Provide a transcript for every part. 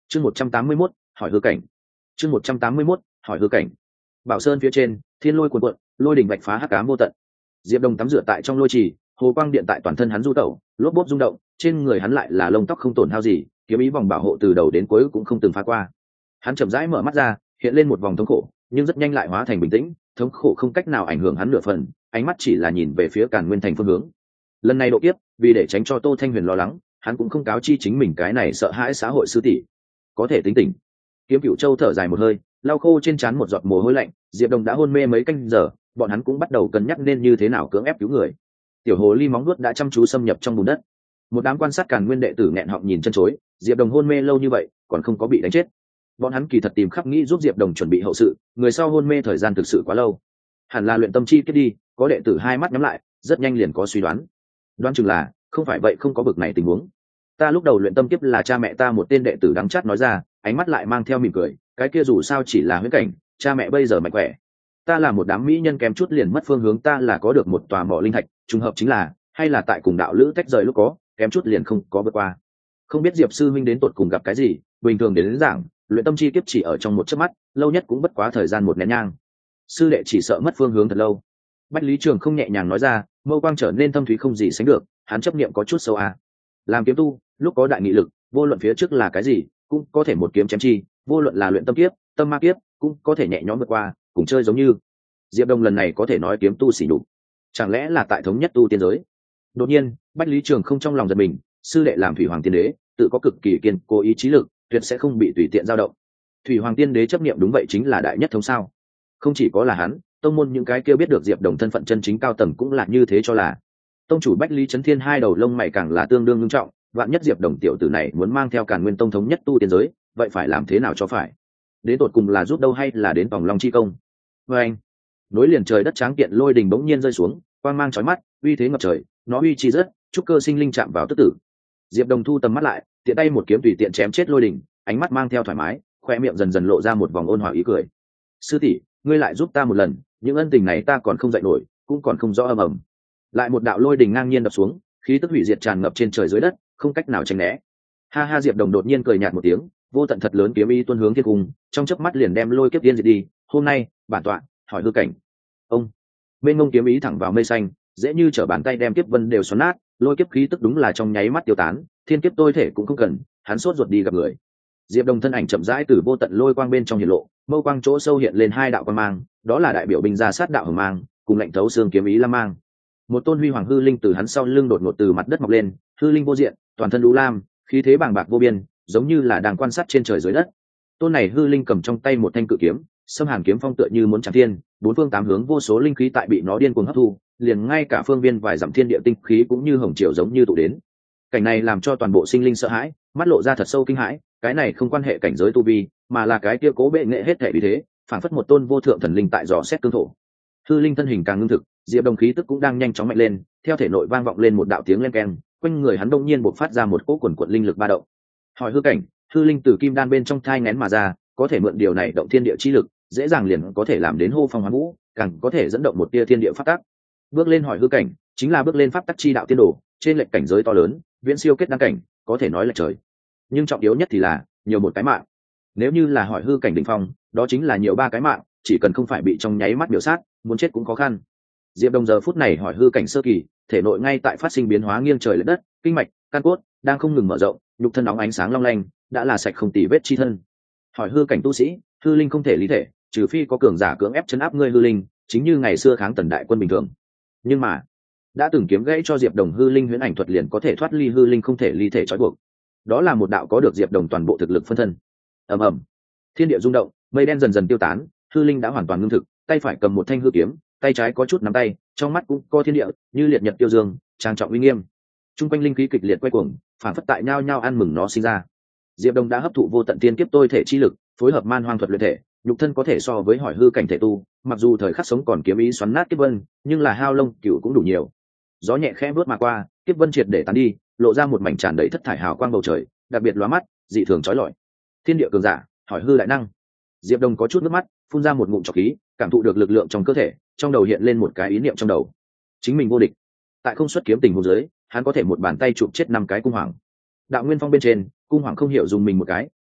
chương 181, hỏi hư cảnh. chương 181, hỏi hư cảnh. Bảo sơn phía trên, thiên lôi cuồn cuộn, lôi đỉnh vạch phá hắc ám vô tận. Diệp Đông tắm rửa tại trong lôi trì, hồ quang điện tại toàn thân hắn du tẩu, lốp bốp rung động, trên người hắn lại là lông tóc không tổn hao gì, kiếm ý vòng bảo hộ từ đầu đến cuối cũng không từng phá qua. Hắn chậm rãi mở mắt ra, hiện lên một vòng thống khổ, nhưng rất nhanh lại hóa thành bình tĩnh, thống khổ không cách nào ảnh hưởng hắn nửa phần, ánh mắt chỉ là nhìn về phía Càn Nguyên thành phương hướng. Lần này độ kiếp, vì để tránh cho Tô Thanh Huyền lo lắng, hắn cũng không cáo chi chính mình cái này sợ hãi xã hội sư tỷ. Có thể tính tỉnh. Kiếm Cửu Châu thở dài một hơi, lau khô trên trán một giọt mồ hôi lạnh, Diệp Đông đã hôn mê mấy canh giờ, bọn hắn cũng bắt đầu cân nhắc nên như thế nào cưỡng ép cứu người. Tiểu hồ ly móng vuốt đã chăm chú xâm nhập trong bùn đất. Một đám quan sát Càn Nguyên đệ tử nghẹn họng nhìn chân chối, Diệp Đông hôn mê lâu như vậy, còn không có bị đánh chết. Bọn hắn kỳ thật tìm khắp nghĩ giúp Diệp Đông chuẩn bị hậu sự, người sau hôn mê thời gian thực sự quá lâu. Hẳn là luyện tâm chi kết đi, có đệ tử hai mắt nhắm lại, rất nhanh liền có suy đoán. Đoán chừng là, không phải vậy không có bực này tình huống. Ta lúc đầu luyện tâm kiếp là cha mẹ ta một tên đệ tử đắng chát nói ra, ánh mắt lại mang theo mỉm cười, cái kia dù sao chỉ là huyễn cảnh, cha mẹ bây giờ mạnh khỏe. Ta là một đám mỹ nhân kém chút liền mất phương hướng, ta là có được một tòa mỏ linh thạch, trùng hợp chính là, hay là tại cùng đạo lữ tách rời lúc có, kém chút liền không có vượt qua. Không biết Diệp sư huynh đến tột cùng gặp cái gì, bình thường đến giảng, luyện tâm chi kiếp chỉ ở trong một chớp mắt, lâu nhất cũng bất quá thời gian một nén nhang. Sư đệ chỉ sợ mất phương hướng thật lâu. Bách Lý Trường không nhẹ nhàng nói ra, mâu quang trở nên thâm thúy không gì sánh được, hắn chấp niệm có chút sâu à. Làm kiếm tu, lúc có đại nghị lực, vô luận phía trước là cái gì, cũng có thể một kiếm chém chi, vô luận là luyện tâm kiếp, tâm ma kiếp, cũng có thể nhẹ nhõm vượt qua, cùng chơi giống như. Diệp Đông lần này có thể nói kiếm tu xỉ nhục, chẳng lẽ là tại thống nhất tu tiên giới? Đột nhiên, Bách Lý Trường không trong lòng giật mình, sư đệ làm Thủy Hoàng Tiên Đế, tự có cực kỳ kiên cố ý chí lực, tuyệt sẽ không bị tùy tiện dao động. Thủy Hoàng Tiên Đế chấp niệm đúng vậy chính là đại nhất thống sao? Không chỉ có là hắn, tông môn những cái kia biết được Diệp Đông thân phận chân chính cao tầng cũng là như thế cho là. Tông chủ Bách Lý Chấn Thiên hai đầu lông mày càng là tương đương nghiêm trọng, vạn nhất Diệp Đông tiểu tử này muốn mang theo Càn Nguyên tông thống nhất tu tiên giới, vậy phải làm thế nào cho phải? Đến tột cùng là giúp đâu hay là đến vòng long chi công? Và anh, nối liền trời đất tráng kiện lôi đình bỗng nhiên rơi xuống, quang mang chói mắt, uy thế ngập trời, nó uy chi rất, trúc cơ sinh linh chạm vào tức tử. Diệp Đông thu tầm mắt lại, tiện tay một kiếm tùy tiện chém chết lôi đình, ánh mắt mang theo thoải mái, khoe miệng dần dần lộ ra một vòng ôn hòa ý cười. Sư tỷ, ngươi lại giúp ta một lần, những ân tình này ta còn không dạy nổi, cũng còn không rõ âm ầm. Lại một đạo lôi đình ngang nhiên đập xuống, khí tức hủy diệt tràn ngập trên trời dưới đất, không cách nào tránh né. Ha ha, Diệp Đông đột nhiên cười nhạt một tiếng, vô tận thật lớn kiếm ý tuôn hướng thiên cung, trong chớp mắt liền đem lôi kiếp tiên diệt đi. Hôm nay, bản tọa hỏi hư cảnh. Ông bên ngông kiếm ý thẳng vào mây xanh, dễ như trở bàn tay đem kiếp vân đều xoắn nát, lôi kiếp khí tức đúng là trong nháy mắt tiêu tán, thiên kiếp tôi thể cũng không cần, hắn sốt ruột đi gặp người. Diệp Đông thân ảnh chậm rãi từ vô tận lôi quang bên trong hiện lộ, mâu quang chỗ sâu hiện lên hai đạo quang mang, đó là đại biểu binh gia sát đạo hồng mang, cùng lạnh thấu xương kiếm ý lam mang. Một tôn huy hoàng hư linh từ hắn sau lưng đột ngột từ mặt đất mọc lên, hư linh vô diện, toàn thân lũ lam, khí thế bàng bạc vô biên, giống như là đang quan sát trên trời dưới đất. Tôn này hư linh cầm trong tay một thanh cự kiếm, xâm hàn kiếm phong tựa như muốn chạm thiên, bốn phương tám hướng vô số linh khí tại bị nó điên cuồng hấp thu, liền ngay cả phương viên vài dặm thiên địa tinh khí cũng như hồng triều giống như tụ đến. Cảnh này làm cho toàn bộ sinh linh sợ hãi, mắt lộ ra thật sâu kinh hãi, cái này không quan hệ cảnh giới tu vi, mà là cái kia cố bệ nghệ hết thể vì thế, phản phất một tôn vô thượng thần linh tại dò xét cương thổ. Hư linh thân hình càng ngưng thực, Diệp Đông khí tức cũng đang nhanh chóng mạnh lên, theo thể nội vang vọng lên một đạo tiếng len keng, quanh người hắn đông nhiên bộc phát ra một cỗ quần quật linh lực ba động. Hỏi hư cảnh, hư linh từ kim đan bên trong thai nghén mà ra, có thể mượn điều này động thiên địa chi lực, dễ dàng liền có thể làm đến hô phong hoán vũ, càng có thể dẫn động một tia thiên địa pháp tắc. Bước lên hỏi hư cảnh, chính là bước lên pháp tắc chi đạo tiên đồ, trên lệch cảnh giới to lớn, viễn siêu kết đăng cảnh, có thể nói là trời. Nhưng trọng yếu nhất thì là nhiều một cái mạng. Nếu như là hỏi hư cảnh đỉnh phong, đó chính là nhiều ba cái mạng, chỉ cần không phải bị trong nháy mắt biểu sát, muốn chết cũng khó khăn. Diệp Đông giờ phút này hỏi hư cảnh sơ kỳ, thể nội ngay tại phát sinh biến hóa nghiêng trời lệch đất, kinh mạch, căn cốt đang không ngừng mở rộng, nhục thân nóng ánh sáng long lanh, đã là sạch không tì vết chi thân. Hỏi hư cảnh tu sĩ, hư linh không thể lý thể, trừ phi có cường giả cưỡng ép chấn áp ngươi hư linh, chính như ngày xưa kháng tần đại quân bình thường. Nhưng mà, đã từng kiếm gãy cho Diệp Đông hư linh huyễn ảnh thuật liền có thể thoát ly hư linh không thể lý thể trói buộc. Đó là một đạo có được Diệp Đông toàn bộ thực lực phân thân. Ầm ầm, thiên địa rung động, mây đen dần dần tiêu tán, hư linh đã hoàn toàn ngưng thực, tay phải cầm một thanh hư kiếm, tay trái có chút nắm tay, trong mắt cũng có thiên địa, như liệt nhật tiêu dương, trang trọng uy nghiêm. Trung quanh linh khí kịch liệt quay cuồng, phản phất tại nhau nhau ăn mừng nó sinh ra. Diệp Đông đã hấp thụ vô tận tiên kiếp tôi thể chi lực, phối hợp man hoang thuật luyện thể, nhục thân có thể so với hỏi hư cảnh thể tu, mặc dù thời khắc sống còn kiếm ý xoắn nát kiếp vân, nhưng là hao lông cửu cũng đủ nhiều. Gió nhẹ khẽ bước mà qua, kiếp vân triệt để tán đi, lộ ra một mảnh tràn đầy thất thải hào quang bầu trời, đặc biệt lóa mắt, dị thường chói lọi. Thiên địa cường giả, hỏi hư đại năng. Diệp Đông có chút nước mắt, phun ra một ngụm trọc khí, cảm thụ được lực lượng trong cơ thể, trong đầu hiện lên một cái ý niệm trong đầu. Chính mình vô địch. Tại không xuất kiếm tình huống dưới, hắn có thể một bàn tay chụp chết 5 cái cung hoàng. Đạo Nguyên Phong bên trên, cung hoàng không hiểu dùng mình một cái,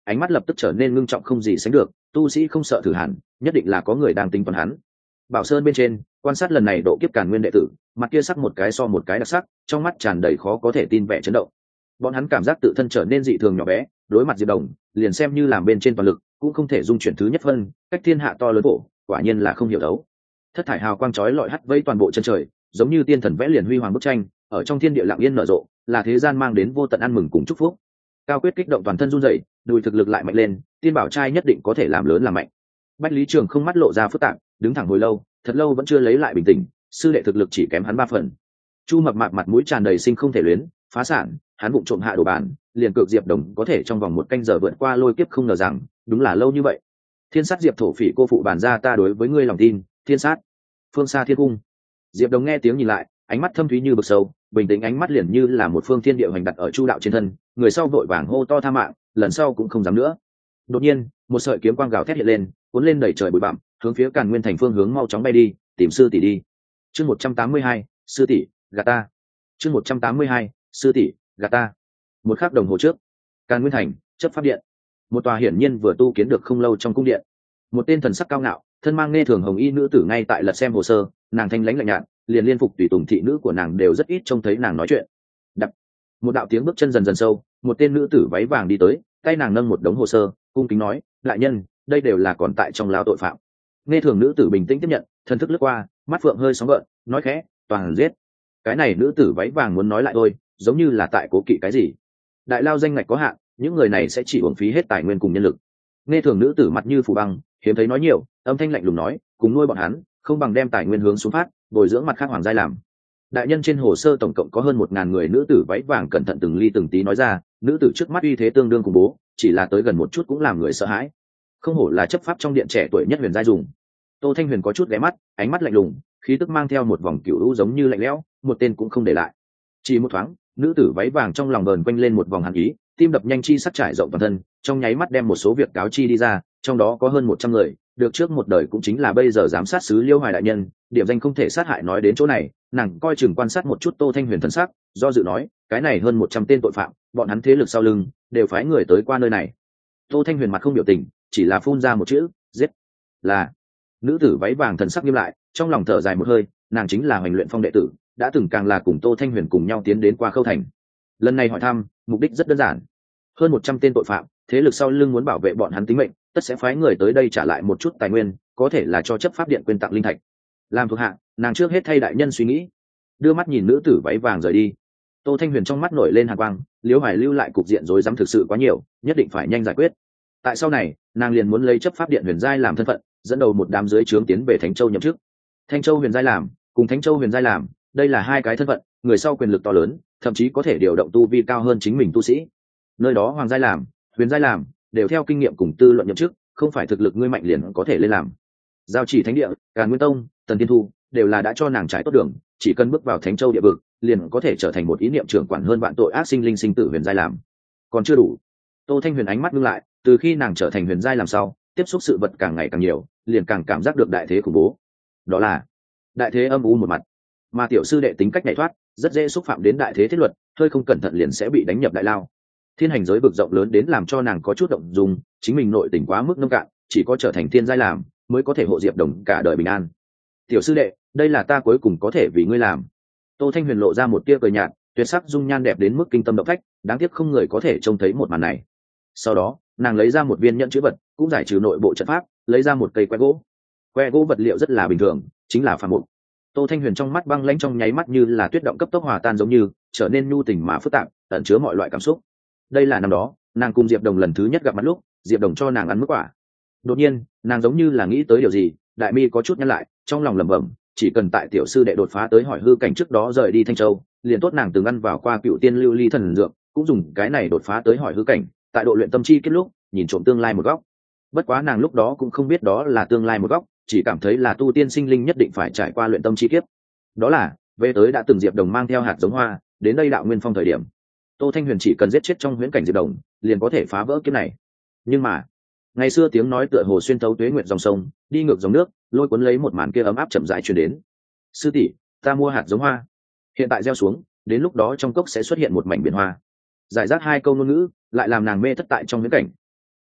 ánh mắt lập tức trở nên ngưng trọng không gì sánh được. Tu sĩ không sợ thử hẳn, nhất định là có người đang tính toán hắn. Bảo Sơn bên trên, quan sát lần này độ kiếp Càn Nguyên đệ tử, mặt kia sắc một cái so một cái đặc sắc, trong mắt tràn đầy khó có thể tin vẻ chấn động. Bọn hắn cảm giác tự thân trở nên dị thường nhỏ bé, đối mặt Diệp Đồng, liền xem như làm bên trên toàn lực, cũng không thể dung chuyển thứ nhất phân, cách thiên hạ to lớn bộ, quả nhiên là không hiểu đấu. Thất thải hào quang chói lọi hắt vây toàn bộ chân trời, giống như tiên thần vẽ liền huy hoàng bức tranh, ở trong thiên địa lặng yên nở rộ, là thế gian mang đến vô tận ăn mừng cùng chúc phúc. Cao Quyết kích động toàn thân run rẩy, đùi thực lực lại mạnh lên, tiên bảo trai nhất định có thể làm lớn làm mạnh. Bách Lý Trường không mắt lộ ra phức tạp, đứng thẳng hồi lâu, thật lâu vẫn chưa lấy lại bình tĩnh, sư đệ thực lực chỉ kém hắn 3 phần. Chu Mập Mạp mặt mũi tràn đầy sinh không thể luyến, phá sản, hắn vụng trộm hạ đồ bàn, liền cược Diệp Đồng có thể trong vòng một canh giờ vượt qua lôi kiếp, không ngờ rằng, đúng là lâu như vậy. Thiên sát Diệp thổ phỉ cô phụ bản ra ta đối với ngươi lòng tin, thiên sát. Phương xa thiên cung. Diệp Đồng nghe tiếng nhìn lại, ánh mắt thâm thúy như vực sâu, bình tĩnh ánh mắt liền như là một phương thiên địa hoành đặt ở Chu đạo trên thân, người sau vội vàng hô to tha mạng, lần sau cũng không dám nữa. Đột nhiên, một sợi kiếm quang gào thét hiện lên, cuốn lên đẩy trời bụi bặm, hướng phía Càn Nguyên thành phương hướng mau chóng bay đi, tìm sư tỷ đi. Chương 182, sư tỷ, gạt ta. Chương 182, sư tỷ, gạt ta. Một khắc đồng hồ trước, Càn Nguyên thành, chấp pháp điện. Một tòa hiển nhiên vừa tu kiến được không lâu trong cung điện. Một tên thần sắc cao ngạo, thân mang nghe thường hồng y nữ tử ngay tại lật xem hồ sơ, nàng thanh lãnh lạnh nhạt, liền liên phục tùy tùng thị nữ của nàng đều rất ít trông thấy nàng nói chuyện. Đập. Một đạo tiếng bước chân dần dần sâu, một tên nữ tử váy vàng đi tới, tay nàng nâng một đống hồ sơ, cung kính nói, đại nhân, đây đều là còn tại trong lao tội phạm. Nghe thường nữ tử bình tĩnh tiếp nhận, thần thức lướt qua, mắt phượng hơi sóng gợn, nói khẽ, toàn giết. Cái này nữ tử váy vàng muốn nói lại thôi, giống như là tại cố kỵ cái gì. Đại lao danh ngạch có hạn, những người này sẽ chỉ uổng phí hết tài nguyên cùng nhân lực. Nghe thường nữ tử mặt như phủ băng, hiếm thấy nói nhiều, âm thanh lạnh lùng nói, cùng nuôi bọn hắn, không bằng đem tài nguyên hướng xuống phát, bồi dưỡng mặt khác hoàng giai làm. Đại nhân, trên hồ sơ tổng cộng có hơn 1000 người. Nữ tử váy vàng cẩn thận từng ly từng tí nói ra, nữ tử trước mắt uy thế tương đương khủng bố, chỉ là tới gần một chút cũng làm người sợ hãi. Không hổ là chấp pháp trong điện trẻ tuổi nhất huyền giai dùng. Tô Thanh Huyền có chút ghé mắt, ánh mắt lạnh lùng, khí tức mang theo một vòng cửu u giống như lạnh lẽo, một tên cũng không để lại. Chỉ một thoáng, nữ tử váy vàng trong lòng vờn quanh lên một vòng hàn ý, tim đập nhanh chi sắc trải rộng toàn thân, trong nháy mắt đem một số việc cáo chi đi ra, trong đó có hơn 100 người, được trước một đời cũng chính là bây giờ giám sát sứ Liêu Hoài đại nhân, điểm danh không thể sát hại. Nói đến chỗ này, nàng coi chừng quan sát một chút Tô Thanh Huyền thân sắc, do dự nói, cái này hơn 100 tên tội phạm, bọn hắn thế lực sau lưng, đều phái người tới qua nơi này. Tô Thanh Huyền mặt không biểu tình, chỉ là phun ra một chữ, giết. Là. Nữ tử váy vàng thần sắc nghiêm lại, trong lòng thở dài một hơi, nàng chính là Hoành Luyện Phong đệ tử, đã từng càng là cùng Tô Thanh Huyền cùng nhau tiến đến qua Khâu Thành. Lần này hỏi thăm, mục đích rất đơn giản. Hơn 100 tên tội phạm, thế lực sau lưng muốn bảo vệ bọn hắn tính mệnh, tất sẽ phái người tới đây trả lại một chút tài nguyên, có thể là cho chấp pháp điện quyên tặng linh thạch. Làm thuộc hạ, nàng trước hết thay đại nhân suy nghĩ, đưa mắt nhìn nữ tử váy vàng rời đi. Tô Thanh Huyền trong mắt nổi lên hàn quang, Liễu Hoài lưu lại cục diện rối rắm thực sự quá nhiều, nhất định phải nhanh giải quyết. Tại sau này, nàng liền muốn lấy chấp pháp điện huyền giai làm thân phận, dẫn đầu một đám dưới trướng tiến về Thánh Châu nhậm chức. Thanh Châu huyền giai làm, cùng Thánh Châu huyền giai làm, đây là hai cái thân phận, người sau quyền lực to lớn, thậm chí có thể điều động tu vi cao hơn chính mình tu sĩ. Nơi đó hoàng giai làm, huyền giai làm, đều theo kinh nghiệm cùng tư luận nhậm chức, không phải thực lực ngươi mạnh liền có thể lên làm. Giao Chỉ Thánh Địa, Càn Nguyên Tông, Tần Thiên Thu, đều là đã cho nàng trải tốt đường, chỉ cần bước vào Thánh Châu địa vực, liền có thể trở thành một ý niệm trưởng quản hơn vạn tội ác sinh linh sinh tử huyền giai làm. Còn chưa đủ. Tô Thanh Huyền ánh mắt ngưng lại, từ khi nàng trở thành huyền giai làm sau, tiếp xúc sự vật càng ngày càng nhiều, liền càng cảm giác được đại thế khủng bố. Đó là đại thế âm u một mặt, mà tiểu sư đệ tính cách nhảy thoát, rất dễ xúc phạm đến đại thế thiết luật, hơi không cẩn thận liền sẽ bị đánh nhập đại lao. Thiên hành giới vực rộng lớn đến làm cho nàng có chút động dung, chính mình nội tình quá mức nông cạn, chỉ có trở thành thiên giai làm mới có thể hộ Diệp Đồng cả đời bình an. Tiểu sư đệ, đây là ta cuối cùng có thể vì ngươi làm. Tô Thanh Huyền lộ ra một tia cười nhạt, tuyệt sắc dung nhan đẹp đến mức kinh tâm động phách, đáng tiếc không người có thể trông thấy một màn này. Sau đó, nàng lấy ra một viên nhẫn chữ vật, cũng giải trừ nội bộ trận pháp, lấy ra một cây que gỗ. Que gỗ vật liệu rất là bình thường, chính là phàm mục. Tô Thanh Huyền trong mắt băng lãnh trong nháy mắt như là tuyết động cấp tốc hòa tan giống như, trở nên nhu tình mà phức tạp, ẩn chứa mọi loại cảm xúc. Đây là năm đó, nàng cùng Diệp Đồng lần thứ nhất gặp mặt lúc, Diệp Đồng cho nàng ăn mức quả. Đột nhiên, nàng giống như là nghĩ tới điều gì, đại mi có chút nhăn lại, trong lòng lẩm bẩm, chỉ cần tại tiểu sư đệ đột phá tới hỏi hư cảnh trước đó rời đi Thanh Châu, liền tốt. Nàng từng ăn vào qua Cựu Tiên Lưu Ly thần dược, cũng dùng cái này đột phá tới hỏi hư cảnh, tại độ luyện tâm chi kết lúc, nhìn trộm tương lai một góc. Bất quá nàng lúc đó cũng không biết đó là tương lai một góc, chỉ cảm thấy là tu tiên sinh linh nhất định phải trải qua luyện tâm chi kiếp. Đó là về tới đã từng Diệp Đồng mang theo hạt giống hoa đến đây Đạo Nguyên Phong thời điểm, Tô Thanh Huyền chỉ cần giết chết trong huyễn cảnh Diệp Đồng, liền có thể phá vỡ kiếp này. Nhưng mà, ngày xưa tiếng nói tựa hồ xuyên thấu tuế nguyệt dòng sông, đi ngược dòng nước, lôi cuốn lấy một màn kia ấm áp chậm rãi truyền đến. Sư tỷ, ta mua hạt giống hoa, hiện tại gieo xuống, đến lúc đó trong cốc sẽ xuất hiện một mảnh biển hoa. Giải rác hai câu ngôn ngữ, lại làm nàng mê thất tại trong huyễn cảnh.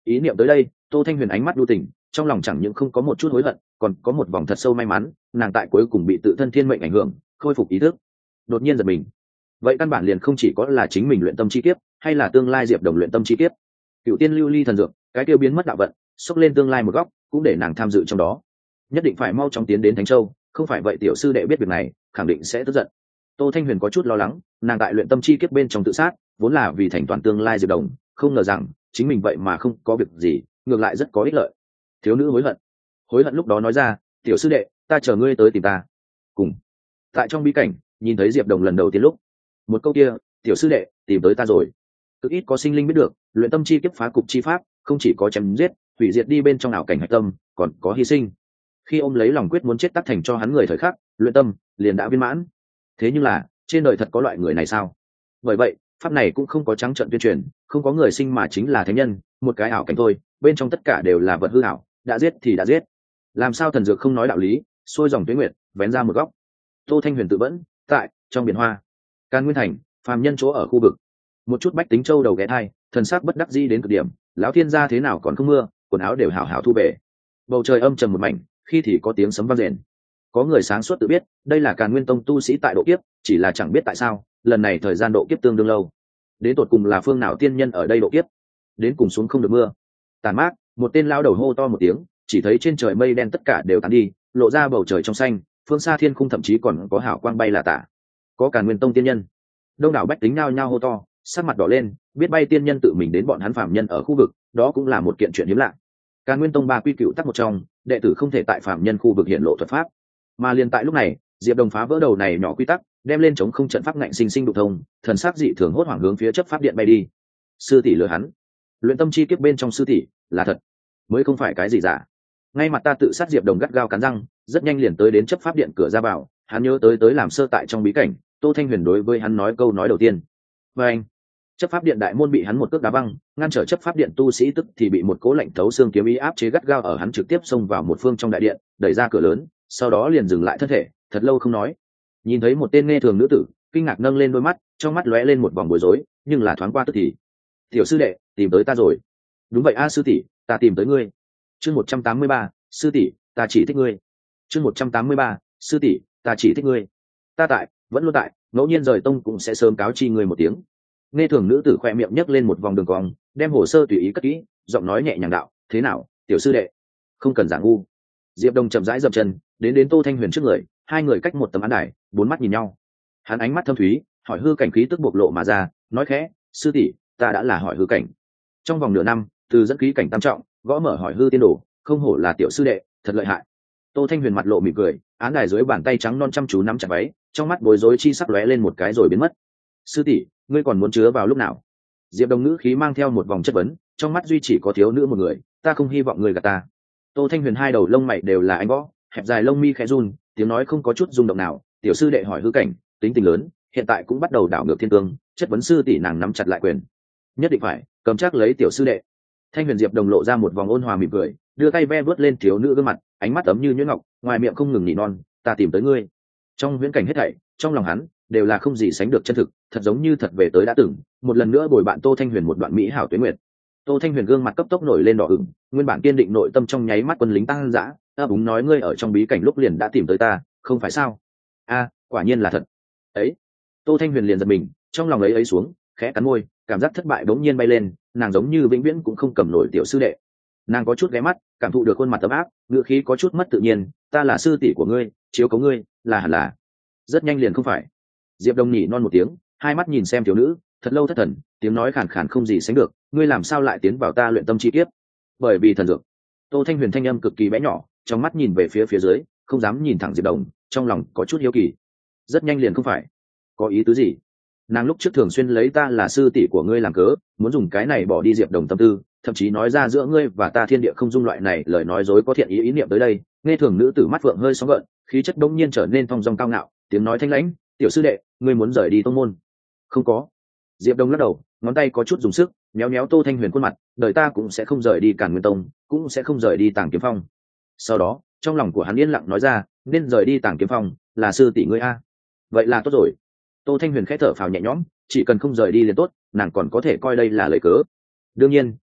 Ý niệm tới đây, Tô Thanh Huyền ánh mắt đu tình, trong lòng chẳng những không có một chút hối hận, còn có một vòng thật sâu may mắn, nàng tại cuối cùng bị tự thân thiên mệnh ảnh hưởng, khôi phục ý thức. Đột nhiên giật mình. Vậy căn bản liền không chỉ có là chính mình luyện tâm chi kiếp, hay là tương lai Diệp Đồng luyện tâm chi kiếp. Cựu tiên lưu ly thần dược, cái tiêu biến mất đạo vận, xốc lên tương lai một góc, cũng để nàng tham dự trong đó. Nhất định phải mau chóng tiến đến Thánh Châu, không phải vậy tiểu sư đệ biết việc này, khẳng định sẽ tức giận. Tô Thanh Huyền có chút lo lắng, nàng tại luyện tâm chi kiếp bên trong tự sát, vốn là vì thành toàn tương lai Diệp Đồng, không ngờ rằng chính mình vậy mà không có việc gì, ngược lại rất có ích lợi. Thiếu nữ hối hận lúc đó nói ra, tiểu sư đệ, ta chờ ngươi tới tìm ta. Cùng tại trong bí cảnh, nhìn thấy Diệp Đồng lần đầu tiên lúc, một câu kia, tiểu sư đệ tìm tới ta rồi. Cực ít có sinh linh biết được, luyện tâm chi kiếp phá cục chi pháp, không chỉ có chém giết, hủy diệt đi bên trong ảo cảnh hạch tâm, còn có hy sinh. Khi ôm lấy lòng quyết muốn chết tắt thành cho hắn người thời khắc, luyện tâm liền đã viên mãn. Thế nhưng là, trên đời thật có loại người này sao? Bởi vậy, pháp này cũng không có trắng trợn tuyên truyền, không có người sinh mà chính là thánh nhân, một cái ảo cảnh thôi, bên trong tất cả đều là vật hư ảo, đã giết thì đã giết. Làm sao thần dược không nói đạo lý, xuôi dòng tuế nguyệt, vén ra một góc. Tô Thanh Huyền tự vẫn, tại trong biển hoa, Càn Nguyên Thành, phàm nhân chỗ ở khu vực. Một chút bách tính châu đầu ghé thai, thần sắc bất đắc dĩ đến cực điểm, lão thiên gia thế nào còn không mưa, quần áo đều hảo hảo thu về. Bầu trời âm trầm một mảnh, khi thì có tiếng sấm vang rền. Có người sáng suốt tự biết, đây là Càn Nguyên Tông tu sĩ tại độ kiếp, chỉ là chẳng biết tại sao, lần này thời gian độ kiếp tương đương lâu. Đến tột cùng là phương nào tiên nhân ở đây độ kiếp? Đến cùng xuống không được mưa. Tàn mát, một tên lao đầu hô to một tiếng, chỉ thấy trên trời mây đen tất cả đều tán đi, lộ ra bầu trời trong xanh, phương xa thiên khung thậm chí còn có hào quang bay là tả. Có Càn Nguyên Tông tiên nhân. Đông đảo bách tính nhao nhao hô to, sắc mặt đỏ lên, biết bay tiên nhân tự mình đến bọn hắn phàm nhân ở khu vực, đó cũng là một kiện chuyện hiếm lạ. Càn Nguyên Tông ba quy cựu tắc một trong, đệ tử không thể tại phàm nhân khu vực hiện lộ thuật pháp. Mà liền tại lúc này, Diệp Đồng phá vỡ đầu này nhỏ quy tắc, đem lên chống không trận pháp ngạnh sinh sinh đụng thông, thần sắc dị thường hốt hoảng hướng phía chấp pháp điện bay đi. Sư tỷ lừa hắn, luyện tâm chi kiếp bên trong sư tỷ là thật, mới không phải cái gì giả. Ngay mặt ta tự sát, Diệp Đồng gắt gao cắn răng, rất nhanh liền tới đến chấp pháp điện cửa ra vào, hắn nhớ tới làm sơ tại trong bí cảnh, Tô Thanh Huyền đối với hắn nói câu nói đầu tiên. Và anh, chấp pháp điện đại môn bị hắn một cước đá văng, ngăn trở chấp pháp điện tu sĩ tức thì bị một cố lạnh thấu xương kiếm ý áp chế gắt gao ở hắn, trực tiếp xông vào một phương trong đại điện, đẩy ra cửa lớn, sau đó liền dừng lại thân thể, thật lâu không nói. Nhìn thấy một tên nghe thường nữ tử, kinh ngạc nâng lên đôi mắt, trong mắt lóe lên một vòng bối rối, nhưng là thoáng qua tức thì. Tiểu sư đệ, tìm tới ta rồi. Đúng vậy a sư tỷ, ta tìm tới ngươi. Chương 183, sư tỷ, ta chỉ thích ngươi. Chương 183, sư tỷ, ta chỉ thích ngươi. Ta tại, vẫn luôn tại, ngẫu nhiên rời tông cũng sẽ sớm cáo chi ngươi một tiếng. Nghe thường nữ tử khoe miệng nhấc lên một vòng đường cong, đem hồ sơ tùy ý cất kỹ, giọng nói nhẹ nhàng đạo, thế nào, tiểu sư đệ, không cần giả ngu. Diệp Đông chậm rãi dậm chân, đến Tô Thanh Huyền trước người, hai người cách một tấm án đài, bốn mắt nhìn nhau. Hắn ánh mắt thâm thúy, hỏi hư cảnh khí tức bộc lộ mà ra, nói khẽ, sư tỷ, ta đã là hỏi hư cảnh. Trong vòng nửa năm, từ dẫn khí cảnh tam trọng, gõ mở hỏi hư tiên đồ, không hổ là tiểu sư đệ, thật lợi hại. Tô Thanh Huyền mặt lộ mỉm cười, án đài dưới bàn tay trắng non chăm chú nắm chặt váy, trong mắt bối rối chi sắc lóe lên một cái rồi biến mất. Sư tỷ, ngươi còn muốn chứa vào lúc nào? Diệp Đông ngữ khí mang theo một vòng chất vấn, trong mắt duy chỉ có thiếu nữ một người, ta không hy vọng ngươi gạt ta. Tô Thanh Huyền hai đầu lông mày đều là anh võ, hẹp dài lông mi khẽ run, tiếng nói không có chút rung động nào, tiểu sư đệ hỏi hư cảnh, tính tình lớn, hiện tại cũng bắt đầu đảo ngược thiên cương, chất vấn sư tỷ, nàng nắm chặt lại quyền. Nhất định phải cầm chắc lấy tiểu sư đệ. Thanh Huyền Diệp Đồng lộ ra một vòng ôn hòa mỉm cười, đưa tay ve vớt lên thiếu nữ gương mặt, ánh mắt ấm như nhuyễn ngọc, ngoài miệng không ngừng nỉ non, ta tìm tới ngươi. Trong huyễn cảnh hết thảy, trong lòng hắn đều là không gì sánh được chân thực, thật giống như thật về tới đã từng, một lần nữa bồi bạn Tô Thanh Huyền một đoạn mỹ hảo tuế nguyệt. Tô Thanh Huyền gương mặt cấp tốc nổi lên đỏ ửng, nguyên bản kiên định nội tâm trong nháy mắt quân lính tăng dã, ấp úng nói, ngươi ở trong bí cảnh lúc liền đã tìm tới ta, không phải sao? A, quả nhiên là thật. Ấy. Tô Thanh Huyền liền giật mình, trong lòng ấy xuống, khẽ cắn môi, cảm giác thất bại bỗng nhiên bay lên, nàng giống như vĩnh viễn cũng không cầm nổi tiểu sư đệ. Nàng có chút ghé mắt, cảm thụ được khuôn mặt ấm áp, ngựa khí có chút mất tự nhiên, ta là sư tỷ của ngươi, chiếu cố ngươi, là hẳn là. Rất nhanh liền không phải. Diệp Đông nhỉ non một tiếng, hai mắt nhìn xem thiếu nữ, thật lâu thất thần, tiếng nói khàn khàn không gì sánh được, ngươi làm sao lại tiến vào ta luyện tâm chi kiếp? Bởi vì thần dược. Tô Thanh Huyền thanh âm cực kỳ bé nhỏ, trong mắt nhìn về phía dưới, không dám nhìn thẳng Diệp Đông, trong lòng có chút hiếu kỳ. Rất nhanh liền không phải. Có ý tứ gì? Nàng lúc trước thường xuyên lấy ta là sư tỷ của ngươi làm cớ, muốn dùng cái này bỏ đi Diệp Đồng tâm tư, thậm chí nói ra giữa ngươi và ta thiên địa không dung loại này lời nói dối có thiện ý niệm tới đây. Nghe thường nữ tử mắt phượng hơi sóng gợn, khí chất bỗng nhiên trở nên thong dong cao ngạo, tiếng nói thanh lãnh, tiểu sư đệ, ngươi muốn rời đi tông môn? Không có. Diệp Đông lắc đầu, ngón tay có chút dùng sức, méo méo Tô Thanh Huyền khuôn mặt, đời ta cũng sẽ không rời đi Càn Nguyên Tông, cũng sẽ không rời đi Tàng Kiếm Phong. Sau đó, trong lòng của hắn yên lặng nói ra, nên rời đi Tàng Kiếm Phong là sư tỷ ngươi a. Vậy là tốt rồi. Tô Thanh Huyền khẽ thở phào nhẹ nhõm, chỉ cần không rời đi liền tốt, nàng còn có thể coi đây là lời cớ. Đương nhiên,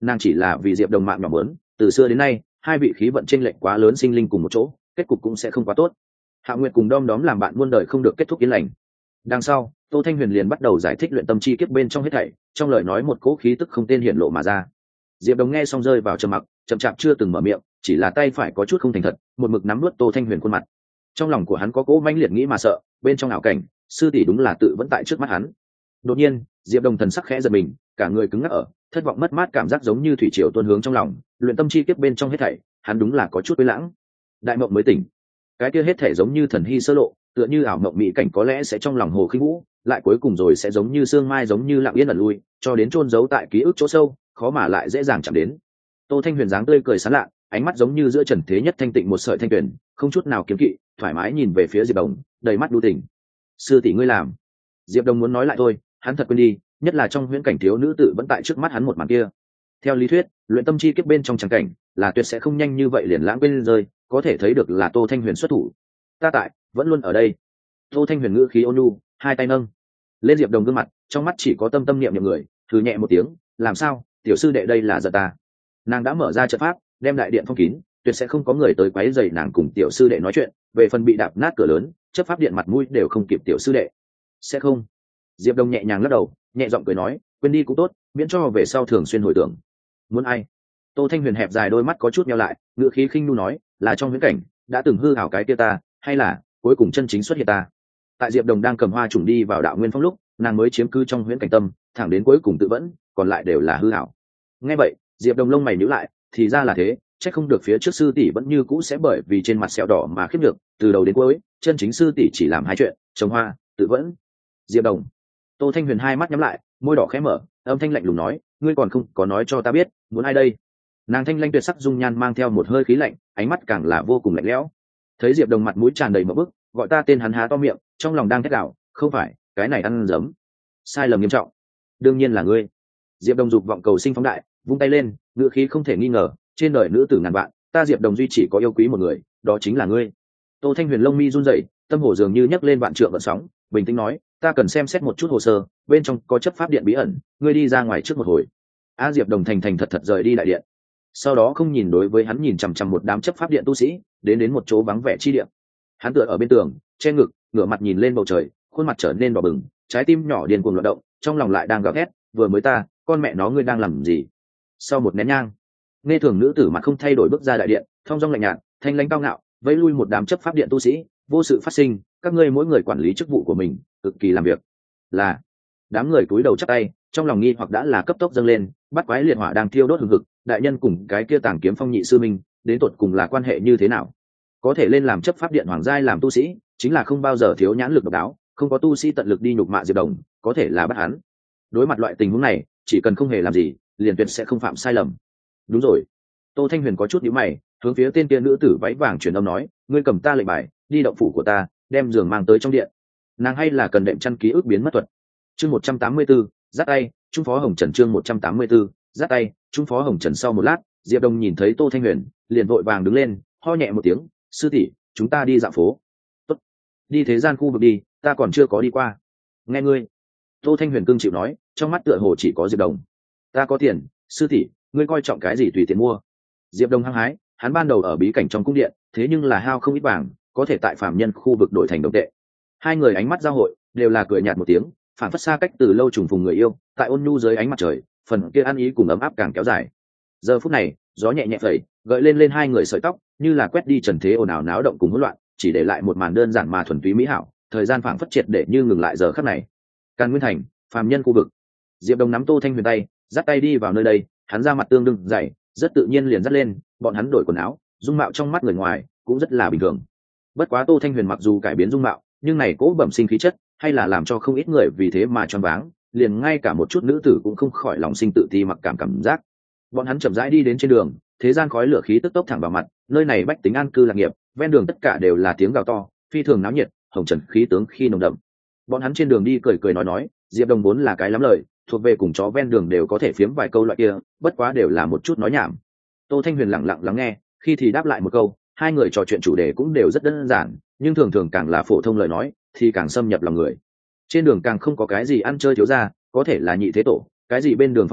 nàng chỉ là vì Diệp Đồng mạng nhỏ mớn, từ xưa đến nay hai vị khí vận chênh lệch quá lớn sinh linh cùng một chỗ, kết cục cũng sẽ không quá tốt. Hạ Nguyệt cùng Đom Đóm làm bạn muôn đời không được kết thúc yên lành. Đằng sau, Tô Thanh Huyền liền bắt đầu giải thích luyện tâm chi kiếp bên trong hết thảy, trong lời nói một cỗ khí tức không tên hiện lộ mà ra. Diệp Đồng nghe xong rơi vào trầm mặc, chậm chạp chưa từng mở miệng, chỉ là tay phải có chút không thành thật, một mực nắm nuốt Tô Thanh Huyền khuôn mặt. Trong lòng của hắn có cỗ mãnh liệt nghĩ mà sợ, bên trong ảo cảnh, sư tỷ đúng là tự vẫn tại trước mắt hắn. Đột nhiên, Diệp Đồng thần sắc khẽ giật mình, cả người cứng ngắc ở, thất vọng mất mát cảm giác giống như thủy triều tuôn hướng trong lòng, luyện tâm chi kiếp bên trong hết thảy, hắn đúng là có chút quên lãng. Đại mộng mới tỉnh, cái kia hết thảy giống như thần hy sơ lộ, tựa như ảo mộng mỹ cảnh có lẽ sẽ trong lòng hồ khinh vũ, lại cuối cùng rồi sẽ giống như sương mai giống như lặng yên ẩn lui, cho đến chôn giấu tại ký ức chỗ sâu, khó mà lại dễ dàng chạm đến. Tô Thanh Huyền dáng tươi cười sán lạ, ánh mắt giống như giữa trần thế nhất thanh tịnh một sợi thanh tuyền, không chút nào kiếm kỵ, thoải mái nhìn về phía Diệp Đồng, đầy mắt đu tình. Sư tỷ ngươi làm. Diệp Đồng muốn nói lại thôi, hắn thật quên đi, nhất là trong huyễn cảnh thiếu nữ tử vẫn tại trước mắt hắn một màn kia. Theo lý thuyết, luyện tâm chi kiếp bên trong tràng cảnh là tuyệt sẽ không nhanh như vậy liền lãng quên rơi, có thể thấy được là Tô Thanh Huyền xuất thủ. Ta tại, vẫn luôn ở đây. Tô Thanh Huyền ngữ khí ôn nhu, hai tay nâng lên Diệp Đồng gương mặt, trong mắt chỉ có tâm tâm niệm niệm người, thử nhẹ một tiếng, làm sao, tiểu sư đệ đây là giận ta. Nàng đã mở ra trận pháp, đem đại điện phong kín, tuyệt sẽ không có người tới quấy rầy nàng cùng tiểu sư đệ nói chuyện, về phần bị đạp nát cửa lớn, chấp pháp điện mặt mũi đều không kịp tiểu sư đệ. Sẽ không. Diệp Đông nhẹ nhàng lắc đầu, nhẹ giọng cười nói, quên đi cũng tốt, miễn cho về sau thường xuyên hồi tưởng. Muốn ai? Tô Thanh Huyền hẹp dài đôi mắt có chút nheo lại, ngữ khí khinh nu nói, là trong viễn cảnh đã từng hư ảo cái kia ta, hay là cuối cùng chân chính xuất hiện ta? Tại Diệp Đồng đang cầm hoa trùng đi vào đạo nguyên phong lúc, nàng mới chiếm cư trong huyễn cảnh tâm, thẳng đến cuối cùng tự vẫn, còn lại đều là hư ảo. Nghe vậy, Diệp Đồng lông mày nhíu lại, thì ra là thế, chắc không được phía trước sư tỷ vẫn như cũ sẽ bởi vì trên mặt sẹo đỏ mà khiếp được, từ đầu đến cuối, chân chính sư tỷ chỉ làm hai chuyện, trồng hoa, tự vẫn. Diệp Đồng. Tô Thanh Huyền hai mắt nhắm lại, môi đỏ khẽ mở, âm thanh lạnh lùng nói, ngươi còn không có nói cho ta biết, muốn ai đây? Nàng thanh lanh tuyệt sắc dung nhan mang theo một hơi khí lạnh, ánh mắt càng là vô cùng lạnh lẽo. Thấy Diệp Đồng mặt mũi tràn đầy mộng bức, gọi ta tên hắn há to miệng, trong lòng đang thét đảo, không phải, cái này ăn dấm. Sai lầm nghiêm trọng. Đương nhiên là ngươi. Diệp Đồng dục vọng cầu sinh phóng đại, vung tay lên, ngữ khí không thể nghi ngờ, trên đời nữ tử ngàn vạn, ta Diệp Đồng duy chỉ có yêu quý một người, đó chính là ngươi. Tô Thanh Huyền lông mi run rẩy, tâm hồ dường như nhấc lên vạn trượng gợn sóng, bình tĩnh nói, ta cần xem xét một chút hồ sơ, bên trong có chấp pháp điện bí ẩn, ngươi đi ra ngoài trước một hồi. Diệp Đồng thành thành thật thật rời đi đại điện, sau đó không nhìn đối với hắn nhìn chằm chằm một đám chấp pháp điện tu sĩ, đến một chỗ vắng vẻ chi điện. Hắn tựa ở bên tường, che ngực, ngửa mặt nhìn lên bầu trời, khuôn mặt trở nên đỏ bừng, trái tim nhỏ điên cuồng loạn động, trong lòng lại đang gào thét, vừa mới ta, con mẹ nó ngươi đang làm gì? Sau một nén nhang, nghe thường nữ tử mặt không thay đổi bước ra đại điện, thong dong lạnh nhạt, thanh lãnh cao ngạo, vẫy lui một đám chấp pháp điện tu sĩ, vô sự phát sinh, các ngươi mỗi người quản lý chức vụ của mình, cực kỳ làm việc. Là. Đám người cúi đầu chắp tay, trong lòng nghi hoặc đã là cấp tốc dâng lên, bắt quái liệt hỏa đang thiêu đốt hừng hực, đại nhân cùng cái kia Tàng Kiếm Phong nhị sư minh, đến tột cùng là quan hệ như thế nào? Có thể lên làm chấp pháp điện hoàng giai làm tu sĩ, chính là không bao giờ thiếu nhãn lực độc đáo, không có tu sĩ tận lực đi nhục mạ Diệp Đồng, có thể là bắt hắn. Đối mặt loại tình huống này, chỉ cần không hề làm gì, liền tuyệt sẽ không phạm sai lầm. Đúng rồi. Tô Thanh Huyền có chút nhíu mày, hướng phía tên kia nữ tử váy vàng truyền âm nói, ngươi cầm ta lệnh bài, đi động phủ của ta, đem giường mang tới trong điện. Nàng hay là cần đệm chăn ký ức biến mất thuật. Chương 184, giắt tay, Trung Phó Hồng Trần chương 184, giắt tay, Trung Phó Hồng Trần. Sau một lát, Diệp Đồng nhìn thấy Tô Thanh Huyền, liền vội vàng đứng lên, ho nhẹ một tiếng, sư tỷ, chúng ta đi dạo phố. Tốt. Đi thế gian khu vực đi, ta còn chưa có đi qua. Nghe ngươi. Tô Thanh Huyền cương chịu nói, trong mắt tựa hồ chỉ có Diệp Đồng. Ta có tiền, sư tỷ, ngươi coi trọng cái gì tùy tiện mua. Diệp Đồng hăng hái, hắn ban đầu ở bí cảnh trong cung điện, thế nhưng là hao không ít vàng, có thể tại phạm nhân khu vực đổi thành đồng tệ. Hai người ánh mắt giao hội, đều là cười nhạt một tiếng, phản phất xa cách từ lâu trùng phùng người yêu, tại ôn nhu dưới ánh mặt trời, phần kia ăn ý cùng ấm áp càng kéo dài. Giờ phút này, gió nhẹ nhẹ phẩy, gợi lên hai người sợi tóc, như là quét đi trần thế ồn ào náo động cùng hỗn loạn, chỉ để lại một màn đơn giản mà thuần túy mỹ hảo, thời gian phảng phất triệt để như ngừng lại giờ khắc này. Càn Nguyên Thành, phàm nhân khu vực. Diệp Đồng nắm Tô Thanh Huyền tay, dắt tay đi vào nơi đây, hắn ra mặt tương đương dày, rất tự nhiên liền dắt lên, bọn hắn đổi quần áo, dung mạo trong mắt người ngoài cũng rất là bình thường. Bất quá Tô Thanh Huyền mặc dù cải biến dung mạo, nhưng này cố bẩm sinh khí chất, hay là làm cho không ít người vì thế mà choáng váng, liền ngay cả một chút nữ tử cũng không khỏi lòng sinh tự ti mặc cảm giác. Bọn hắn chậm rãi đi đến trên đường, thế gian khói lửa khí tức tốc thẳng vào mặt, nơi này bách tính an cư lạc nghiệp, ven đường tất cả đều là tiếng gào to, phi thường náo nhiệt, hồng trần khí tướng khi nồng đậm. Bọn hắn trên đường đi cười nói, Diệp Đồng vốn là cái lắm lời, thuộc về cùng chó ven đường đều có thể phiếm vài câu loại kia, bất quá đều là một chút nói nhảm. Tô Thanh Huyền lặng lặng lắng nghe, khi thì đáp lại một câu, hai người trò chuyện chủ đề cũng đều rất đơn giản, nhưng thường càng là phổ thông lời nói, thì càng xâm nhập lòng người. Trên đường càng không có cái gì ăn chơi thiếu ra, có thể là nhị thế tổ, cái gì bên đường phóng ngựa,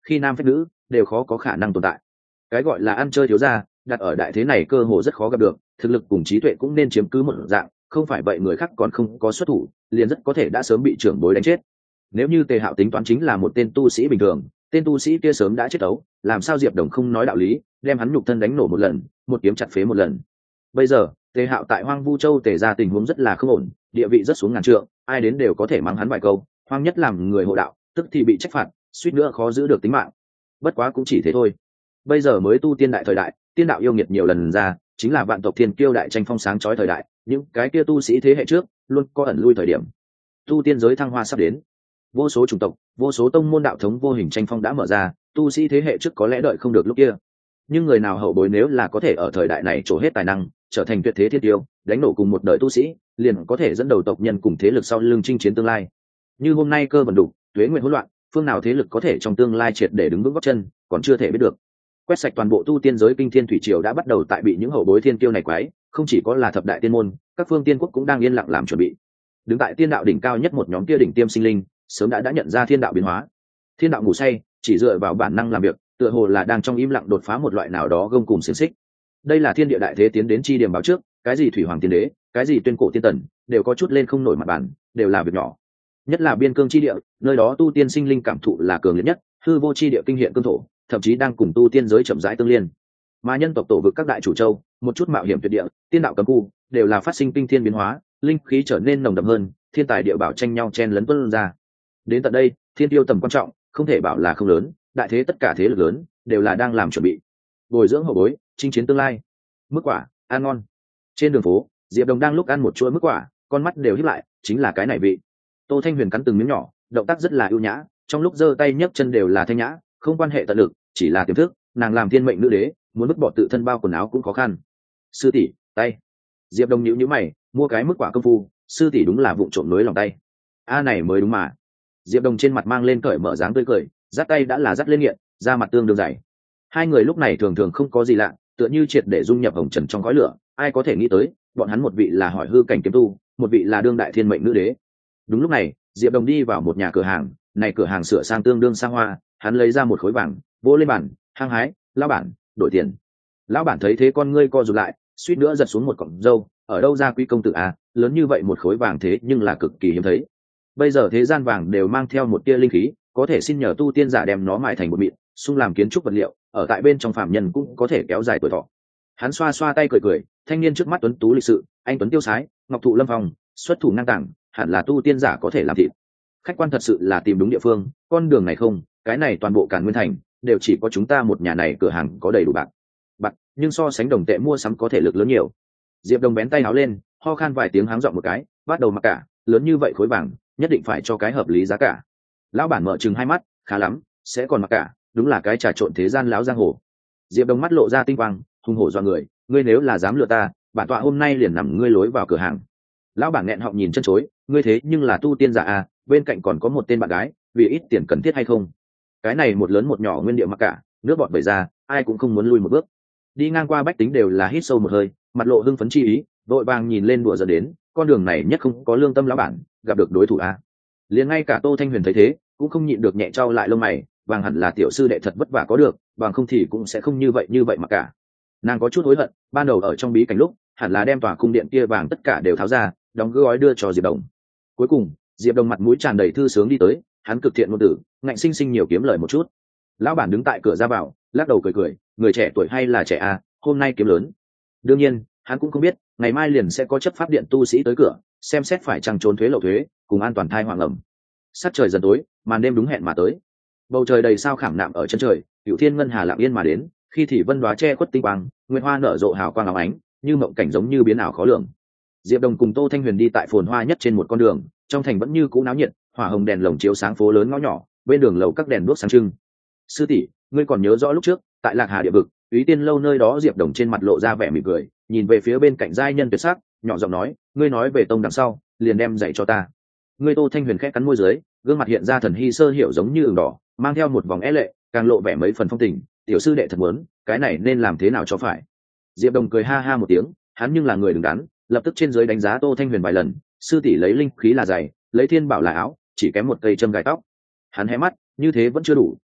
khi nam phép nữ đều khó có khả năng tồn tại. Cái gọi là ăn chơi thiếu gia đặt ở đại thế này cơ hồ rất khó gặp được, thực lực cùng trí tuệ cũng nên chiếm cứ một dạng, không phải vậy người khác còn không có xuất thủ liền rất có thể đã sớm bị trưởng bối đánh chết. Nếu như Tề Hạo tính toán chính là một tên tu sĩ bình thường, tên tu sĩ kia sớm đã chết ấu, làm sao Diệp Đồng không nói đạo lý đem hắn nhục thân đánh nổ một lần, một kiếm chặt phế một lần. Bây giờ Tề Hạo tại Hoang Vu Châu Tề ra tình huống rất là không ổn, địa vị rất xuống ngàn trượng, ai đến đều có thể mắng hắn vài câu, Hoang nhất làm người hộ đạo tức thì bị trách phạt, suýt nữa khó giữ được tính mạng. Bất quá cũng chỉ thế thôi. Bây giờ mới tu tiên đại thời đại, tiên đạo yêu nghiệt nhiều lần ra, chính là vạn tộc thiên kiêu đại tranh phong sáng chói thời đại, những cái kia tu sĩ thế hệ trước luôn có ẩn lui thời điểm. Tu tiên giới thăng hoa sắp đến, vô số chủng tộc, vô số tông môn đạo thống vô hình tranh phong đã mở ra, tu sĩ thế hệ trước có lẽ đợi không được lúc kia, nhưng người nào hậu bối nếu là có thể ở thời đại này trổ hết tài năng, trở thành tuyệt thế thiên tiêu, đánh nổ cùng một đời tu sĩ, liền có thể dẫn đầu tộc nhân cùng thế lực sau lưng chinh chiến tương lai. Như hôm nay cơ vận đủ, tuế nguyện hỗn loạn, phương nào thế lực có thể trong tương lai triệt để đứng vững gót chân, còn chưa thể biết được. Quét sạch toàn bộ tu tiên giới, kinh thiên thủy triều đã bắt đầu tại bị những hậu bối thiên tiêu này quái, không chỉ có là thập đại tiên môn, các phương tiên quốc cũng đang yên lặng làm chuẩn bị. Đứng tại tiên đạo đỉnh cao nhất một nhóm kia đỉnh tiêm sinh linh, sớm đã nhận ra thiên đạo biến hóa. Thiên đạo ngủ say, chỉ dựa vào bản năng làm việc, tựa hồ là đang trong im lặng đột phá một loại nào đó gông cùng xiềng xích. Đây là thiên địa đại thế tiến đến chi điểm báo trước, cái gì thủy hoàng tiên đế, cái gì tuyên cổ tiên tần, đều có chút lên không nổi mặt bàn, đều là việc nhỏ. Nhất là biên cương chi địa, nơi đó tu tiên sinh linh cảm thụ là cường liệt nhất, hư vô chi địa kinh hiện cương thổ, thậm chí đang cùng tu tiên giới chậm rãi tương liên. Mà nhân tộc tổ vực các đại chủ châu, một chút mạo hiểm tuyệt địa, tiên đạo cấm khu, đều là phát sinh kinh thiên biến hóa, linh khí trở nên nồng đậm hơn, thiên tài địa bảo tranh nhau chen lấn tuôn ra. Đến tận đây, thiên tiêu tầm quan trọng, không thể bảo là không lớn, đại thế tất cả thế lực lớn đều là đang làm chuẩn bị, bồi dưỡng hậu bối, chinh chiến tương lai. Mức quả ăn ngon. Trên đường phố, Diệp Đồng đang lúc ăn một chuỗi mức quả, con mắt đều híp lại, chính là cái này vị. Tô Thanh Huyền cắn từng miếng nhỏ, động tác rất là ưu nhã, trong lúc giơ tay nhấc chân đều là thanh nhã, không quan hệ tận lực, chỉ là tiềm thức, nàng làm thiên mệnh nữ đế, muốn vứt bỏ tự thân bao quần áo cũng khó khăn. Sư tỷ, tay. Diệp Đồng nhíu nhíu mày, mua cái mức quả công phu, sư tỷ đúng là vụng trộm nối lòng tay. A này mới đúng mà. Diệp Đồng trên mặt mang lên cởi mở dáng tươi cười, dắt tay đã là dắt lên nghiện, da mặt tương đương dày. Hai người lúc này thường thường không có gì lạ, tựa như triệt để dung nhập hồng trần trong khói lửa, ai có thể nghĩ tới, bọn hắn một vị là hỏi hư cảnh kiếm tu, một vị là đương đại thiên mệnh nữ đế. Đúng lúc này, Diệp Đồng đi vào một nhà cửa hàng, này cửa hàng sửa sang tương đương xa hoa, hắn lấy ra một khối vàng, vỗ lên bàn, hăng hái, "Lão bản, đổi tiền." Lão bản thấy thế con ngươi co rụt lại, suýt nữa giật xuống một cọng râu, ở đâu ra quý công tử à, lớn như vậy một khối vàng thế nhưng là cực kỳ hiếm thấy. Bây giờ thế gian vàng đều mang theo một tia linh khí, có thể xin nhờ tu tiên giả đem nó mài thành bột mịn, xung làm kiến trúc vật liệu, ở tại bên trong phạm nhân cũng có thể kéo dài tuổi thọ. Hắn xoa xoa tay cười cười, thanh niên trước mắt tuấn tú lịch sự, anh tuấn tiêu sái, ngọc thụ lâm phong, xuất thủ ngang tàng, hẳn là tu tiên giả có thể làm thịt. Khách quan thật sự là tìm đúng địa phương, con đường này không, cái này toàn bộ Càn Nguyên thành đều chỉ có chúng ta một nhà này cửa hàng có đầy đủ bạc, nhưng so sánh đồng tệ mua sắm có thể lực lớn nhiều. Diệp Đồng bén tay áo lên, ho khan vài tiếng háng giọng một cái, bắt đầu mặc cả, lớn như vậy khối vàng, nhất định phải cho cái hợp lý giá cả. Lão bản mở trừng hai mắt, khá lắm, sẽ còn mặc cả, đúng là cái trà trộn thế gian láo giang hồ. Diệp Đồng mắt lộ ra tinh quang, hung hổ dọa người, ngươi nếu là dám lừa ta, bản tọa hôm nay liền nằm ngươi lối vào cửa hàng. Lão bản nghẹn họng nhìn chân chối, ngươi thế nhưng là tu tiên giả à, bên cạnh còn có một tên bạn gái, vì ít tiền cần thiết hay không? Cái này một lớn một nhỏ nguyên địa mặc cả, nước bọt vẩy ra, ai cũng không muốn lui một bước. Đi ngang qua bách tính đều là hít sâu một hơi, mặt lộ hưng phấn chi ý, vội vàng nhìn lên đùa giỡn đến, con đường này nhất không có lương tâm lão bản, gặp được đối thủ à. Liền ngay cả Tô Thanh Huyền thấy thế, cũng không nhịn được nhẹ trao lại lông mày, vàng hẳn là tiểu sư đệ thật vất vả có được, bằng không thì cũng sẽ không như vậy mà cả. Nàng có chút hối hận, ban đầu ở trong bí cảnh lúc, hẳn là đem tòa cung điện kia vàng tất cả đều tháo ra, đóng gói đưa cho Diệp Đồng. Cuối cùng, Diệp Đồng mặt mũi tràn đầy thư sướng đi tới, hắn cực thiện ngôn tử, ngạnh sinh sinh nhiều kiếm lời một chút. Lão bản đứng tại cửa ra vào, lắc đầu cười cười, người trẻ tuổi hay là trẻ à, hôm nay kiếm lớn. Đương nhiên, hắn cũng không biết, ngày mai liền sẽ có chấp pháp điện tu sĩ tới cửa, xem xét phải chăng trốn thuế lậu thuế, cùng an toàn thai hoàng ẩm. Sát trời dần tối, màn đêm đúng hẹn mà tới. Bầu trời đầy sao khảm nạm ở chân trời, Cửu Thiên ngân hà lặng yên mà đến, khi thì vân đoá che khuất tinh quang, nguyệt hoa nở rộ hào quang óng ánh, như mộng cảnh giống như biến ảo khó lường. Diệp Đồng cùng Tô Thanh Huyền đi tại phồn hoa nhất trên một con đường, trong thành vẫn như cũ náo nhiệt, hỏa hồng đèn lồng chiếu sáng phố lớn ngõ nhỏ, bên đường lầu các đèn đuốc sáng trưng. Sư tỷ, ngươi còn nhớ rõ lúc trước, tại Lạc Hà địa vực, Úy Tiên lâu nơi đó? Diệp Đồng trên mặt lộ ra vẻ mỉm cười, nhìn về phía bên cạnh giai nhân tuyệt sắc, nhỏ giọng nói, ngươi nói về tông đằng sau, liền đem dạy cho ta. Ngươi Tô Thanh Huyền khẽ cắn môi dưới, gương mặt hiện ra thần hy sơ hiểu giống như ửng đỏ, mang theo một vòng é lệ, càng lộ vẻ mấy phần phong tình. Tiểu sư đệ thật muốn, cái này nên làm thế nào cho phải? Diệp Đồng cười ha ha một tiếng, hắn nhưng là người đứng đắn, lập tức trên dưới đánh giá Tô Thanh Huyền vài lần. Sư tỷ lấy linh khí là giày, lấy thiên bảo là áo, chỉ kém một cây châm gài tóc. Hắn hé mắt, như thế vẫn chưa đủ,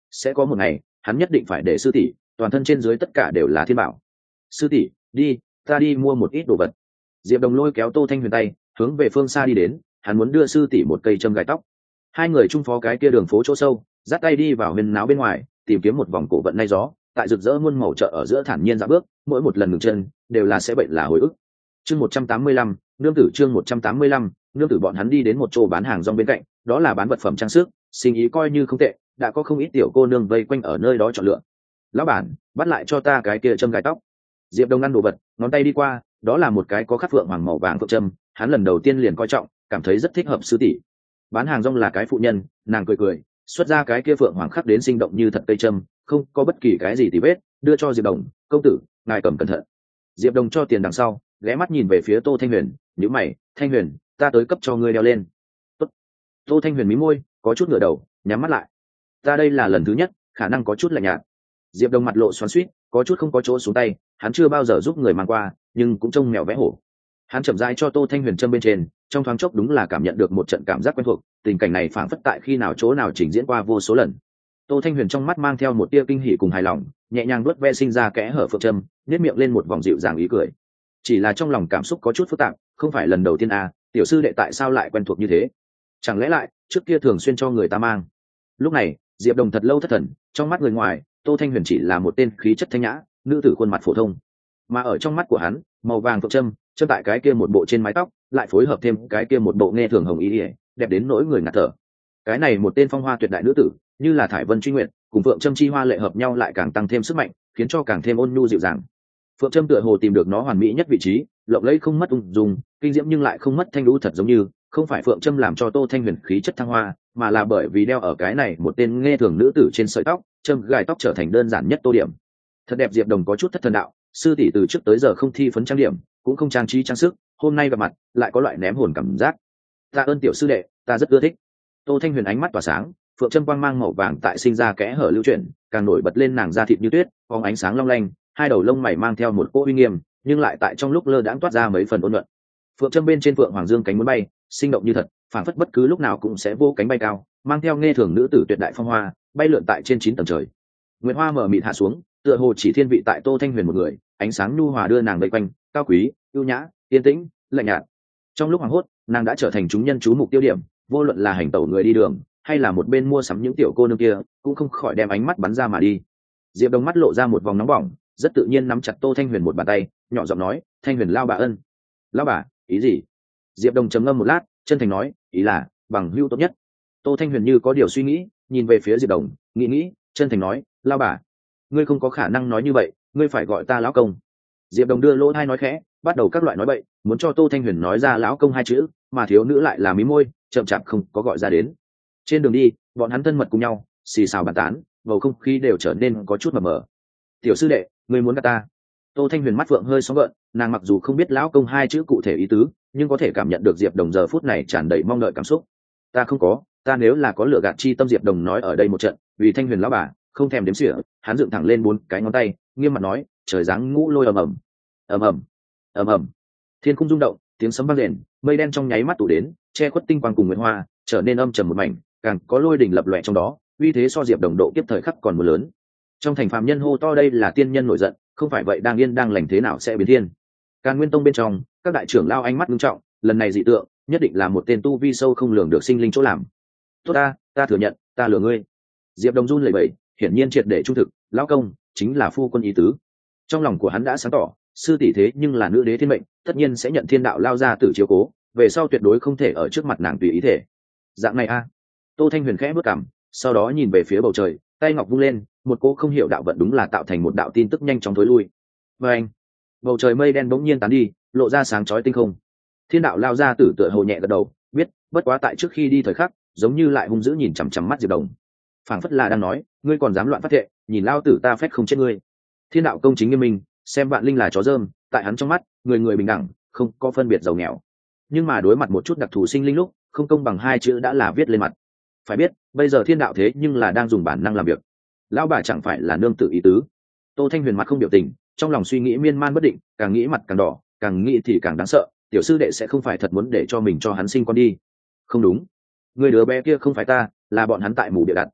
sẽ có một ngày hắn nhất định phải để sư tỷ toàn thân trên dưới tất cả đều là thiên bảo. Sư tỷ, đi, ta đi mua một ít đồ vật. Diệp Đồng lôi kéo Tô Thanh Huyền tay hướng về phương xa đi đến, hắn muốn đưa sư tỷ một cây châm gài tóc. Hai người chung phó cái kia đường phố chỗ sâu, dắt tay đi vào huyên náo bên ngoài, tìm kiếm một vòng cổ vận nay gió, tại rực rỡ muôn màu chợ ở giữa thản nhiên dạo bước, mỗi một lần ngừng chân đều là sẽ bệnh là hồi ức. Chương 185, nương tử chương 185, nương tử bọn hắn đi đến một chỗ bán hàng rong bên cạnh, đó là bán vật phẩm trang sức, sinh ý coi như không tệ, đã có không ít tiểu cô nương vây quanh ở nơi đó chọn lựa. Lão bản, bắt lại cho ta cái kia châm gài tóc. Diệp Đông ăn đồ vật, ngón tay đi qua, đó là một cái có khắc phượng hoàng màu vàng phượng châm, hắn lần đầu tiên liền coi trọng, cảm thấy rất thích hợp sư tỷ. Bán hàng rong là cái phụ nhân, nàng cười cười, xuất ra cái kia phượng hoàng khắc đến sinh động như thật cây châm, không có bất kỳ cái gì tì vết, đưa cho Diệp Đồng, công tử, ngài cầm cẩn thận. Diệp Đồng cho tiền đằng sau, ghé mắt nhìn về phía Tô Thanh Huyền, nhíu mày, Thanh Huyền, ta tới cấp cho ngươi đeo lên. Tốt. Tô Thanh Huyền mí môi, có chút ngửa đầu, nhắm mắt lại. Ta đây là lần thứ nhất, khả năng có chút lạnh nhạt. Diệp Đồng mặt lộ xoắn xuýt, có chút không có chỗ xuống tay, hắn chưa bao giờ giúp người mang qua, nhưng cũng trông mèo vẽ hổ. Hắn chậm rãi cho Tô Thanh Huyền châm bên trên, trong thoáng chốc đúng là cảm nhận được một trận cảm giác quen thuộc, tình cảnh này phảng phất tại khi nào chỗ nào trình diễn qua vô số lần. Tô Thanh Huyền trong mắt mang theo một tia kinh hỉ cùng hài lòng, nhẹ nhàng vuốt ve sinh ra kẽ hở phượng châm, nhếch miệng lên một vòng dịu dàng ý cười. Chỉ là trong lòng cảm xúc có chút phức tạp, không phải lần đầu tiên à, tiểu sư đệ tại sao lại quen thuộc như thế? Chẳng lẽ lại trước kia thường xuyên cho người ta mang? Lúc này, Diệp Đồng thật lâu thất thần, trong mắt người ngoài, Tô Thanh Huyền chỉ là một tên khí chất thanh nhã, nữ tử khuôn mặt phổ thông. Mà ở trong mắt của hắn, màu vàng phượng châm, châm tại cái kia một bộ trên mái tóc, lại phối hợp thêm cái kia một bộ nghe thường hồng ý, đẹp đến nỗi người ngạt thở. Cái này một tên phong hoa tuyệt đại nữ tử, như là thải vân truy nguyện, cùng phượng châm chi hoa lệ hợp nhau lại càng tăng thêm sức mạnh, khiến cho càng thêm ôn nhu dịu dàng. Phượng châm tựa hồ tìm được nó hoàn mỹ nhất vị trí, lộng lẫy không mất ung dung, kinh diễm nhưng lại không mất thanh lũ, thật giống như không phải phượng châm làm cho Tô Thanh Huyền khí chất thăng hoa, mà là bởi vì đeo ở cái này một tên nghe thường nữ tử trên sợi tóc, châm gài tóc trở thành đơn giản nhất tô điểm. Thật đẹp. Diệp Đồng có chút thất thần đạo, sư tỷ từ trước tới giờ không thi phấn trang điểm, cũng không trang trí trang sức, hôm nay gặp mặt lại có loại ném hồn cảm giác. Tạ ơn tiểu sư đệ, ta rất ưa thích. Tô Thanh Huyền ánh mắt tỏa sáng, phượng châm quang mang màu vàng tại sinh ra kẽ hở lưu chuyển, càng nổi bật lên nàng da thịt như tuyết, phóng ánh sáng long lanh, hai đầu lông mày mang theo một cỗ uy nghiêm, nhưng lại tại trong lúc lơ đãng toát ra mấy phần ôn nhuận. Phượng châm bên trên phượng hoàng dương cánh muốn bay, sinh động như thật, phảng phất bất cứ lúc nào cũng sẽ vô cánh bay cao, mang theo nghe thường nữ tử tuyệt đại phong hoa, bay lượn tại trên 9 tầng trời. Nguyệt hoa mở mịt hạ xuống, tựa hồ chỉ thiên vị tại Tô Thanh Huyền một người, ánh sáng nhu hòa đưa nàng vây quanh, cao quý, ưu nhã, yên tĩnh, lạnh nhạt. Trong lúc hoảng hốt, nàng đã trở thành chúng nhân chú mục tiêu điểm, vô luận là hành tẩu người đi đường, hay là một bên mua sắm những tiểu cô nương kia, cũng không khỏi đem ánh mắt bắn ra mà đi. Diệp Đồng mắt lộ ra một vòng nóng bỏng, rất tự nhiên nắm chặt Tô Thanh Huyền một bàn tay, nhỏ giọng nói, Thanh Huyền lao bà ân. Lao bà, ý gì? Diệp Đồng trầm ngâm một lát, chân thành nói, ý là bằng hữu tốt nhất. Tô Thanh Huyền như có điều suy nghĩ, nhìn về phía Diệp Đồng, nghĩ, chân thành nói, lao bà, ngươi không có khả năng nói như vậy, ngươi phải gọi ta lão công. Diệp Đồng đưa lỗ tai nói khẽ, bắt đầu các loại nói bậy, muốn cho Tô Thanh Huyền nói ra lão công hai chữ, mà thiếu nữ lại là mí môi, chậm chạp không có gọi ra đến. Trên đường đi, bọn hắn thân mật cùng nhau, xì xào bàn tán, bầu không khí đều trở nên có chút mờ mờ. Tiểu sư đệ, ngươi muốn gặp ta? Tô Thanh Huyền mắt phượng hơi sóng gợn, nàng mặc dù không biết lão công hai chữ cụ thể ý tứ, nhưng có thể cảm nhận được Diệp Đồng giờ phút này tràn đầy mong đợi cảm xúc. Ta không có, ta nếu là có lựa gạt chi tâm. Diệp Đồng nói ở đây một trận, vì Thanh Huyền lão bà, không thèm đếm xỉa, hắn dựng thẳng lên 4 cái ngón tay, nghiêm mặt nói, trời giáng ngũ lôi ầm ầm, ầm ầm, ầm ầm. Thiên cung rung động, tiếng sấm vang rền, mây đen trong nháy mắt tụ đến, che khuất tinh quang cùng nguyệt hoa, trở nên âm trầm một mảnh, càng có lôi đỉnh lập lòe trong đó, uy thế so Diệp Đồng độ kiếp thời khắc còn mưa lớn. Trong thành phàm nhân hô to đây là tiên nhân nổi giận, không phải vậy đang yên đang lành thế nào sẽ biến thiên. Càn Nguyên Tông bên trong, các đại trưởng lao ánh mắt nghiêm trọng, lần này dị tượng, nhất định là một tên tu vi sâu không lường được sinh linh chỗ làm. Tốt ta thừa nhận, ta lừa ngươi. Diệp Đồng run lẩy bẩy, hiển nhiên triệt để trung thực, lão công chính là phu quân ý tứ. Trong lòng của hắn đã sáng tỏ, sư tỷ thế nhưng là nữ đế thiên mệnh, tất nhiên sẽ nhận thiên đạo lao ra tử chiếu cố, về sau tuyệt đối không thể ở trước mặt nàng tùy ý thể. Dạng này a. Tô Thanh Huyền khẽ bước cằm, sau đó nhìn về phía bầu trời, tay ngọc vung lên, một cỗ không hiểu đạo vận đúng là tạo thành một đạo tin tức nhanh chóng thối lui. Và anh, bầu trời mây đen bỗng nhiên tán đi, lộ ra sáng chói tinh không. Thiên đạo lao ra tử tựa hồ nhẹ gật đầu, biết, bất quá tại trước khi đi thời khắc, giống như lại hung dữ nhìn chằm chằm mắt Diệp Đồng, phảng phất là đang nói, ngươi còn dám loạn phát thệ, nhìn lao tử ta phép không chết ngươi. Thiên đạo công chính nghiêm minh, xem vạn linh là chó dơm, tại hắn trong mắt, người người bình đẳng, không có phân biệt giàu nghèo. Nhưng mà đối mặt một chút đặc thù sinh linh lúc, không công bằng hai chữ đã là viết lên mặt. Phải biết, bây giờ thiên đạo thế nhưng là đang dùng bản năng làm việc. Lão bà chẳng phải là nương tự ý tứ. Tô Thanh Huyền mặt không biểu tình, trong lòng suy nghĩ miên man bất định, càng nghĩ mặt càng đỏ, càng nghĩ thì càng đáng sợ. Tiểu sư đệ sẽ không phải thật muốn để cho mình cho hắn sinh con đi. Không đúng, người đứa bé kia không phải ta, là bọn hắn tại mù địa đặt.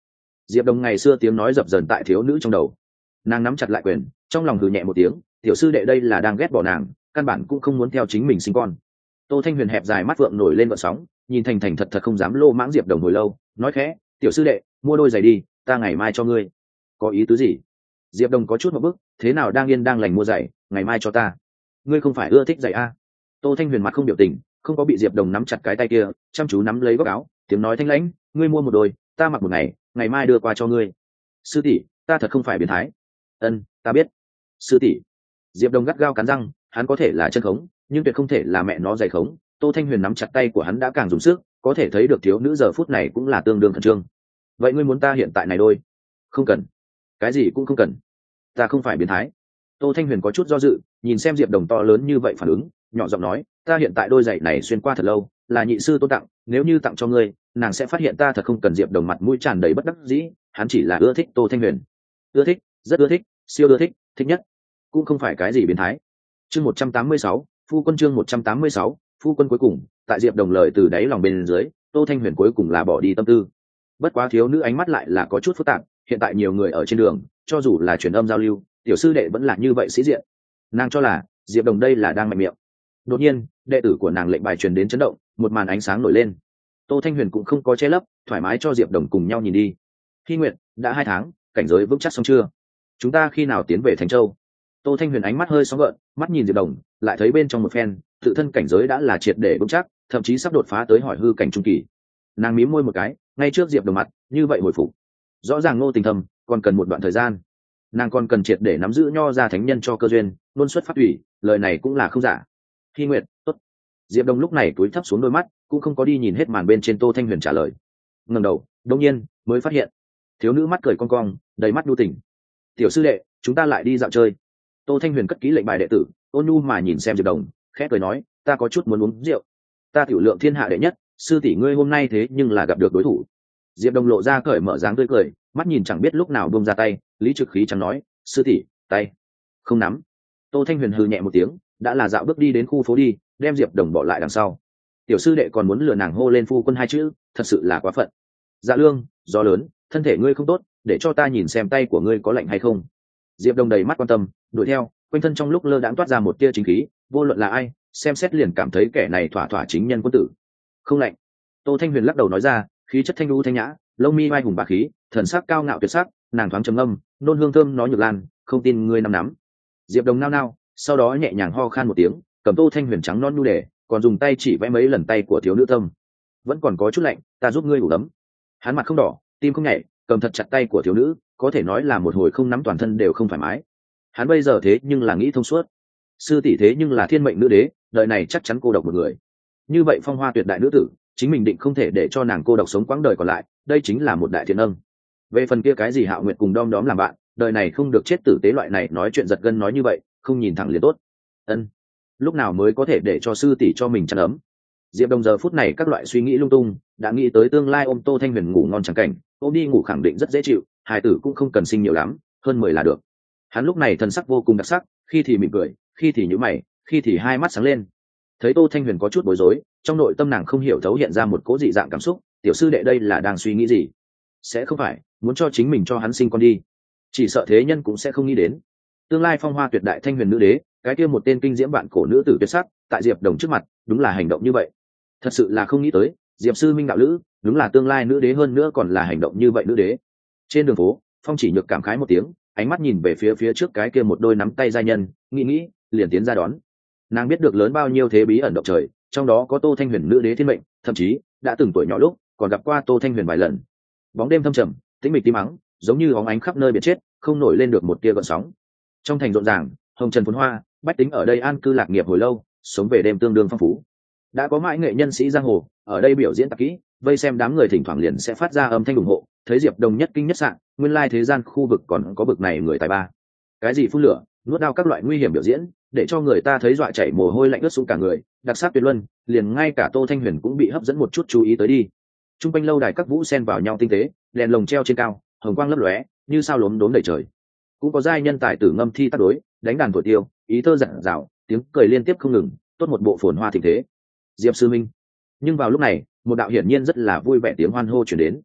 Diệp Đồng ngày xưa tiếng nói dập dờn tại thiếu nữ trong đầu. Nàng nắm chặt lại quyền, trong lòng hừ nhẹ một tiếng, tiểu sư đệ đây là đang ghét bỏ nàng, căn bản cũng không muốn theo chính mình sinh con. Tô Thanh Huyền hẹp dài mắt vượng nổi lên gợn sóng, nhìn thành thành thật thật không dám lô mãng Diệp Đồng hồi lâu, nói khẽ, tiểu sư đệ, mua đôi giày đi, ta ngày mai cho ngươi. Có ý tứ gì? Diệp Đồng có chút một bức, thế nào đang yên đang lành mua giày, ngày mai cho ta? Ngươi không phải ưa thích giày a? Tô Thanh Huyền mặt không biểu tình, không có bị Diệp Đồng nắm chặt cái tay kia, chăm chú nắm lấy góc áo, tiếng nói thanh lãnh, ngươi mua một đôi, ta mặc một ngày, ngày mai đưa qua cho ngươi. Sư tỷ, ta thật không phải biến thái. Ân, ta biết. Sư tỷ. Diệp Đồng gắt gao cắn răng, hắn có thể là chân khống, nhưng tuyệt không thể là mẹ nó giày khống. Tô Thanh Huyền nắm chặt tay của hắn đã càng dùng sức, có thể thấy được thiếu nữ giờ phút này cũng là tương đương khẩn trương. Vậy ngươi muốn ta hiện tại này đôi? Không cần. Cái gì cũng không cần. Ta không phải biến thái. Tô Thanh Huyền có chút do dự, nhìn xem Diệp Đồng to lớn như vậy phản ứng, nhỏ giọng nói, ta hiện tại đôi giày này xuyên qua thật lâu, là nhị sư tôn tặng, nếu như tặng cho ngươi, nàng sẽ phát hiện ta thật không cần. Diệp Đồng mặt mũi tràn đầy bất đắc dĩ, hắn chỉ là ưa thích Tô Thanh Huyền. Ưa thích, rất ưa thích, siêu ưa thích, thích nhất, cũng không phải cái gì biến thái. Chương 186, phu quân. Chương 186, phu quân. Cuối cùng, tại Diệp Đồng lời từ đáy lòng bên dưới, Tô Thanh Huyền cuối cùng là bỏ đi tâm tư. Bất quá thiếu nữ ánh mắt lại là có chút phức tạp, hiện tại nhiều người ở trên đường, cho dù là truyền âm giao lưu, tiểu sư đệ vẫn là như vậy sĩ diện. Nàng cho là Diệp Đồng đây là đang mạnh miệng. Đột nhiên, đệ tử của nàng lệnh bài truyền đến chấn động, một màn ánh sáng nổi lên. Tô Thanh Huyền cũng không có che lấp, thoải mái cho Diệp Đồng cùng nhau nhìn đi. Hy Nguyệt, đã 2 tháng, cảnh giới vững chắc xong chưa? Chúng ta khi nào tiến về Thành Châu? Tô Thanh Huyền ánh mắt hơi sóng gợn, mắt nhìn Diệp Đồng, lại thấy bên trong một phen, tự thân cảnh giới đã là triệt để vững chắc, thậm chí sắp đột phá tới hỏi hư cảnh trung kỳ. Nàng mím môi một cái, ngay trước Diệp Đồng mặt, như vậy hồi phục. Rõ ràng Ngô Tình Thâm còn cần một đoạn thời gian, nàng còn cần triệt để nắm giữ nho ra thánh nhân cho cơ duyên, luôn xuất phát ủy, lời này cũng là không giả. Hy Nguyệt, tốt. Diệp Đồng lúc này cúi thấp xuống đôi mắt, cũng không có đi nhìn hết màn bên trên. Tô Thanh Huyền trả lời. Ngẩng đầu, đột nhiên mới phát hiện, thiếu nữ mắt cười cong cong, đầy mắt nhu tình. Tiểu sư đệ, chúng ta lại đi dạo chơi. Tô Thanh Huyền cất kỹ lệnh bài đệ tử, ôn nhu mà nhìn xem Diệp Đồng, khẽ cười nói, ta có chút muốn uống rượu. Ta tiểu lượng thiên hạ đệ nhất, sư tỷ ngươi hôm nay thế nhưng là gặp được đối thủ. Diệp Đồng lộ ra cởi mở dáng tươi cười, mắt nhìn chẳng biết lúc nào buông ra tay, lý trực khí chẳng nói, sư tỷ, tay không nắm. Tô Thanh Huyền hừ nhẹ một tiếng, đã là dạo bước đi đến khu phố đi, đem Diệp Đồng bỏ lại đằng sau. Tiểu sư đệ còn muốn lừa nàng hô lên phu quân 2 chữ, thật sự là quá phận. Dạ Lương, gió lớn, thân thể ngươi không tốt, để cho ta nhìn xem tay của ngươi có lạnh hay không. Diệp Đồng đầy mắt quan tâm, đuổi theo, quanh thân trong lúc lơ đãng toát ra một tia chính khí, vô luận là ai, xem xét liền cảm thấy kẻ này thỏa thỏa chính nhân quân tử. Không lạnh. Tô Thanh Huyền lắc đầu nói ra, khí chất thanh lưu thanh nhã, lông mi vai hùng bá khí, thần sắc cao ngạo tuyệt sắc, nàng thoáng trầm âm, nôn hương thơm nói nhược lan, không tin ngươi nắm. Diệp Đồng nao nao, sau đó nhẹ nhàng ho khan một tiếng, cầm Tô Thanh Huyền trắng non nhu đề, còn dùng tay chỉ vẽ mấy lần tay của thiếu nữ tâm. Vẫn còn có chút lạnh, ta giúp ngươi ủ ấm. Hắn mặt không đỏ, tim không nhảy, cầm thật chặt tay của thiếu nữ, có thể nói là một hồi không nắm toàn thân đều không thoải mái. Hắn bây giờ thế nhưng là nghĩ thông suốt, sư tỷ thế nhưng là thiên mệnh nữ đế, đời này chắc chắn cô độc một người. Như vậy phong hoa tuyệt đại nữ tử, chính mình định không thể để cho nàng cô độc sống quãng đời còn lại, đây chính là một đại thiện ân. Về phần kia cái gì Hạo Nguyệt cùng đom đóm làm bạn, đời này không được chết tử tế loại này nói chuyện giật gân nói như vậy, không nhìn thẳng liền tốt. Ân, lúc nào mới có thể để cho sư tỷ cho mình chăn ấm? Diệp Đồng giờ phút này các loại suy nghĩ lung tung, đã nghĩ tới tương lai ôm Tô Thanh Huyền ngủ ngon chẳng cảnh, ôm đi ngủ khẳng định rất dễ chịu, hài tử cũng không cần sinh nhiều lắm, hơn 10 là được. Hắn lúc này thần sắc vô cùng đặc sắc, khi thì mỉm cười, khi thì nhíu mày, khi thì hai mắt sáng lên. Thấy Tô Thanh Huyền có chút bối rối, trong nội tâm nàng không hiểu thấu hiện ra một cố dị dạng cảm xúc, tiểu sư đệ đây là đang suy nghĩ gì? Sẽ không phải muốn cho chính mình cho hắn sinh con đi? Chỉ sợ thế nhân cũng sẽ không nghĩ đến, tương lai phong hoa tuyệt đại Thanh Huyền nữ đế, cái kia một tên kinh diễm vạn cổ nữ tử tuyệt sắc, tại Diệp Đồng trước mặt, đúng là hành động như vậy. Thật sự là không nghĩ tới, Diệp sư minh đạo lữ, đúng là tương lai nữ đế, hơn nữa còn là hành động như vậy nữ đế. Trên đường phố, Phong Chỉ Nhược cảm khái một tiếng, ánh mắt nhìn về phía trước cái kia một đôi nắm tay giai nhân, nghĩ liền tiến ra đón. Nàng biết được lớn bao nhiêu thế bí ẩn động trời, trong đó có Tô Thanh Huyền nữ đế thiên mệnh, thậm chí đã từng tuổi nhỏ lúc còn gặp qua Tô Thanh Huyền vài lần. Bóng đêm thâm trầm, tĩnh mịch tím mắng, giống như bóng ánh khắp nơi biển chết, không nổi lên được một tia gợn sóng. Trong thành rộn ràng, hồng trần phồn hoa, bách tính ở đây an cư lạc nghiệp hồi lâu, sống về đêm tương đương phong phú. Đã có mãi nghệ nhân sĩ giang hồ ở đây biểu diễn tạp kỹ, vây xem đám người thỉnh thoảng liền sẽ phát ra âm thanh ủng hộ. Thấy Diệp Đồng nhất kinh nhất sạn, nguyên lai thế gian khu vực còn có bực này người tài ba. Cái gì phun lửa, nuốt đao các loại nguy hiểm biểu diễn, để cho người ta thấy dọa chảy mồ hôi lạnh ướt sũng cả người, đặc sắc tuyệt luân, liền ngay cả Tô Thanh Huyền cũng bị hấp dẫn một chút chú ý tới đi. Trung quanh lâu đài các vũ sen vào nhau tinh tế, đèn lồng treo trên cao, hồng quang lấp lóe, như sao lốm đốm đầy trời. Cũng có giai nhân tài tử ngâm thi tác đối, đánh đàn thổi tiêu, ý thơ dặn dạo, tiếng cười liên tiếp không ngừng, tốt một bộ phồn hoa thịnh thế. Diệp sư minh. Nhưng vào lúc này, một đạo hiển nhiên rất là vui vẻ tiếng hoan hô truyền đến.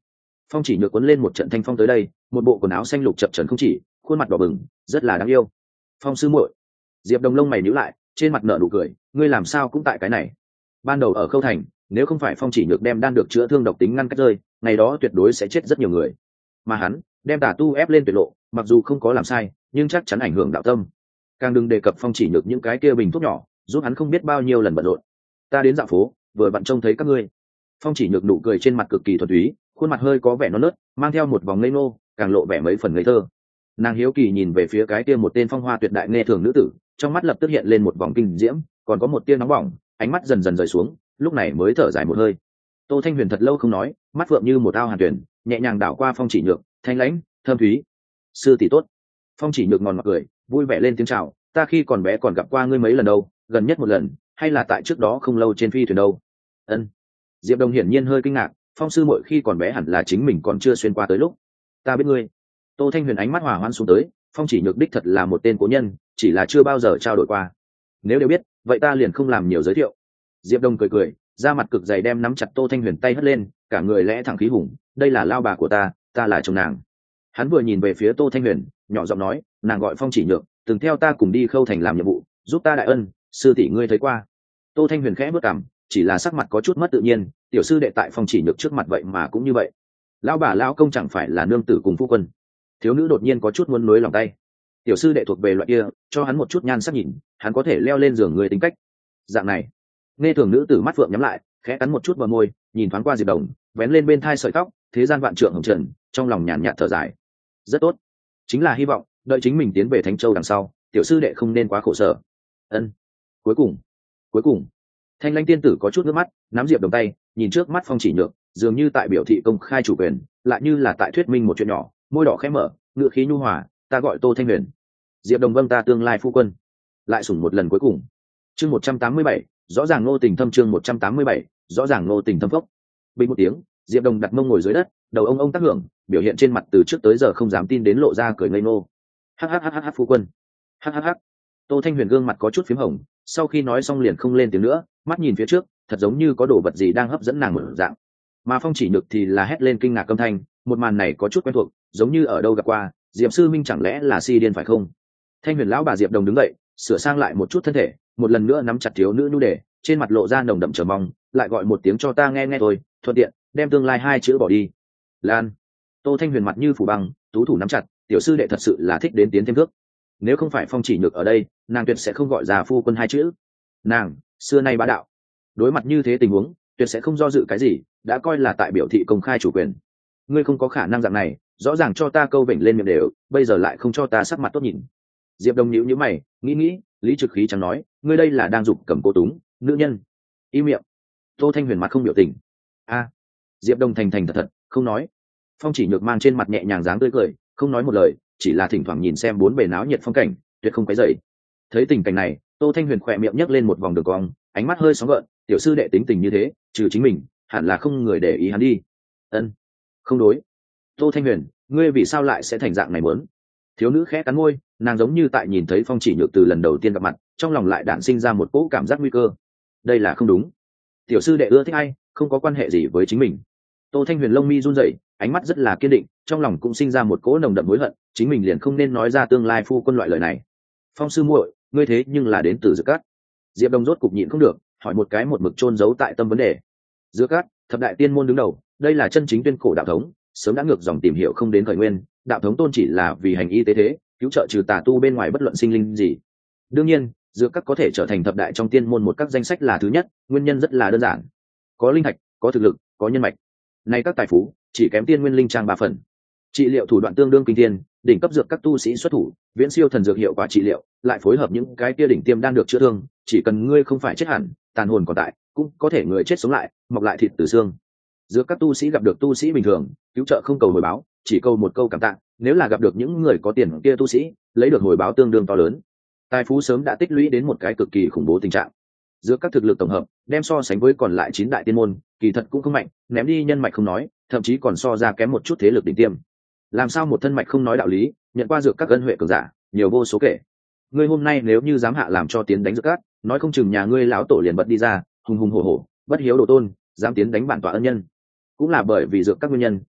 Phong Chỉ Nhược cuốn lên một trận thanh phong tới đây, một bộ quần áo xanh lục chập chờn không chỉ, khuôn mặt đỏ bừng, rất là đáng yêu. Phong sư muội. Diệp Đồng lông mày nhíu lại, trên mặt nở nụ cười, ngươi làm sao cũng tại cái này. Ban đầu ở Khâu Thành, nếu không phải Phong Chỉ Nhược đem đan được chữa thương độc tính ngăn cách rơi, ngày đó tuyệt đối sẽ chết rất nhiều người. Mà hắn đem tà tu ép lên tuyệt lộ, mặc dù không có làm sai, nhưng chắc chắn ảnh hưởng đạo tâm. Càng đừng đề cập Phong Chỉ Nhược những cái kia bình thuốc nhỏ, giúp hắn không biết bao nhiêu lần bận rộn. Ta đến dạo phố, vừa vặn trông thấy các ngươi. Phong Chỉ Nhược nụ cười trên mặt cực kỳ thuần túy, khuôn mặt hơi có vẻ non nớt, mang theo một vòng ngây ngô, càng lộ vẻ mấy phần ngây thơ. Nàng hiếu kỳ nhìn về phía cái kia một tên phong hoa tuyệt đại nghe thường nữ tử, trong mắt lập tức hiện lên một vòng kinh diễm, còn có một tia nóng bỏng, ánh mắt dần dần rời xuống, lúc này mới thở dài một hơi. Tô Thanh Huyền thật lâu không nói, mắt phượng như một ao hàn tuyển, nhẹ nhàng đảo qua Phong Chỉ Nhược, thanh lãnh, thơm thúy. Sư tỷ tốt. Phong Chỉ Nhược ngòn mặt cười, vui vẻ lên tiếng chào, ta khi còn bé còn gặp qua ngươi mấy lần đâu, gần nhất một lần, hay là tại trước đó không lâu trên phi thuyền đâu. Ân. Diệp Đồng hiển nhiên hơi kinh ngạc, Phong sư muội khi còn bé hẳn là chính mình còn chưa xuyên qua tới lúc. Ta biết ngươi. Tô Thanh Huyền ánh mắt hòa hoãn xuống tới, Phong Chỉ Nhược đích thật là một tên cố nhân, chỉ là chưa bao giờ trao đổi qua. Nếu đều biết, vậy ta liền không làm nhiều giới thiệu. Diệp Đông cười cười, da mặt cực dày đem nắm chặt Tô Thanh Huyền tay hất lên, cả người lẽ thẳng khí hùng, đây là lao bà của ta là chồng nàng. Hắn vừa nhìn về phía Tô Thanh Huyền, nhỏ giọng nói, nàng gọi Phong Chỉ Nhược, từng theo ta cùng đi Khâu Thành làm nhiệm vụ, giúp ta đại ân, sư tỷ ngươi thấy qua. Tô Thanh Huyền khẽ bước cằm, chỉ là sắc mặt có chút mất tự nhiên, tiểu sư đệ tại Phong Chỉ Nhược trước mặt vậy mà cũng như vậy. Lão bà lão công chẳng phải là nương tử cùng phu quân. Thiếu nữ đột nhiên có chút muốn nối lòng tay. Tiểu sư đệ thuộc về loại kia, cho hắn một chút nhan sắc nhìn, hắn có thể leo lên giường người tính cách. Dạng này. Nghe thường nữ tử mắt phượng nhắm lại, khẽ cắn một chút bờ môi, nhìn thoáng qua Diệp Đồng, vén lên bên thai sợi tóc, thế gian vạn trượng hồng trần, trong lòng nhàn nhạt thở dài. Rất tốt, chính là hy vọng đợi chính mình tiến về Thánh Châu đằng sau, tiểu sư đệ không nên quá khổ sở. Ân. Cuối cùng, Thanh Lãnh tiên tử có chút nước mắt, nắm Diệp Đồng tay, nhìn trước mắt Phong Chỉ Nhược, dường như tại biểu thị công khai chủ quyền, lại như là tại thuyết minh một chuyện nhỏ, môi đỏ khẽ mở, ngữ khí nhu hòa, ta gọi Tô Thanh Huyền. Diệp Đồng vâng ta tương lai phu quân. Lại sủng một lần cuối cùng. Chương 187, rõ ràng nô tình thâm, chương 187, rõ ràng nô tình thâm phốc. Bình một tiếng, Diệp Đồng đặt mông ngồi dưới đất, đầu ông tác hưởng, biểu hiện trên mặt từ trước tới giờ không dám tin đến lộ ra cười ngây ngô. Hắc phu quân. Hắc. Tô Thanh Huyền gương mặt có chút phím hồng, sau khi nói xong liền không lên tiếng nữa, mắt nhìn phía trước, thật giống như có đồ vật gì đang hấp dẫn nàng mở dạng. Mà Phong Chỉ Nhược thì là hét lên kinh ngạc âm thanh, một màn này có chút quen thuộc, giống như ở đâu gặp qua, Diệp sư minh chẳng lẽ là si điên phải không? Thanh Huyền lão bà Diệp Đồng đứng dậy, sửa sang lại một chút thân thể, một lần nữa nắm chặt thiếu nữ nhu đề, trên mặt lộ ra nồng đậm chờ mong, lại gọi một tiếng cho ta nghe thôi, thuận tiện đem tương lai hai chữ bỏ đi. Lan. Tô Thanh Huyền mặt như phủ băng, tú thủ nắm chặt, tiểu sư đệ thật sự là thích đến tiến thêm thước. Nếu không phải Phong Chỉ Nhược ở đây, nàng tuyệt sẽ không gọi ra phu quân hai chữ. Nàng xưa nay bá đạo, đối mặt như thế tình huống, tuyệt sẽ không do dự cái gì, đã coi là tại biểu thị công khai chủ quyền. Ngươi không có khả năng dạng này, rõ ràng cho ta câu vểnh lên miệng đều, bây giờ lại không cho ta sắc mặt tốt nhìn. Diệp Đồng nhíu nhíu mày, nghĩ, lý trực khí chẳng nói, ngươi đây là đang giục cầm cô túng, nữ nhân. Im miệng. Tô Thanh Huyền mặt không biểu tình. A. Diệp Đồng thành thật không nói. Phong Chỉ Nhược mang trên mặt nhẹ nhàng dáng tươi cười, không nói một lời, chỉ là thỉnh thoảng nhìn xem bốn bề náo nhiệt phong cảnh, tuyệt không quấy rầy. Thấy tình cảnh này, Tô Thanh Huyền khỏe miệng nhấc lên một vòng đường cong, ánh mắt hơi sóng gợn, tiểu sư đệ tính tình như thế, trừ chính mình, hẳn là không người để ý hắn đi. Ân. Không đối. Tô Thanh Huyền, ngươi vì sao lại sẽ thành dạng này muốn? Thiếu nữ khẽ cắn môi, nàng giống như tại nhìn thấy Phong Chỉ Nhược từ lần đầu tiên gặp mặt, trong lòng lại đản sinh ra một cỗ cảm giác nguy cơ. Đây là không đúng. Tiểu sư đệ ưa thích ai, không có quan hệ gì với chính mình. Tô Thanh Huyền lông mi run rẩy, ánh mắt rất là kiên định, trong lòng cũng sinh ra một cỗ nồng đậm hối hận, chính mình liền không nên nói ra tương lai phu quân loại lời này. Phong sư muội, ngươi thế nhưng là đến từ Dược Cát. Diệp Đông rốt cục nhịn không được, hỏi một cái một mực chôn giấu tại tâm vấn đề. Dược Cát, thập đại tiên môn đứng đầu, đây là chân chính tuyên cổ đạo thống, sớm đã ngược dòng tìm hiểu không đến khởi nguyên, đạo thống tôn chỉ là vì hành y tế thế, cứu trợ trừ tà tu bên ngoài bất luận sinh linh gì. Đương nhiên, Dược Các có thể trở thành thập đại trong tiên môn một các danh sách là thứ nhất, nguyên nhân rất là đơn giản. Có linh thạch, có thực lực, có nhân mạch. Nay các tài phú, chỉ kém tiên nguyên linh trang 3 phần. Trị liệu thủ đoạn tương đương kinh thiên, đỉnh cấp dược các tu sĩ xuất thủ, viễn siêu thần dược hiệu quả trị liệu, lại phối hợp những cái kia đỉnh tiêm đang được chữa thương, chỉ cần ngươi không phải chết hẳn, tàn hồn còn tại, cũng có thể người chết sống lại, mọc lại thịt từ xương. Dược các tu sĩ gặp được tu sĩ bình thường, cứu trợ không cầu hồi báo, chỉ câu một câu cảm tạ, nếu là gặp được những người có tiền kia tu sĩ, lấy được hồi báo tương đương to lớn. Tài phú sớm đã tích lũy đến một cái cực kỳ khủng bố tình trạng. Giữa các thực lực tổng hợp, đem so sánh với còn lại 9 đại tiên môn, kỳ thật cũng không mạnh, ném đi nhân mạch không nói, thậm chí còn so ra kém một chút thế lực đỉnh tiêm. Làm sao một thân mạch không nói đạo lý, nhận qua dược các ân huệ cường giả, nhiều vô số kể. Ngươi hôm nay nếu như dám hạ làm cho tiến đánh dược các, nói không chừng nhà ngươi lão tổ liền bật đi ra, hùng hùng hổ hổ, bất hiếu đồ tôn, dám tiến đánh bản tọa ân nhân. Cũng là bởi vì dược các nguyên nhân,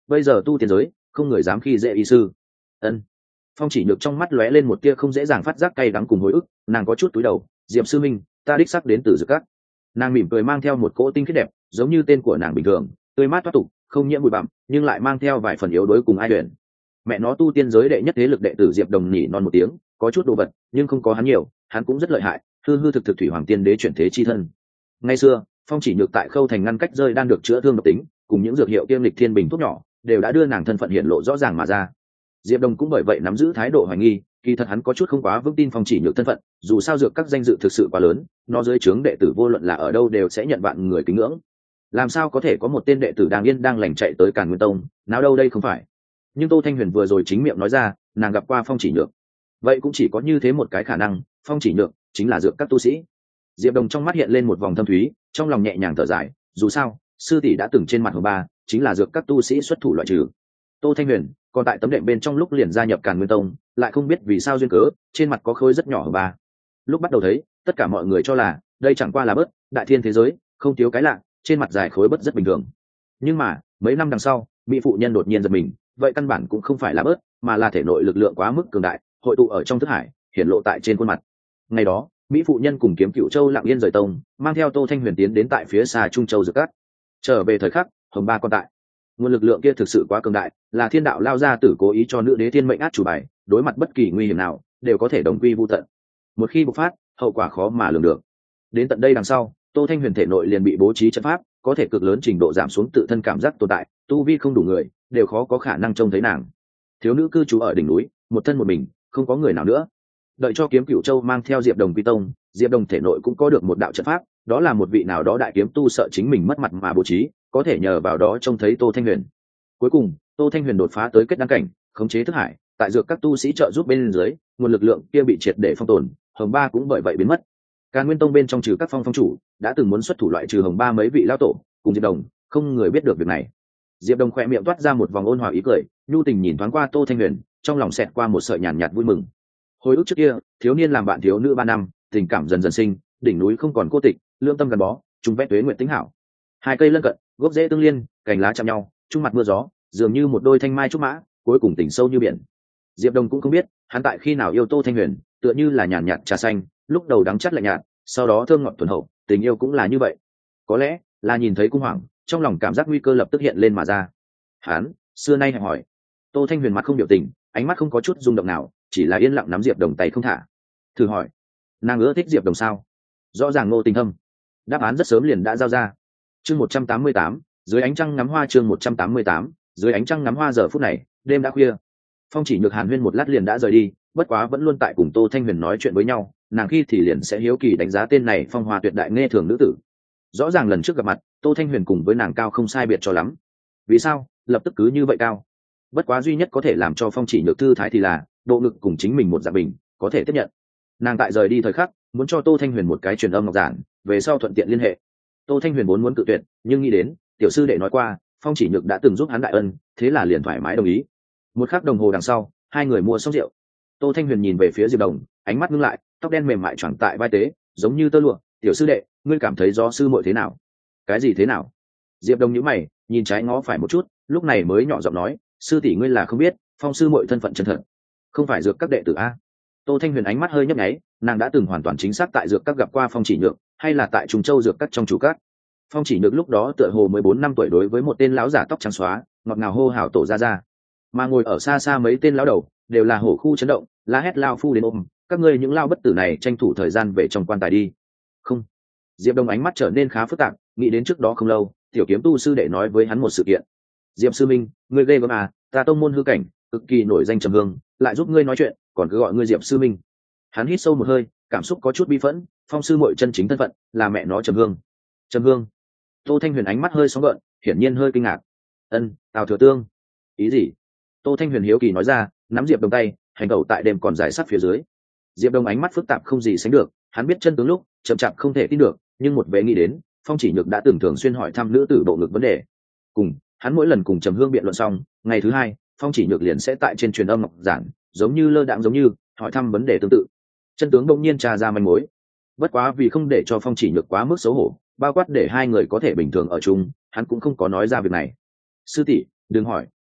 bây giờ tu tiên giới không người dám khi dễ y sư. Ân. Phong Chỉ Nhược trong mắt lóe lên một tia không dễ dàng phát giác cay đắng cùng hồi ức, nàng có chút túi đầu. Diệp sư minh, ta đích xác đến từ Dược Các. Nàng mỉm cười mang theo một cỗ tinh khiết đẹp, giống như tên của nàng bình thường, tươi mát thoát tục, không nhiễm bụi bặm, nhưng lại mang theo vài phần yếu đuối cùng ai luyện. Mẹ nó tu tiên giới đệ nhất thế lực đệ tử Diệp Đồng nhỉ non một tiếng, có chút đồ vật, nhưng không có hắn nhiều, hắn cũng rất lợi hại, hư hư thực thực thủy hoàng tiên đế chuyển thế chi thân. Ngày xưa, Phong Chỉ Nhược tại Khâu Thành ngăn cách rơi đang được chữa thương độc tính, cùng những dược hiệu kiêm lịch thiên bình thuốc nhỏ, đều đã đưa nàng thân phận hiện lộ rõ ràng mà ra. Diệp Đồng cũng bởi vậy nắm giữ thái độ hoài nghi, kỳ thật hắn có chút không quá vững tin Phong Chỉ Nhược thân phận, dù sao dược các danh dự thực sự quá lớn, nó dưới trướng đệ tử vô luận là ở đâu đều sẽ nhận vạn người kính ngưỡng. Làm sao có thể có một tên đệ tử đang yên đang lành chạy tới Càn Nguyên Tông, nào đâu đây không phải. Nhưng Tô Thanh Huyền vừa rồi chính miệng nói ra, nàng gặp qua Phong Chỉ Nhược. Vậy cũng chỉ có như thế một cái khả năng, Phong Chỉ Nhược chính là dược các tu sĩ. Diệp Đồng trong mắt hiện lên một vòng thâm thúy, trong lòng nhẹ nhàng thở dài, dù sao, sư tỷ đã từng trên mặt hồng ba, chính là dược các tu sĩ xuất thủ loại trừ. Tô Thanh Huyền còn tại tấm đệm bên trong lúc liền gia nhập Càn Nguyên Tông, lại không biết vì sao duyên cớ, trên mặt có khối rất nhỏ hồng ba. Lúc bắt đầu thấy, tất cả mọi người cho là đây chẳng qua là bớt, đại thiên thế giới, không thiếu cái lạ, trên mặt dài khối bớt rất bình thường. Nhưng mà, mấy năm đằng sau, mỹ phụ nhân đột nhiên giật mình, vậy căn bản cũng không phải là bớt, mà là thể nội lực lượng quá mức cường đại, hội tụ ở trong thức hải, hiển lộ tại trên khuôn mặt. Ngày đó, mỹ phụ nhân cùng Kiếm Cựu Châu lặng yên rời tông, mang theo Tô Thanh Huyền tiến đến tại phía xa Trung Châu Dược Cát. Trở về thời khắc, hồng ba còn tại. Nguồn lực lượng kia thực sự quá cường đại, là thiên đạo lao ra tử cố ý cho nữ đế thiên mệnh át chủ bài, đối mặt bất kỳ nguy hiểm nào đều có thể đồng quy vu tận. Một khi bộc phát, hậu quả khó mà lường được. Đến tận đây đằng sau, Tô Thanh Huyền thể nội liền bị bố trí trận pháp, có thể cực lớn trình độ giảm xuống tự thân cảm giác tồn tại, tu vi không đủ người đều khó có khả năng trông thấy nàng. Thiếu nữ cư trú ở đỉnh núi, một thân một mình, không có người nào nữa. Đợi cho Kiếm Cửu Châu mang theo Diệp Đồng quy tông, Diệp Đồng thể nội cũng có được một đạo trận pháp, đó là một vị nào đó đại kiếm tu sợ chính mình mất mặt mà bố trí, có thể nhờ vào đó trông thấy Tô Thanh Huyền. Cuối cùng, Tô Thanh Huyền đột phá tới kết đăng cảnh, khống chế thức hải, tại dược các tu sĩ trợ giúp bên dưới, nguồn lực lượng kia bị triệt để phong tồn, hồng ba cũng bởi vậy biến mất. Càn Nguyên Tông bên trong trừ các phong chủ, đã từng muốn xuất thủ loại trừ hồng ba mấy vị lão tổ, cùng Diệp Đồng, không người biết được việc này. Diệp Đồng khẽ miệng toát ra một vòng ôn hòa ý cười, nhu tình nhìn thoáng qua Tô Thanh Huyền, trong lòng xẹt qua một sợi nhàn nhạt vui mừng. Hồi ức trước kia, thiếu niên làm bạn thiếu nữ 3 năm, tình cảm dần dần sinh, đỉnh núi không còn cô tịch, lương tâm gắn bó, chung vẽ tuế nguyện tính hảo. Hai cây lân cận, gốc rễ tương liên, cành lá chạm nhau, chung mặt mưa gió, dường như một đôi thanh mai trúc mã, cuối cùng tình sâu như biển. Diệp Đồng cũng không biết, hắn tại khi nào yêu Tô Thanh Huyền, tựa như là nhàn nhạt trà xanh, lúc đầu đắng chát lạnh nhạt, sau đó thơm ngọt thuần hậu, tình yêu cũng là như vậy. Có lẽ là nhìn thấy cung hoàng, trong lòng cảm giác nguy cơ lập tức hiện lên mà ra. Hắn xưa nay hẹp hỏi. Tô Thanh Huyền mặt không biểu tình, ánh mắt không có chút rung động nào, chỉ là yên lặng nắm Diệp Đồng tay không thả. Thử hỏi, nàng ưa thích Diệp Đồng sao? Rõ ràng Ngô Tình Thâm. Đáp án rất sớm liền đã giao ra. Chương 188, dưới ánh trăng ngắm hoa. Chương 188, dưới ánh trăng ngắm hoa. Giờ phút này, đêm đã khuya. Phong Chỉ Nhược hàn huyên một lát liền đã rời đi, bất quá vẫn luôn tại cùng Tô Thanh Huyền nói chuyện với nhau, nàng khi thì liền sẽ hiếu kỳ đánh giá tên này phong hoa tuyệt đại nghe thường nữ tử. Rõ ràng lần trước gặp mặt, Tô Thanh Huyền cùng với nàng cao không sai biệt cho lắm. Vì sao lập tức cứ như vậy cao? Bất quá duy nhất có thể làm cho Phong Chỉ Nhược thư thái thì là độ ngực cùng chính mình một dạng bình, có thể tiếp nhận. Nàng tại rời đi thời khắc, muốn cho Tô Thanh Huyền một cái truyền âm ngọc giản, về sau thuận tiện liên hệ. Tô Thanh Huyền vốn muốn cự tuyệt, nhưng nghĩ đến tiểu sư đệ nói qua, Phong Chỉ Nhược đã từng giúp hắn đại ân, thế là liền thoải mái đồng ý. Một khắc đồng hồ đằng sau, hai người mua xong rượu. Tô Thanh Huyền nhìn về phía Diệp Đồng, ánh mắt ngưng lại, tóc đen mềm mại choàng tại vai tế, giống như tơ lụa. Tiểu sư đệ, ngươi cảm thấy do sư muội thế nào? Cái gì thế nào? Diệp Đồng nhíu mày, nhìn trái ngó phải một chút, lúc này mới nhỏ giọng nói, sư tỷ ngươi là không biết, Phong sư muội thân phận chân thật, không phải dược các đệ tử a. Tô Thanh Huyền ánh mắt hơi nhấp nháy, nàng đã từng hoàn toàn chính xác tại dược các gặp qua Phong Chỉ Nhược, hay là tại Trùng Châu dược các trong chủ các. Phong Chỉ Nhược lúc đó tựa hồ 14 năm tuổi, đối với một tên lão giả tóc trắng xóa, ngọt ngào hô hào tổ ra. Mà ngồi ở xa xa mấy tên lão đầu, đều là hổ khu chấn động, la hét lao phu đến ôm, các ngươi những lao bất tử này tranh thủ thời gian về trong quan tài đi. Không. Diệp Đông ánh mắt trở nên khá phức tạp, nghĩ đến trước đó không lâu, tiểu kiếm tu sư đệ nói với hắn một sự kiện. Diệp sư minh, ngươi ghê gớm à, ta tông môn hư cảnh, cực kỳ nổi danh trầm hương, lại giúp ngươi nói chuyện, còn cứ gọi ngươi Diệp sư minh. Hắn hít sâu một hơi, cảm xúc có chút bi phẫn, Phong sư muội chân chính thân phận là mẹ nó Trầm Hương. Trầm Hương? Tô Thanh Huyền ánh mắt hơi sóng gợn, hiển nhiên hơi kinh ngạc. Ân, Tào Thừa Tương. Ý gì? Tô Thanh Huyền hiếu kỳ nói ra, nắm Diệp Đồng tay, hành tẩu tại đêm còn dài sắt phía dưới. Diệp Đồng ánh mắt phức tạp không gì sánh được, hắn biết chân tướng lúc chậm chạp không thể tin được, nhưng một về nghĩ đến, Phong Chỉ Nhược đã từng thường xuyên hỏi thăm nữ tử bộ ngực vấn đề. Cùng hắn mỗi lần cùng Trầm Hương biện luận xong, ngày thứ hai, Phong Chỉ Nhược liền sẽ tại trên truyền âm ngọc giản, giống như lơ đãng giống như hỏi thăm vấn đề tương tự. Chân tướng bỗng nhiên tra ra manh mối. Bất quá vì không để cho Phong Chỉ Nhược quá mức xấu hổ, bao quát để hai người có thể bình thường ở chung, hắn cũng không có nói ra việc này. Sư tỷ, đừng hỏi,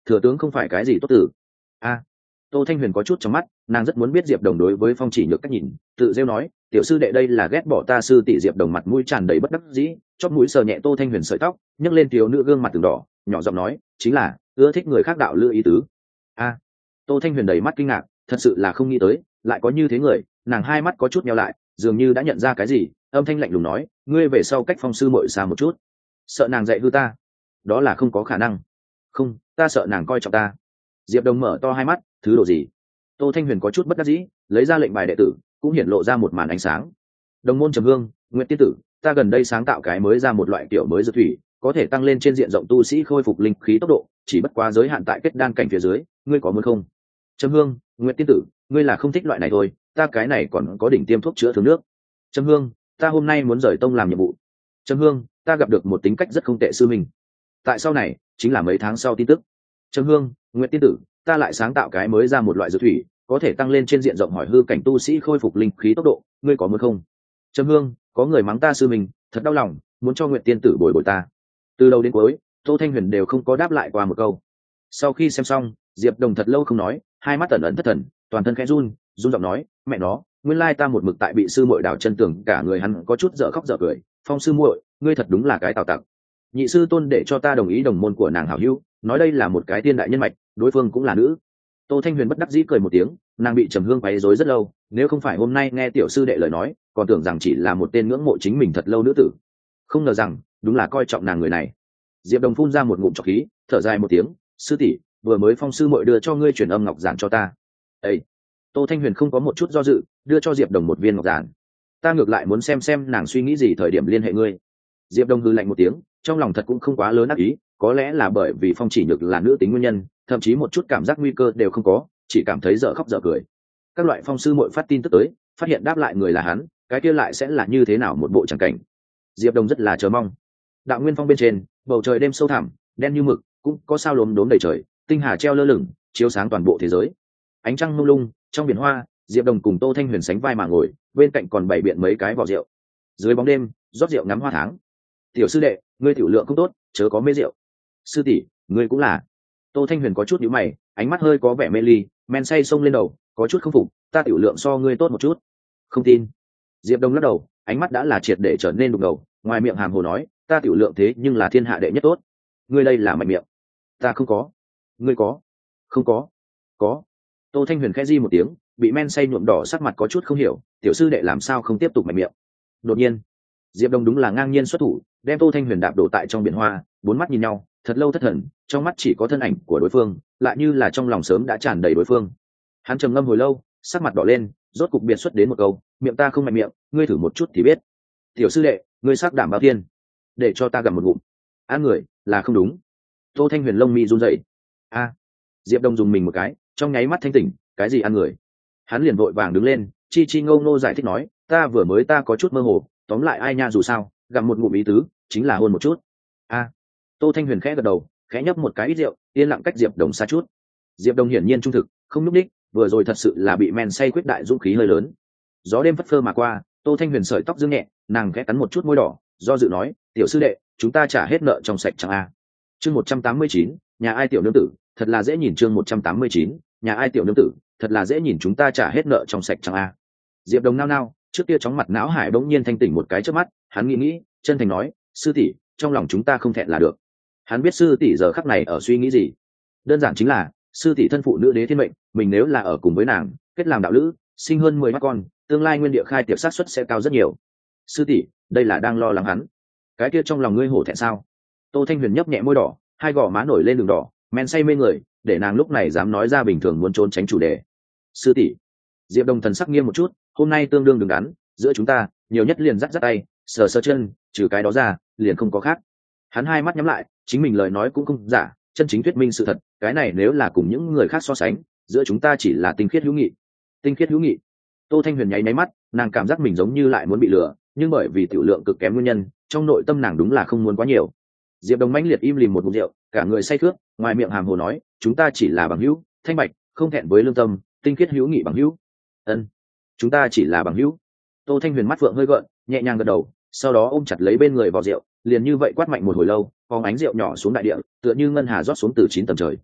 thừa tướng không phải cái gì tốt tử. A, Tô Thanh Huyền có chút trong mắt, nàng rất muốn biết Diệp Đồng đối với Phong Chỉ Nhược cách nhìn, tự rêu nói, tiểu sư đệ đây là ghét bỏ ta sư tỷ. Diệp Đồng mặt mũi tràn đầy bất đắc dĩ, chóp mũi sờ nhẹ Tô Thanh Huyền sợi tóc, nhấc lên thiếu nữ gương mặt từng đỏ, nhỏ giọng nói, chính là ưa thích người khác đạo lữ ý tứ. A, Tô Thanh Huyền đầy mắt kinh ngạc, thật sự là không nghĩ tới, lại có như thế người. Nàng hai mắt có chút nheo lại, dường như đã nhận ra cái gì, âm thanh lạnh lùng nói, ngươi về sau cách Phong sư muội xa một chút, sợ nàng dạy hư ta. Đó là không có khả năng. Không, ta sợ nàng coi trọng ta. Diệp Đồng mở to hai mắt, thứ độ gì? Tô Thanh Huyền có chút bất đắc dĩ, lấy ra lệnh bài đệ tử, cũng hiển lộ ra một màn ánh sáng. Đồng môn trầm hương, Nguyệt tiên tử, ta gần đây sáng tạo cái mới ra một loại kiểu mới dược thủy, có thể tăng lên trên diện rộng tu sĩ khôi phục linh khí tốc độ, chỉ bất quá giới hạn tại kết đan cảnh phía dưới, ngươi có muốn không? Trầm hương, Nguyệt tiên tử, ngươi là không thích loại này thôi, ta cái này còn có đỉnh tiêm thuốc chữa thương nước. Trầm hương, ta hôm nay muốn rời tông làm nhiệm vụ. Trầm hương, ta gặp được một tính cách rất không tệ sư mình. Tại sau này, chính là mấy tháng sau tin tức. Trầm hương, Nguyệt tiên tử, ta lại sáng tạo cái mới ra một loại dược thủy, có thể tăng lên trên diện rộng hỏi hư cảnh tu sĩ khôi phục linh khí tốc độ, ngươi có muốn không? Trầm hương, có người mắng ta sư mình, thật đau lòng, muốn cho Nguyệt tiên tử bồi bồi ta. Từ đầu đến cuối, Tô Thanh Huyền đều không có đáp lại qua một câu. Sau khi xem xong, Diệp Đồng thật lâu không nói, hai mắt ẩn ẩn thất thần, toàn thân khẽ run giọng nói, mẹ nó, nguyên lai ta một mực tại bị sư muội đào chân tường, cả người hắn có chút dở khóc dở cười. Phong sư muội, ngươi thật đúng là cái tào tặc. Nhị sư tôn để cho ta đồng ý đồng môn của nàng hảo hữu, nói đây là một cái tiên đại nhân mạch, đối phương cũng là nữ. Tô Thanh Huyền bất đắc dĩ cười một tiếng, nàng bị Trầm Hương quấy rối rất lâu, nếu không phải hôm nay nghe tiểu sư đệ lời nói, còn tưởng rằng chỉ là một tên ngưỡng mộ chính mình thật lâu nữ tử. Không ngờ rằng, đúng là coi trọng nàng người này. Diệp Đồng phun ra một ngụm trọc khí, thở dài một tiếng, sư tỷ, vừa mới Phong sư muội đưa cho ngươi truyền âm ngọc giản cho ta. Ê! Tô Thanh Huyền không có một chút do dự, đưa cho Diệp Đồng một viên ngọc giản. Ta ngược lại muốn xem nàng suy nghĩ gì thời điểm liên hệ ngươi. Diệp Đồng hừ lạnh một tiếng, trong lòng thật cũng không quá lớn ác ý, có lẽ là bởi vì Phong Chỉ Nhược là nữ tính nguyên nhân, thậm chí một chút cảm giác nguy cơ đều không có, chỉ cảm thấy dở khóc dở cười. Các loại Phong sư muội phát tin tức tới, phát hiện đáp lại người là hắn, cái kia lại sẽ là như thế nào một bộ chẳng cảnh. Diệp Đồng rất là chờ mong. Đạo Nguyên Phong bên trên, bầu trời đêm sâu thẳm, đen như mực, cũng có sao lốm đốm đầy trời, tinh hà treo lơ lửng, chiếu sáng toàn bộ thế giới. Ánh trăng mông lung, trong biển hoa, Diệp Đồng cùng Tô Thanh Huyền sánh vai mà ngồi, bên cạnh còn bày biện mấy cái vỏ rượu. Dưới bóng đêm, rót rượu ngắm hoa tháng. Tiểu sư đệ, ngươi tiểu lượng không tốt, chớ có mê rượu. Sư tỷ, ngươi cũng là. Tô Thanh Huyền có chút nhíu mày, ánh mắt hơi có vẻ mê ly, men say xông lên đầu, có chút không phục, ta tiểu lượng so ngươi tốt một chút. Không tin. Diệp Đông lắc đầu, ánh mắt đã là triệt để trở nên đục ngầu, ngoài miệng hàm hồ nói, ta tiểu lượng thế nhưng là thiên hạ đệ nhất tốt. Ngươi đây là mạnh miệng. Ta không có. Ngươi có. Không có. Có. Tô Thanh Huyền khẽ di một tiếng, bị men say nhuộm đỏ, sắc mặt có chút không hiểu, tiểu sư đệ làm sao không tiếp tục mạnh miệng. Đột nhiên, Diệp Đông đúng là ngang nhiên xuất thủ, đem Tô Thanh Huyền đạp đổ tại trong biển hoa, bốn mắt nhìn nhau, thật lâu thất thần, trong mắt chỉ có thân ảnh của đối phương, lại như là trong lòng sớm đã tràn đầy đối phương. Hắn trầm ngâm hồi lâu, sắc mặt đỏ lên, rốt cục biệt xuất đến một câu, miệng ta không mạnh miệng, ngươi thử một chút thì biết. Tiểu sư đệ, ngươi sắc đảm bao thiên, để cho ta gặm một ngụm. Ăn người là không đúng. Tô Thanh Huyền lông mi run rẩy. A. Diệp Đông dùng mình một cái, trong nháy mắt thanh tỉnh, cái gì ăn người? Hắn liền vội vàng đứng lên, chi ngâu nô giải thích nói, ta vừa mới ta có chút mơ hồ, tóm lại ai nha dù sao, gặm một ngụm ý tứ, chính là hôn một chút. A. Tô Thanh Huyền khẽ gật đầu, khẽ nhấp một cái ít rượu, yên lặng cách Diệp Đồng xa chút. Diệp Đồng hiển nhiên trung thực, không nhúc đích, vừa rồi thật sự là bị men say quyết đại dũng khí hơi lớn. Gió đêm phất phơ mà qua, Tô Thanh Huyền sợi tóc dương nhẹ, nàng khẽ cắn một chút môi đỏ, do dự nói, tiểu sư đệ, chúng ta trả hết nợ trong sạch chẳng a. Chương 189, nhà ai tiểu nương tử, thật là dễ nhìn. Chương 189, nhà ai tiểu nương tử, thật là dễ nhìn, chúng ta trả hết nợ trong sạch chẳng a. Diệp Đồng nao nao, trước kia chóng mặt não hải bỗng nhiên thanh tỉnh một cái trước mắt, hắn nghĩ, chân thành nói, sư tỷ, trong lòng chúng ta không thẹn là được. Hắn biết sư tỷ giờ khắc này ở suy nghĩ gì, đơn giản chính là sư tỷ thân phụ nữ đế thiên mệnh, mình nếu là ở cùng với nàng, kết làm đạo lữ, sinh hơn 10 mắt con, tương lai nguyên địa khai tiệp sát suất sẽ cao rất nhiều. Sư tỷ, đây là đang lo lắng hắn. Cái kia trong lòng ngươi hổ thẹn sao? Tô Thanh Huyền nhấp nhẹ môi đỏ, hai gò má nổi lên đường đỏ, men say mê người, để nàng lúc này dám nói ra bình thường muốn trốn tránh chủ đề. Sư tỷ. Diệp Đồng thần sắc nghiêm một chút, hôm nay tương đương đứng đắn, giữa chúng ta nhiều nhất liền dắt tay, sờ sờ chân, trừ cái đó ra liền không có khác. Hắn hai mắt nhắm lại, chính mình lời nói cũng không giả, chân chính thuyết minh sự thật, cái này nếu là cùng những người khác so sánh, giữa chúng ta chỉ là tinh khiết hữu nghị. Tinh khiết hữu nghị. Tô Thanh Huyền nháy máy mắt, nàng cảm giác mình giống như lại muốn bị lừa, nhưng bởi vì tiểu lượng cực kém nguyên nhân, trong nội tâm nàng đúng là không muốn quá nhiều. Diệp Đồng mãnh liệt im lìm một ngụm rượu, cả người say khướt, ngoài miệng hàm hồ nói, chúng ta chỉ là bằng hữu, thanh bạch, không thẹn với lương tâm, tinh khiết hữu nghị bằng hữu. Ân, chúng ta chỉ là bằng hữu. Tô Thanh Huyền mắt phượng hơi gợn, nhẹ nhàng gật đầu, sau đó ôm chặt lấy bên người vào rượu, liền như vậy quát mạnh một hồi lâu, phóng ánh rượu nhỏ xuống đại địa, tựa như ngân hà rót xuống từ 9 tầng trời.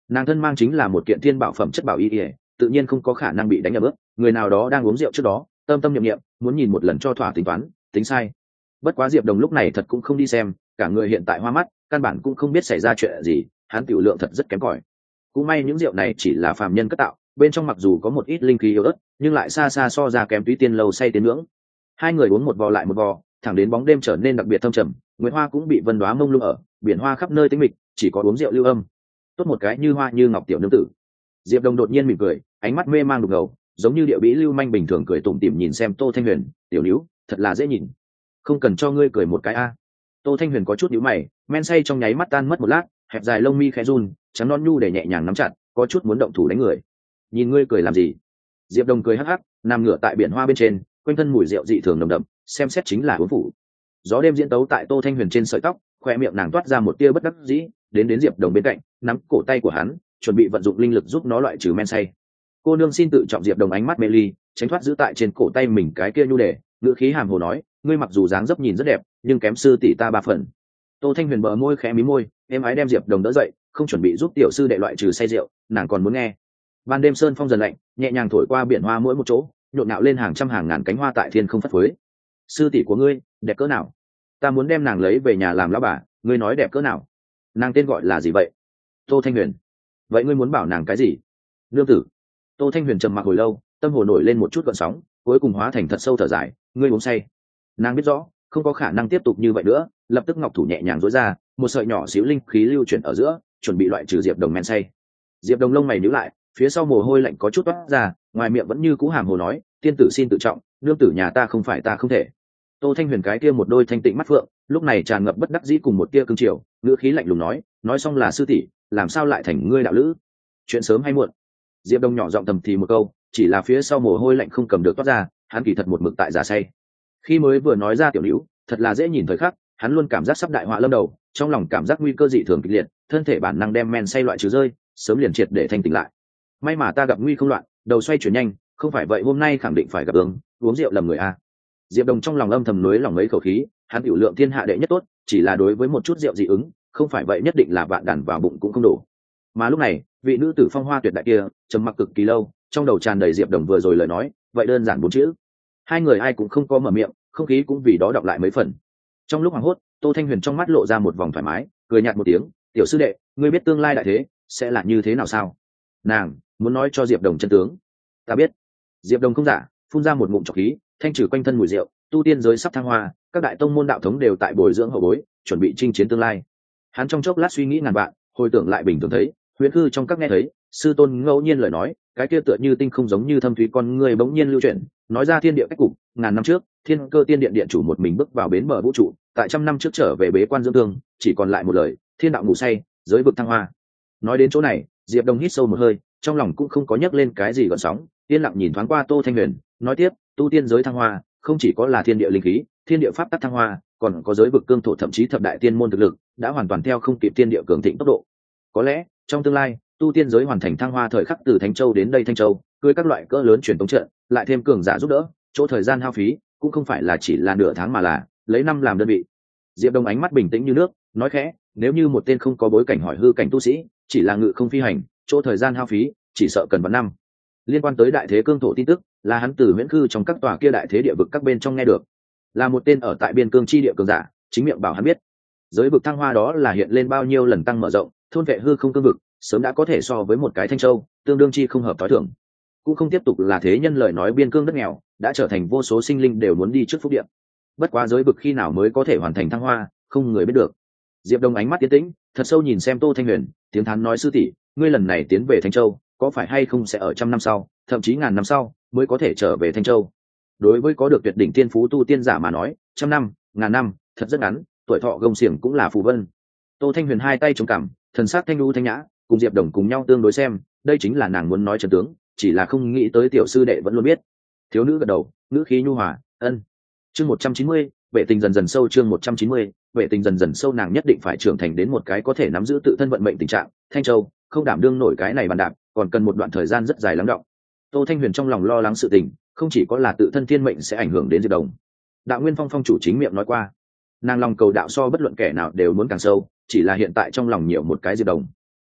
Nàng thân mang chính là một kiện thiên bảo phẩm chất bảo y ỉa, tự nhiên không có khả năng bị đánh ở bước. Người nào đó đang uống rượu trước đó tâm tâm niệm niệm muốn nhìn một lần cho thỏa tính toán tính sai. Bất quá Diệp Đồng lúc này thật cũng không đi xem, cả người hiện tại hoa mắt, căn bản cũng không biết xảy ra chuyện gì, hắn tiểu lượng thật rất kém cỏi. Cũng may những rượu này chỉ là phàm nhân cất tạo, bên trong mặc dù có một ít linh khí yếu ớt nhưng lại xa xa so ra kém túy tiên lâu say tiến ngưỡng. Hai người uống một vò lại một vò, thẳng đến bóng đêm trở nên đặc biệt thâm trầm, nguyệt hoa cũng bị vân đoá mông lung ở, biển hoa khắp nơi tĩnh mịch, chỉ có uống rượu lưu âm. Tốt một cái như hoa như ngọc tiểu nương tử. Diệp Đồng đột nhiên mỉm cười, ánh mắt mê mang đục ngầu, giống như địa bĩ lưu manh bình thường cười tủm tỉm nhìn xem Tô Thanh Huyền, tiểu níu, thật là dễ nhìn. Không cần cho ngươi cười một cái a. Tô Thanh Huyền có chút nhíu mày, men say trong nháy mắt tan mất một lát, hẹp dài lông mi khẽ run, trắng non nhu để nhẹ nhàng nắm chặt, có chút muốn động thủ đánh người. Nhìn ngươi cười làm gì? Diệp Đồng cười hắc hắc, nằm ngửa tại biển hoa bên trên, quanh thân mùi rượu dị thường nồng đậm, xem xét chính là uống phủ. Gió đêm diễn tấu tại Tô Thanh Huyền trên sợi tóc, khoe miệng nàng toát ra một tia bất đắc dĩ, đến Diệp Đồng bên cạnh, nắm cổ tay của hắn, chuẩn bị vận dụng linh lực giúp nó loại trừ men say. Cô nương xin tự trọng. Diệp Đồng ánh mắt mê ly, tránh thoát giữ tại trên cổ tay mình cái kia nhu đề, ngữ khí hàm hồ nói, ngươi mặc dù dáng dấp nhìn rất đẹp, nhưng kém sư tỷ ta 3 phần. Tô Thanh Huyền bờ môi khẽ mím môi, em ái đem Diệp Đồng đỡ dậy, không chuẩn bị giúp tiểu sư đệ loại trừ say rượu, nàng còn muốn nghe. Ban đêm sơn phong dần lạnh, nhẹ nhàng thổi qua biển hoa mỗi một chỗ, nhộn nhạo lên hàng trăm hàng ngàn cánh hoa tại thiên không phất phới. Sư tỷ của ngươi đẹp cỡ nào? Ta muốn đem nàng lấy về nhà làm lão bà, ngươi nói đẹp cỡ nào? Nàng tên gọi là gì vậy? Tô Thanh Huyền. Vậy ngươi muốn bảo nàng cái gì? Nương tử. Tô Thanh Huyền trầm mặc hồi lâu, tâm hồ nổi lên một chút gợn sóng, cuối cùng hóa thành thật sâu thở dài, ngươi uống say. Nàng biết rõ không có khả năng tiếp tục như vậy nữa, lập tức ngọc thủ nhẹ nhàng duỗi ra, một sợi nhỏ xíu linh khí lưu chuyển ở giữa, chuẩn bị loại trừ Diệp Đồng men say. Diệp Đồng lông mày nhíu lại, phía sau mồ hôi lạnh có chút toát ra, ngoài miệng vẫn như cũ hàm hồ nói, tiên tử xin tự trọng, nương tử nhà ta không phải ta không thể. Tô Thanh Huyền cái kia một đôi thanh tịnh mắt phượng, lúc này tràn ngập bất đắc dĩ cùng một tia cương triều, ngữ khí lạnh lùng nói xong là sư tỷ, làm sao lại thành ngươi đạo lữ? Chuyện sớm hay muộn. Diệp Đông nhỏ giọng thầm thì một câu, chỉ là phía sau mồ hôi lạnh không cầm được toát ra, hắn kỳ thật một mực tại giả say. Khi mới vừa nói ra tiểu nữ, thật là dễ nhìn thời khắc, hắn luôn cảm giác sắp đại họa lâm đầu, trong lòng cảm giác nguy cơ dị thường kịch liệt, thân thể bản năng đem men say loại trừ rơi, sớm liền triệt để thanh tỉnh lại. May mà ta gặp nguy không loạn, đầu xoay chuyển nhanh, không phải vậy hôm nay khẳng định phải gặp uống rượu lầm người a. Diệp Đồng trong lòng âm thầm nối lòng mấy khẩu khí, hắn tiểu lượng thiên hạ đệ nhất tốt, chỉ là đối với một chút rượu dị ứng, không phải vậy nhất định là vạn đàn vào bụng cũng không đủ. Mà lúc này, vị nữ tử phong hoa tuyệt đại kia trầm mặc cực kỳ lâu, trong đầu tràn đầy Diệp Đồng vừa rồi lời nói, vậy đơn giản 4 chữ. Hai người ai cũng không có mở miệng, không khí cũng vì đó đọng lại mấy phần. Trong lúc hoảng hốt, Tô Thanh Huyền trong mắt lộ ra một vòng thoải mái, cười nhạt một tiếng, "Tiểu sư đệ, ngươi biết tương lai đại thế sẽ là như thế nào sao?" Nàng muốn nói cho Diệp Đồng chân tướng. "Ta biết." Diệp Đồng không giả, phun ra một ngụm trọc khí, thanh trừ quanh thân mùi rượu, tu tiên giới sắp thăng hoa, các đại tông môn đạo thống đều tại bồi dưỡng hậu bối, chuẩn bị chinh chiến tương lai. Hắn trong chốc lát suy nghĩ ngàn vạn, hồi tưởng lại bình thường thấy, huyễn hư trong các nghe thấy, sư tôn ngẫu nhiên lời nói, cái kia tựa như tinh không giống như thâm thúy con người bỗng nhiên lưu chuyển, nói ra thiên địa cách cục, ngàn năm trước, Thiên Cơ Tiên Điện điện chủ một mình bước vào bến bờ vũ trụ, tại trăm năm trước trở về bế quan dưỡng thương, chỉ còn lại một lời, thiên đạo ngủ say, giới vực thăng hoa. Nói đến chỗ này, Diệp Đông hít sâu một hơi, trong lòng cũng không có nhấc lên cái gì gợn sóng, yên lặng nhìn thoáng qua Tô Thanh Huyền, nói tiếp, tu tiên giới thăng hoa, không chỉ có là thiên địa linh khí, thiên địa pháp tắc thăng hoa, còn có giới vực cương thổ thậm chí thập đại tiên môn thực lực, đã hoàn toàn theo không kịp thiên địa cường thịnh tốc độ. Có lẽ, trong tương lai, tu tiên giới hoàn thành thăng hoa thời khắc từ Thánh Châu đến đây Thanh Châu, cưới các loại cỡ lớn truyền tống trận, lại thêm cường giả giúp đỡ, chỗ thời gian hao phí cũng không phải là chỉ là nửa tháng mà là lấy năm làm đơn vị. Diệp Đông ánh mắt bình tĩnh như nước, nói khẽ, nếu như một tên không có bối cảnh hỏi hư cảnh tu sĩ, chỉ là ngự không phi hành, chỗ thời gian hao phí chỉ sợ cần vạn năm. Liên quan tới đại thế cương thổ tin tức, là hắn từ Viễn Khư trong các tòa kia đại thế địa vực các bên trong nghe được, là một tên ở tại biên cương chi địa cường giả, chính miệng bảo hắn biết, giới vực thăng hoa đó là hiện lên bao nhiêu lần tăng mở rộng, thôn vệ hư không cương vực, sớm đã có thể so với một cái Thanh Châu, tương đương chi không hợp tối thường. Cũng không tiếp tục là thế nhân lời nói biên cương đất nghèo, đã trở thành vô số sinh linh đều muốn đi trước phúc điện. Bất quá giới vực khi nào mới có thể hoàn thành thăng hoa, không người biết được. Diệp Đông ánh mắt tiến tĩnh, thật sâu nhìn xem Tô Thanh Huyền, tiếng thán nói, sư tỷ, ngươi lần này tiến về Thanh Châu, có phải hay không sẽ ở trăm năm sau, thậm chí ngàn năm sau mới có thể trở về Thanh Châu? Đối với có được tuyệt đỉnh tiên phú tu tiên giả mà nói, trăm năm, ngàn năm, thật rất ngắn, tuổi thọ gông xiềng cũng là phù vân. Tô Thanh Huyền hai tay chống cằm, thần sắc thanh lưu thanh nhã, cùng Diệp Đồng cùng nhau tương đối xem, đây chính là nàng muốn nói chân tướng, chỉ là không nghĩ tới tiểu sư đệ vẫn luôn biết. Thiếu nữ gật đầu, ngữ khí nhu hòa, ân. Chương 190, vệ tình dần dần sâu. Chương 190, vệ tình dần dần sâu. Nàng nhất định phải trưởng thành đến một cái có thể nắm giữ tự thân vận mệnh tình trạng, Thanh Châu không đảm đương nổi cái này bàn đạp, còn cần một đoạn thời gian rất dài lắng đọng. Tô Thanh Huyền trong lòng lo lắng sự tình, không chỉ có là tự thân thiên mệnh sẽ ảnh hưởng đến Diệp Đồng. Đạo Nguyên Phong phong chủ chính miệng nói qua, nàng lòng cầu đạo so bất luận kẻ nào đều muốn càng sâu, chỉ là hiện tại trong lòng nhiều một cái Diệp Đồng.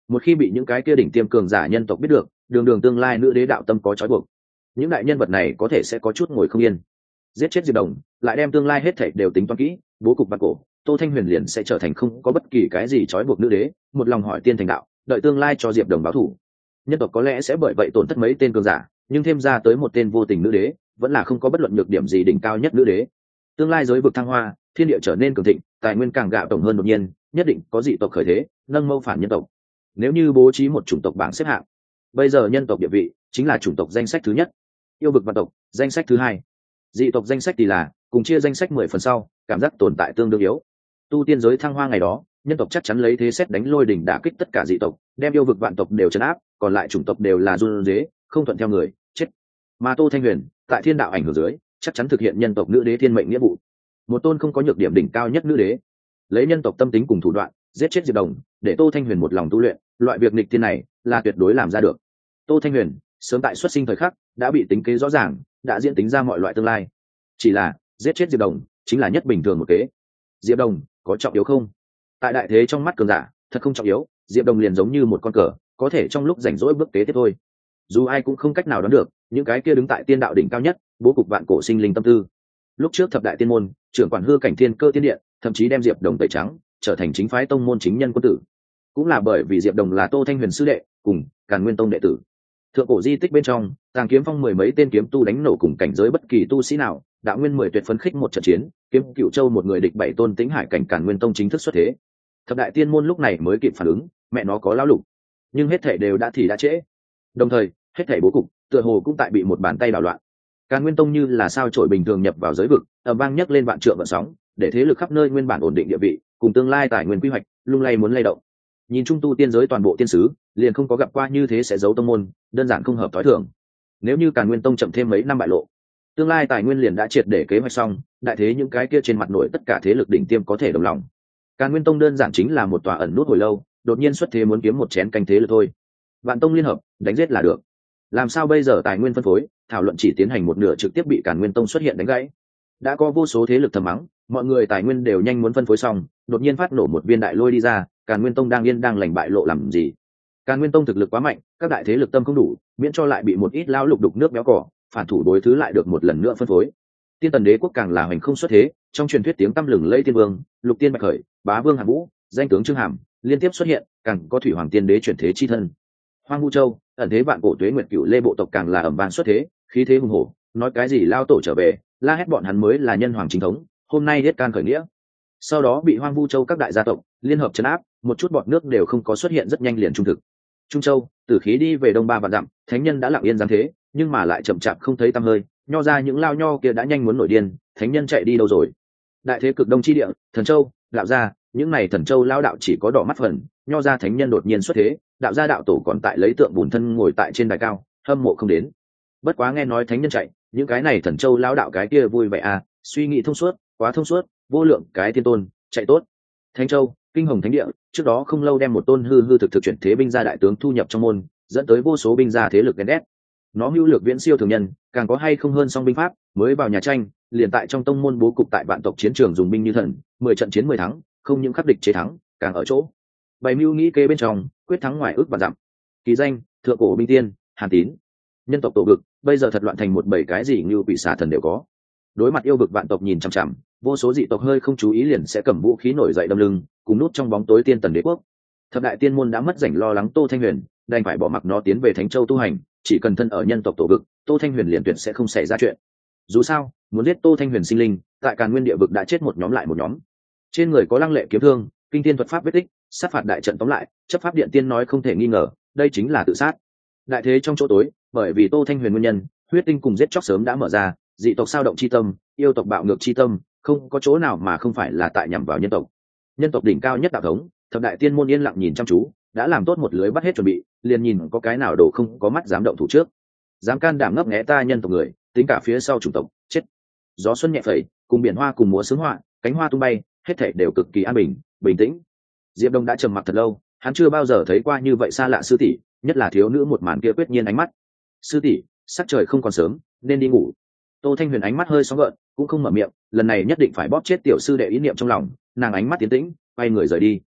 một khi bị những cái kia đỉnh tiêm cường giả nhân tộc biết được, đường đường tương lai nữ đế đạo tâm có trói buộc, những đại nhân vật này có thể sẽ có chút ngồi không yên. Giết chết Diệp Đồng lại đem tương lai hết thảy đều tính toán kỹ, bố cục vạn cổ, Tô Thanh Huyền liền sẽ trở thành không có bất kỳ cái gì trói buộc nữ đế, một lòng hỏi tiên thành đạo, đợi tương lai cho Diệp Đồng báo thù. Nhân tộc có lẽ sẽ bởi vậy tổn thất mấy tên cường giả, nhưng thêm ra tới một tên vô tình nữ đế, vẫn là không có bất luận nhược điểm gì đỉnh cao nhất nữ đế. Tương lai giới vực thăng hoa, thiên địa trở nên cường thịnh, tài nguyên càng gạo tổng hơn đột nhiên, nhất định có dị tộc khởi thế, nâng mâu phản nhân tộc. Nếu như bố trí một chủng tộc bảng xếp hạng, bây giờ nhân tộc địa vị chính là chủng tộc danh sách thứ nhất, yêu vực vạn tộc danh sách thứ hai, dị tộc danh sách thì là cùng chia danh sách 10 phần sau, cảm giác tồn tại tương đương yếu. Tu tiên giới thăng hoa ngày đó, nhân tộc chắc chắn lấy thế xét đánh lôi đỉnh đả kích tất cả dị tộc, đem yêu vực vạn tộc đều trấn áp, còn lại chủng tộc đều là run rế, không thuận theo người, chết. Mà Tô Thanh Huyền tại thiên đạo ảnh hưởng dưới, chắc chắn thực hiện nhân tộc nữ đế thiên mệnh nghĩa vụ, một tôn không có nhược điểm đỉnh cao nhất nữ đế, lấy nhân tộc tâm tính cùng thủ đoạn giết chết Diệp Đồng, để Tô Thanh Huyền một lòng tu luyện, loại việc nghịch thiên này là tuyệt đối làm ra được. Tô Thanh Huyền sớm tại xuất sinh thời khắc đã bị tính kế rõ ràng, đã diễn tính ra mọi loại tương lai, chỉ là giết chết Diệp Đồng chính là nhất bình thường một kế. Diệp Đồng có trọng yếu không? Tại đại thế trong mắt cường giả thật không trọng yếu, Diệp Đồng liền giống như một con cờ, có thể trong lúc rảnh rỗi bước kế tiếp thôi. Dù ai cũng không cách nào đoán được những cái kia đứng tại tiên đạo đỉnh cao nhất, bố cục vạn cổ sinh linh tâm tư. Lúc trước thập đại tiên môn trưởng quản hư cảnh thiên cơ tiên điện, thậm chí đem Diệp Đồng tẩy trắng, trở thành chính phái tông môn chính nhân quân tử, cũng là bởi vì Diệp Đồng là Tô Thanh Huyền sư đệ, cùng Càn Nguyên tông đệ tử. Thượng cổ di tích bên trong, Tàng Kiếm Phong mười mấy tên kiếm tu đánh nổ cùng cảnh giới bất kỳ tu sĩ nào, đạo nguyên 10 tuyệt phấn khích một trận chiến, kiếm Cựu Châu một người địch 7 tôn Tĩnh Hải cảnh Càn Nguyên tông chính thức xuất thế. Thập đại tiên môn lúc này mới kịp phản ứng, mẹ nó có lão lục, nhưng hết thảy đều đã thì đã trễ. Đồng thời, hết thảy bố cục tựa hồ cũng tại bị một bàn tay đảo loạn. Càn Nguyên tông như là sao chổi bình thường nhập vào giới vực, ầm vang nhấc lên vạn trượng gợn sóng, để thế lực khắp nơi nguyên bản ổn định địa vị, cùng tương lai tài nguyên quy hoạch, lung lay muốn lay động. Nhìn chung tu tiên giới toàn bộ tiên sứ, liền không có gặp qua như thế sẽ giấu tông môn, đơn giản không hợp tối thường. Nếu như Càn Nguyên tông chậm thêm mấy năm bại lộ, tương lai tài nguyên liền đã triệt để kế hoạch xong, đại thế những cái kia trên mặt nổi tất cả thế lực đỉnh tiêm có thể đồng lòng. Càn Nguyên tông đơn giản chính là một tòa ẩn nút hồi lâu, đột nhiên xuất thế muốn kiếm một chén canh thế lực thôi. Vạn tông liên hợp, đánh giết là được. Làm sao bây giờ tài nguyên phân phối, thảo luận chỉ tiến hành một nửa trực tiếp bị Càn Nguyên tông xuất hiện đánh gãy. Đã có vô số thế lực thầm mắng, mọi người tài nguyên đều nhanh muốn phân phối xong, đột nhiên phát nổ một viên đại lôi đi ra, Càn Nguyên tông đang yên đang lành bại lộ làm gì? Càn Nguyên tông thực lực quá mạnh, các đại thế lực tâm không đủ, miễn cho lại bị một ít lão lục đục nước béo cỏ, phản thủ đối thứ lại được một lần nữa phân phối. Tiên Tần Đế quốc càng là hoành không xuất thế, trong truyền thuyết tiếng tăm lừng lẫy tiên vương, Lục Tiên Bạch Khởi, Bá Vương Hàn Vũ, danh tướng Trương Hàm liên tiếp xuất hiện, càng có Thủy Hoàng Tiên Đế chuyển thế chi thân. Hoang Vu Châu, ẩn thế vạn cổ Tuế Nguyệt Cửu Lê bộ tộc càng là ầm vang xuất thế, khí thế hùng hổ, nói cái gì lao tổ trở về, la hét bọn hắn mới là nhân hoàng chính thống, hôm nay hết can khởi nghĩa. Sau đó bị Hoang Vu Châu các đại gia tộc liên hợp trấn áp, một chút bọt nước đều không có xuất hiện, rất nhanh liền trung thực. Trung Châu, tử khí đi về đông 3 vạn dặm, thánh nhân đã lặng yên giáng thế, nhưng mà lại chậm chạp không thấy tăm hơi, nho ra những lao nho kia đã nhanh muốn nổi điên, thánh nhân chạy đi đâu rồi? Đại thế cực đông chi địa, Thần Châu, đạo gia, những này Thần Châu lao đạo chỉ có đỏ mắt phần, nho ra thánh nhân đột nhiên xuất thế, đạo gia đạo tổ còn tại lấy tượng bùn thân ngồi tại trên đài cao, hâm mộ không đến. Bất quá nghe nói thánh nhân chạy, những cái này Thần Châu lao đạo cái kia vui vẻ à, suy nghĩ thông suốt, quá thông suốt, vô lượng cái thiên tôn, chạy tốt. Thánh Châu, Kinh Hồng Thánh địa, trước đó không lâu đem một tôn hư hư thực thực chuyển thế binh gia đại tướng thu nhập trong môn, dẫn tới vô số binh gia thế lực ghen ghét. Nó hữu lược viễn siêu thường nhân, càng có hay không hơn song binh pháp, mới vào nhà tranh, liền tại trong tông môn bố cục tại vạn tộc chiến trường dùng binh như thần, 10 trận chiến 10 thắng, không những khắc địch chế thắng, càng ở chỗ bày mưu nghĩ kế bên trong, quyết thắng ngoài ước và dặm. Kỳ danh, thượng cổ binh tiên, Hàn Tín. Nhân tộc tổ vực, bây giờ thật loạn thành một bầy cái gì như quỷ xà thần đều có. Đối mặt yêu vực vạn tộc nhìn chằm chằm, vô số dị tộc hơi không chú ý liền sẽ cầm vũ khí nổi dậy đâm lưng, cùng nút trong bóng tối Tiên Tần Đế quốc. Thập đại tiên môn đã mất rảnh lo lắng Tô Thanh Huyền, đành phải bỏ mặc nó tiến về Thánh Châu tu hành, chỉ cần thân ở nhân tộc tổ vực, Tô Thanh Huyền liền tuyệt sẽ không xảy ra chuyện. Dù sao, muốn giết Tô Thanh Huyền sinh linh, tại Càn Nguyên địa vực đã chết một nhóm lại một nhóm. Trên người có lăng lệ kiếm thương, kinh thiên thuật pháp vết tích, sát phạt đại trận tóm lại, chấp pháp điện tiên nói không thể nghi ngờ, đây chính là tự sát. Đại thế trong chỗ tối, bởi vì Tô Thanh Huyền nguyên nhân, huyết tinh cùng giết chóc sớm đã mở ra, dị tộc sao động chi tâm, yêu tộc bạo ngược chi tâm, không có chỗ nào mà không phải là tại nhằm vào nhân tộc. Nhân tộc đỉnh cao nhất đạo thống, thập đại tiên môn yên lặng nhìn chăm chú, đã làm tốt một lưới bắt hết chuẩn bị, liền nhìn có cái nào đồ không có mắt dám động thủ trước, dám can đảm ngấp nghé ta nhân tộc người, tính cả phía sau chủng tộc, chết. Gió xuân nhẹ phẩy, cùng biển hoa cùng múa sướng họa, cánh hoa tung bay, hết thảy đều cực kỳ an bình, bình tĩnh. Diệp Đông đã trầm mặc thật lâu, hắn chưa bao giờ thấy qua như vậy xa lạ sư tỷ, nhất là thiếu nữ một màn kia quyết nhiên ánh mắt. Sư tỷ, sắc trời không còn sớm, nên đi ngủ. Tô Thanh Huyền ánh mắt hơi sóng gợn, cũng không mở miệng, lần này nhất định phải bóp chết tiểu sư đệ ý niệm trong lòng, nàng ánh mắt tiến tĩnh, quay người rời đi.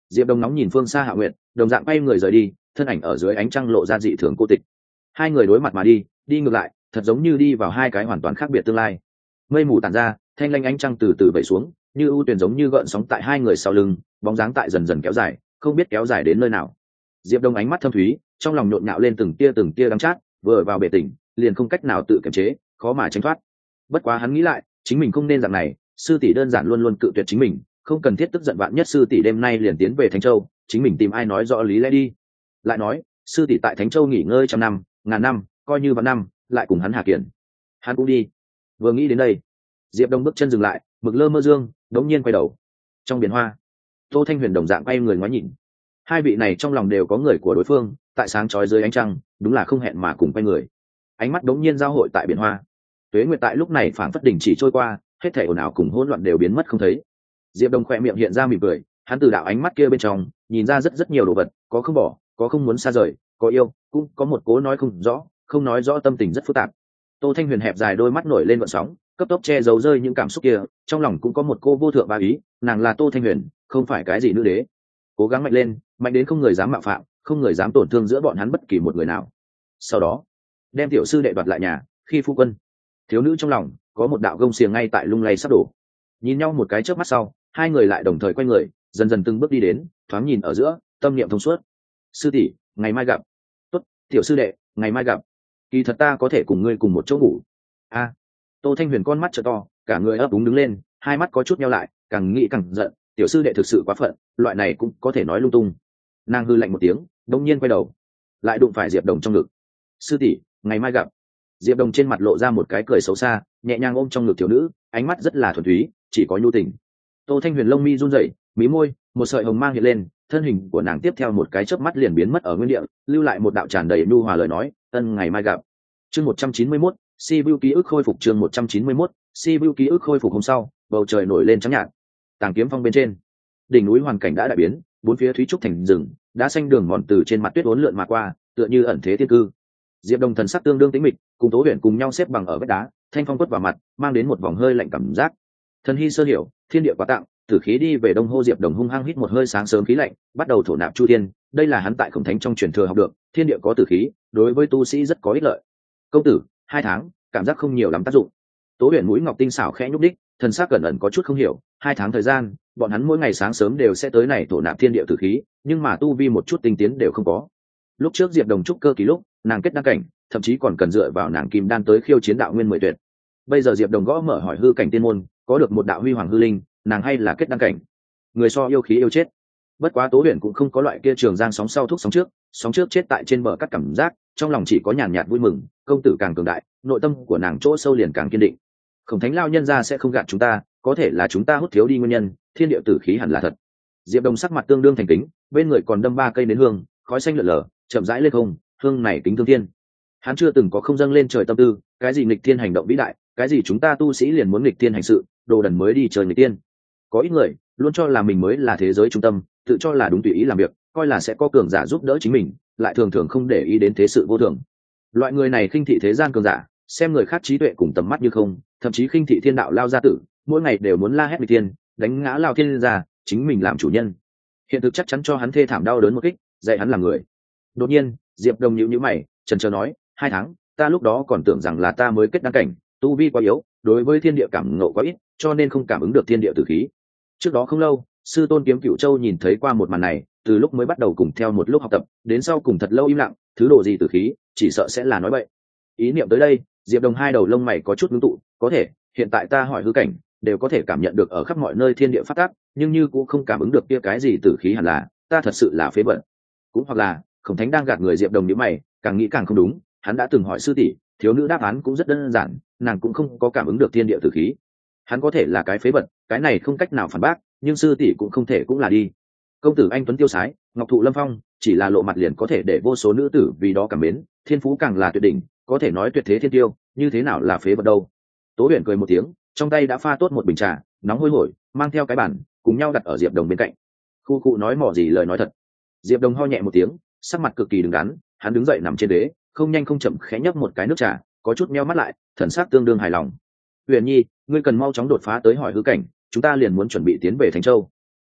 Diệp Đông nóng nhìn phương xa Hạ Nguyệt, đồng dạng bay người rời đi, thân ảnh ở dưới ánh trăng lộ ra dị thường cô tịch. Hai người đối mặt mà đi, đi ngược lại, thật giống như đi vào hai cái hoàn toàn khác biệt tương lai. Mây mù tản ra, thanh lanh ánh trăng từ từ vẩy xuống, như ưu tuyền giống như gợn sóng tại hai người sau lưng, bóng dáng tại dần dần kéo dài, không biết kéo dài đến nơi nào. Diệp Đông ánh mắt thâm thúy, trong lòng nhộn nhạo lên từng tia đắng chát, vừa vào bể tỉnh, liền không cách nào tự kiềm chế, khó mà tránh thoát. Bất quá hắn nghĩ lại, chính mình không nên dạng này, sư tỷ đơn giản luôn luôn cự tuyệt chính mình, không cần thiết tức giận, vạn nhất sư tỷ đêm nay liền tiến về Thánh Châu, chính mình tìm ai nói rõ lý lẽ đi. Lại nói, sư tỷ tại Thánh Châu nghỉ ngơi trăm năm, ngàn năm, coi như vạn năm, lại cùng hắn Hà Kiển. Hắn cũng đi. Vừa nghĩ đến đây, Diệp Đông bước chân dừng lại, mực lơ mơ dương, đống nhiên quay đầu. Trong biển hoa, Tô Thanh Huyền đồng dạng quay người ngoái nhìn. Hai vị này trong lòng đều có người của đối phương, tại sáng chói dưới ánh trăng, đúng là không hẹn mà cùng quay người. Ánh mắt đống nhiên giao hội tại biển hoa. Tuế nguyệt tại lúc này phảng phất đỉnh chỉ trôi qua, hết thảy ồn ào cùng hỗn loạn đều biến mất không thấy. Diệp Đông khẽ miệng hiện ra mỉm cười, hắn từ đạo ánh mắt kia bên trong nhìn ra rất nhiều đồ vật, có không bỏ, có không muốn xa rời, có yêu, cũng có một cố nói không nói rõ tâm tình rất phức tạp. Tô Thanh Huyền hẹp dài đôi mắt nổi lên gợn sóng, cấp tốc che giấu rơi những cảm xúc kia, trong lòng cũng có một cô vô thượng bá ý, nàng là Tô Thanh Huyền, không phải cái gì nữ đế. Cố gắng mạnh lên, mạnh đến không người dám mạo phạm, không người dám tổn thương giữa bọn hắn bất kỳ một người nào. Sau đó, đem tiểu sư đệ đoạt lại nhà, khi phu quân. Thiếu nữ trong lòng có một đạo gông xiềng ngay tại lung lay sắp đổ. Nhìn nhau một cái chớp mắt sau, hai người lại đồng thời quay người, dần dần từng bước đi đến, thoáng nhìn ở giữa, tâm niệm thông suốt. Sư tỷ, ngày mai gặp. Tốt, tiểu sư đệ, ngày mai gặp. Kỳ thật ta có thể cùng ngươi cùng một chỗ ngủ. A. Tô Thanh Huyền con mắt trợ to, cả người ấp úng đứng lên, hai mắt có chút nheo lại, càng nghĩ càng giận, tiểu sư đệ thực sự quá phận, loại này cũng có thể nói lung tung. Nàng hư lạnh một tiếng, đột nhiên quay đầu, lại đụng phải Diệp Đồng trong ngực. Sư tỷ, ngày mai gặp. Diệp Đồng trên mặt lộ ra một cái cười xấu xa, nhẹ nhàng ôm trong ngực thiếu nữ, ánh mắt rất là thuần túy, chỉ có nhu tình. Tô Thanh Huyền lông mi run rẩy, mí môi, một sợi hồng mang hiện lên, thân hình của nàng tiếp theo một cái chớp mắt liền biến mất ở nguyên địa, lưu lại một đạo tràn đầy nhu hòa lời nói, "Ân, ngày mai gặp." Chương 191, Sibiu ký ức khôi phục. Chương 191, Sibiu ký ức khôi phục. Hôm sau, bầu trời nổi lên trắng nhạt. Tàng Kiếm Phong bên trên, đỉnh núi hoàn cảnh đã đại biến, bốn phía thúy trúc thành rừng, đá xanh đường mòn từ trên mặt tuyết uốn lượn mà qua, tựa như ẩn thế thiên cư. Diệp Đông thần sắc tương đương tĩnh mịch, cùng Tố Huyền cùng nhau xếp bằng ở vách đá, thanh phong quất vào mặt, mang đến một vòng hơi lạnh cảm giác. Thần hy sơ hiểu, thiên địa quá tặng, tử khí đi về đông hô. Diệp Đông hung hăng hít một hơi sáng sớm khí lạnh, bắt đầu thổ nạp chu thiên, đây là hắn tại Khổng Thánh trong truyền thừa học được, thiên địa có tử khí, đối với tu sĩ rất có ích lợi. Công tử, 2 tháng, cảm giác không nhiều lắm tác dụng. Tố Huyền mũi ngọc tinh xảo khẽ nhúc đích, thần sắc cẩn ẩn có chút không hiểu, 2 tháng thời gian, bọn hắn mỗi ngày sáng sớm đều sẽ tới này thổ nạp thiên địa tử khí, nhưng mà tu vi một chút tinh tiến đều không có. Lúc trước Diệp Đồng trúc cơ kỳ lúc, nàng kết đăng cảnh, thậm chí còn cần dựa vào nàng kim đan tới khiêu chiến đạo nguyên 10 tuyệt. Bây giờ Diệp Đồng gõ mở hỏi hư cảnh tiên môn, có được một đạo huy hoàng hư linh, nàng hay là kết đăng cảnh. Người so yêu khí yêu chết. Bất quá Tố Huyền cũng không có loại kia trường giang sóng sau thúc sóng trước chết tại trên bờ cắt cảm giác, trong lòng chỉ có nhàn nhạt vui mừng, công tử càng cường đại, nội tâm của nàng chỗ sâu liền càng kiên định. Khổng Thánh lao nhân ra sẽ không gạt chúng ta, có thể là chúng ta hút thiếu đi nguyên nhân, thiên địa tử khí hẳn là thật. Diệp Đồng sắc mặt tương đương thành kính, bên người còn đâm 3 cây nến hương, khói xanh lượn lờ, chậm rãi lên không, hương này kính thương thiên. Hắn chưa từng có không dâng lên trời tâm tư, cái gì nghịch thiên hành động vĩ đại, cái gì chúng ta tu sĩ liền muốn nghịch thiên hành sự, đồ đần mới đi trời nghịch tiên. Có ít người luôn cho là mình mới là thế giới trung tâm, tự cho là đúng tùy ý làm việc, coi là sẽ có cường giả giúp đỡ chính mình, lại thường thường không để ý đến thế sự vô thường. Loại người này khinh thị thế gian cường giả, xem người khác trí tuệ cùng tầm mắt như không, thậm chí khinh thị thiên đạo lao gia tử, mỗi ngày đều muốn la hét nghịch thiên, đánh ngã lao thiên ra, chính mình làm chủ nhân. Hiện thực chắc chắn cho hắn thê thảm đau đớn một kích, dạy hắn làm người. Đột nhiên, Diệp Đồng nhíu mày, chần chờ nói, 2 tháng, ta lúc đó còn tưởng rằng là ta mới kết đăng cảnh, tu vi quá yếu, đối với thiên địa cảm ngộ quá ít, cho nên không cảm ứng được thiên địa tử khí. Trước đó không lâu, sư tôn Kiếm Cửu Châu nhìn thấy qua một màn này, từ lúc mới bắt đầu cùng theo một lúc học tập, đến sau cùng thật lâu im lặng, thứ độ gì tử khí, chỉ sợ sẽ là nói bậy. Ý niệm tới đây, Diệp Đồng hai đầu lông mày có chút ngưng tụ, có thể, hiện tại ta hỏi hư cảnh, đều có thể cảm nhận được ở khắp mọi nơi thiên địa phát tác, nhưng như cũng không cảm ứng được kia cái gì tử khí, hẳn là ta thật sự là phế vật. Cũng hoặc là Khổng Thánh đang gạt người. Diệp Đồng nhíu mày, càng nghĩ càng không đúng, hắn đã từng hỏi sư tỷ, thiếu nữ đáp án cũng rất đơn giản, nàng cũng không có cảm ứng được thiên địa tử khí. Hắn có thể là cái phế vật, cái này không cách nào phản bác, nhưng sư tỷ cũng không thể cũng là đi. Công tử anh tuấn tiêu sái, ngọc thụ lâm phong, chỉ là lộ mặt liền có thể để vô số nữ tử vì đó cảm mến, thiên phú càng là tuyệt đỉnh, có thể nói tuyệt thế thiên tiêu, như thế nào là phế vật đâu. Tố Huyền cười một tiếng, trong tay đã pha tốt một bình trà nóng hôi hổi, mang theo cái bản cùng nhau đặt ở Diệp Đồng bên cạnh. Khu cụ nói mỏ gì lời nói thật. Diệp Đồng ho nhẹ một tiếng, sắc mặt cực kỳ đứng đắn, hắn đứng dậy nằm trên ghế, không nhanh không chậm khẽ nhấp một cái nước trà, có chút meo mắt lại, thần sắc tương đương hài lòng. Huyền Nhi, ngươi cần mau chóng đột phá tới hỏi hư cảnh, chúng ta liền muốn chuẩn bị tiến về Thành Châu. Ân,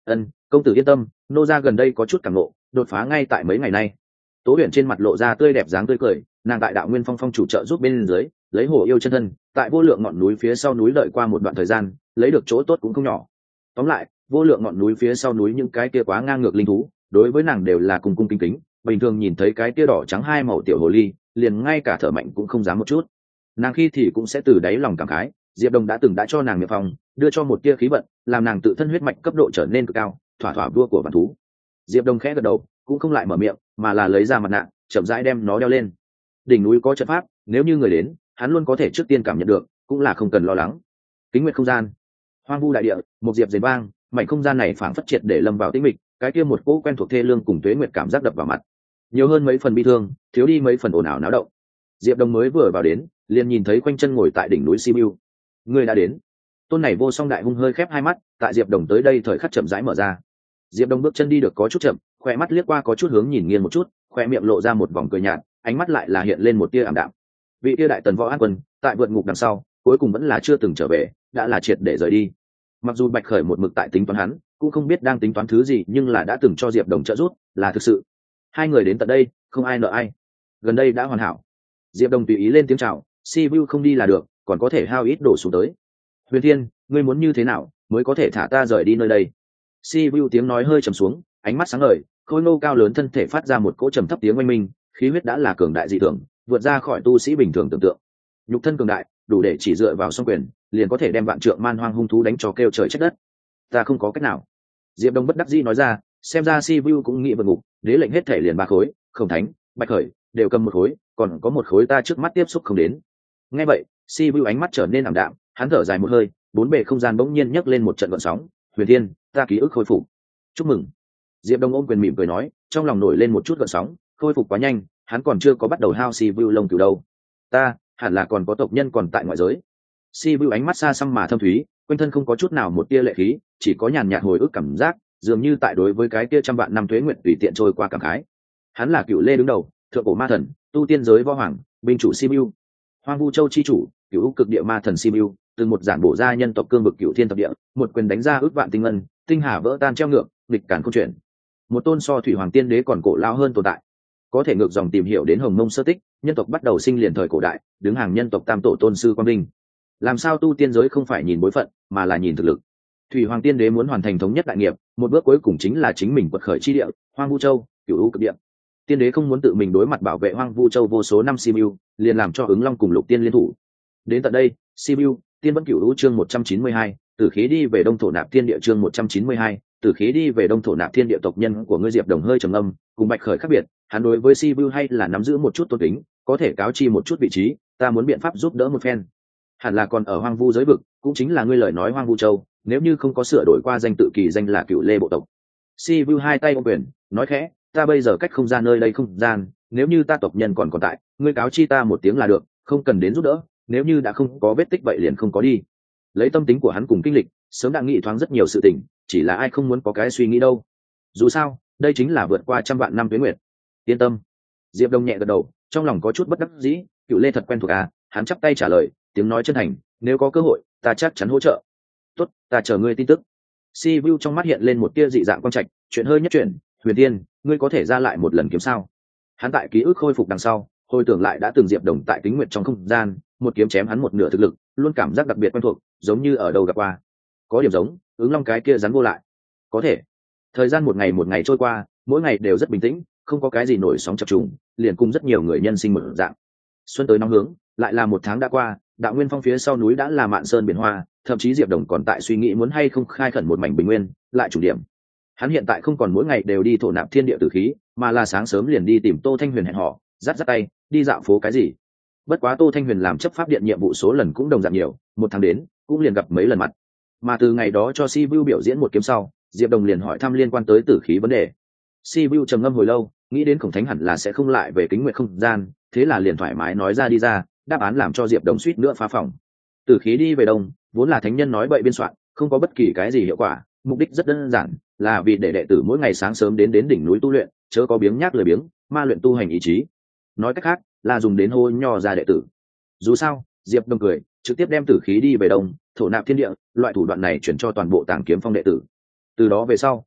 công tử yên tâm, nô gia gần đây có chút cảm nộ, đột phá ngay tại mấy ngày nay. Tố Huyền trên mặt lộ ra tươi đẹp dáng tươi cười, nàng tại đạo nguyên phong phong chủ trợ giúp bên dưới, lấy hổ yêu chân thân, tại vô lượng ngọn núi phía sau núi đợi qua một đoạn thời gian, lấy được chỗ tốt cũng không nhỏ. Tóm lại, vô lượng ngọn núi phía sau núi những cái kia quá ngang ngược linh thú, đối với nàng đều là cùng cung kính kính, bình thường nhìn thấy cái kia đỏ trắng hai màu tiểu hồ ly, liền ngay cả thở mạnh cũng không dám một chút. Nàng khi thì cũng sẽ từ đáy lòng cảm khái, Diệp Đồng đã từng đã cho nàng miệng phòng, đưa cho một tia khí vận, làm nàng tự thân huyết mạch cấp độ trở nên cực cao, thỏa thỏa vua của vạn thú. Diệp Đồng khẽ gật đầu, cũng không lại mở miệng, mà là lấy ra mặt nạ, chậm rãi đem nó đeo lên. Đỉnh núi có trận pháp, nếu như người đến, hắn luôn có thể trước tiên cảm nhận được, cũng là không cần lo lắng. Kính nguyệt không gian, hoang vu đại địa, một diệp dày vang, mảnh không gian này phảng phất triệt để lâm vào tĩnh mịch, cái kia một cỗ quen thuộc thê lương cùng tuế nguyệt cảm giác đập vào mặt, nhiều hơn mấy phần bi thương, thiếu đi mấy phần ồn ào náo động. Diệp Đồng mới vừa vào đến, liền nhìn thấy quanh chân ngồi tại đỉnh núi Sibiu. Người đã đến. Tôn này vô song đại hung hơi khép hai mắt, tại Diệp Đồng tới đây thời khắc chậm rãi mở ra. Diệp Đồng bước chân đi được có chút chậm, khỏe mắt liếc qua có chút hướng nhìn nghiêng một chút, khỏe miệng lộ ra một vòng cười nhạt, ánh mắt lại là hiện lên một tia ảm đạm. Vị tia đại tần võ an quân, tại vượt ngục đằng sau, cuối cùng vẫn là chưa từng trở về, đã là triệt để rời đi. Mặc dù Bạch Khởi một mực tại tính toán hắn, cũng không biết đang tính toán thứ gì, nhưng là đã từng cho Diệp Đồng trợ giúp, là thực sự. Hai người đến tận đây, không ai nợ ai. Gần đây đã hoàn hảo. Diệp Đồng tùy ý lên tiếng chào, Sibiu không đi là được, còn có thể hao ít đổ xuống tới. Huyền Thiên, ngươi muốn như thế nào mới có thể thả ta rời đi nơi đây? Sibiu tiếng nói hơi trầm xuống, ánh mắt sáng ngời, khôi ngô cao lớn thân thể phát ra một cỗ trầm thấp tiếng oanh minh, khí huyết đã là cường đại dị thường, vượt ra khỏi tu sĩ bình thường tưởng tượng. Nhục thân cường đại, đủ để chỉ dựa vào song quyền, liền có thể đem vạn trượng man hoang hung thú đánh cho kêu trời trách đất. Ta không có cách nào. Diệp Đông bất đắc dĩ nói ra, xem ra Sibiu cũng nghĩ vượt ngục, đế lệnh hết thể liền ba khối, Không Thánh, Bạch Khởi đều cầm một khối, còn có một khối ta trước mắt tiếp xúc không đến. Nghe vậy, Sibiu ánh mắt trở nên ảm đạm, hắn thở dài một hơi, bốn bề không gian bỗng nhiên nhấc lên một trận gợn sóng. Huyền Thiên, ta ký ức khôi phục. Chúc mừng. Diệp Đông ôm quyền mỉm cười nói, trong lòng nổi lên một chút gợn sóng, khôi phục quá nhanh, hắn còn chưa có bắt đầu hao Sibiu lông từ đâu. Ta, hẳn là còn có tộc nhân còn tại ngoại giới. Sibiu ánh mắt xa xăm mà thâm thúy, quanh thân không có chút nào một tia lệ khí, chỉ có nhàn nhạt hồi ức cảm giác, dường như tại đối với cái kia trăm vạn năm tuế nguyện tùy tiện trôi qua cảm khái. Hắn là Cựu Lê đứng đầu, thượng cổ ma thần, tu tiên giới võ hoàng, binh chủ Sibiu, Hoang Vu Châu chi chủ, Cựu cực địa ma thần Sibiu, từ một giản bổ ra nhân tộc cương vực Cựu Thiên thập địa, một quyền đánh ra ước vạn tinh ngân, tinh hà vỡ tan treo ngược, nghịch cản câu chuyện. Một tôn so thủy hoàng tiên đế còn cổ lao hơn tồn tại, có thể ngược dòng tìm hiểu đến Hồng Mông sơ tích, nhân tộc bắt đầu sinh liền thời cổ đại, đứng hàng nhân tộc tam tổ tôn sư Quang Minh. Làm sao tu tiên giới không phải nhìn bối phận, mà là nhìn thực lực. Thủy hoàng tiên đế muốn hoàn thành thống nhất đại nghiệp, một bước cuối cùng chính là chính mình quật khởi chi địa, Hoang Vu Châu, Cựu cực địa. Tiên đế không muốn tự mình đối mặt bảo vệ Hoang Vu Châu vô số năm Sibiu, liền làm cho ứng long cùng lục tiên liên thủ. Đến tận đây, Sibiu, tiên vẫn Cựu chương 192, tử khí đi về đông thổ nạp thiên địa chương 192, tử khí đi về đông thổ nạp thiên địa tộc nhân của ngươi Diệp Đồng hơi trầm ngâm, cùng Bạch Khởi khác biệt, hắn đối với Sibiu hay là nắm giữ một chút tôn kính, có thể cáo chi một chút vị trí, ta muốn biện pháp giúp đỡ một phen. Hẳn là còn ở Hoang Vu giới vực, cũng chính là ngươi lời nói Hoang Vu Châu, nếu như không có sửa đổi qua danh tự kỳ danh là Cựu Lê bộ tộc. Sibiu hai tay ôm quyền, nói khẽ, ta bây giờ cách không gian nơi đây không gian, nếu như ta tộc nhân còn tại, ngươi cáo chi ta một tiếng là được, không cần đến giúp đỡ, nếu như đã không có vết tích vậy liền không có đi. Lấy tâm tính của hắn cùng kinh lịch, sớm đã nghĩ thoáng rất nhiều sự tình, chỉ là ai không muốn có cái suy nghĩ đâu. Dù sao, đây chính là vượt qua trăm vạn năm tuế nguyệt. Yên tâm. Diệp Đông nhẹ gật đầu, trong lòng có chút bất đắc dĩ, Cựu Lê thật quen thuộc à, hắn chắp tay trả lời, tiếng nói chân thành, nếu có cơ hội, ta chắc chắn hỗ trợ. Tốt, ta chờ ngươi tin tức. Sibiu trong mắt hiện lên một tia dị dạng quang trạch, chuyện hơi nhất chuyện, Huyền Tiên, ngươi có thể ra lại một lần kiếm sao? Hắn tại ký ức khôi phục đằng sau, hồi tưởng lại đã từng Diệp Đồng tại Kính Nguyệt trong không gian, một kiếm chém hắn một nửa thực lực, luôn cảm giác đặc biệt quen thuộc, giống như ở đâu gặp qua. Có điểm giống, ứng long cái kia rắn vô lại. Có thể. Thời gian một ngày trôi qua, mỗi ngày đều rất bình tĩnh, không có cái gì nổi sóng chập trùng, liền cùng rất nhiều người nhân sinh mở dạng. Xuân tới nóng hướng, lại là một tháng đã qua, Đạo Nguyên Phong phía sau núi đã là mạn sơn biển hoa, thậm chí Diệp Đồng còn tại suy nghĩ muốn hay không khai khẩn một mảnh bình nguyên, lại chủ điểm. Hắn hiện tại không còn mỗi ngày đều đi thổ nạp thiên địa tử khí, mà là sáng sớm liền đi tìm Tô Thanh Huyền hẹn họ, dắt tay, đi dạo phố cái gì. Bất quá Tô Thanh Huyền làm chấp pháp điện nhiệm vụ số lần cũng đồng dạng nhiều, một tháng đến, cũng liền gặp mấy lần mặt. Mà từ ngày đó cho Sibiu biểu diễn một kiếm sau, Diệp Đồng liền hỏi thăm liên quan tới tử khí vấn đề. Sibiu trầm ngâm hồi lâu, nghĩ đến Khổng Thánh hẳn là sẽ không lại về Kính Nguyệt không gian, thế là liền thoải mái nói ra đi ra, đáp án làm cho Diệp Đồng suýt nữa phá phòng. Tử khí đi về đông, vốn là thánh nhân nói bậy biên soạn, không có bất kỳ cái gì hiệu quả, mục đích rất đơn giản, là vì để đệ tử mỗi ngày sáng sớm đến đỉnh núi tu luyện, chớ có biếng nhác lười biếng, ma luyện tu hành ý chí. Nói cách khác, là dùng đến hô nho ra đệ tử. Dù sao, Diệp Đồng cười, trực tiếp đem tử khí đi về đông, thổ nạp thiên địa, loại thủ đoạn này chuyển cho toàn bộ Tàng Kiếm Phong đệ tử. Từ đó về sau,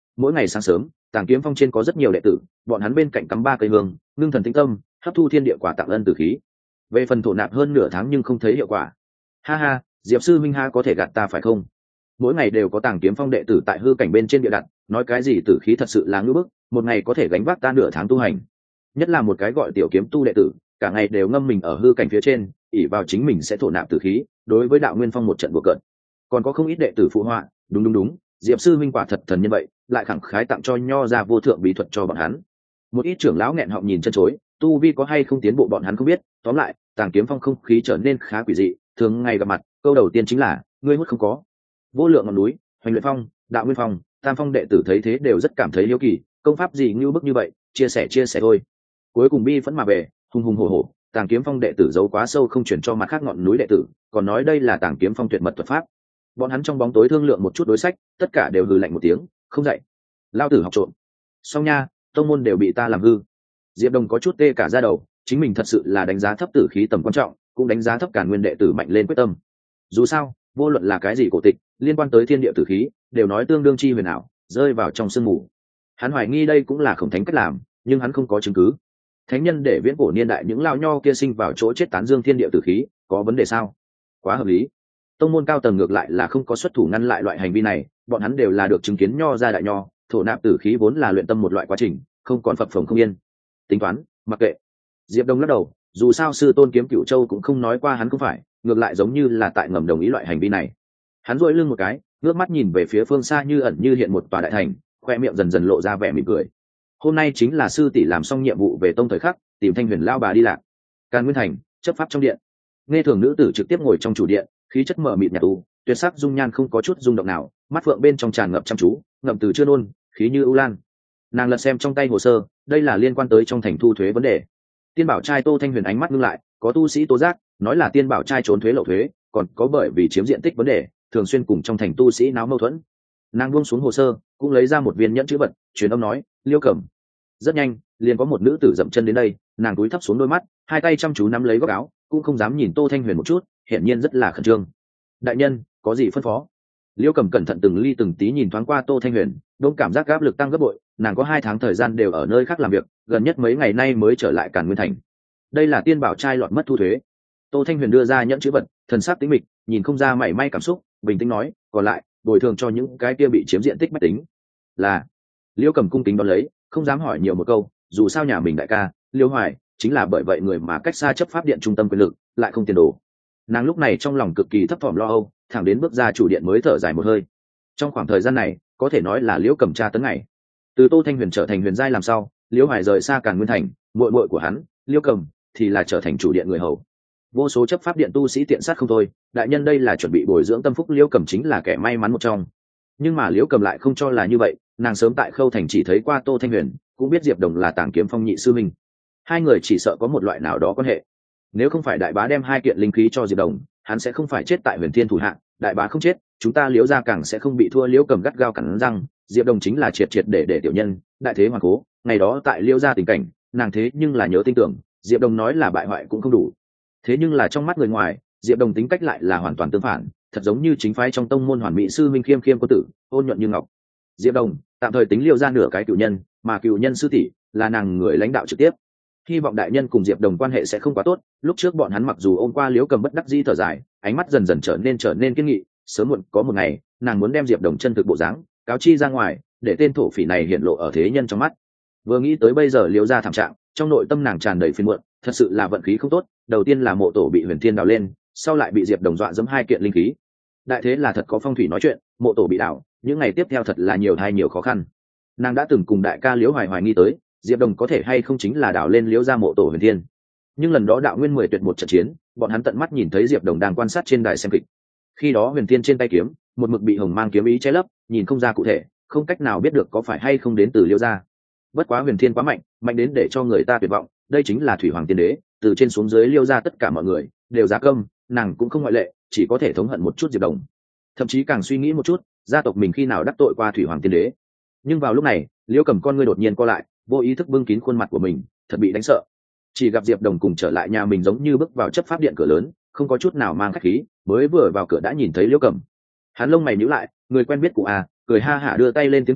Mỗi ngày sáng sớm, Tàng Kiếm Phong trên có rất nhiều đệ tử, bọn hắn bên cạnh cắm 3 cây hương, ngưng thần tĩnh tâm, hấp thu thiên địa quả tặng ân tử khí. Về phần thổ nạp hơn nửa tháng nhưng không thấy hiệu quả. Ha ha, Diệp sư minh ha có thể gạt ta phải không? Mỗi ngày đều có Tàng Kiếm Phong đệ tử tại hư cảnh bên trên địa đặt, nói cái gì tử khí thật sự là ngưỡng bức, một ngày có thể gánh vác ta nửa tháng tu hành. Nhất là một cái gọi tiểu kiếm tu đệ tử, cả ngày đều ngâm mình ở hư cảnh phía trên, ỷ vào chính mình sẽ thổ nạp tử khí, đối với đạo nguyên phong một trận bừa cợt. Còn có không ít đệ tử phụ họa, đúng, Diệp sư minh quả thật thần như vậy, lại khẳng khái tặng cho nho ra vô thượng bí thuật cho bọn hắn. Một ít trưởng lão nghẹn họng nhìn chân chối, tu vi có hay không tiến bộ bọn hắn không biết, tóm lại Tàng Kiếm Phong không khí trở nên khá quỷ dị, thường ngày gặp mặt câu đầu tiên chính là ngươi hút không có. Vô lượng ngọn núi, Hoành Luyện Phong, Đạo Nguyên Phong, Tam Phong đệ tử thấy thế đều rất cảm thấy hiếu kỳ, công pháp gì ngưu bức như vậy, chia sẻ thôi. Cuối cùng bi phẫn mà về, hùng hùng hổ hổ, Tàng Kiếm Phong đệ tử giấu quá sâu không chuyển cho mặt khác ngọn núi đệ tử, còn nói đây là Tàng Kiếm Phong tuyệt mật thuật pháp. Bọn hắn trong bóng tối thương lượng một chút đối sách, tất cả đều hừ lạnh một tiếng, không dạy. Lao tử học trộm. Xong nha, tông môn đều bị ta làm hư. Diệp Đồng có chút tê cả da đầu, chính mình thật sự là đánh giá thấp tử khí tầm quan trọng, cũng đánh giá thấp Càn Nguyên đệ tử mạnh lên quyết tâm. Dù sao, vô luận là cái gì cổ tịch, liên quan tới thiên địa tử khí, đều nói tương đương chi huyền ảo, rơi vào trong sương mù. Hắn hoài nghi đây cũng là khổng thánh cách làm, nhưng hắn không có chứng cứ. Thánh nhân để viễn cổ niên đại những lao nho kia sinh vào chỗ chết tán dương thiên địa tử khí, có vấn đề sao? Quá hợp lý. Tông môn cao tầng ngược lại là không có xuất thủ ngăn lại loại hành vi này, bọn hắn đều là được chứng kiến nho ra đại nho, thổ nạp tử khí vốn là luyện tâm một loại quá trình, không còn phập phồng không yên. Tính toán, mặc kệ. Diệp Đông lắc đầu, dù sao sư tôn Kiếm Cửu Châu cũng không nói qua hắn không phải, ngược lại giống như là tại ngầm đồng ý loại hành vi này. Hắn duỗi lưng một cái, ngước mắt nhìn về phía phương xa như ẩn như hiện một tòa đại thành, khoe miệng dần dần lộ ra vẻ mỉm cười. Hôm nay chính là sư tỷ làm xong nhiệm vụ về tông thời khắc, tìm Thanh Huyền lão bà đi lạc. Càn Nguyên thành, chấp pháp trong điện. Nghe thường nữ tử trực tiếp ngồi trong chủ điện, khí chất mờ mịt nhạt tu, tuyệt sắc dung nhan không có chút rung động nào, mắt phượng bên trong tràn ngập chăm chú, ngậm từ chưa nôn, khí như ưu lan. Nàng lật xem trong tay hồ sơ, đây là liên quan tới trong thành thu thuế vấn đề. Tiên bảo trai Tô Thanh Huyền ánh mắt ngưng lại, có tu sĩ tố giác nói là tiên bảo trai trốn thuế lậu thuế, còn có bởi vì chiếm diện tích vấn đề, thường xuyên cùng trong thành tu sĩ náo mâu thuẫn. Nàng buông xuống hồ sơ, cũng lấy ra một viên nhẫn chữ vật, truyền âm nói, Liêu Cẩm. Rất nhanh, liền có một nữ tử dậm chân đến đây, nàng cúi thấp xuống đôi mắt, hai tay chăm chú nắm lấy góc áo, cũng không dám nhìn Tô Thanh Huyền một chút, hiển nhiên rất là khẩn trương. Đại nhân, có gì phân phó? Liêu Cẩm cẩn thận từng ly từng tí nhìn thoáng qua Tô Thanh Huyền, đống cảm giác áp lực tăng gấp bội, nàng có 2 tháng thời gian đều ở nơi khác làm việc, gần nhất mấy ngày nay mới trở lại Càn Nguyên thành. Đây là tiên bảo trai lọt mất thu thuế. Tô Thanh Huyền đưa ra nhẫn chữ vật, thần sắc tĩnh mịch, nhìn không ra mảy may cảm xúc, bình tĩnh nói, còn lại bồi thường cho những cái kia bị chiếm diện tích bách tính. Là. Liêu Cẩm cung kính đón lấy, không dám hỏi nhiều một câu, dù sao nhà mình đại ca Liêu Hoài chính là bởi vậy người mà cách xa chấp pháp điện trung tâm quyền lực, lại không tiền đồ. Nàng lúc này trong lòng cực kỳ thấp thỏm lo âu, thẳng đến bước ra chủ điện mới thở dài một hơi. Trong khoảng thời gian này có thể nói là Liễu Cẩm tra tấn ngày. Từ Tô Thanh Huyền trở thành huyền giai làm sau, Liễu Hoài rời xa Càn Nguyên thành, muội muội của hắn Liễu Cẩm thì là trở thành chủ điện người hầu. Vô số chấp pháp điện tu sĩ tiện sát không thôi, đại nhân đây là chuẩn bị bồi dưỡng tâm phúc, Liễu Cẩm chính là kẻ may mắn một trong. Nhưng mà Liễu Cẩm lại không cho là như vậy, nàng sớm tại Khâu thành chỉ thấy qua Tô Thanh Huyền, cũng biết Diệp Đồng là Tàng Kiếm Phong nhị sư minh, hai người chỉ sợ có một loại nào đó quan hệ. Nếu không phải đại bá đem 2 kiện linh khí cho Diệp Đồng, hắn sẽ không phải chết tại Huyền Thiên thủ hạ, đại bá không chết, chúng ta Liễu gia càng sẽ không bị thua. Liễu Cẩm gắt gao cắn răng, Diệp Đồng chính là triệt để tiểu nhân, đại thế hoàn cố, ngày đó tại Liễu gia tình cảnh, nàng thế nhưng là nhớ tin tưởng, Diệp Đồng nói là bại hoại cũng không đủ. Thế nhưng là trong mắt người ngoài, Diệp Đồng tính cách lại là hoàn toàn tương phản, thật giống như chính phái trong tông môn Hoàn Mỹ sư minh khiêm quân tử, ôn nhuận như ngọc. Diệp Đồng tạm thời tính Liễu gia nửa cái cựu nhân, mà cựu nhân sư tỷ là nàng người lãnh đạo trực tiếp. Hy vọng đại nhân cùng Diệp Đồng quan hệ sẽ không quá tốt. Lúc trước bọn hắn mặc dù ôm qua Liễu Cẩm bất đắc dĩ thở dài, ánh mắt dần dần trở nên kiên nghị, sớm muộn có một ngày nàng muốn đem Diệp Đồng chân thực bộ dáng cáo chi ra ngoài, để tên thổ phỉ này hiện lộ ở thế nhân trong mắt. Vừa nghĩ tới bây giờ Liễu gia thảm trạng, trong nội tâm nàng tràn đầy phiền muộn, thật sự là vận khí không tốt, đầu tiên là mộ tổ bị Huyền Thiên đào lên, sau lại bị Diệp Đồng dọa dẫm 2 kiện linh khí. Đại thế là thật có phong thủy nói chuyện, mộ tổ bị đảo, những ngày tiếp theo thật là nhiều khó khăn. Nàng đã từng cùng đại ca Liễu hoài nghi tới Diệp Đồng có thể hay không chính là đảo lên Liễu gia mộ tổ Huyền Thiên. Nhưng lần đó đạo nguyên 10 tuyệt một trận chiến, bọn hắn tận mắt nhìn thấy Diệp Đồng đang quan sát trên đài xem kịch. Khi đó Huyền Thiên trên tay kiếm, một mực bị hồng mang kiếm ý che lấp, nhìn không ra cụ thể, không cách nào biết được có phải hay không đến từ Liễu gia. Bất quá Huyền Thiên quá mạnh đến để cho người ta tuyệt vọng, đây chính là Thủy Hoàng Tiên Đế, từ trên xuống dưới Liễu gia tất cả mọi người đều giá câm, nàng cũng không ngoại lệ, chỉ có thể thống hận một chút Diệp Đồng. Thậm chí càng suy nghĩ một chút, gia tộc mình khi nào đắc tội qua Thủy Hoàng Tiên Đế. Nhưng vào lúc này, Liễu Cẩm con ngươi đột nhiên co lại, vô ý thức bưng kín khuôn mặt của mình, thật bị đánh sợ. Chỉ gặp Diệp Đồng cùng trở lại nhà mình giống như bước vào chấp pháp điện cửa lớn, không có chút nào mang khách khí, mới vừa vào cửa đã nhìn thấy Liễu Cẩm. Hắn lông mày nhíu lại, người quen biết cụ à, cười ha hả đưa tay lên tiếng chào,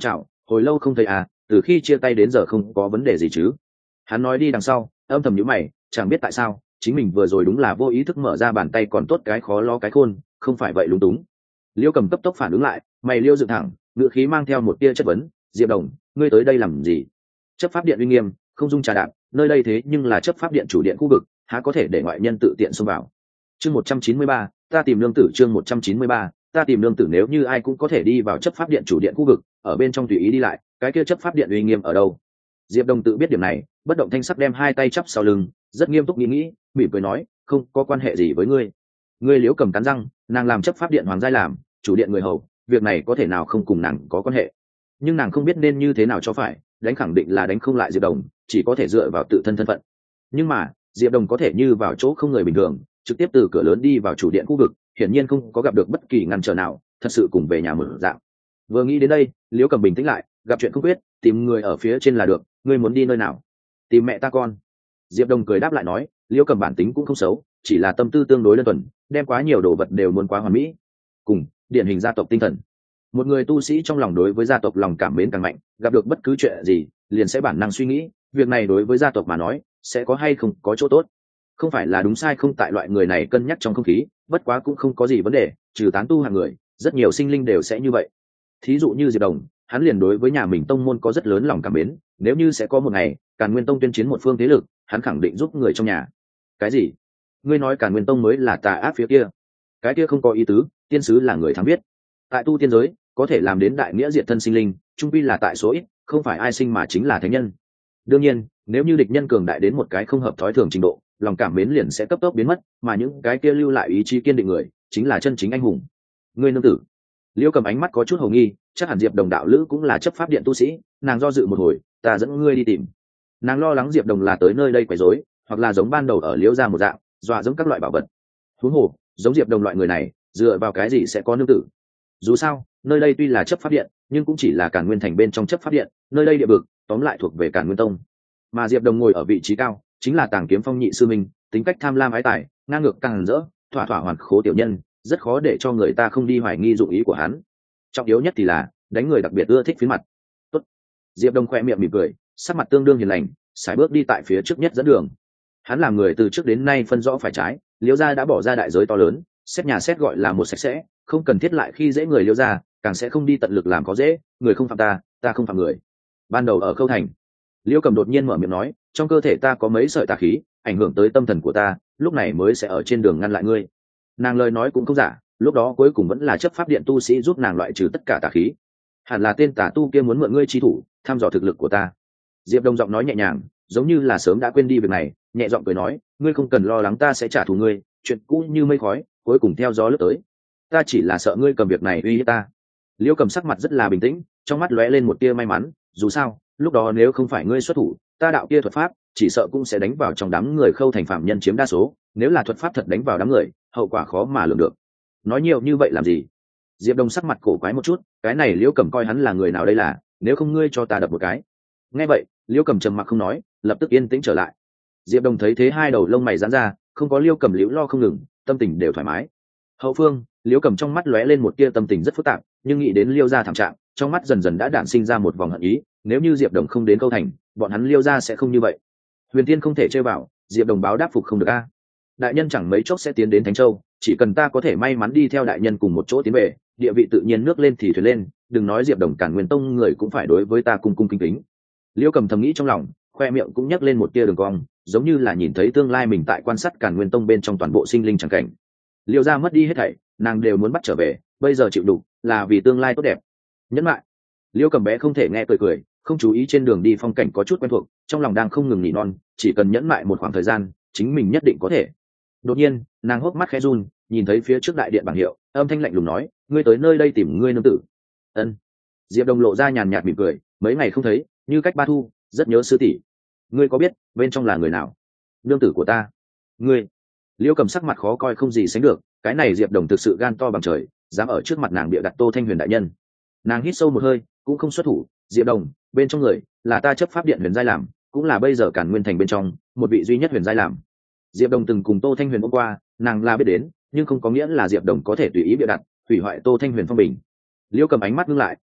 hồi lâu không thấy à, từ khi chia tay đến giờ không có vấn đề gì chứ? Hắn nói đi đằng sau, âm thầm nhíu mày, chẳng biết tại sao chính mình vừa rồi đúng là vô ý thức mở ra bàn tay còn tốt cái khó lo cái khôn, không phải vậy lúng túng. Liêu Cầm cấp tốc phản ứng lại, mày liêu dựng thẳng, ngữ khí mang theo một tia chất vấn. Diệp Đồng, ngươi tới đây làm gì? Chấp pháp điện uy nghiêm, không dung trà đạp, nơi đây thế nhưng là chấp pháp điện chủ điện khu vực, há có thể để ngoại nhân tự tiện xông vào. Chương 193, ta tìm lương tử. Chương 193, ta tìm lương tử. Nếu như ai cũng có thể đi vào chấp pháp điện chủ điện khu vực, ở bên trong tùy ý đi lại, cái kia chấp pháp điện uy nghiêm ở đâu? Diệp Đồng tự biết điểm này, bất động thanh sắc đem hai tay chắp sau lưng, rất nghiêm túc nghĩ, mỉm cười nói, không có quan hệ gì với ngươi. Ngươi Liễu Cầm cắn răng, nàng làm chấp pháp điện hoàng giai làm chủ điện người hầu, việc này có thể nào không cùng nàng có quan hệ. Nhưng nàng không biết nên như thế nào cho phải, đánh khẳng định là đánh không lại Diệp Đồng, chỉ có thể dựa vào tự thân thân phận. Nhưng mà Diệp Đồng có thể như vào chỗ không người bình thường, trực tiếp từ cửa lớn đi vào chủ điện khu vực, hiển nhiên không có gặp được bất kỳ ngăn trở nào, thật sự cùng về nhà mở dạng. Vừa nghĩ đến đây, Liễu Cầm bình tĩnh lại, gặp chuyện không quyết, tìm người ở phía trên là được. Ngươi muốn đi nơi nào? Tìm mẹ ta con. Diệp Đồng cười đáp lại nói, Liễu Cầm bản tính cũng không xấu, chỉ là tâm tư tương đối đơn thuần, đem quá nhiều đồ vật đều muốn quá hoàn mỹ. Cùng điển hình gia tộc tinh thần. Một người tu sĩ trong lòng đối với gia tộc lòng cảm mến càng mạnh, gặp được bất cứ chuyện gì liền sẽ bản năng suy nghĩ việc này đối với gia tộc mà nói sẽ có hay không có chỗ tốt. Không phải là đúng sai không tại loại người này cân nhắc trong không khí, bất quá cũng không có gì vấn đề, trừ tán tu hàng người rất nhiều sinh linh đều sẽ như vậy. Thí dụ như Diệp Đồng, hắn liền đối với nhà mình tông môn có rất lớn lòng cảm mến, nếu như sẽ có một ngày Càn Nguyên Tông tuyên chiến một phương thế lực, hắn khẳng định giúp người trong nhà. Cái gì? Ngươi nói Càn Nguyên Tông mới là tà ác phía kia? Cái kia không có ý tứ, tiên sứ là người thắng biết. Tại tu tiên giới có thể làm đến đại nghĩa diệt thân sinh linh trung quy là tại số ít, không phải ai sinh mà chính là thánh nhân. Đương nhiên nếu như địch nhân cường đại đến một cái không hợp thói thường trình độ, lòng cảm mến liền sẽ cấp tốc biến mất, mà những cái kia lưu lại ý chí kiên định người chính là chân chính anh hùng. Ngươi nương tử. Liễu Cầm ánh mắt có chút hồ nghi, chắc hẳn Diệp Đồng đạo lữ cũng là chấp pháp điện tu sĩ, nàng do dự một hồi, ta dẫn ngươi đi tìm. Nàng lo lắng Diệp Đồng là tới nơi đây quấy rối, hoặc là giống ban đầu ở Liễu gia một dạng dọa giống các loại bảo vật. Huống hồ giống Diệp Đồng loại người này dựa vào cái gì sẽ có nương tử? Dù sao nơi đây tuy là chấp pháp điện, nhưng cũng chỉ là Càn Nguyên thành bên trong chấp pháp điện, nơi đây địa vực tóm lại thuộc về Càn Nguyên Tông. Mà Diệp Đồng ngồi ở vị trí cao, chính là Tàng Kiếm Phong nhị sư minh, tính cách tham lam ái tài, ngang ngược càng rỡ, thỏa thỏa hoàn khố tiểu nhân, rất khó để cho người ta không đi hoài nghi dụng ý của hắn. Trọng yếu nhất thì là đánh người đặc biệt ưa thích phiến mặt. Tốt. Diệp Đồng khẽ miệng mỉm cười, sắc mặt tương đương hiền lành, sải bước đi tại phía trước nhất dẫn đường. Hắn làm người từ trước đến nay phân rõ phải trái, Liễu gia đã bỏ ra đại giới to lớn, xét nhà xét gọi là một sạch sẽ, không cần thiết lại khi dễ người Liễu gia, càng sẽ không đi tận lực làm có dễ, người không phạm ta, ta không phạm người. Ban đầu ở Khâu Thành, Liễu Cầm đột nhiên mở miệng nói, trong cơ thể ta có mấy sợi tà khí, ảnh hưởng tới tâm thần của ta, lúc này mới sẽ ở trên đường ngăn lại ngươi. Nàng lời nói cũng không giả, lúc đó cuối cùng vẫn là chấp pháp điện tu sĩ giúp nàng loại trừ tất cả tà khí. Hẳn là tên tà tu kia muốn mượn ngươi chi thủ, thăm dò thực lực của ta. Diệp Đông giọng nói nhẹ nhàng, giống như là sớm đã quên đi việc này, nhẹ giọng cười nói, ngươi không cần lo lắng ta sẽ trả thù ngươi, chuyện cũ như mây khói, cuối cùng theo gió lướt tới. Ta chỉ là sợ ngươi cầm việc này uy hiếp ta. Liễu Cầm sắc mặt rất là bình tĩnh, trong mắt lóe lên một tia may mắn, dù sao lúc đó nếu không phải ngươi xuất thủ, ta đạo kia thuật pháp chỉ sợ cũng sẽ đánh vào trong đám người Khâu Thành phạm nhân chiếm đa số, nếu là thuật pháp thật đánh vào đám người, hậu quả khó mà lường được. Nói nhiều như vậy làm gì? Diệp Đông sắc mặt cổ quái một chút, cái này Liễu Cầm coi hắn là người nào đây là, nếu không ngươi cho ta đập một cái. Nghe vậy Liễu Cầm trầm mặc không nói, lập tức yên tĩnh trở lại. Diệp Đông thấy thế hai đầu lông mày giãn ra, không có Liễu Cầm liễu lo không ngừng, tâm tình đều thoải mái. Hậu phương Liễu Cầm trong mắt lóe lên một tia tâm tình rất phức tạp, nhưng nghĩ đến Liễu gia thảm trạng, trong mắt dần dần đã đản sinh ra một vòng hận ý, nếu như Diệp Đồng không đến Khâu Thành, bọn hắn Liễu gia sẽ không như vậy. Huyền Tiên không thể chơi vào, Diệp Đồng báo đáp phục không được a. Đại nhân chẳng mấy chốc sẽ tiến đến Thánh Châu, chỉ cần ta có thể may mắn đi theo đại nhân cùng một chỗ tiến về, địa vị tự nhiên nước lên thì thuyền lên, đừng nói Diệp Đồng Càn Nguyên Tông người cũng phải đối với ta cung cung kính kính. Liễu Cầm thầm nghĩ trong lòng, khoe miệng cũng nhấc lên một tia đường cong, giống như là nhìn thấy tương lai mình tại quan sát Càn Nguyên Tông bên trong toàn bộ sinh linh chẳng cảnh. Liễu gia mất đi hết thảy, nàng đều muốn bắt trở về, bây giờ chịu đủ, là vì tương lai tốt đẹp. Nhẫn lại, Liễu Cầm bé không thể nghe cười cười, không chú ý trên đường đi phong cảnh có chút quen thuộc, trong lòng đang không ngừng nỉ non, chỉ cần nhẫn lại một khoảng thời gian, chính mình nhất định có thể. Đột nhiên nàng hốc mắt khẽ run, nhìn thấy phía trước đại điện bảng hiệu, âm thanh lạnh lùng nói, ngươi tới nơi đây tìm ngươi nương tử. Ân. Diệp Đông lộ ra nhàn nhạt mỉm cười, mấy ngày không thấy, như cách ba thu, rất nhớ sư tỷ. Ngươi có biết bên trong là người nào? Nương tử của ta. Ngươi. Liễu Cầm sắc mặt khó coi không gì sánh được, cái này Diệp Đồng thực sự gan to bằng trời, dám ở trước mặt nàng bịa đặt Tô Thanh Huyền đại nhân. Nàng hít sâu một hơi, cũng không xuất thủ. Diệp Đồng, bên trong người là ta chấp pháp điện Huyền giai làm, cũng là bây giờ Càn Nguyên thành bên trong một vị duy nhất Huyền giai làm. Diệp Đồng từng cùng Tô Thanh Huyền ôm qua, nàng là biết đến, nhưng không có nghĩa là Diệp Đồng có thể tùy ý bịa đặt hủy hoại Tô Thanh Huyền phong bình. Liễu Cầm ánh mắt ngưng lại,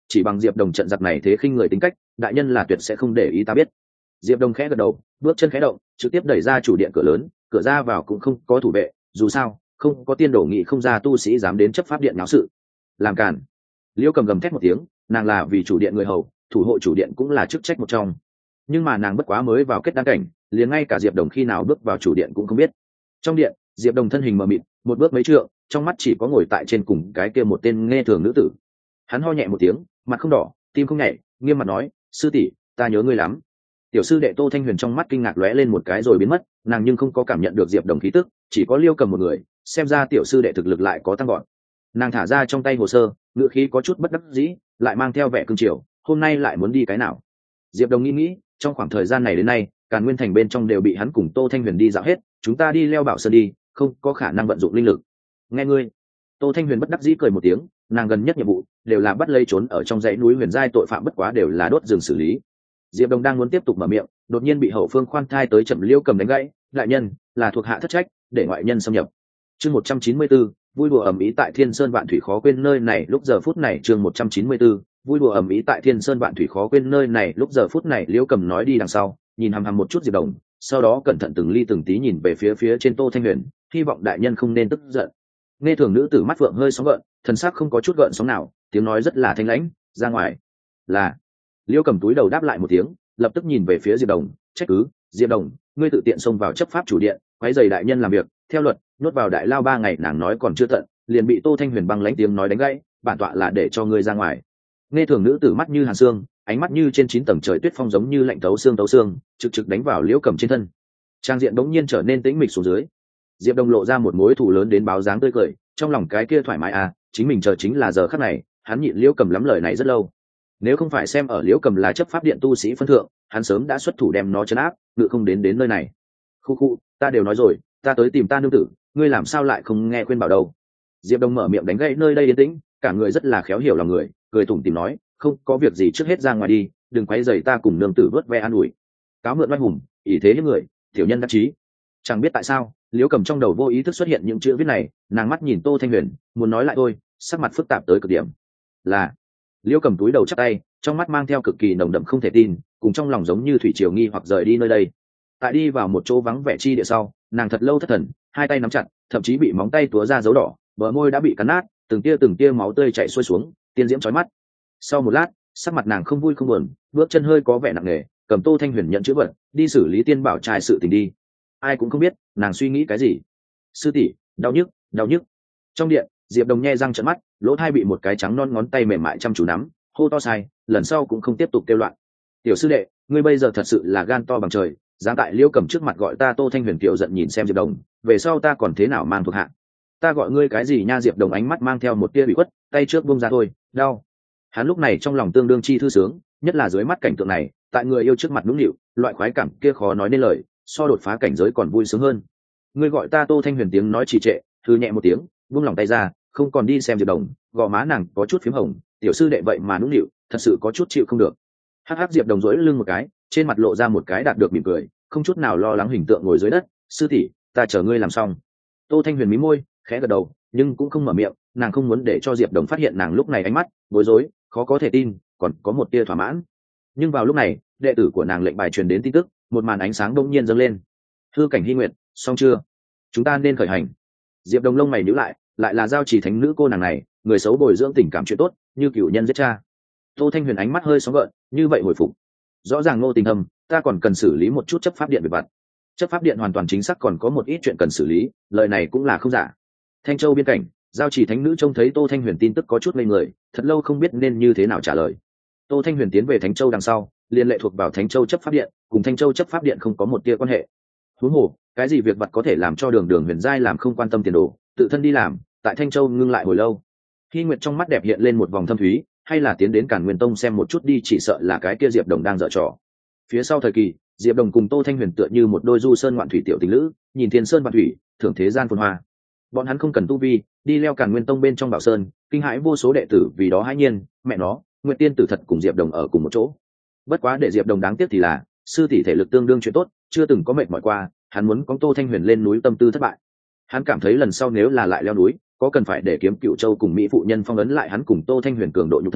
chỉ bằng Diệp Đồng trận giặc này thế khinh người tính cách, đại nhân là tuyệt sẽ không để ý ta biết. Diệp Đồng khẽ gật đầu, bước chân khẽ động, trực tiếp đẩy ra chủ điện cửa lớn, cửa ra vào cũng không có thủ vệ, dù sao không có tiên đổ nghị không ra tu sĩ dám đến chấp pháp điện náo sự. Làm cản. Liễu Cầm gầm thét một tiếng, nàng là vì chủ điện người hầu, thủ hộ chủ điện cũng là chức trách một trong. Nhưng mà nàng bất quá mới vào kết đăng cảnh, liền ngay cả Diệp Đồng khi nào bước vào chủ điện cũng không biết. Trong điện, Diệp Đồng thân hình mờ mịt, một bước mấy trượng, trong mắt chỉ có ngồi tại trên cùng cái kia một tên nghe thường nữ tử. Hắn ho nhẹ một tiếng, mặt không đỏ, tim không nhảy, nghiêm mặt nói, sư tỷ, ta nhớ ngươi lắm. Tiểu sư đệ Tô Thanh Huyền trong mắt kinh ngạc lóe lên một cái rồi biến mất, nàng nhưng không có cảm nhận được Diệp Đồng khí tức, chỉ có Liêu Cầm một người, xem ra tiểu sư đệ thực lực lại có tăng gọn. Nàng thả ra trong tay hồ sơ, ngữ khí có chút bất đắc dĩ, lại mang theo vẻ cương triều, hôm nay lại muốn đi cái nào? Diệp Đồng nghĩ, trong khoảng thời gian này đến nay, Càn Nguyên thành bên trong đều bị hắn cùng Tô Thanh Huyền đi dạo hết, chúng ta đi leo Bảo Sơn đi, không có khả năng vận dụng linh lực. Nghe ngươi. Tô Thanh Huyền bất đắc dĩ cười một tiếng, nàng gần nhất nhiệm vụ đều là bắt lấy trốn ở trong dãy núi huyền giai tội phạm, bất quá đều là đốt rừng xử lý. Diệp Đồng đang muốn tiếp tục mở miệng, đột nhiên bị hậu phương khoan thai tới chậm Liêu Cầm đánh gãy, đại nhân, là thuộc hạ thất trách, để ngoại nhân xâm nhập. Chương 194, vui đùa ầm ĩ tại Thiên Sơn Vạn Thủy khó quên nơi này lúc giờ phút này. Chương 194, vui đùa ầm ĩ tại Thiên Sơn Vạn Thủy khó quên nơi này lúc giờ phút này. Liêu Cầm nói đi đằng sau, nhìn hằm hằm một chút Diệp Đồng, sau đó cẩn thận từng ly từng tí nhìn về phía trên Tô Thanh Huyền, hy vọng đại nhân không nên tức giận. Nghe thường nữ tử mắt phượng hơi sóng gợn, thần sắc không có chút gợn sóng nào, tiếng nói rất là thanh lãnh, ra ngoài. Là. Liêu Cầm túi đầu đáp lại một tiếng, lập tức nhìn về phía Diệp Đồng, trách cứ, Diệp Đồng, ngươi tự tiện xông vào chấp pháp chủ điện, quấy rầy đại nhân làm việc, theo luật nhốt vào đại lao 3 ngày. Nàng nói còn chưa tận, liền bị Tô Thanh Huyền băng lãnh tiếng nói đánh gãy, bản tọa là để cho ngươi ra ngoài. Nghe thường nữ tử mắt như hàn xương, ánh mắt như trên 9 tầng trời tuyết phong, giống như lạnh tấu xương, trực trực đánh vào Liễu Cầm trên thân. Trang diện bỗng nhiên trở nên tĩnh mịch xuống dưới. Diệp Đồng lộ ra một mối thù lớn đến báo dáng tươi cười, trong lòng cái kia thoải mái à, chính mình chờ chính là giờ khắc này, hắn nhịn Liễu Cầm lắm lời này rất lâu. Nếu không phải xem ở Liễu Cầm là chấp pháp điện tu sĩ phân thượng, hắn sớm đã xuất thủ đem nó trấn áp, ngự không đến nơi này. Khu, ta đều nói rồi, ta tới tìm ta nương tử, ngươi làm sao lại không nghe khuyên bảo đâu? Diệp Đồng mở miệng đánh gãy nơi đây yên tĩnh, cả người rất là khéo hiểu lòng người, cười tủm tỉm nói, không có việc gì, trước hết ra ngoài đi, đừng quấy rầy ta cùng nương tử vớt ve an ủi. Cáo mượn oai hùng, ỷ thế những người, tiểu nhân đắc chí. Chẳng biết tại sao, Liễu Cầm trong đầu vô ý thức xuất hiện những chữ viết này, nàng mắt nhìn Tô Thanh Huyền, muốn nói lại thôi, sắc mặt phức tạp tới cực điểm. Là. Liễu Cầm túi đầu chắp tay, trong mắt mang theo cực kỳ nồng đậm không thể tin, cùng trong lòng giống như thủy triều nghi hoặc rời đi nơi đây. Tại đi vào một chỗ vắng vẻ chi địa sau, nàng thật lâu thất thần, hai tay nắm chặt, thậm chí bị móng tay túa ra dấu đỏ, bờ môi đã bị cắn nát, từng tia máu tươi chảy xuôi xuống, tiên diễm chói mắt. Sau một lát, sắc mặt nàng không vui không buồn, bước chân hơi có vẻ nặng nề, cầm Tô Thanh Huyền nhận chữ vật, đi xử lý tiên bảo trai sự tình đi. Ai cũng không biết nàng suy nghĩ cái gì. Sư tỷ, đau nhức. Trong điện, Diệp Đồng nhe răng trợn mắt, lỗ tai bị một cái trắng non ngón tay mềm mại chăm chú nắm, hô to sai, lần sau cũng không tiếp tục kêu loạn. Tiểu sư đệ, ngươi bây giờ thật sự là gan to bằng trời, dám tại Liễu Cầm trước mặt gọi ta Tô Thanh Huyền. Kiều giận nhìn xem Diệp Đồng, về sau ta còn thế nào mang thuộc hạ? Ta gọi ngươi cái gì nha? Diệp Đồng ánh mắt mang theo một tia bị khuất, tay trước buông ra thôi, đau. Hắn lúc này trong lòng tương đương chi thư sướng, nhất là dưới mắt cảnh tượng này, tại người yêu trước mặt nũng nịu, loại khoái cảm kia khó nói nên lời, so đột phá cảnh giới còn vui sướng hơn. Ngươi gọi ta Tô Thanh Huyền, tiếng nói trì trệ, thư nhẹ một tiếng, buông lòng tay ra, không còn đi xem Diệp Đồng, gò má nàng có chút phím hồng, tiểu sư đệ vậy mà nũng nịu, thật sự có chút chịu không được. Hắc Diệp Đồng duỗi lưng một cái, trên mặt lộ ra một cái đạt được mỉm cười, không chút nào lo lắng hình tượng ngồi dưới đất. Sư tỷ, ta chờ ngươi làm xong. Tô Thanh Huyền mí môi, khẽ gật đầu, nhưng cũng không mở miệng, nàng không muốn để cho Diệp Đồng phát hiện nàng lúc này ánh mắt bối rối, khó có thể tin, còn có một tia thỏa mãn. Nhưng vào lúc này, đệ tử của nàng lệnh bài truyền đến tin tức, một màn ánh sáng đông nhiên dâng lên. Hư cảnh Hy Nguyệt, xong chưa? Chúng ta nên khởi hành. Diệp Đồng lông mày nhíu lại là giao chỉ thánh nữ cô nàng này, người xấu bồi dưỡng tình cảm chuyện tốt, như cửu nhân giết cha. Tô Thanh Huyền ánh mắt hơi sóng gợn, như vậy hồi phục. Rõ ràng Ngô Tình Thâm, ta còn cần xử lý một chút chấp pháp điện việc vặt. Chấp pháp điện hoàn toàn chính xác còn có một ít chuyện cần xử lý, lời này cũng là không giả. Thanh Châu biên cảnh, giao chỉ thánh nữ trông thấy Tô Thanh Huyền tin tức có chút ngây người, thật lâu không biết nên như thế nào trả lời. Tô Thanh Huyền tiến về Thánh Châu đằng sau, liên lệ thuộc vào Thánh Châu chấp pháp điện, cùng Thanh Châu chấp pháp điện không có một tia quan hệ. Huống hồ, cái gì việc vặt có thể làm cho Đường Huyền giai làm không quan tâm tiền đồ, tự thân đi làm, tại Thanh Châu ngưng lại hồi lâu. Hy Nguyệt trong mắt đẹp hiện lên một vòng thâm thúy, hay là tiến đến Càn Nguyên Tông xem một chút đi, chỉ sợ là cái kia Diệp Đồng đang dở trò. Phía sau thời kỳ, Diệp Đồng cùng Tô Thanh Huyền tựa như một đôi du sơn ngoạn thủy tiểu tình lữ, nhìn thiên sơn vạn thủy, thưởng thế gian phồn hoa. Bọn hắn không cần tu vi, đi leo Càn Nguyên Tông bên trong Bảo Sơn, kinh hãi vô số đệ tử vì đó hãi nhiên, mẹ nó, Nguyệt Tiên tử thật cùng Diệp Đồng ở cùng một chỗ. Bất quá để Diệp Đồng đáng tiếc thì là, sư tỷ thể lực tương đương chuyện tốt, chưa từng có mệt mỏi qua, hắn muốn có Tô Thanh Huyền lên núi tâm tư thất bại. Hắn cảm thấy lần sau nếu là lại leo núi, có cần phải để Kiếm Cựu Châu cùng mỹ phụ nhân phong ấn lại hắn cùng Tô Thanh Huyền cường độ nhục thân,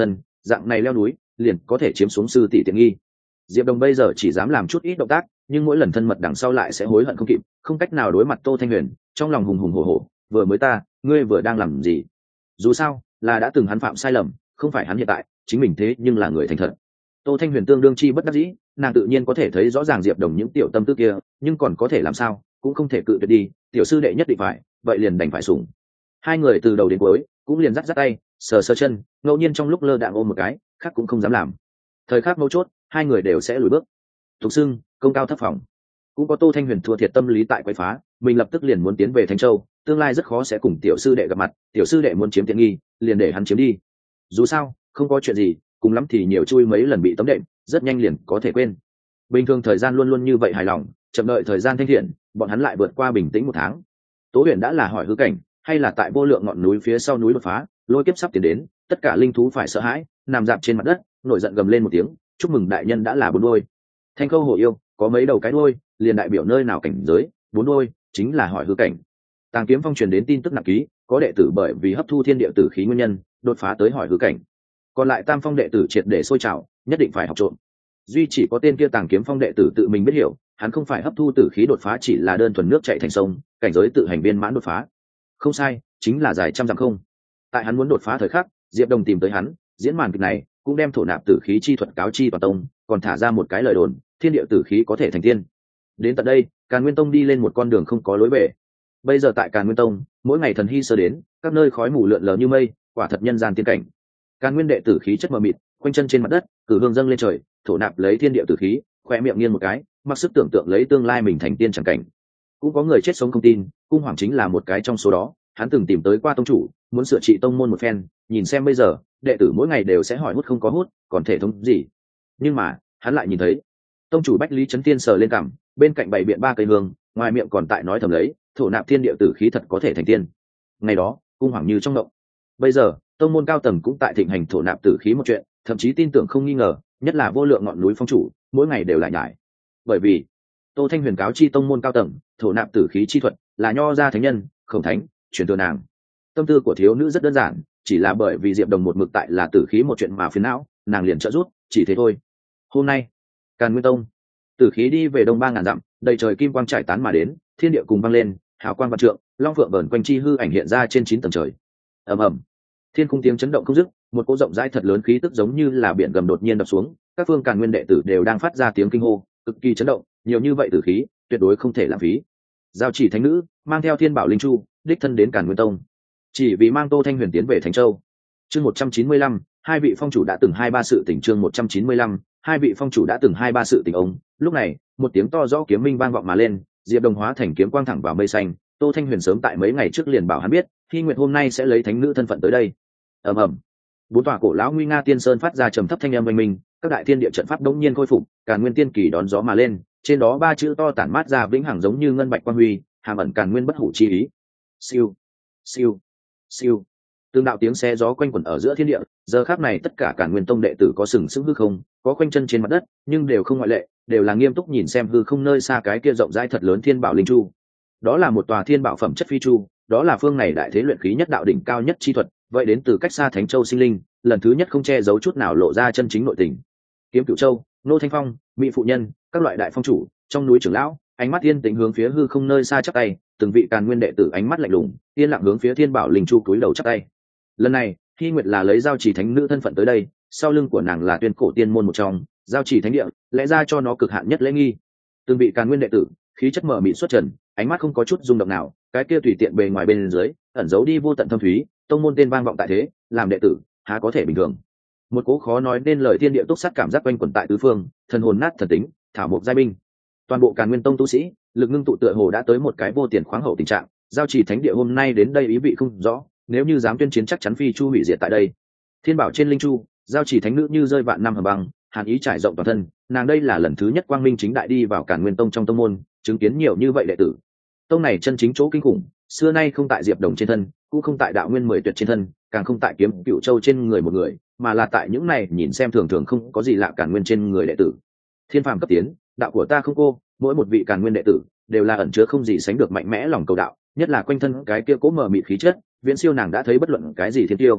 dạng này leo núi liền có thể chiếm xuống sư tỷ tiện nghi. Diệp Đồng bây giờ chỉ dám làm chút ít động tác, nhưng mỗi lần thân mật đằng sau lại sẽ hối hận không kịp, không cách nào đối mặt Tô Thanh Huyền, trong lòng hùng hùng hổ hổ, vừa mới ngươi vừa đang làm gì? Dù sao, là đã từng hắn phạm sai lầm, không phải hắn hiện tại, chính mình thế nhưng là người thành thật. Tô Thanh Huyền tương đương chi bất đắc dĩ, nàng tự nhiên có thể thấy rõ ràng Diệp Đồng những tiểu tâm tư kia, nhưng còn có thể làm sao, cũng không thể cự tuyệt đi, tiểu sư đệ nhất định phải, vậy liền đành phải sủng. Hai người từ đầu đến cuối cũng liền dắt tay, sờ sờ chân, ngẫu nhiên trong lúc lơ đãng ôm một cái, khác cũng không dám làm. Thời khắc mấu chốt, hai người đều sẽ lùi bước. Thục xưng, công cao thấp phòng. Cũng có Tô Thanh Huyền thua thiệt tâm lý tại quấy phá, mình lập tức liền muốn tiến về Thánh Châu, tương lai rất khó sẽ cùng tiểu sư đệ gặp mặt, tiểu sư đệ muốn chiếm tiện nghi, liền để hắn chiếm đi. Dù sao, không có chuyện gì, cùng lắm thì nhiều chui mấy lần bị tấm đệm, rất nhanh liền có thể quên. Bình thường thời gian luôn luôn như vậy hài lòng, chậm đợi thời gian thanh thiện, bọn hắn lại vượt qua bình tĩnh một tháng. Tố Huyền đã là hỏi hư cảnh, hay là tại vô lượng ngọn núi phía sau núi đột phá, lôi kiếp sắp tiến đến, tất cả linh thú phải sợ hãi, nằm dạp trên mặt đất, nổi giận gầm lên một tiếng, chúc mừng đại nhân đã là bốn đôi. Thanh Khâu hổ yêu có mấy đầu cái đuôi, liền đại biểu nơi nào cảnh giới, bốn đôi chính là hỏi hư cảnh. Tàng Kiếm Phong truyền đến tin tức nặng ký, có đệ tử bởi vì hấp thu thiên địa tử khí nguyên nhân, đột phá tới hỏi hư cảnh. Còn lại Tam Phong đệ tử triệt để sôi trào, nhất định phải học trộm. Duy chỉ có tên kia Tàng Kiếm Phong đệ tử tự mình biết hiểu, hắn không phải hấp thu tử khí đột phá, chỉ là đơn thuần nước chảy thành sông, cảnh giới tự hành viên mãn đột phá. Không sai, chính là dài trăm dặm không. Tại hắn muốn đột phá thời khắc, Diệp Đồng tìm tới hắn, diễn màn kịch này cũng đem thổ nạp tử khí chi thuật cáo chi toàn tông, còn thả ra một cái lời đồn, thiên địa tử khí có thể thành tiên. Đến tận đây, Càn Nguyên Tông đi lên một con đường không có lối về. Bây giờ tại Càn Nguyên Tông, mỗi ngày thần hy sơ đến, các nơi khói mù lượn lờ như mây, quả thật nhân gian tiên cảnh. Càn Nguyên đệ tử khí chất mờ mịt, quanh chân trên mặt đất, cử hương dâng lên trời, thổ nạp lấy thiên địa tử khí, khoe miệng nghiêng một cái, mặc sức tưởng tượng lấy tương lai mình thành tiên chẳng cảnh. Cũng có người chết sống không tin, cung hoàng chính là một cái trong số đó. Hắn từng tìm tới qua tông chủ, muốn sửa trị tông môn một phen, nhìn xem bây giờ đệ tử mỗi ngày đều sẽ hỏi hút không có hút, còn thể thống gì. Nhưng mà hắn lại nhìn thấy tông chủ Bách Lý Chấn Tiên sờ lên cằm, bên cạnh bày biện ba cây hương, ngoài miệng còn tại nói thầm lấy thổ nạp thiên địa tử khí thật có thể thành tiên. Ngày đó cung hoàng như trong động. Bây giờ tông môn cao tầng cũng tại thịnh hành thổ nạp tử khí một chuyện, thậm chí tin tưởng không nghi ngờ, nhất là vô lượng ngọn núi phong chủ mỗi ngày đều lại nhải. Bởi vì Tô Thanh Huyền cáo chi tông môn cao tầng, thổ nạp tử khí chi thuật là nho gia thánh nhân Khổng Thánh truyền thừa nàng. Tâm tư của thiếu nữ rất đơn giản, chỉ là bởi vì Diệp Đồng một mực tại là tử khí một chuyện mà phiền não, nàng liền trợ giúp, chỉ thế thôi. Hôm nay Càn Nguyên Tông tử khí đi về đông 3000 dặm, đầy trời kim quang trải tán mà đến, thiên địa cùng vang lên, hào quang vạn trượng, long phượng vờn quanh chi hư ảnh hiện ra trên 9 tầng trời. Ầm ầm, thiên khung tiếng chấn động không dứt, một cỗ rộng rãi thật lớn khí tức giống như là biển gầm đột nhiên đập xuống, các phương Càn Nguyên đệ tử đều đang phát ra tiếng kinh hô, cực kỳ chấn động, nhiều như vậy tử khí, tuyệt đối không thể lãng phí. Giao Chỉ thánh nữ mang theo Thiên Bảo Linh Chu, đích thân đến Càn Nguyên Tông, chỉ vì mang Tô Thanh Huyền tiến về Thánh Châu. Chương 195, hai vị phong chủ đã từng hai ba sự tình. Chương 195, hai vị phong chủ đã từng hai ba sự tình ông. Lúc này, một tiếng to rõ kiếm minh vang vọng mà lên, Diệp Đồng hóa thành kiếm quang thẳng vào mây xanh. Tô Thanh Huyền sớm tại mấy ngày trước liền bảo hắn biết, Hy Nguyệt hôm nay sẽ lấy thánh nữ thân phận tới đây. Ầm ầm, bốn tòa cổ lão nguy nga tiên sơn phát ra trầm thấp thanh âm oanh minh, các đại thiên địa trận pháp đống nhiên khôi phục, Càn Nguyên tiên kỳ đón gió mà lên, trên đó ba chữ to tản mát ra vĩnh hằng giống như ngân bạch quang huy, hàm ẩn Càn Nguyên bất hủ chi ý. Siêu, siêu, siêu. Từng đạo tiếng xé gió quanh quẩn ở giữa thiên địa, giờ khắc này tất cả Càn Nguyên Tông đệ tử có sừng sững hư không, có quanh chân trên mặt đất, nhưng đều không ngoại lệ, đều là nghiêm túc nhìn xem hư không nơi xa cái kia rộng rãi thật lớn Thiên Bảo Linh Chu. Đó là một tòa thiên bảo phẩm chất phi chu, đó là phương này đại thế luyện khí nhất đạo đỉnh cao nhất chi thuật, vậy đến từ cách xa Thánh Châu sinh linh, lần thứ nhất không che giấu chút nào lộ ra chân chính nội tình. Kiếm Cửu Châu, Nô Thanh Phong, Mỹ phụ nhân, các loại đại phong chủ, trong núi trưởng lão, ánh mắt yên tĩnh hướng phía hư không nơi xa chắp tay, từng vị Càn Nguyên đệ tử ánh mắt lạnh lùng, yên lặng hướng phía Thiên Bảo Linh Chu cúi đầu chắp tay. Lần này, Hy Nguyệt là lấy Giao Chỉ thánh nữ thân phận tới đây, sau lưng của nàng là Tuyên Cổ tiên môn một trong, Giao Chỉ thánh địa, lẽ ra cho nó cực hạn nhất lễ nghi. Từng vị Càn Nguyên đệ tử, khí chất mở mịt xuất trần, ánh mắt không có chút rung động nào, cái kia tùy tiện bề ngoài bên dưới, ẩn giấu đi vô tận thâm thúy, tông môn tên vang vọng tại thế, làm đệ tử, há có thể bình thường. Một cố khó nói nên lời thiên địa túc sát cảm giác quanh quẩn tại tứ phương, thần hồn nát thần tính, thảo mộc giai binh. Toàn bộ Càn Nguyên Tông tu sĩ, lực ngưng tụ tựa hồ đã tới một cái vô tiền khoáng hậu tình trạng, Giao Chỉ thánh địa hôm nay đến đây ý vị không rõ, nếu như dám tuyên chiến chắc chắn phi chu hủy diệt tại đây. Thiên bảo trên linh chu, Giao Chỉ thánh nữ như rơi vạn năm hầm băng, hàn ý trải rộng toàn thân, nàng đây là lần thứ nhất quang minh chính đại đi vào Càn Nguyên Tông trong tông môn, chứng kiến nhiều như vậy đệ tử. Tông này chân chính chỗ kinh khủng, xưa nay không tại Diệp Đồng trên thân, cũng không tại Đạo Nguyên 10 tuyệt trên thân, càng không tại Kiếm Cửu Châu trên người một người, mà là tại những này nhìn xem thường thường không có gì lạ Càn Nguyên trên người đệ tử. Thiên phàm cấp tiến, đạo của ta không cô, mỗi một vị Càn Nguyên đệ tử đều là ẩn chứa không gì sánh được mạnh mẽ lòng cầu đạo, nhất là quanh thân cái kia cố mờ mịt khí chất, viễn siêu nàng đã thấy bất luận cái gì thiên tiêu.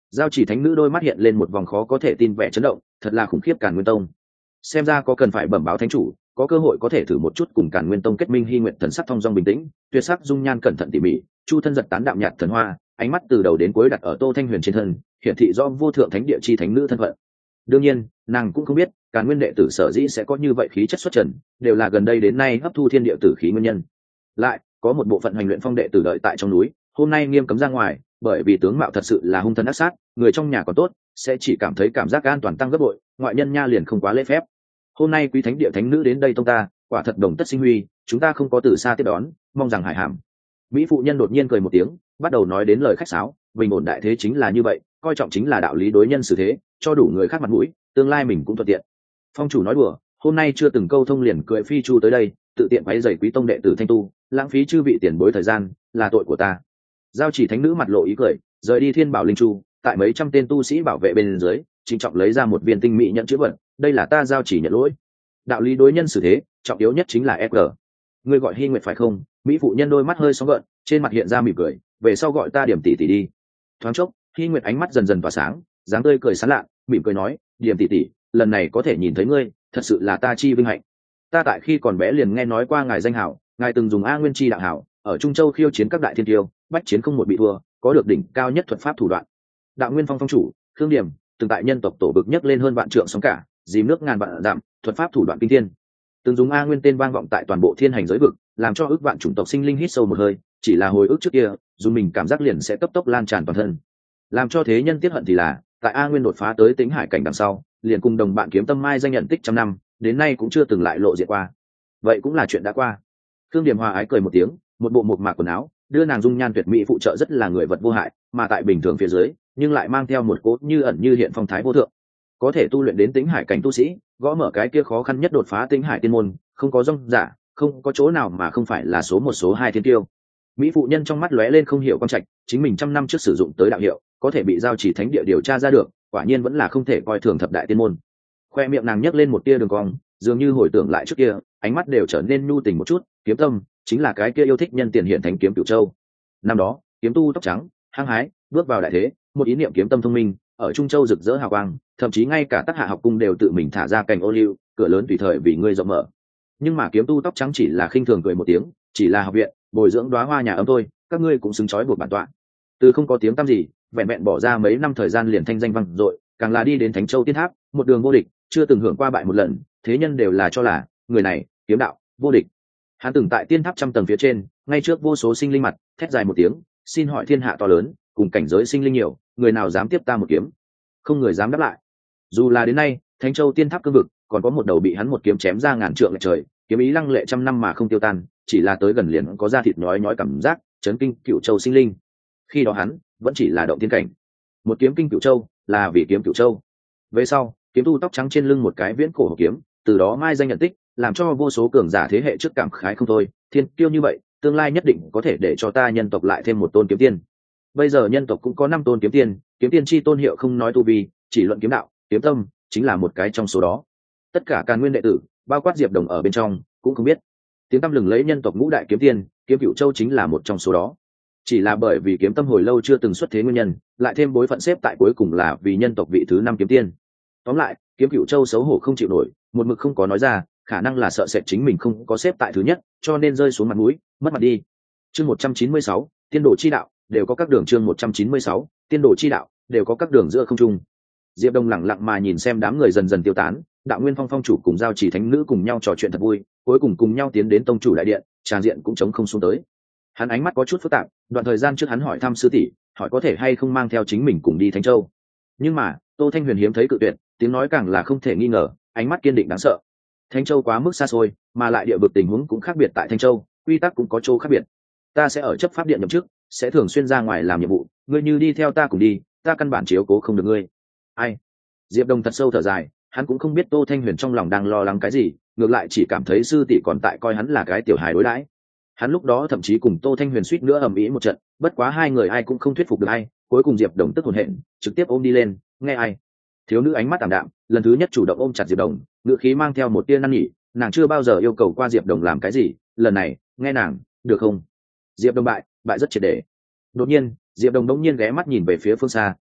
Giao chỉ thánh nữ đôi mắt hiện lên một vòng khó có thể tin vẻ chấn động, thật là khủng khiếp Càn Nguyên Tông. Xem ra có cần phải bẩm báo thánh chủ, có cơ hội có thể thử một chút cùng Càn Nguyên Tông kết minh. Hy Nguyện thần sắc thong dong bình tĩnh, tuyệt sắc dung nhan cẩn thận tỉ mỉ, chu thân giật tán đạm nhạt thần hoa, ánh mắt từ đầu đến cuối đặt ở Tô Thanh Huyền trên thân, hiển thị do vô thượng thánh địa chi thánh nữ thân phận. Đương nhiên, nàng cũng không biết, Càn Nguyên đệ tử sở dĩ sẽ có như vậy khí chất xuất trần, đều là gần đây đến nay hấp thu thiên địa tử khí nguyên nhân. Lại, có một bộ phận hành luyện phong đệ tử đợi tại trong núi, hôm nay nghiêm cấm ra ngoài, bởi vì tướng mạo thật sự là hung thần ác sát, người trong nhà còn tốt, sẽ chỉ cảm thấy cảm giác an toàn tăng gấp bội, ngoại nhân nha liền không quá lễ phép. Hôm nay quý thánh địa thánh nữ đến đây tông ta, quả thật đồng tất sinh huy, chúng ta không có từ xa tiếp đón, mong rằng hải hàm. Mỹ phụ nhân đột nhiên cười một tiếng, bắt đầu nói đến lời khách sáo, bình ổn đại thế chính là như vậy, coi trọng chính là đạo lý đối nhân xử thế, cho đủ người khác mặt mũi, tương lai mình cũng thuận tiện. Phong chủ nói đùa, hôm nay chưa từng câu thông liền cười phi chu tới đây, tự tiện váy giày quý tông đệ tử thanh tu, lãng phí chư vị tiền bối thời gian, là tội của ta. Giao chỉ thánh nữ mặt lộ ý cười, rời đi thiên bảo linh chu, tại mấy trăm tên tu sĩ bảo vệ bên dưới, trịnh trọng lấy ra một viên tinh mỹ nhận chữ vật, đây là ta giao chỉ nhận lỗi. Đạo lý đối nhân xử thế, trọng yếu nhất chính là fg. Ngươi gọi Hy Nguyệt phải không? Mỹ phụ nhân đôi mắt hơi sóng gợn, trên mặt hiện ra mỉm cười, về sau gọi ta Điểm tỷ tỷ đi. Thoáng chốc, Hy Nguyệt ánh mắt dần dần tỏa sáng, dáng tươi cười sán lạ, mỉm cười nói, Điểm tỷ tỷ, lần này có thể nhìn thấy ngươi, thật sự là ta chi vinh hạnh. Ta tại khi còn bé liền nghe nói qua ngài danh hảo, ngài từng dùng A Nguyên chi đạo hảo, ở Trung Châu khiêu chiến các đại thiên tiêu, bách chiến không một bị thua, có được đỉnh cao nhất thuật pháp thủ đoạn. Đạo Nguyên Phong phong chủ, Khương Điểm, từng tại nhân tộc tổ bực nhấc lên hơn vạn trượng sóng cả, dìm nước ngàn vạn dặm, thuật pháp thủ đoạn kinh thiên. Từng dùng A Nguyên tên vang vọng tại toàn bộ thiên hành giới vực, làm cho ước vạn chủng tộc sinh linh hít sâu một hơi, chỉ là hồi ức trước kia, dù mình cảm giác liền sẽ cấp tốc lan tràn toàn thân. Làm cho thế nhân tiếc hận thì là, tại A Nguyên đột phá tới Tĩnh Hải cảnh đằng sau, liền cùng đồng bạn kiếm tâm mai danh nhận tích trăm năm, đến nay cũng chưa từng lại lộ diện qua. Vậy cũng là chuyện đã qua. Khương Điểm hòa ái cười một tiếng, một bộ mộc mạc quần áo, đưa nàng dung nhan tuyệt mỹ phụ trợ rất là người vật vô hại, mà tại bình thường phía dưới, nhưng lại mang theo một cốt như ẩn như hiện phong thái vô thượng. Có thể tu luyện đến Tĩnh Hải cảnh tu sĩ, gõ mở cái kia khó khăn nhất đột phá Tĩnh Hải tiên môn, không có rong giả, không có chỗ nào mà không phải là số một số hai thiên tiêu. Mỹ phụ nhân trong mắt lóe lên không hiểu quan trạch, chính mình trăm năm trước sử dụng tới đạo hiệu, có thể bị giao chỉ thánh địa điều tra ra được, quả nhiên vẫn là không thể coi thường thập đại tiên môn. Khoe miệng nàng nhấc lên một tia đường cong, dường như hồi tưởng lại trước kia, ánh mắt đều trở nên nhu tình một chút. Kiếm tâm chính là cái kia yêu thích nhân tiền hiện thánh kiếm Cửu Châu. Năm đó, kiếm tu tóc trắng, hăng hái, bước vào đại thế, một ý niệm kiếm tâm thông minh, ở Trung Châu rực rỡ hào quang, thậm chí ngay cả Tắc Hạ học cung đều tự mình thả ra cành ô liu, cửa lớn tùy thời vì ngươi rộng mở. Nhưng mà kiếm tu tóc trắng chỉ là khinh thường cười một tiếng, chỉ là học viện bồi dưỡng đóa hoa nhà ấm thôi, các ngươi cũng xứng trói buộc bản tọa. Từ không có tiếng tăm gì, vẹn vẹn bỏ ra mấy năm thời gian liền thanh danh vang dội, càng là đi đến Thánh Châu Tiên Tháp, một đường vô địch, chưa từng hưởng qua bại một lần, thế nhân đều là cho là người này kiếm đạo vô địch. Hắn từng tại Tiên Tháp trăm tầng phía trên, ngay trước vô số sinh linh mặt, thét dài một tiếng, xin hỏi thiên hạ to lớn, cùng cảnh giới sinh linh nhiều, người nào dám tiếp ta một kiếm? Không người dám đáp lại. Dù là đến nay, Thánh Châu Tiên Tháp cương vực, còn có một đầu bị hắn một kiếm chém ra ngàn trượng lệch trời, kiếm ý lăng lệ trăm năm mà không tiêu tan, chỉ là tới gần liền có da thịt nhói nhói cảm giác, chấn kinh Cửu Châu sinh linh. Khi đó hắn vẫn chỉ là động thiên cảnh, một kiếm kinh Cửu Châu là vì kiếm Cửu Châu. Về sau, kiếm tu tóc trắng trên lưng một cái viễn cổ hộp kiếm, từ đó mai danh nhận tích, làm cho vô số cường giả thế hệ trước cảm khái không thôi. Thiên kiêu như vậy, tương lai nhất định có thể để cho ta nhân tộc lại thêm một tôn kiếm tiên. Bây giờ nhân tộc cũng có 5 tôn kiếm tiên chi tôn hiệu không nói tu vi, chỉ luận kiếm đạo, kiếm tâm chính là một cái trong số đó. Tất cả Càn Nguyên đệ tử, bao quát Diệp Đồng ở bên trong, cũng không biết tiếng tăm lừng lấy nhân tộc ngũ đại kiếm tiên, kiếm Cửu Châu chính là một trong số đó. Chỉ là bởi vì kiếm tâm hồi lâu chưa từng xuất thế nguyên nhân, lại thêm bối phận xếp tại cuối cùng là vì nhân tộc vị thứ 5 kiếm tiên. Tóm lại, kiếm Cửu Châu xấu hổ không chịu nổi, một mực không có nói ra, khả năng là sợ sệt chính mình không có xếp tại thứ nhất, cho nên rơi xuống mặt mũi, mất mặt đi. Chương 196, tiên đồ chi đạo, đều có các đường. Chương 196, tiên đồ chi đạo, đều có các đường giữa không trung. Diệp Đông lặng lặng mà nhìn xem đám người dần dần tiêu tán, Đạo Nguyên Phong phong chủ cùng giao chỉ thánh nữ cùng nhau trò chuyện thật vui, cuối cùng cùng nhau tiến đến tông chủ đại điện, tràng diện cũng trống không xuống tới. Hắn ánh mắt có chút phức tạp, đoạn thời gian trước hắn hỏi thăm sư tỷ, hỏi có thể hay không mang theo chính mình cùng đi Thánh Châu. Nhưng mà, Tô Thanh Huyền hiếm thấy cự tuyệt, tiếng nói càng là không thể nghi ngờ, ánh mắt kiên định đáng sợ. Thánh Châu quá mức xa xôi, mà lại địa vực tình huống cũng khác biệt tại Thanh Châu, quy tắc cũng có chỗ khác biệt. Ta sẽ ở chấp pháp điện nhậm chức, sẽ thường xuyên ra ngoài làm nhiệm vụ, ngươi như đi theo ta cùng đi, ta căn bản chiếu cố không được ngươi. Ai? Diệp Đông thật sâu thở dài, hắn cũng không biết Tô Thanh Huyền trong lòng đang lo lắng cái gì, ngược lại chỉ cảm thấy sư tỷ còn tại coi hắn là cái tiểu hài đối đãi. Hắn lúc đó thậm chí cùng Tô Thanh Huyền suýt nữa ầm ĩ một trận, bất quá hai người ai cũng không thuyết phục được ai, cuối cùng Diệp Đồng tức hồn hện, trực tiếp ôm đi lên, nghe ai. Thiếu nữ ánh mắt ảm đạm, lần thứ nhất chủ động ôm chặt Diệp Đồng, ngữ khí mang theo một tia năn nỉ, nàng chưa bao giờ yêu cầu qua Diệp Đồng làm cái gì, lần này, nghe nàng, được không? Diệp Đồng bại rất triệt để. Đột nhiên, Diệp Đồng đống nhiên ghé mắt nhìn về phía phương xa,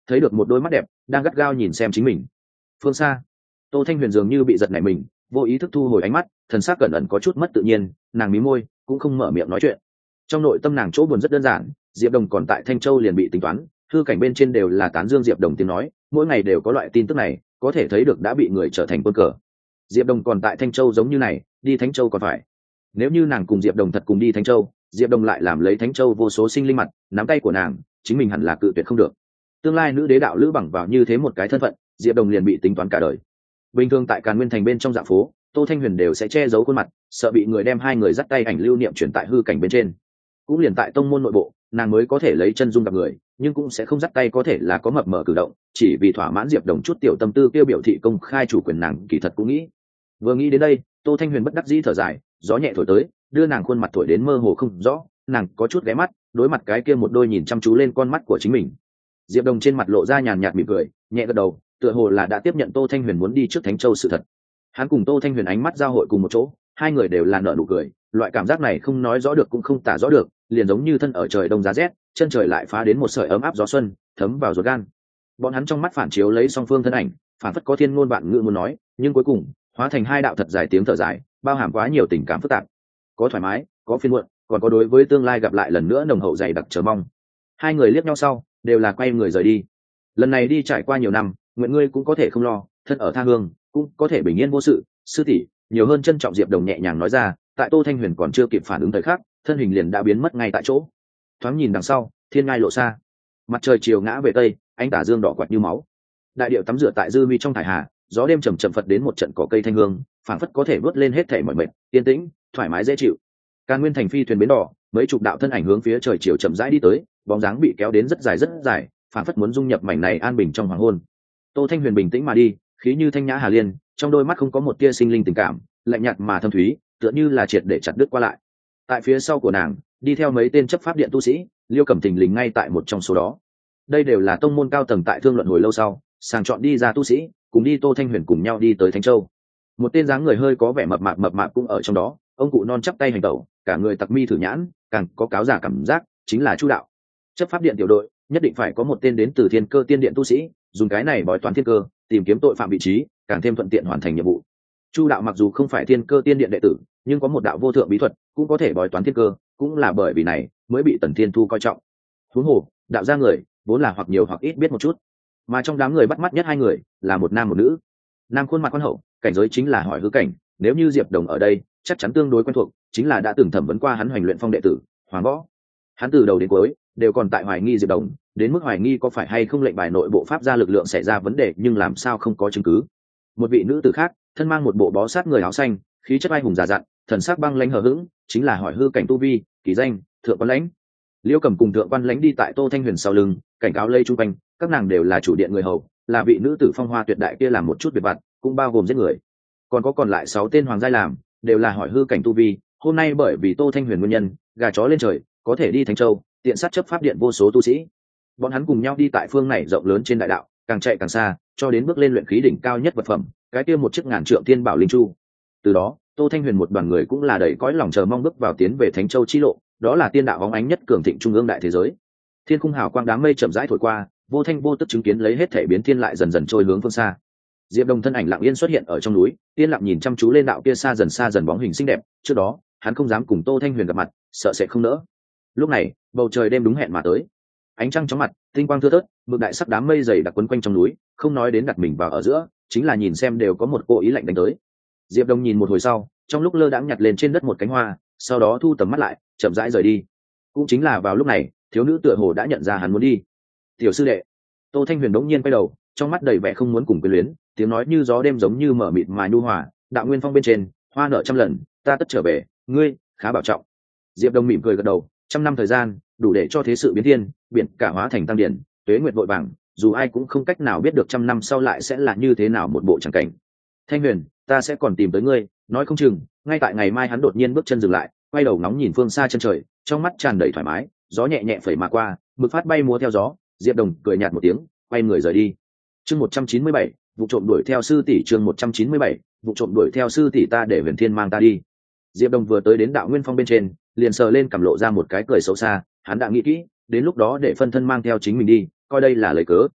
thấy được một đôi mắt đẹp đang gắt gao nhìn xem chính mình. Phương xa, Tô Thanh Huyền dường như bị giật nảy mình, vô ý thức thu hồi ánh mắt, thần sắc cẩn ẩn có chút mất tự nhiên, nàng mí môi cũng không mở miệng nói chuyện. Trong nội tâm nàng chỗ buồn rất đơn giản, Diệp Đồng còn tại Thanh Châu liền bị tính toán, hư cảnh bên trên đều là tán dương Diệp Đồng tiếng nói, mỗi ngày đều có loại tin tức này, có thể thấy được đã bị người trở thành quân cờ. Diệp Đồng còn tại Thanh Châu giống như này, đi Thanh Châu còn phải. Nếu như nàng cùng Diệp Đồng thật cùng đi Thanh Châu, Diệp Đồng lại làm lấy Thanh Châu vô số sinh linh mặt, nắm tay của nàng, chính mình hẳn là cự tuyệt không được. Tương lai nữ đế đạo lữ bằng vào như thế một cái thân phận, Diệp Đồng liền bị tính toán cả đời. Bình thường tại Càn Nguyên thành bên trong dạ phố, Tô Thanh Huyền đều sẽ che giấu khuôn mặt, sợ bị người đem hai người dắt tay ảnh lưu niệm chuyển tại hư cảnh bên trên. Cũng liền tại tông môn nội bộ, nàng mới có thể lấy chân dung gặp người, nhưng cũng sẽ không dắt tay, có thể là có mập mờ cử động, chỉ vì thỏa mãn Diệp Đồng chút tiểu tâm tư kêu biểu thị công khai chủ quyền, nàng kỳ thật cũng nghĩ. Vừa nghĩ đến đây, Tô Thanh Huyền bất đắc dĩ thở dài, gió nhẹ thổi tới, đưa nàng khuôn mặt thổi đến mơ hồ không rõ, nàng có chút ghé mắt, đối mặt cái kia một đôi nhìn chăm chú lên con mắt của chính mình. Diệp Đồng trên mặt lộ ra nhàn nhạt mỉm cười, nhẹ gật đầu, tựa hồ là đã tiếp nhận Tô Thanh Huyền muốn đi trước Thánh Châu sự thật. Hắn cùng Tô Thanh Huyền ánh mắt giao hội cùng một chỗ, hai người đều là nở nụ cười, loại cảm giác này không nói rõ được cũng không tả rõ được, liền giống như thân ở trời đông giá rét, chân trời lại phá đến một sợi ấm áp gió xuân, thấm vào ruột gan. Bọn hắn trong mắt phản chiếu lấy song phương thân ảnh, phản phất có thiên ngôn vạn ngữ muốn nói, nhưng cuối cùng hóa thành hai đạo thật dài tiếng thở dài, bao hàm quá nhiều tình cảm phức tạp, có thoải mái, có phiền muộn, còn có đối với tương lai gặp lại lần nữa nồng hậu dày đặc chờ mong. Hai người liếc nhau sau, đều là quay người rời đi. Lần này đi trải qua nhiều năm, nguyện ngươi cũng có thể không lo, thân ở tha hương cũng có thể bình yên vô sự. Sư tỷ, nhiều hơn trân trọng. Diệp Đồng nhẹ nhàng nói ra, tại Tô Thanh Huyền còn chưa kịp phản ứng thời khắc, thân hình liền đã biến mất ngay tại chỗ. Thoáng nhìn đằng sau, thiên ngai lộ xa, mặt trời chiều ngã về tây, ánh tà dương đỏ quạt như máu. Đại điệu tắm rửa tại dư vi trong thải hà, gió đêm chầm chậm phật đến một trận cỏ cây thanh hương, phảng phất có thể vớt lên hết thể mọi mệt, yên tĩnh, thoải mái dễ chịu. Càn Nguyên thành phi thuyền bến đỏ, mấy chục đạo thân ảnh hướng phía trời chiều chậm rãi đi tới, bóng dáng bị kéo đến rất dài, phảng phất muốn dung nhập mảnh này an bình trong hoàng hôn. Tô Thanh Huyền bình tĩnh mà đi, khí như thanh nhã hà liên, trong đôi mắt không có một tia sinh linh tình cảm, lạnh nhạt mà thâm thúy, tựa như là triệt để chặt đứt qua lại. Tại phía sau của nàng, đi theo mấy tên chấp pháp điện tu sĩ, Liêu Cẩm Tình lính ngay tại một trong số đó. Đây đều là tông môn cao tầng tại thương luận hồi lâu sau, sàng chọn đi ra tu sĩ, cùng đi Tô Thanh Huyền cùng nhau đi tới Thánh Châu. Một tên dáng người hơi có vẻ mập mạp cũng ở trong đó, ông cụ non chắp tay hành tẩu, cả người tặc mi thử nhãn, càng có cáo giả cảm giác, chính là Chu đạo. Chấp pháp điện tiểu đội, nhất định phải có một tên đến từ Thiên Cơ Tiên Điện tu sĩ, dùng cái này bói toán thiên cơ, tìm kiếm tội phạm vị trí, càng thêm thuận tiện hoàn thành nhiệm vụ. Chu đạo mặc dù không phải Thiên Cơ Tiên Điện đệ tử, nhưng có một đạo vô thượng bí thuật, cũng có thể bói toán thiên cơ, cũng là bởi vì này mới bị Tần Thiên Thu coi trọng. Huống hồ, đạo gia người vốn là hoặc nhiều hoặc ít biết một chút, mà trong đám người bắt mắt nhất hai người là một nam một nữ. Nam khuôn mặt quan hậu, cảnh giới chính là hỏi hư cảnh, nếu như Diệp Đồng ở đây, chắc chắn tương đối quen thuộc, chính là đã từng thẩm vấn qua hắn Hoành Luyện Phong đệ tử Hoàng Võ. Hắn từ đầu đến cuối đều còn tại hoài nghi Diệp Đồng, đến mức hoài nghi có phải hay không lệnh bài nội bộ pháp gia lực lượng xảy ra vấn đề, nhưng làm sao không có chứng cứ. Một vị nữ tử khác, thân mang một bộ bó sát người áo xanh, khí chất ai hùng già dặn, thần sắc băng lãnh hờ hững, chính là hỏi hư cảnh tu vi, kỳ danh Thượng Quan Lãnh. Liêu Cầm cùng Thượng Quan Lãnh đi tại Tô Thanh Huyền sau lưng, cảnh cáo lây chung quanh, các nàng đều là chủ điện người hầu, là vị nữ tử phong hoa tuyệt đại kia làm một chút việc vặt, cũng bao gồm giết người. Còn lại 6 tên hoàng giai làm, đều là hỏi hư cảnh tu vi, hôm nay bởi vì Tô Thanh Huyền nguyên nhân, gà chó lên trời, có thể đi Thánh Châu, tiện sát chấp pháp điện vô số tu sĩ. Bọn hắn cùng nhau đi tại phương này rộng lớn trên đại đạo, càng chạy càng xa, cho đến bước lên luyện khí đỉnh cao nhất vật phẩm, cái kia một chiếc ngàn trượng thiên bảo linh chu. Từ đó, Tô Thanh Huyền một đoàn người cũng là đầy cõi lòng chờ mong bước vào tiến về Thánh Châu chi lộ, đó là tiên đạo bóng ánh nhất cường thịnh trung ương đại thế giới. Thiên khung hào quang đám mây chậm rãi thổi qua, vô thanh vô tức chứng kiến lấy hết thể biến thiên lại dần dần trôi hướng phương xa. Diệp Đồng thân ảnh lặng yên xuất hiện ở trong núi, yên lặng nhìn chăm chú lên đạo kia xa dần bóng hình xinh đẹp, trước đó, hắn không dám cùng Tô Thanh Huyền gặp mặt, sợ sẽ không nỡ. Lúc này, bầu trời đêm đúng hẹn mà tới. Ánh trăng chói mặt, tinh quang thưa thớt, mực đại sắc đám mây dày đặc quấn quanh trong núi, không nói đến đặt mình vào ở giữa, chính là nhìn xem đều có một cô ý lạnh đánh tới. Diệp Đồng nhìn một hồi sau, trong lúc lơ đãng nhặt lên trên đất một cánh hoa, sau đó thu tầm mắt lại, chậm rãi rời đi. Cũng chính là vào lúc này, thiếu nữ tựa hồ đã nhận ra hắn muốn đi. "Tiểu sư đệ." Tô Thanh Huyền đống nhiên quay đầu, trong mắt đầy vẻ không muốn cùng quyến luyến, tiếng nói như gió đêm giống như mở mịt mà nhu hòa, "Đạo Nguyên Phong bên trên, hoa nở trăm lần, ta tất trở về, ngươi khá bảo trọng." Diệp Đồng mỉm cười gật đầu, 100 năm thời gian, đủ để cho thế sự biến thiên, biển cả hóa thành tăng điển, tuế nguyệt vội vàng, dù ai cũng không cách nào biết được 100 năm sau lại sẽ là như thế nào một bộ chẳng cảnh. "Thanh Huyền, ta sẽ còn tìm tới ngươi." Nói không chừng, ngay tại ngày mai hắn đột nhiên bước chân dừng lại, quay đầu ngóng nhìn phương xa chân trời, trong mắt tràn đầy thoải mái, gió nhẹ nhẹ phẩy mà qua, mực phát bay múa theo gió. Diệp Đồng cười nhạt một tiếng, quay người rời đi. Chương 197, vụ trộm đuổi theo sư tỷ. Chương 197, vụ trộm đuổi theo sư tỷ, ta để Huyền Thiên mang ta đi. Diệp Đồng vừa tới đến Đạo Nguyên Phong bên trên, liền sờ lên cằm lộ ra một cái cười xấu xa, hắn đã nghĩ kỹ, đến lúc đó để phân thân mang theo chính mình đi, coi đây là lời cớ.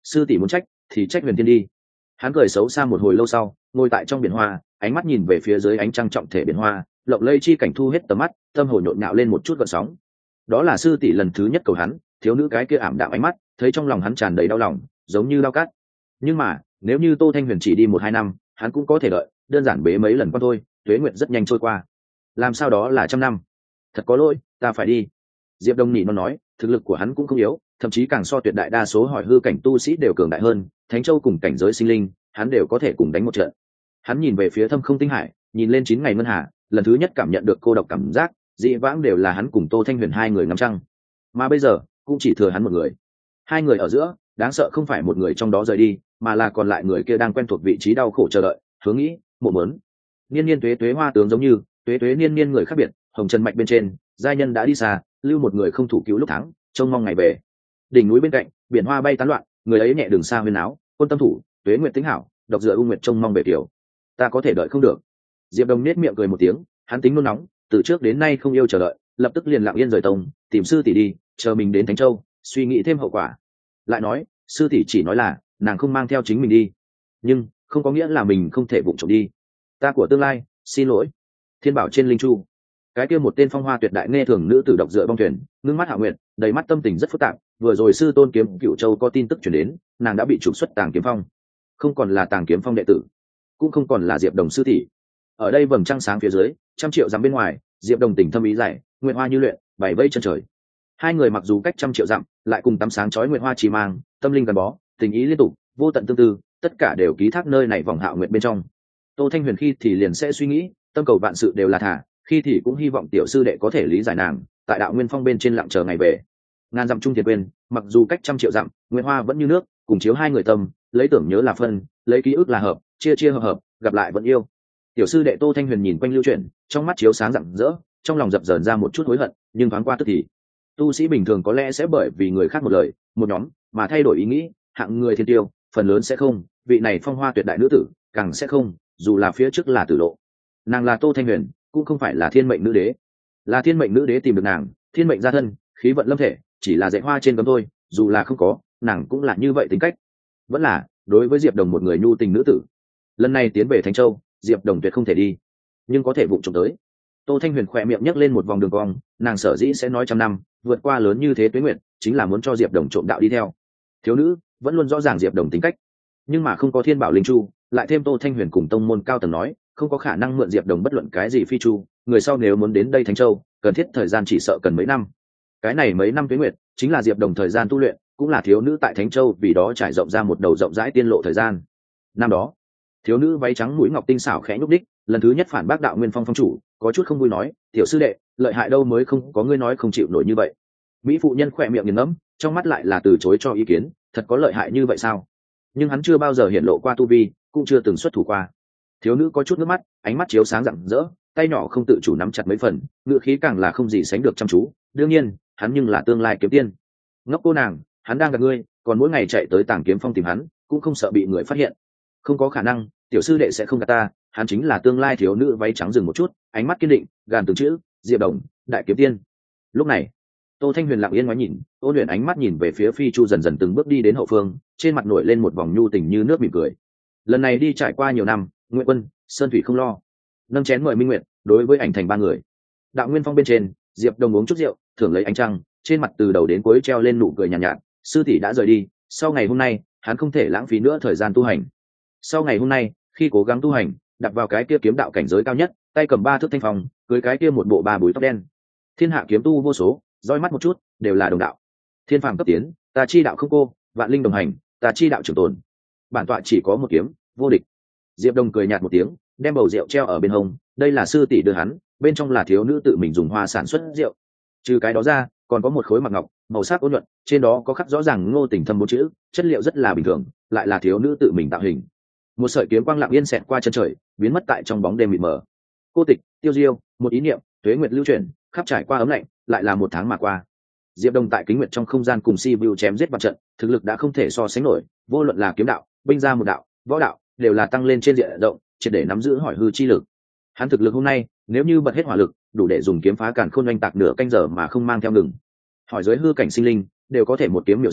sư tỷ muốn trách thì trách huyền thiên đi. Hắn cười xấu xa một hồi lâu sau, ngồi tại trong biển hoa, ánh mắt nhìn về phía dưới ánh trăng trọng thể biển hoa, lộng lây chi cảnh thu hết tầm mắt, tâm hồ nhộn nhạo lên một chút gợn sóng. Đó là sư tỷ lần thứ nhất cầu hắn, thiếu nữ cái kia ảm đạm ánh mắt, thấy trong lòng hắn tràn đầy đau lòng, giống như đau cát. Nhưng mà nếu như Tô Thanh Huyền chỉ đi 1-2 năm, hắn cũng có thể đợi, đơn giản bế mấy lần qua thôi. Tuế nguyệt rất nhanh trôi qua, làm sao đó là 100 năm. Thật có lỗi, ta phải đi. Diệp Đông nhị nó nói, thực lực của hắn cũng không yếu, thậm chí càng so tuyệt đại đa số hỏi hư cảnh tu sĩ đều cường đại hơn. Thánh Châu cùng cảnh giới sinh linh, hắn đều có thể cùng đánh một trận. Hắn nhìn về phía thâm không tinh hải, nhìn lên 9 ngày ngân hà, lần thứ nhất cảm nhận được cô độc cảm giác. Dị vãng đều là hắn cùng Tô Thanh Huyền hai người ngắm trăng, mà bây giờ cũng chỉ thừa hắn một người. Hai người ở giữa, đáng sợ không phải một người trong đó rời đi, mà là còn lại người kia đang quen thuộc vị trí đau khổ chờ đợi, hướng nghĩ, mộ mớn. Niên niên tuế tuế hoa tướng giống như, tuế tuế niên niên người khác biệt, hồng trần mạch bên trên, giai nhân đã đi xa, lưu một người không thủ cứu lúc tháng, trông mong ngày về. Đỉnh núi bên cạnh, biển hoa bay tán loạn, người ấy nhẹ đường xa huyên áo, quân tâm thủ, tuế nguyệt tính hảo, độc dựa u nguyệt trông mong về kiểu. Ta có thể đợi không được. Diệp Đông nết miệng cười một tiếng, hắn tính nôn nóng, từ trước đến nay không yêu chờ đợi, lập tức liền lặng yên rời tông, tìm sư tỷ đi, chờ mình đến Thánh Châu, suy nghĩ thêm hậu quả. Lại nói, sư tỷ chỉ nói là nàng không mang theo chính mình đi, nhưng không có nghĩa là mình không thể vụng trộm đi. Ta của tương lai, xin lỗi. Thiên bảo trên linh chu, cái kia một tên phong hoa tuyệt đại nghe thường nữ tử độc dựa bong thuyền, ngưng mắt hạ nguyện, đầy mắt tâm tình rất phức tạp. Vừa rồi sư tôn kiếm Cựu Châu có tin tức chuyển đến, nàng đã bị trục xuất Tàng Kiếm Phong, không còn là Tàng Kiếm Phong đệ tử, cũng không còn là Diệp Đồng sư tỷ. Ở đây vầng trăng sáng phía dưới, 100 triệu dặm bên ngoài, Diệp Đồng tình thâm ý giải, nguyện hoa như luyện, bảy vây chân trời. Hai người mặc dù cách 100 triệu dặm, lại cùng tắm sáng chói nguyện hoa chỉ mang, tâm linh gắn bó, tình ý liên tục, vô tận tương tư, tất cả đều ký thác nơi này vòng hạo nguyện bên trong. Tô Thanh Huyền khi thì liền sẽ suy nghĩ, tâm cầu vạn sự đều là thả, khi thì cũng hy vọng tiểu sư đệ có thể lý giải nàng, tại đạo nguyên phong bên trên lặng chờ ngày về. Ngàn dặm trung thiệt quên, mặc dù cách 100 triệu dặm, nguyện hoa vẫn như nước, cùng chiếu hai người tâm, lấy tưởng nhớ là phân, lấy ký ức là hợp, chia chia hợp hợp, gặp lại vẫn yêu. Tiểu sư đệ Tô Thanh Huyền nhìn quanh lưu chuyển, trong mắt chiếu sáng rạng rỡ, trong lòng dập dờn ra một chút hối hận, nhưng thoáng qua tức thì. Tu sĩ bình thường có lẽ sẽ bởi vì người khác một lời, một nhóm mà thay đổi ý nghĩ, hạng người thiên tiêu, phần lớn sẽ không, vị này phong hoa tuyệt đại nữ tử, càng sẽ không, dù là phía trước là tử lộ. Nàng là Tô Thanh Huyền, cũng không phải là thiên mệnh nữ đế. Là thiên mệnh nữ đế tìm được nàng, thiên mệnh gia thân, khí vận lâm thể, chỉ là dạy hoa trên gấm thôi, dù là không có, nàng cũng là như vậy tính cách. Vẫn là, đối với Diệp Đồng một người nhu tình nữ tử. Lần này tiến về Thánh Châu, Diệp Đồng tuyệt không thể đi, nhưng có thể vụng trộm tới. Tô Thanh Huyền khỏe miệng nhấc lên một vòng đường cong, nàng sở dĩ sẽ nói 100 năm, vượt qua lớn như thế tuế nguyện, chính là muốn cho Diệp Đồng trộm đạo đi theo. Thiếu nữ vẫn luôn rõ ràng Diệp Đồng tính cách, nhưng mà không có thiên bảo linh chu, lại thêm Tô Thanh Huyền cùng tông môn cao tầng nói, không có khả năng mượn Diệp Đồng bất luận cái gì phi chu, người sau nếu muốn đến đây Thánh Châu, cần thiết thời gian chỉ sợ cần mấy năm. Cái này mấy năm tuế nguyện, chính là Diệp Đồng thời gian tu luyện, cũng là thiếu nữ tại Thánh Châu vì đó trải rộng ra một đầu rộng rãi tiên lộ thời gian. Năm đó, thiếu nữ váy trắng mũi ngọc tinh xảo khẽ nhúc đích, lần thứ nhất phản bác đạo nguyên phong phong chủ, có chút không vui nói, tiểu sư đệ, lợi hại đâu mới không có ngươi nói không chịu nổi như vậy. Mỹ phụ nhân khỏe miệng nghiền ngẫm, trong mắt lại là từ chối cho ý kiến, thật có lợi hại như vậy sao? Nhưng hắn chưa bao giờ hiện lộ qua tu vi, cũng chưa từng xuất thủ qua. Thiếu nữ có chút nước mắt, ánh mắt chiếu sáng rạng rỡ, tay nhỏ không tự chủ nắm chặt mấy phần, ngữ khí càng là không gì sánh được chăm chú. Đương nhiên, hắn nhưng là tương lai kiếm tiên. Ngốc cô nàng, hắn đang gặp ngươi, còn mỗi ngày chạy tới Tàng Kiếm Phong tìm hắn, cũng không sợ bị người phát hiện. Không có khả năng, tiểu sư đệ sẽ không gạt ta, hắn chính là tương lai thiếu nữ váy trắng. Dừng một chút, ánh mắt kiên định, gàn từng chữ, Diệp Đồng, đại kiếm tiên. Lúc này, Tô Thanh Huyền lặng yên ngoái nhìn, ôn luyện ánh mắt nhìn về phía phi chu dần dần từng bước đi đến hậu phương, trên mặt nổi lên một vòng nhu tình như nước mỉm cười. Lần này đi trải qua nhiều năm, Nguyện Quân, Sơn Thủy không lo. Nâng chén mời Minh Nguyệt, đối với ảnh thành ba người. Đạo Nguyên Phong bên trên, Diệp Đồng uống chút rượu, thưởng lấy ánh trăng, trên mặt từ đầu đến cuối treo lên nụ cười nhàn nhạt. Sư tỷ đã rời đi, sau ngày hôm nay, hắn không thể lãng phí nữa thời gian tu hành. Sau ngày hôm nay, khi cố gắng tu hành, đặt vào cái kia kiếm đạo cảnh giới cao nhất, tay cầm 3 thước thanh phong, cưới cái kia một bộ 3 búi tóc đen. Thiên hạ kiếm tu vô số, dõi mắt một chút, đều là đồng đạo. Thiên phàm cấp tiến, ta chi đạo không cô, vạn linh đồng hành, ta chi đạo trường tồn. Bản tọa chỉ có một kiếm, vô địch. Diệp Đồng cười nhạt một tiếng, đem bầu rượu treo ở bên hông, đây là sư tỷ đưa hắn, bên trong là thiếu nữ tự mình dùng hoa sản xuất rượu. Trừ cái đó ra, còn có một khối mặc ngọc, màu sắc ôn nhuận, trên đó có khắc rõ ràng Ngô Tình Thâm 4 chữ, chất liệu rất là bình thường, lại là thiếu nữ tự mình tạo hình. Một sợi kiếm quang lặng yên xẹt qua chân trời, biến mất tại trong bóng đêm mịt mờ. Cô tịch, tiêu diêu, một ý niệm, tuế nguyệt lưu chuyển, khắp trải qua ấm lạnh, lại là 1 tháng mà qua. Diệp Đồng tại Kính Nguyệt trong không gian cùng Sibiu chém giết vật trận, thực lực đã không thể so sánh nổi, vô luận là kiếm đạo, binh gia một đạo, võ đạo, đều là tăng lên trên diện rộng, triệt để nắm giữ hỏi hư chi lực. Hắn thực lực hôm nay, nếu như bật hết hỏa lực, đủ để dùng kiếm phá càn khôn oanh tạc nửa canh giờ mà không mang theo ngừng. Hỏi giới hư cảnh sinh linh, đều có thể một kiếm miểu sát,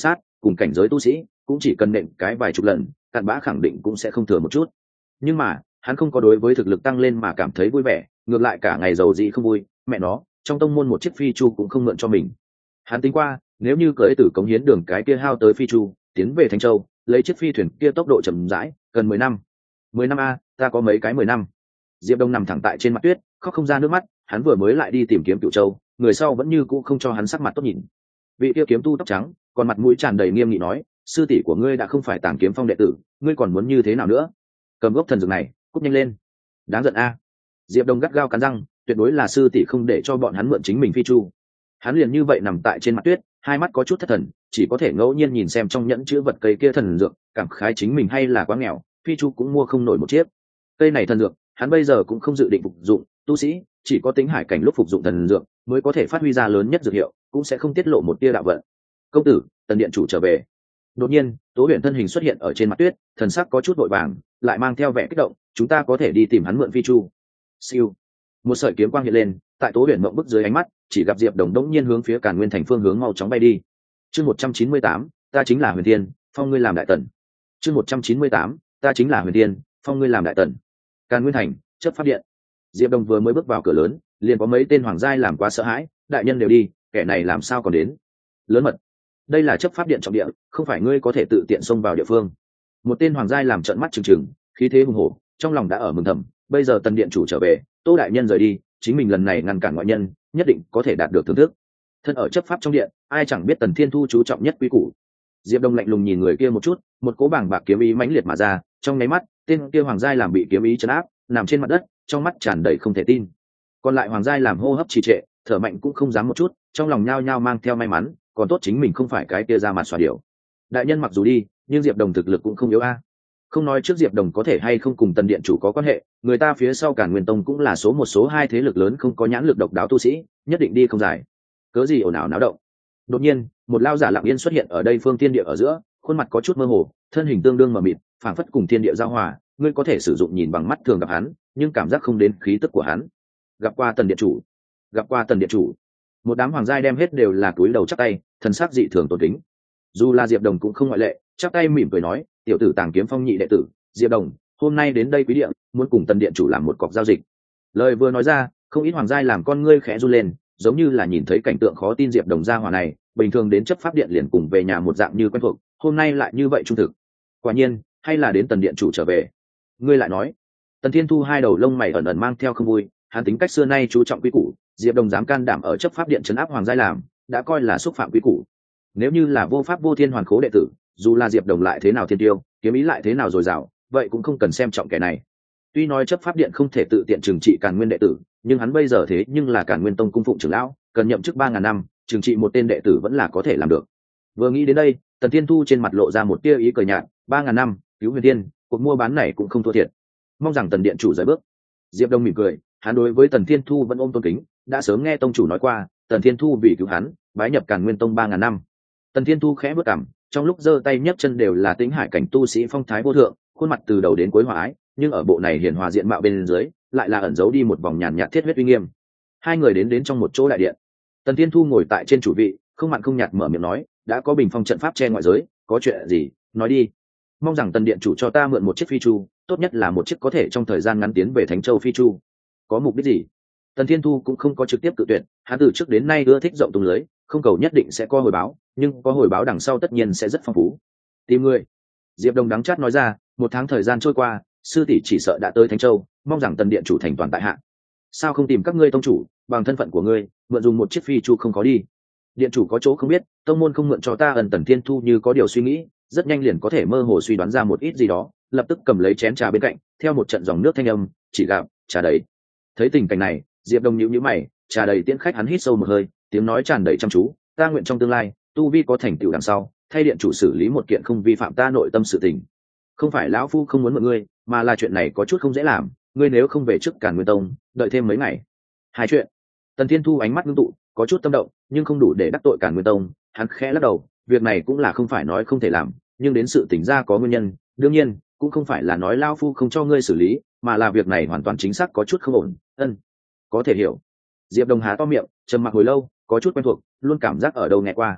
cùng cảnh giới tu sĩ cũng chỉ cần nện cái vài chục lần cặn bã khẳng định cũng sẽ không thừa một chút. Nhưng mà hắn không có đối với thực lực tăng lên mà cảm thấy vui vẻ, ngược lại cả ngày giàu gì không vui. Mẹ nó, trong tông môn một chiếc phi chu cũng không mượn cho mình. Hắn tính qua, nếu như cưỡi từ cống hiến đường cái kia hao tới phi chu tiến về Thánh Châu, lấy chiếc phi thuyền kia tốc độ chậm rãi cần 10 năm. 10 năm a, ta có mấy cái 10 năm. Diệp Đông nằm thẳng tại trên mặt tuyết, khóc không ra nước mắt. Hắn vừa mới lại đi tìm kiếm Cửu Châu, người sau vẫn như cũ không cho hắn sắc mặt tốt nhìn. Vị kia kiếm tu tóc trắng còn mặt mũi tràn đầy nghiêm nghị nói, sư tỷ của ngươi đã không phải Tàng Kiếm Phong đệ tử, ngươi còn muốn như thế nào nữa? Cầm gốc thần dược này, cút nhanh lên. Đáng giận a. Diệp Đông gắt gao cắn răng, tuyệt đối là sư tỷ không để cho bọn hắn mượn chính mình phi chu. Hắn liền như vậy nằm tại trên mặt tuyết, hai mắt có chút thất thần, chỉ có thể ngẫu nhiên nhìn xem trong nhẫn chứa vật cây kia thần dược, cảm khái chính mình hay là quá nghèo, phi chu cũng mua không nổi một chiếc. Cây này thần dược, hắn bây giờ cũng không dự định phục dụng, tu sĩ chỉ có tính hải cảnh lúc phục dụng thần dược mới có thể phát huy ra lớn nhất dược hiệu, cũng sẽ không tiết lộ một tia đạo vận. Công tử, Tần điện chủ trở về. Đột nhiên, Tố Huyền thân hình xuất hiện ở trên mặt tuyết, thần sắc có chút vội vàng, lại mang theo vẻ kích động, chúng ta có thể đi tìm hắn mượn phi chu. Siêu. Một sợi kiếm quang hiện lên, tại Tố Huyền mộng bức dưới ánh mắt, chỉ gặp Diệp Đồng đống nhiên hướng phía Càn Nguyên thành phương hướng mau chóng bay đi. Chương 198, ta chính là Huyền Thiên, phong ngươi làm đại tần. Chương 198, ta chính là Huyền Thiên, phong ngươi làm đại tần. Càn Nguyên thành, chấp pháp điện. Diệp Đồng vừa mới bước vào cửa lớn, liền có mấy tên hoàng giai làm quá sợ hãi, đại nhân đều đi, kẻ này làm sao còn đến? Lớn mật. Đây là chấp pháp điện trọng địa, không phải ngươi có thể tự tiện xông vào địa phương. Một tên hoàng giai làm trợn mắt trừng trừng, khí thế hùng hổ, trong lòng đã ở mừng thầm, bây giờ Tần điện chủ trở về, Tô đại nhân rời đi, chính mình lần này ngăn cản ngoại nhân, nhất định có thể đạt được thưởng thức. Thân ở chấp pháp trong điện, ai chẳng biết Tần Thiên Thu chú trọng nhất quý củ. Diệp Đông lạnh lùng nhìn người kia một chút, một cỗ bảng bạc kiếm ý mãnh liệt mà ra, trong nháy mắt, tên kia hoàng giai làm bị kiếm ý trấn áp, nằm trên mặt đất, trong mắt tràn đầy không thể tin. Còn lại hoàng giai làm hô hấp trì trệ, thở mạnh cũng không dám một chút, trong lòng nhao nhao mang theo may mắn, còn tốt chính mình không phải cái kia ra mặt xòa điểu. Đại nhân mặc dù đi, nhưng Diệp Đồng thực lực cũng không yếu a. Không nói trước Diệp Đồng có thể hay không cùng Tần điện chủ có quan hệ, người ta phía sau Càn Nguyên tông cũng là số một số hai thế lực lớn không có nhãn lực độc đáo tu sĩ, nhất định đi không dài. Cớ gì ồn ào náo động. Đột nhiên, một lao giả lặng yên xuất hiện ở đây phương thiên địa ở giữa, khuôn mặt có chút mơ hồ, thân hình tương đương mờ mịt, phảng phất cùng thiên địa giao hòa, ngươi có thể sử dụng nhìn bằng mắt thường gặp hắn, nhưng cảm giác không đến khí tức của hắn. Gặp qua Tần điện chủ. Gặp qua Tần điện chủ. Một đám hoàng giai đem hết đều là túi đầu chắp tay, thần sắc dị thường tôn kính. Dù là Diệp Đồng cũng không ngoại lệ, chắp tay mỉm cười nói, tiểu tử Tàng Kiếm Phong nhị đệ tử Diệp Đồng, hôm nay đến đây quý điện, muốn cùng Tần điện chủ làm một cọc giao dịch. Lời vừa nói ra, không ít hoàng giai làm con ngươi khẽ run lên, giống như là nhìn thấy cảnh tượng khó tin. Diệp Đồng gia hỏa này, bình thường đến chấp pháp điện liền cùng về nhà một dạng như quen thuộc, hôm nay lại như vậy trung thực. Quả nhiên, hay là đến Tần điện chủ trở về. Ngươi lại nói. Tần Thiên Thu hai đầu lông mày ẩn ẩn mang theo không vui, hắn tính cách xưa nay chú trọng quy củ, Diệp Đồng dám can đảm ở chấp pháp điện trấn áp hoàng giai làm, đã coi là xúc phạm quy củ. Nếu như là vô pháp vô thiên hoàn khố đệ tử, dù là Diệp Đồng lại thế nào thiên tiêu, kiếm ý lại thế nào dồi dào, vậy cũng không cần xem trọng kẻ này. Tuy nói chấp pháp điện không thể tự tiện trừng trị Càn Nguyên đệ tử, nhưng hắn bây giờ thế nhưng là Càn Nguyên tông cung phụng trưởng lão, cần nhậm chức 3.000 năm, trừng trị một tên đệ tử vẫn là có thể làm được. Vừa nghĩ đến đây, Tần Thiên Thu trên mặt lộ ra một tia ý cười nhạt, 3.000 năm, cứu Huyền Thiên, cuộc mua bán này cũng không thua thiệt. Mong rằng Tần điện chủ rời bước. Diệp Đông mỉm cười, hắn đối với Tần Thiên Thu vẫn ôm tôn kính, đã sớm nghe tông chủ nói qua, Tần Thiên Thu vì cứu hắn, bái nhập Càn Nguyên tông 3.000 năm. Tần Thiên Thu khẽ bước cằm, trong lúc giơ tay nhấc chân đều là tính hải cảnh tu sĩ phong thái vô thượng, khuôn mặt từ đầu đến cuối hòa ái, nhưng ở bộ này hiển hòa diện mạo bên dưới, lại là ẩn giấu đi một vòng nhàn nhạt thiết huyết uy nghiêm. Hai người đến trong một chỗ đại điện. Tần Thiên Thu ngồi tại trên chủ vị, không mặn không nhạt mở miệng nói, đã có bình phong trận pháp che ngoại giới, có chuyện gì, nói đi. Mong rằng Tần điện chủ cho ta mượn một chiếc phi chu, tốt nhất là một chiếc có thể trong thời gian ngắn tiến về Thánh Châu phi chu. Có mục đích gì? Tần Thiên Thu cũng không có trực tiếp cự tuyệt, hắn từ trước đến nay ưa thích rộng tung lưới, không cầu nhất định sẽ có hồi báo, nhưng có hồi báo đằng sau tất nhiên sẽ rất phong phú. Tìm người. Diệp Đông đắng chát nói ra, 1 tháng thời gian trôi qua, sư tỷ chỉ sợ đã tới Thánh Châu, mong rằng Tần điện chủ thành toàn tại hạ. Sao không tìm các ngươi tông chủ, bằng thân phận của ngươi, mượn dùng một chiếc phi chu không có đi. Điện chủ có chỗ không biết, tông môn không mượn cho ta. Tần Thiên Thu như có điều suy nghĩ, rất nhanh liền có thể mơ hồ suy đoán ra một ít gì đó, lập tức cầm lấy chén trà bên cạnh, theo một trận dòng nước thanh âm, chỉ gặp trà đầy. Thấy tình cảnh này, Diệp Đông nhíu nhíu mày, trà đầy tiễn khách, hắn hít sâu một hơi, tiếng nói tràn đầy chăm chú, ta nguyện trong tương lai, tu vi có thành tựu đằng sau, thay điện chủ xử lý một kiện không vi phạm ta nội tâm sự tình. Không phải lão phu không muốn mượn ngươi, mà là chuyện này có chút không dễ làm, ngươi nếu không về trước Càn Nguyên tông, đợi thêm mấy ngày. Hai chuyện. Tần Thiên Thu ánh mắt ngưng tụ, có chút tâm động, nhưng không đủ để đắc tội Càn Nguyên tông, hắn khẽ lắc đầu, việc này cũng là không phải nói không thể làm, nhưng đến sự tỉnh ra có nguyên nhân, đương nhiên, cũng không phải là nói lão phu không cho ngươi xử lý, mà là việc này hoàn toàn chính xác có chút không ổn. Có thể hiểu. Diệp Đông há to miệng, trầm mặc hồi lâu, có chút quen thuộc, luôn cảm giác ở đâu nghe qua.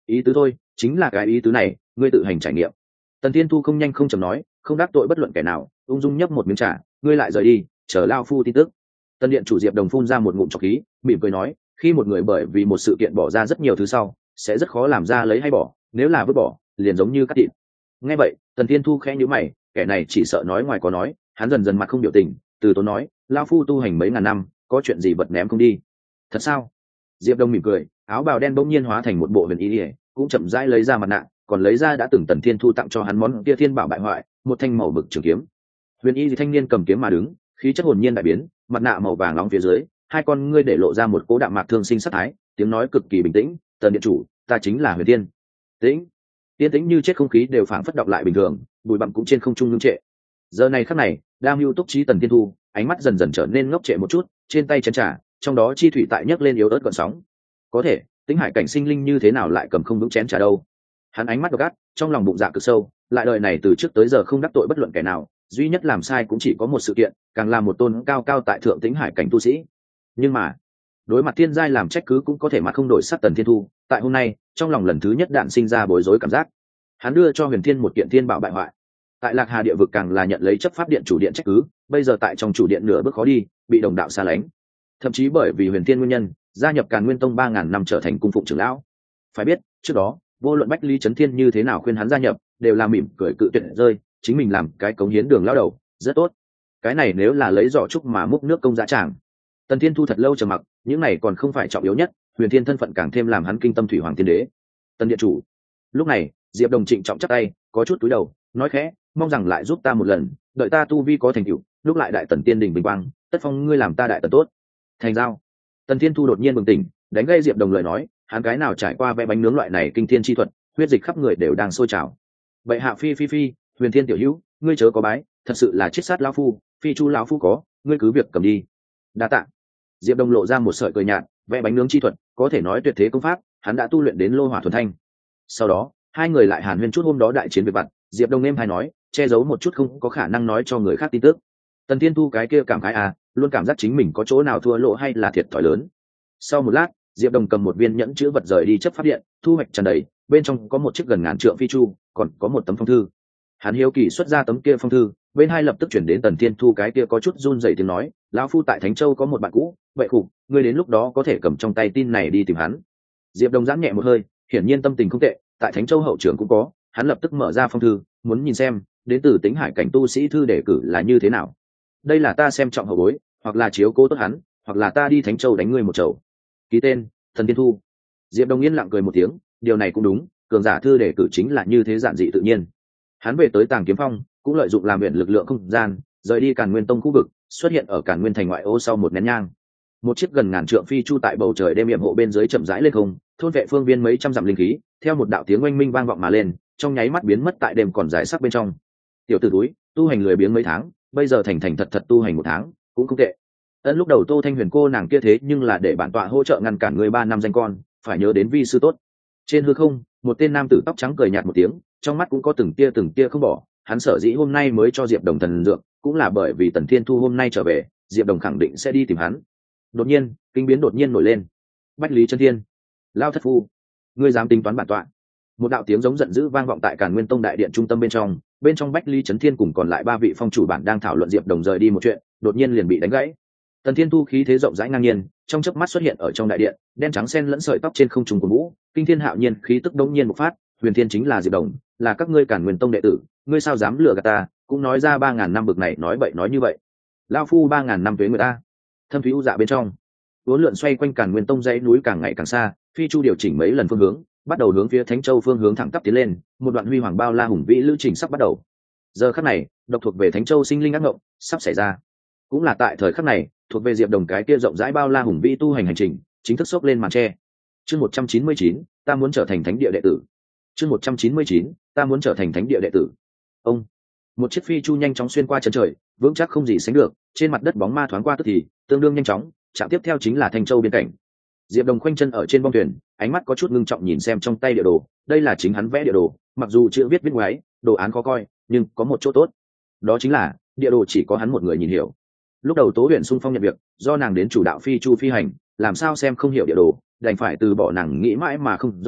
Ý tứ thôi, chính là cái ý tứ này, ngươi tự hành trải nghiệm. Tần Thiên Thu không nhanh không chậm nói, không đắc tội bất luận kẻ nào, ung dung nhấp một miếng trà, ngươi lại rời đi, chờ lao phu tin tức. Tân điện chủ Diệp Đồng phun ra một ngụm trọc khí, mỉm cười nói, khi một người bởi vì một sự kiện bỏ ra rất nhiều thứ sau, sẽ rất khó làm ra lấy hay bỏ, nếu là vứt bỏ, liền giống như cắt thịt. Nghe vậy, Tần Thiên Thu khẽ nhíu mày, kẻ này chỉ sợ nói ngoài có nói, hắn dần dần mặt không biểu tình, từ tốn nói, lao phu tu hành mấy ngàn năm, có chuyện gì vật ném không đi. Thật sao? Diệp Đông mỉm cười, áo bào đen bỗng nhiên hóa thành một bộ huyền y, cũng chậm rãi lấy ra mặt nạ, còn lấy ra đã từng Tần Thiên Thu tặng cho hắn món kia thiên bảo bại hoại, một thanh màu bực trường kiếm. Huyền y thanh niên cầm kiếm mà đứng, khí chất hồn nhiên đại biến, mặt nạ màu vàng nóng phía dưới, hai con ngươi để lộ ra một cố đạm mạc thương sinh sát thái, tiếng nói cực kỳ bình tĩnh, "Tần điện chủ, ta chính là Huyền Tiên." Tĩnh, yên tĩnh như chết, không khí đều phảng phất đọc lại bình thường, bụi bặm cũng trên không trung ngưng trệ. Giờ này khắc này, Đam Hưu túc trí Tần Thiên Thu, ánh mắt dần dần trở nên ngốc trệ một chút, trên tay chén trà, trong đó chi thủy tại nhấc lên yếu ớt gợn sóng. Có thể, Tĩnh Hải cảnh sinh linh như thế nào lại cầm không vững chén trà đâu? Hắn ánh mắt độc ác, trong lòng bụng dạ cực sâu, lại đời này từ trước tới giờ không đắc tội bất luận kẻ nào, duy nhất làm sai cũng chỉ có một sự kiện, càng là một tôn cao cao tại thượng Tĩnh Hải cảnh tu sĩ. Nhưng mà, đối mặt thiên giai làm trách cứ cũng có thể mà không đổi sắc Tần Thiên Thu, tại hôm nay, trong lòng lần thứ nhất đạn sinh ra bối rối cảm giác. Hắn đưa cho Huyền Thiên một kiện thiên bảo bại hoại. Tại Lạc Hà địa vực càng là nhận lấy chấp pháp điện chủ điện trách cứ, bây giờ tại trong chủ điện nửa bước khó đi, bị đồng đạo xa lánh. Thậm chí bởi vì Huyền Thiên nguyên nhân, gia nhập Càn Nguyên Tông 3000 năm trở thành cung phụng trưởng lão. Phải biết, trước đó, vô luận Bách Lý Chấn Thiên như thế nào khuyên hắn gia nhập, đều là mỉm cười cự tuyệt rơi, chính mình làm cái cống hiến đường lão đầu, rất tốt. Cái này nếu là lấy giỏ trúc mà múc nước công dã tràng. Tần Thiên Thu thật lâu trầm mặc, những này còn không phải trọng yếu nhất, Huyền Thiên thân phận càng thêm làm hắn kinh tâm thủy hoàng thiên đế. Tần điện chủ. Lúc này, Diệp Đồng trịnh trọng chắp tay, có chút cúi đầu, nói khẽ, mong rằng lại giúp ta một lần, đợi ta tu vi có thành tựu, lúc lại đại tần tiên đình bình quang, tất phong ngươi làm ta đại tần tốt. Thành giao. Tần Thiên Thu đột nhiên bừng tỉnh, đánh gây Diệp Đồng lời nói, hắn cái nào trải qua vẽ bánh nướng loại này kinh thiên chi thuật, huyết dịch khắp người đều đang sôi trào. Vậy hạ phi, Huyền Thiên tiểu hữu, ngươi chớ có bái, thật sự là chết sát lão phu, phi chu lão phu có, ngươi cứ việc cầm đi. Đa tạ. Diệp Đồng lộ ra một sợi cười nhạt, vẽ bánh nướng chi thuật, có thể nói tuyệt thế công pháp, hắn đã tu luyện đến lô hỏa thuần thanh. Sau đó, hai người lại hàn huyên chút hôm đó đại chiến việc vặt, Diệp Đồng êm hay nói, che giấu một chút không có khả năng nói cho người khác tin tức. Tần Thiên Thu cái kia cảm khái luôn cảm giác chính mình có chỗ nào thua lỗ hay là thiệt thòi lớn. Sau một lát, Diệp Đồng cầm một viên nhẫn chứa vật rời đi chấp pháp điện, thu hoạch tràn đầy, bên trong có một chiếc gần ngàn trượng phi chu, còn có một tấm phong thư. Hắn hiếu kỳ xuất ra tấm kia phong thư, bên hai lập tức chuyển đến Tần Thiên Thu cái kia có chút run rẩy tiếng nói, lão phu tại Thánh Châu có một bạn cũ, vậy khục, ngươi đến lúc đó có thể cầm trong tay tin này đi tìm hắn. Diệp Đồng giãn nhẹ một hơi, hiển nhiên tâm tình không tệ, tại Thánh Châu hậu trưởng cũng có, hắn lập tức mở ra phong thư, muốn nhìn xem, đến từ Tĩnh Hải cảnh tu sĩ thư đề cử là như thế nào. Đây là ta xem trọng hậu bối, hoặc là chiếu cố tốt hắn, hoặc là ta đi Thánh Châu đánh ngươi một chầu. Ký tên, Tần Thiên Thu. Diệp Đồng yên lặng cười một tiếng, điều này cũng đúng, cường giả thư đề cử chính là như thế giản dị tự nhiên. Hắn về tới Tàng Kiếm Phong, cũng lợi dụng làm luyện lực lượng không gian, rời đi Càn Nguyên Tông khu vực, xuất hiện ở Càn Nguyên thành ngoại ô sau một nén nhang. Một chiếc gần ngàn trượng phi chu tại bầu trời đêm yểm hộ bên dưới chậm rãi lên không, thôn vệ phương viên mấy trăm dặm linh khí, theo một đạo tiếng oanh minh vang vọng mà lên, trong nháy mắt biến mất tại đêm còn dài sắc bên trong. Tiểu tử túi, tu hành lười biếng mấy tháng, bây giờ thành thành thật thật tu hành một tháng, cũng không tệ. Ân lúc đầu Tô Thanh Huyền cô nàng kia thế nhưng là để bản tọa hỗ trợ ngăn cản người 3 năm danh con, phải nhớ đến vi sư tốt. Trên hư không, một tên nam tử tóc trắng cười nhạt một tiếng, trong mắt cũng có từng tia không bỏ, hắn sở dĩ hôm nay mới cho Diệp Đồng thần dược, cũng là bởi vì Tần Thiên Thu hôm nay trở về, Diệp Đồng khẳng định sẽ đi tìm hắn. Đột nhiên, kinh biến đột nhiên nổi lên. Bách Lý Chân Thiên, lao thất phu, ngươi dám tính toán bản tọa? Một đạo tiếng giống giận dữ vang vọng tại Càn Nguyên Tông đại điện trung tâm bên trong Bách Lý Chấn Thiên cùng còn lại 3 vị phong chủ bản đang thảo luận Diệp Đồng rời đi một chuyện, đột nhiên liền bị đánh gãy. Tần Thiên Thu khí thế rộng rãi ngang nhiên, trong chớp mắt xuất hiện ở trong đại điện, đen trắng xen lẫn sợi tóc trên không trung của vũ, kinh thiên hạo nhiên khí tức đống nhiên bộc phát, Huyền Thiên chính là Diệp Đồng, là các ngươi Càn Nguyên Tông đệ tử, ngươi sao dám lừa gạt ta, cũng nói ra 3000 năm bực này nói bậy nói như vậy. Lão phu 3000 năm tuế người ta. Thâm thúy u dạ bên trong, uốn lượn xoay quanh Càn Nguyên Tông dãy núi càng ngày càng xa, phi chu điều chỉnh mấy lần phương hướng, bắt đầu hướng phía Thánh Châu phương hướng thẳng tắp tiến lên, một đoạn huy hoàng bao la hùng vĩ lữ trình sắp bắt đầu. Giờ khắc này, độc thuộc về Thánh Châu sinh linh ác ngộng sắp xảy ra. Cũng là tại thời khắc này, thuộc về Diệp Đồng cái kia rộng rãi bao la hùng vĩ tu hành hành trình, chính thức xốc lên màn che. Chương 199, ta muốn trở thành thánh địa đệ tử. Chương 199, ta muốn trở thành thánh địa đệ tử. Ông, một chiếc phi chu nhanh chóng xuyên qua chân trời, vững chắc không gì sánh được, trên mặt đất bóng ma thoáng qua tức thì, tương đương nhanh chóng, chạm tiếp theo chính là Thanh Châu biên cảnh. Diệp Đồng khoanh chân ở trên bong thuyền, ánh mắt có chút ngưng trọng nhìn xem trong tay địa đồ, đây là chính hắn vẽ địa đồ, mặc dù chữ viết ngoáy, đồ án khó coi, nhưng có một chỗ tốt, đó chính là địa đồ chỉ có hắn một người nhìn hiểu. Lúc đầu Tố Huyền xung phong nhận việc, do nàng đến chủ đạo phi chu phi hành, làm sao xem không hiểu địa đồ, đành phải từ bỏ nàng nghĩ mãi mà không rõ,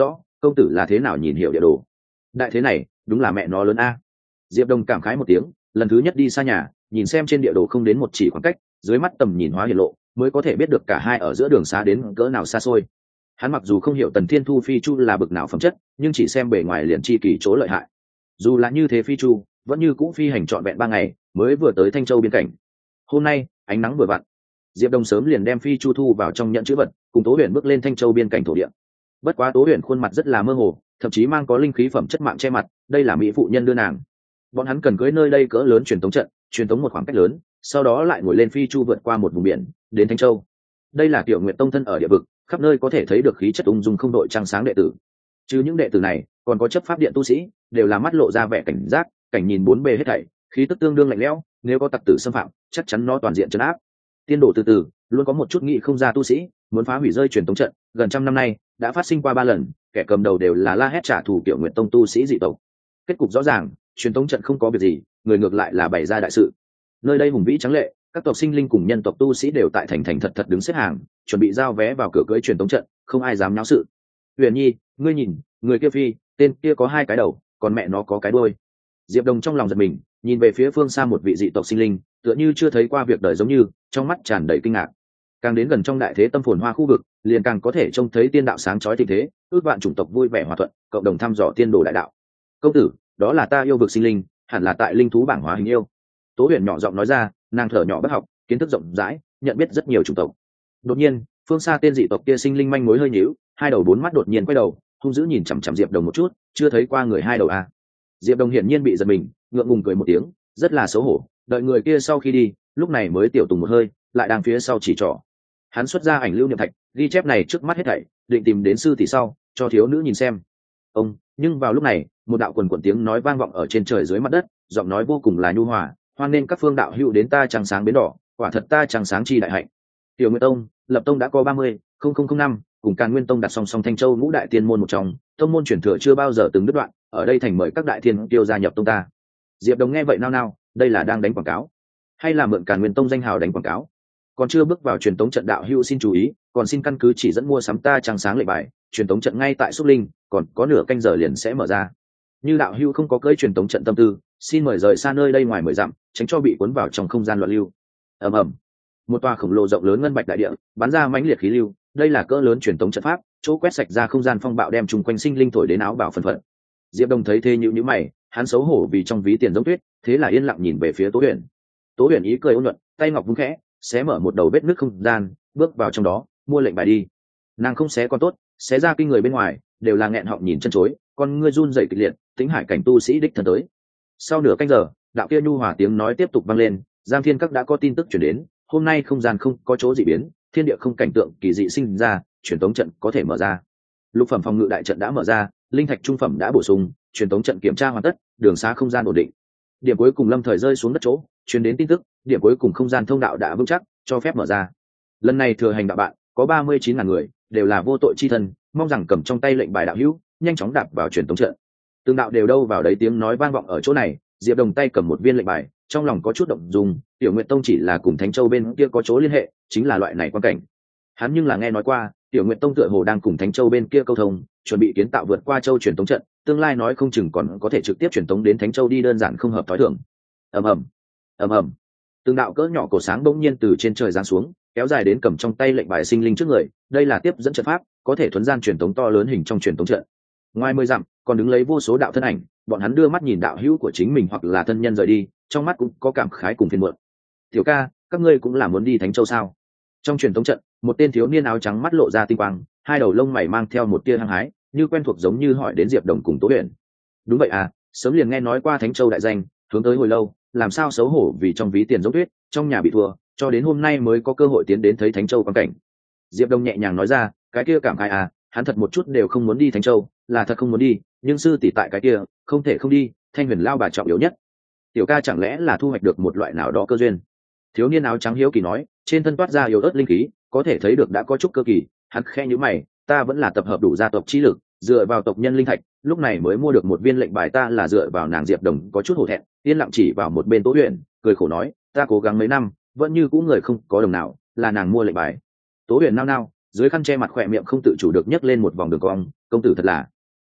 công tử là thế nào nhìn hiểu địa đồ? Đại thế này đúng là mẹ nó lớn a. Diệp Đông cảm khái một tiếng, lần thứ nhất đi xa nhà, nhìn xem trên địa đồ không đến một chỉ khoảng cách, dưới mắt tầm nhìn hóa hiện lộ, mới có thể biết được cả hai ở giữa đường xa đến cỡ nào xa xôi. Hắn mặc dù không hiểu Tần Thiên Thu phi chu là bực nào phẩm chất, nhưng chỉ xem bề ngoài liền chi kỳ chỗ lợi hại. Dù là như thế phi chu, vẫn như cũ phi hành trọn vẹn 3 ngày, mới vừa tới Thanh Châu biên cảnh. Hôm nay, ánh nắng vừa vặn, Diệp Đông sớm liền đem phi chu thu vào trong nhận chữ vật, cùng Tố Huyền bước lên Thanh Châu biên cảnh thổ địa. Bất quá Tố Huyền khuôn mặt rất là mơ hồ, thậm chí mang có linh khí phẩm chất mạng che mặt, đây là mỹ phụ nhân đưa nàng. Bọn hắn cần cưới nơi đây cỡ lớn truyền tống trận, truyền tống một khoảng cách lớn, sau đó lại ngồi lên phi chu vượt qua một vùng biển, đến Thanh Châu. Đây là Tiểu Nguyệt Tông thân ở địa vực, khắp nơi có thể thấy được khí chất ung dung không đội trăng sáng đệ tử. Chứ những đệ tử này, còn có chấp pháp điện tu sĩ, đều là mắt lộ ra vẻ cảnh giác, cảnh nhìn bốn bề hết thảy, khí tức tương đương lạnh lẽo, nếu có tặc tử xâm phạm, chắc chắn nó toàn diện trấn áp. Tiên đồ từ từ, luôn có một chút nghị không ra tu sĩ, muốn phá hủy rơi truyền tống trận, gần trăm năm nay đã phát sinh qua 3 lần, kẻ cầm đầu đều là la hét trả thù Tiểu Nguyệt Tông tu sĩ dị tộc. Kết cục rõ ràng, truyền tống trận không có việc gì, người ngược lại là bày ra đại sự. Nơi đây hùng vĩ trắng lệ, các tộc sinh linh cùng nhân tộc tu sĩ đều tại thành thành thật thật đứng xếp hàng, chuẩn bị giao vé vào cửa cưới truyền tống trận, không ai dám náo sự. Huyền Nhi, ngươi nhìn, người kia phi, tên kia có 2 cái đầu, còn mẹ nó có cái đuôi. Diệp Đông trong lòng giật mình, nhìn về phía phương xa một vị dị tộc sinh linh, tựa như chưa thấy qua việc đời giống như, trong mắt tràn đầy kinh ngạc. Càng đến gần trong đại thế tâm phồn hoa khu vực, liền càng có thể trông thấy tiên đạo sáng chói thịnh thế, ước vạn chủng tộc vui vẻ hòa thuận, cộng đồng thăm dò tiên đồ đại đạo. Công tử, đó là ta yêu vực sinh linh, hẳn là tại linh thú bảng hóa hình yêu. Tố Huyền nhỏ giọng nói ra, nàng thở nhỏ bất học, kiến thức rộng rãi, nhận biết rất nhiều chủng tộc. Đột nhiên, phương xa tên dị tộc kia sinh linh manh mối hơi nhíu, 2 đầu 4 mắt đột nhiên quay đầu, hung dữ nhìn chằm chằm Diệp Đồng một chút, chưa thấy qua người 2 đầu a. Diệp Đồng hiển nhiên bị giật mình, ngượng ngùng cười một tiếng, rất là xấu hổ, đợi người kia sau khi đi, lúc này mới tiểu tùng một hơi, lại đang phía sau chỉ trỏ. Hắn xuất ra ảnh lưu niệm thạch, ghi chép này trước mắt hết thảy, định tìm đến sư tỷ sau, cho thiếu nữ nhìn xem. Nhưng vào lúc này, một đạo quần quần tiếng nói vang vọng ở trên trời dưới mặt đất, giọng nói vô cùng là nhu hòa, hoan nên các phương đạo hữu đến ta trăng sáng bến đỏ, quả thật ta trăng sáng chi đại hạnh. Tiểu Nguyệt Tông, lập tông đã có 30,000 năm, cùng Càn Nguyên Tông đặt song song Thanh Châu ngũ đại tiên môn một trong, tông môn truyền thừa chưa bao giờ từng đứt đoạn, ở đây thành mời các đại thiên tiêu gia nhập tông ta. Diệp Đồng nghe vậy nao nao, đây là đang đánh quảng cáo, hay là mượn Càn Nguyên Tông danh hào đánh quảng cáo? Còn chưa bước vào truyền tống trận đạo hữu xin chú ý, còn xin căn cứ chỉ dẫn mua sắm ta trăng sáng lệnh bài, truyền tống trận ngay tại Xúc Linh, còn có nửa canh giờ liền sẽ mở ra. Như đạo hữu không có cưỡi truyền tống trận tâm tư, xin mời rời xa nơi đây ngoài 10 dặm, tránh cho bị cuốn vào trong không gian loạn lưu. Ầm ầm, một tòa khổng lồ rộng lớn ngân bạch đại địa bắn ra mãnh liệt khí lưu, đây là cỡ lớn truyền tống trận pháp, chỗ quét sạch ra không gian phong bạo đem chung quanh sinh linh thổi đến áo bào phần phật. Diệp Đông thấy thế nhíu mày, hắn xấu hổ vì trong ví tiền giống tuyết, thế là yên lặng nhìn về phía Tố Huyền. Tố Huyền ý cười ôn nhuận, tay ngọc vung khẽ, xé mở một đầu vết nứt không gian, bước vào trong đó, mua lệnh bài đi. Nàng không xé còn tốt, xé ra kinh người bên ngoài, đều là nghẹn họng nhìn chân chối, con ngươi run rẩy kịch liệt, tính hải cảnh tu sĩ đích thân tới. Sau nửa canh giờ, đạo kia nhu hòa tiếng nói tiếp tục vang lên, Giang Thiên Các đã có tin tức truyền đến, hôm nay không gian không có chỗ dị biến, thiên địa không cảnh tượng kỳ dị sinh ra, truyền tống trận có thể mở ra. Lục phẩm phòng ngự đại trận đã mở ra, linh thạch trung phẩm đã bổ sung, truyền tống trận kiểm tra hoàn tất, đường xá không gian ổn định. Điểm cuối cùng lâm thời rơi xuống đất chỗ, truyền đến tin tức, điểm cuối cùng không gian thông đạo đã vững chắc, cho phép mở ra. Lần này thừa hành đạo bạn, có 39.000 người, đều là vô tội chi thân, mong rằng cầm trong tay lệnh bài đạo hữu, nhanh chóng đạp vào truyền tống trận. Tương đạo đều đâu vào đấy tiếng nói vang vọng ở chỗ này, Diệp Đồng tay cầm một viên lệnh bài, trong lòng có chút động dung, Tiểu Nguyệt Tông chỉ là cùng Thánh Châu bên kia có chỗ liên hệ, chính là loại này quan cảnh. Hắn nhưng là nghe nói qua, Tiểu Nguyệt Tông tựa hồ đang cùng Thánh Châu bên kia câu thông, chuẩn bị kiến tạo vượt qua châu truyền tống trận, tương lai nói không chừng còn có thể trực tiếp truyền tống đến Thánh Châu đi, đơn giản không hợp tối thường. Ầm ầm, ầm ầm. Từng đạo cỡ nhỏ cổ sáng bỗng nhiên từ trên trời giáng xuống, kéo dài đến cầm trong tay lệnh bài sinh linh trước người, đây là tiếp dẫn trận pháp, có thể thuần gian truyền tống to lớn hình trong truyền tống trận. Ngoài 10 dặm, còn đứng lấy vô số đạo thân ảnh, bọn hắn đưa mắt nhìn đạo hữu của chính mình hoặc là thân nhân rời đi, trong mắt cũng có cảm khái cùng phiền muộn. Tiểu ca, các ngươi cũng là muốn đi Thánh Châu sao? Trong truyền tống trận, một tên thiếu niên áo trắng mắt lộ ra tinh quang, 2 đầu lông mày mang theo một tia hăng hái, như quen thuộc giống như hỏi đến Diệp Đồng cùng Tố Huyền. Đúng vậy à, sớm liền nghe nói qua Thánh Châu đại danh, hướng tới hồi lâu, làm sao xấu hổ vì trong ví tiền giống tuyết, trong nhà bị thua, cho đến hôm nay mới có cơ hội tiến đến thấy Thánh Châu quan cảnh. Diệp Đồng nhẹ nhàng nói ra, cái kia cảm khái à, hắn thật một chút đều không muốn đi Thánh Châu, là thật không muốn đi, nhưng sư tỷ tại cái kia, không thể không đi, Thanh Huyền lao bà trọng yếu nhất. Tiểu ca chẳng lẽ là thu hoạch được một loại nào đó cơ duyên? Thiếu niên áo trắng hiếu kỳ nói, trên thân toát ra yếu ớt linh khí, có thể thấy được đã có chút cơ kỳ. Hắn khẽ nhíu mày, ta vẫn là tập hợp đủ gia tộc chi lực, dựa vào tộc nhân linh thạch, lúc này mới mua được một viên lệnh bài, ta là dựa vào nàng. Diệp Đồng có chút hổ thẹn, yên lặng chỉ vào một bên Tố Huyền, cười khổ nói, ta cố gắng mấy năm, vẫn như cũ người không có đồng nào, là nàng mua lệnh bài. Tố Huyền nao nao, dưới khăn che mặt khỏe miệng không tự chủ được nhấc lên một vòng đường cong, công tử thật là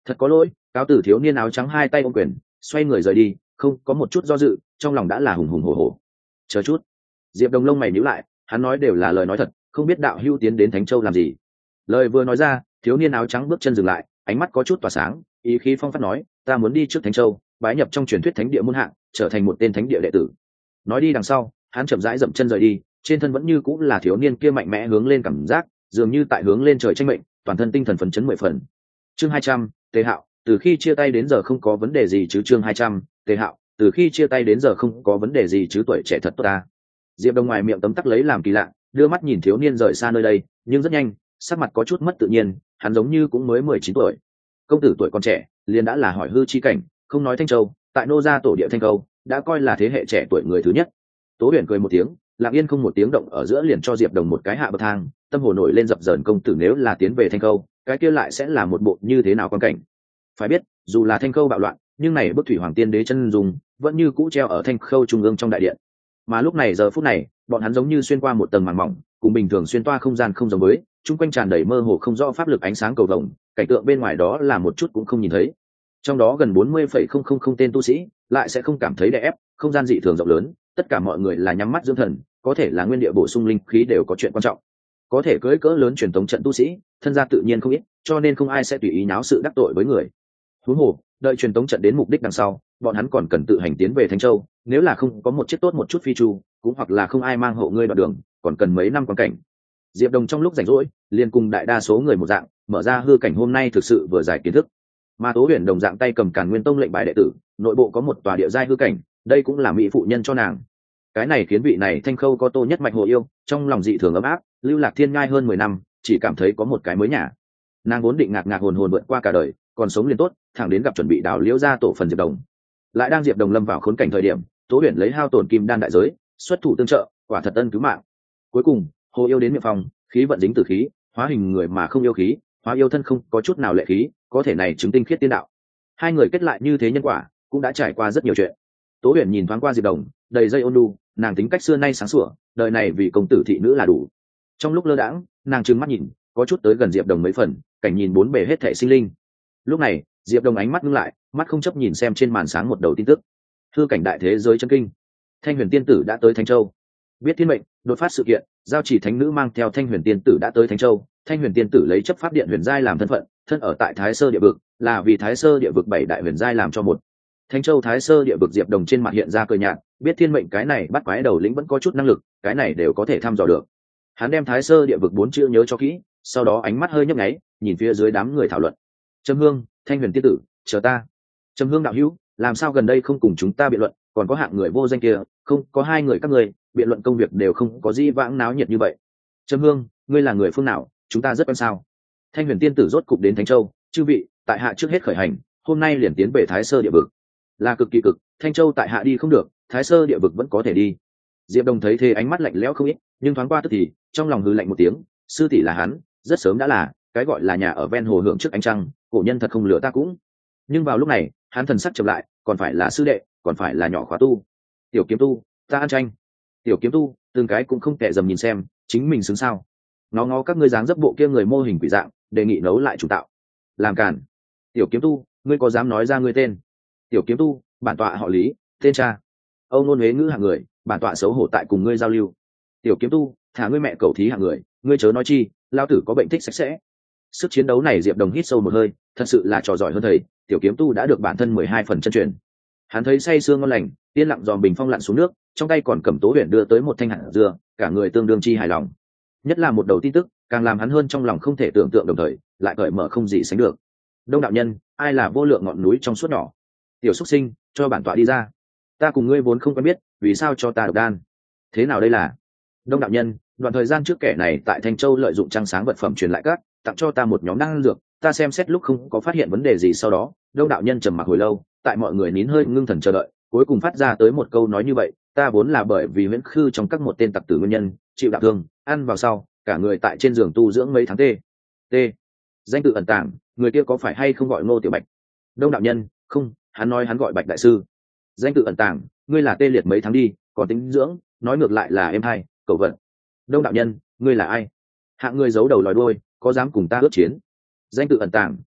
Thật có lỗi, cáo tử. Thiếu niên áo trắng hai tay ôm quyền, xoay người rời đi, không có một chút do dự, trong lòng đã là hùng hùng hổ hổ. Chờ chút. Diệp Đồng lông mày nhíu lại, hắn nói đều là lời nói thật, không biết đạo hữu tiến đến Thánh Châu làm gì. Lời vừa nói ra, thiếu niên áo trắng bước chân dừng lại, ánh mắt có chút tỏa sáng, ý khí phong phát nói, ta muốn đi trước Thánh Châu, bái nhập trong truyền thuyết thánh địa môn hạng, trở thành một tên thánh địa đệ tử. Nói đi đằng sau, hắn chậm rãi dậm chân rời đi, trên thân vẫn như cũng là thiếu niên kia mạnh mẽ hướng lên cảm giác, dường như tại hướng lên trời tranh mệnh, toàn thân tinh thần phấn chấn 10 phần. Chương 200, Tề Hạo, từ khi chia tay đến giờ không có vấn đề gì chứ. Chương 200, Tề Hạo, từ khi chia tay đến giờ không có vấn đề gì chứ. Tuổi trẻ thật tốt ta. Diệp Đồng ngoài miệng tấm tắc lấy làm kỳ lạ, đưa mắt nhìn thiếu niên rời xa nơi đây, nhưng rất nhanh, sắc mặt có chút mất tự nhiên, hắn giống như cũng mới 19 tuổi. Công tử tuổi còn trẻ, liền đã là hỏi hư chi cảnh, không nói Thanh Châu, tại nô gia tổ địa Thanh Câu, đã coi là thế hệ trẻ tuổi người thứ nhất. Tố Huyền cười một tiếng, lặng yên không một tiếng động ở giữa liền cho Diệp Đồng một cái hạ bậc thang, tâm hồ nổi lên dập dờn. Công tử nếu là tiến về Thanh Câu, cái kia lại sẽ là một bộ như thế nào quan cảnh? Phải biết, dù là Thanh Câu bạo loạn, nhưng này bức thủy hoàng tiên đế chân dùng vẫn như cũ treo ở Thanh Khâu trung ương trong đại điện. Mà lúc này giờ phút này, bọn hắn giống như xuyên qua một tầng màn mỏng, cùng bình thường xuyên toa không gian không giống với, chung quanh tràn đầy mơ hồ không rõ pháp lực ánh sáng cầu vồng, cảnh tượng bên ngoài đó là một chút cũng không nhìn thấy. Trong đó gần 40,000 tên tu sĩ, lại sẽ không cảm thấy đè ép, không gian dị thường rộng lớn, tất cả mọi người là nhắm mắt dưỡng thần, có thể là nguyên địa bổ sung linh khí đều có chuyện quan trọng. Có thể cưỡi cỡ lớn truyền tống trận tu sĩ, thân gia tự nhiên không ít, cho nên không ai sẽ tùy ý náo sự đắc tội với người. Huống hồ, đợi truyền tống trận đến mục đích đằng sau, bọn hắn còn cần tự hành tiến về Thánh Châu, nếu là không có một chiếc tốt một chút phi chu, cũng hoặc là không ai mang hộ ngươi đoạn đường, còn cần mấy năm quan cảnh. Diệp Đồng trong lúc rảnh rỗi, liền cùng đại đa số người một dạng, mở ra hư cảnh hôm nay thực sự vừa giải kiến thức. Mà Tố Huyền đồng dạng tay cầm Càn Nguyên Tông lệnh bài đệ tử, nội bộ có một tòa địa giai hư cảnh, đây cũng là mỹ phụ nhân cho nàng. Cái này khiến vị này Thanh Khâu có Tô nhất mạch hộ yêu, trong lòng dị thường ấm áp, lưu lạc thiên ngai hơn 10 năm, chỉ cảm thấy có một cái mới nhà. Nàng vốn định ngạc ngạc hồn hồn vượt qua cả đời, còn sống liền tốt, thẳng đến gặp chuẩn bị đào liễu ra tổ phần Diệp Đồng. Lại đang Diệp Đồng lâm vào khốn cảnh thời điểm, Tố Huyền lấy hao tổn kim đan đại giới, xuất thủ tương trợ, quả thật ân cứu mạng. Cuối cùng, hồ yêu đến miệng phòng, khí vận dính tử khí, hóa hình người mà không yêu khí, hóa yêu thân không có chút nào lệ khí, có thể này chứng tinh khiết tiên đạo. Hai người kết lại như thế nhân quả, cũng đã trải qua rất nhiều chuyện. Tố Huyền nhìn thoáng qua Diệp Đồng, đầy dây ôn nhu, nàng tính cách xưa nay sáng sủa, đời này vì công tử thị nữ là đủ. Trong lúc lơ đãng, nàng trừng mắt nhìn, có chút tới gần Diệp Đồng mấy phần, cảnh nhìn bốn bề hết thảy sinh linh. Lúc này, Diệp Đồng ánh mắt ngưng lại, mắt không chấp nhìn xem trên màn sáng một đầu tin tức. Hư cảnh đại thế giới chân kinh. Thanh Huyền tiên tử đã tới Thanh Châu. Biết thiên mệnh, đột phát sự kiện, giao chỉ thánh nữ mang theo Thanh Huyền tiên tử đã tới Thanh Châu. Thanh Huyền tiên tử lấy chấp pháp điện huyền giai làm thân phận, thân ở tại Thái Sơ địa vực, là vì Thái Sơ địa vực 7 đại huyền giai làm cho một. Thanh Châu Thái Sơ địa vực. Diệp Đồng trên mặt hiện ra cười nhạt, biết thiên mệnh cái này bắt quái đầu lĩnh vẫn có chút năng lực, cái này đều có thể thăm dò được. Hắn đem Thái Sơ địa vực 4 chữ nhớ cho kỹ, sau đó ánh mắt hơi nhấp nháy, nhìn phía dưới đám người thảo luận. Trầm Hương, Thanh Huyền tiên tử, chờ ta. Trầm Hương đạo hữu, làm sao gần đây không cùng chúng ta biện luận, còn có hạng người vô danh kia, không có hai người các ngươi biện luận công việc đều không có gì vãng náo nhiệt như vậy. Trầm Hương, ngươi là người phương nào, chúng ta rất quen sao? Thanh Huyền tiên tử rốt cục đến Thánh Châu, chư vị, tại hạ trước hết khởi hành, hôm nay liền tiến về Thái Sơ địa vực. Là cực kỳ cực, Thanh Châu tại hạ đi không được, Thái Sơ địa vực vẫn có thể đi. Diệp Đồng thấy thế ánh mắt lạnh lẽo không ít, nhưng thoáng qua tức thì trong lòng hừ lạnh một tiếng, sư tỷ là hắn, rất sớm đã là, cái gọi là nhà ở ven hồ hưởng trước ánh trăng, cổ nhân thật không lừa ta cũng. Nhưng vào lúc này, hắn thần sắc chậm lại, còn phải là sư đệ, còn phải là nhỏ khóa tu. Tiểu kiếm tu, ta ăn tranh. Tiểu kiếm tu, từng cái cũng không kệ dầm nhìn xem, chính mình xứng sao? Ngó ngó các ngươi dáng dấp bộ kia người mô hình quỷ dạng, đề nghị nấu lại chủ tạo. Làm cản. Tiểu kiếm tu, ngươi có dám nói ra ngươi tên? Tiểu kiếm tu, bản tọa họ Lý, tên cha. Âu Nôn Huế ngữ hạng người, bản tọa xấu hổ tại cùng ngươi giao lưu. Tiểu kiếm tu, thả ngươi mẹ cầu thí hạng người, ngươi chớ nói chi, lao tử có bệnh thích sạch sẽ. Sức chiến đấu này Diệp Đồng hít sâu một hơi, thật sự là trò giỏi hơn thầy. Tiểu kiếm tu đã được bản thân 12 phần chân truyền. Hắn thấy say sương ngon lành, yên lặng dòm bình phong lặn xuống nước, trong tay còn cầm Tố Huyền đưa tới một thanh hạt dưa, cả người tương đương chi hài lòng. Nhất là một đầu tin tức, càng làm hắn hơn trong lòng không thể tưởng tượng, đồng thời lại cởi mở không gì sánh được. Đông đạo nhân, ai là vô lượng ngọn núi trong suốt nhỏ? Tiểu xuất sinh, cho bản tọa đi ra. Ta cùng ngươi vốn không quen biết, vì sao cho ta độc đan? Thế nào đây là? Đông đạo nhân, đoạn thời gian trước kẻ này tại Thanh Châu lợi dụng trăng sáng vật phẩm truyền lại các, tặng cho ta một nhóm đan dược, ta xem xét lúc không có phát hiện vấn đề gì. Sau đó Đông đạo nhân trầm mặc hồi lâu, tại mọi người nín hơi ngưng thần chờ đợi, cuối cùng phát ra tới một câu nói như vậy: ta vốn là bởi vì huyễn khư trong các một tên tặc tử nguyên nhân chịu đạo thương, ăn vào sau cả người tại trên giường tu dưỡng mấy tháng. T danh tự ẩn tàng, người kia có phải hay không gọi Ngô Tiểu Bạch? Đông đạo nhân, không, hắn nói hắn gọi Bạch đại sư. Danh tự ẩn tàng, ngươi là tê liệt mấy tháng đi, còn tính dưỡng, nói ngược lại là em hai, cậu vật. Đông đạo nhân, ngươi là ai? Hạng người giấu đầu lòi đuôi, có dám cùng ta ước chiến? Danh tự ẩn tàng,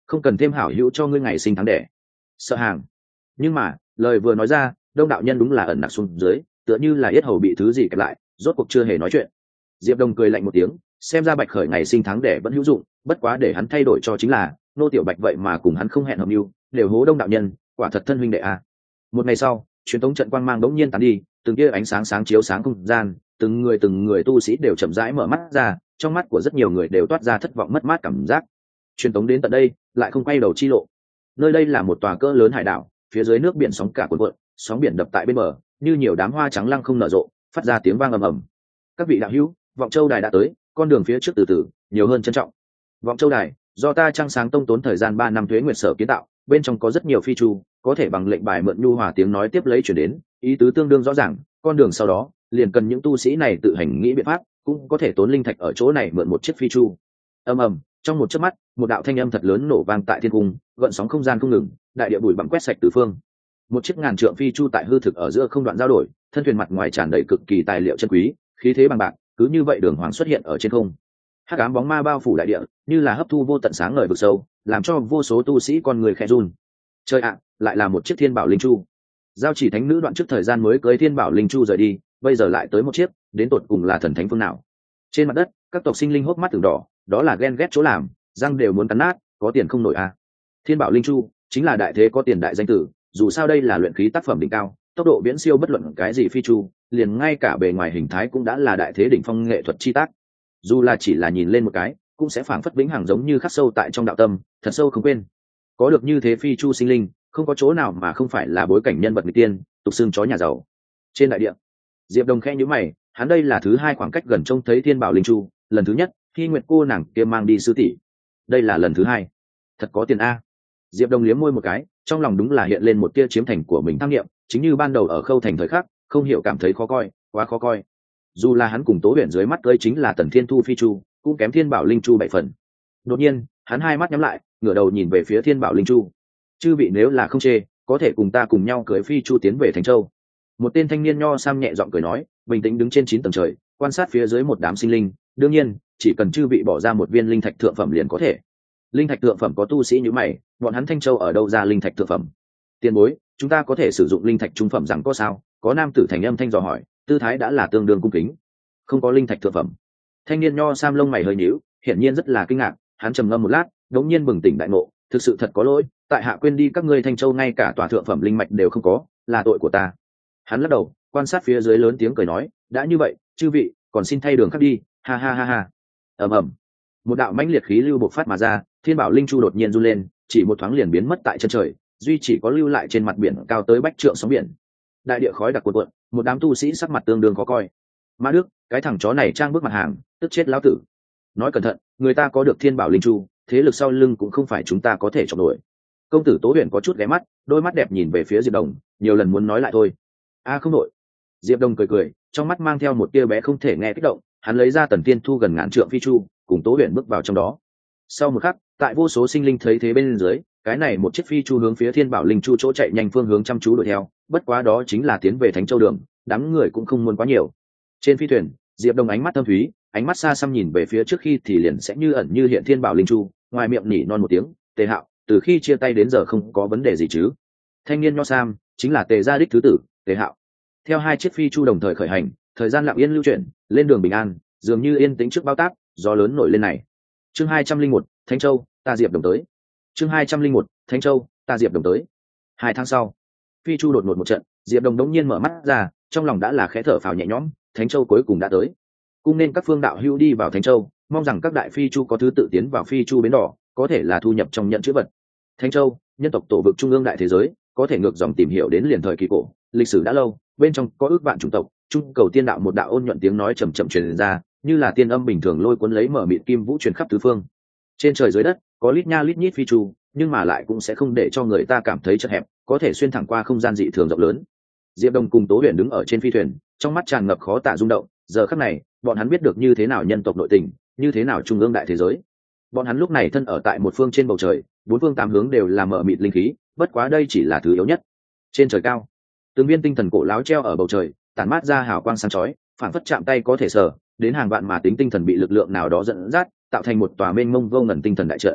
không cần thêm hảo hữu cho ngươi ngày sinh tháng đẻ. Sợ hàng. Nhưng mà lời vừa nói ra, đông đạo nhân đúng là ẩn nặc xuống dưới, tựa như là yết hầu bị thứ gì kẹp lại, rốt cuộc chưa hề nói chuyện. Diệp Đông cười lạnh một tiếng, xem ra Bạch Khởi ngày sinh tháng đẻ vẫn hữu dụng, bất quá để hắn thay đổi cho chính là nô tiểu Bạch vậy mà cùng hắn không hẹn hợp mưu, đều hố đông đạo nhân, quả thật thân huynh đệ a. Một ngày sau, truyền tống trận quang mang đống nhiên tán đi, từng kia ánh sáng sáng chiếu sáng không gian, từng người tu sĩ đều chậm rãi mở mắt ra, trong mắt của rất nhiều người đều toát ra thất vọng mất mát cảm giác. Truyền tống đến tận đây, lại không quay đầu chi lộ. Nơi đây là một tòa cỡ lớn hải đảo, phía dưới nước biển sóng cả cuộn cuộn, sóng biển đập tại bên bờ, như nhiều đám hoa trắng lăng không nở rộ, phát ra tiếng vang ầm ầm. Các vị đạo hữu, Vọng Châu Đài đã tới, con đường phía trước từ từ, nhiều hơn trân trọng. Vọng Châu Đài, do ta Trăng Sáng Tông tốn thời gian 3 năm thuế nguyệt sở kiến tạo, bên trong có rất nhiều phi chu, có thể bằng lệnh bài mượn nhu hòa tiếng nói tiếp lấy chuyển đến, ý tứ tương đương rõ ràng, con đường sau đó, liền cần những tu sĩ này tự hành nghĩ biện pháp, cũng có thể tốn linh thạch ở chỗ này mượn một chiếc phi chu. Ầm ầm, trong một chớp mắt, một đạo thanh âm thật lớn nổ vang tại thiên cung, gợn sóng không gian không ngừng, đại địa bụi bặm quét sạch tứ phương. Một chiếc ngàn trượng phi chu tại hư thực ở giữa không đoạn giao đổi, thân thuyền mặt ngoài tràn đầy cực kỳ tài liệu chân quý, khí thế bằng bạc, cứ như vậy đường hoàng xuất hiện ở trên không. Hắc ám bóng ma bao phủ đại địa, như là hấp thu vô tận sáng ngời vực sâu, làm cho vô số tu sĩ con người khẽ run. Trời ạ, lại là một chiếc thiên bảo linh chu. Giao chỉ thánh nữ đoạn trước thời gian mới cưới thiên bảo linh chu rời đi, bây giờ lại tới một chiếc, đến tột cùng là thần thánh phương nào? Trên mặt đất, các tộc sinh linh hốc mắt từng đỏ, đó là ghen ghét chỗ làm, răng đều muốn cắn nát, có tiền không nổi a. Thiên bảo linh chu chính là đại thế có tiền đại danh tử, dù sao đây là luyện khí tác phẩm đỉnh cao, tốc độ viễn siêu bất luận cái gì phi chu, liền ngay cả bề ngoài hình thái cũng đã là đại thế đỉnh phong nghệ thuật chi tác. Dù là chỉ là nhìn lên một cái, cũng sẽ phảng phất vĩnh hằng giống như khắc sâu tại trong đạo tâm, thật sâu không quên. Có được như thế phi chu sinh linh, không có chỗ nào mà không phải là bối cảnh nhân vật người tiên, tục xương chó nhà giàu. Trên đại địa, Diệp Đông khẽ nhíu mày, hắn đây là thứ hai khoảng cách gần trông thấy thiên bảo linh chu, lần thứ nhất khi Nguyệt cô nàng kia mang đi sư tỷ, đây là lần thứ hai. Thật có tiền a. Diệp Đông liếm môi một cái, trong lòng đúng là hiện lên một tia chiếm thành của mình tham nghiệm, chính như ban đầu ở Khâu Thành thời khắc, không hiểu cảm thấy khó coi, quá khó coi. Dù là hắn cùng Tố Huyền dưới mắt cưới chính là Tần Thiên Thu phi chu, cũng kém thiên bảo linh chu 7 phần. Đột nhiên, hắn hai mắt nhắm lại, ngửa đầu nhìn về phía thiên bảo linh chu. Chư vị nếu là không chê, có thể cùng ta cùng nhau cưới phi chu tiến về Thành Châu. Một tên thanh niên nho sam nhẹ giọng cười nói, bình tĩnh đứng trên 9 tầng trời, quan sát phía dưới một đám sinh linh, đương nhiên, chỉ cần chư vị bỏ ra một viên linh thạch thượng phẩm liền có thể. Linh thạch thượng phẩm có tu sĩ như mày, bọn hắn Thanh Châu ở đâu ra linh thạch thượng phẩm? Tiền bối, chúng ta có thể sử dụng linh thạch trung phẩm rằng có sao? Có nam tử thành âm thanh dò hỏi, tư thái đã là tương đương cung kính. Không có linh thạch thượng phẩm. Thanh niên nho sam lông mày hơi nhíu, hiển nhiên rất là kinh ngạc, hắn trầm ngâm một lát, đống nhiên bừng tỉnh đại ngộ, thực sự thật có lỗi, tại hạ quên đi các ngươi Thanh Châu ngay cả tòa thượng phẩm linh mạch đều không có, là tội của ta. Hắn lắc đầu, quan sát phía dưới lớn tiếng cười nói, đã như vậy, chư vị, còn xin thay đường khác đi, ha ha ha ha. Ầm ầm. Một đạo mãnh liệt khí lưu bộc phát mà ra, thiên bảo linh chu đột nhiên run lên, chỉ một thoáng liền biến mất tại chân trời, duy chỉ có lưu lại trên mặt biển cao tới bách trượng sóng biển. Đại địa khói đặc cuộn cuộn, một đám tu sĩ sắc mặt tương đương khó coi. Ma Đức, cái thằng chó này trang bước mặt hàng, tức chết lão tử. Nói cẩn thận, người ta có được thiên bảo linh chu, thế lực sau lưng cũng không phải chúng ta có thể chọc nổi. Công tử Tố Huyền có chút ghé mắt, đôi mắt đẹp nhìn về phía Diệp Đồng, nhiều lần muốn nói lại thôi. A không nổi. Diệp Đồng cười cười, trong mắt mang theo một tia bé không thể nghe kích động, hắn lấy ra Tần Tiên Thu gần ngàn trượng phi chu, cùng Tố Huyền bước vào trong đó. Sau một khắc, tại vô số sinh linh thấy thế bên dưới, cái này một chiếc phi chu hướng phía thiên bảo linh chu chỗ chạy nhanh phương hướng chăm chú đuổi theo, bất quá đó chính là tiến về Thánh Châu đường, đám người cũng không muốn quá nhiều. Trên phi thuyền, Diệp Đông ánh mắt thâm thúy, ánh mắt xa xăm nhìn về phía trước khi thì liền sẽ như ẩn như hiện thiên bảo linh chu, ngoài miệng nỉ non một tiếng, Tề Hạo, từ khi chia tay đến giờ không có vấn đề gì chứ? Thanh niên nho sam chính là Tề gia đích thứ tử, Tề Hạo. Theo hai chiếc phi chu đồng thời khởi hành, thời gian lặng yên lưu chuyển, lên đường bình an, dường như yên tĩnh trước bao táp, gió lớn nổi lên này. Chương 201, Thánh Châu, ta Diệp Đồng tới. Chương 201, Thánh Châu, ta Diệp Đồng tới. 2 tháng sau, phi chu đột ngột một trận, Diệp Đồng đống nhiên mở mắt ra, trong lòng đã là khẽ thở phào nhẹ nhõm, Thánh Châu cuối cùng đã tới. Cung nên các phương đạo hữu đi vào Thánh Châu, mong rằng các đại phi chu có thứ tự tiến vào phi chu bến đỏ, có thể là thu nhập trong nhận chữ vật. Thánh Châu, nhân tộc tổ vực trung ương đại thế giới, có thể ngược dòng tìm hiểu đến liền thời kỳ cổ, lịch sử đã lâu, bên trong có ước vạn chủng tộc, trung cầu tiên đạo một đạo ôn nhuận tiếng nói chậm chậm truyền ra, như là tiên âm bình thường lôi cuốn lấy mở mịt kim vũ truyền khắp tứ phương. Trên trời dưới đất, có lít nha lít nhít phi chu, nhưng mà lại cũng sẽ không để cho người ta cảm thấy chật hẹp, có thể xuyên thẳng qua không gian dị thường rộng lớn. Diệp Đông cùng Tố Huyền đứng ở trên phi thuyền, trong mắt tràn ngập khó tả rung động, giờ khắc này, bọn hắn biết được như thế nào nhân tộc nội tình, như thế nào trung ương đại thế giới. Bọn hắn lúc này thân ở tại một phương trên bầu trời, bốn phương tám hướng đều là mở mịt linh khí, bất quá đây chỉ là thứ yếu nhất. Trên trời cao, từng viên tinh thần cổ láo treo ở bầu trời, tản mát ra hào quang sáng chói, phản phất chạm tay có thể sờ, đến hàng vạn mà tính tinh thần bị lực lượng nào đó dẫn dắt, tạo thành một tòa mênh mông vô ngần tinh thần đại trận.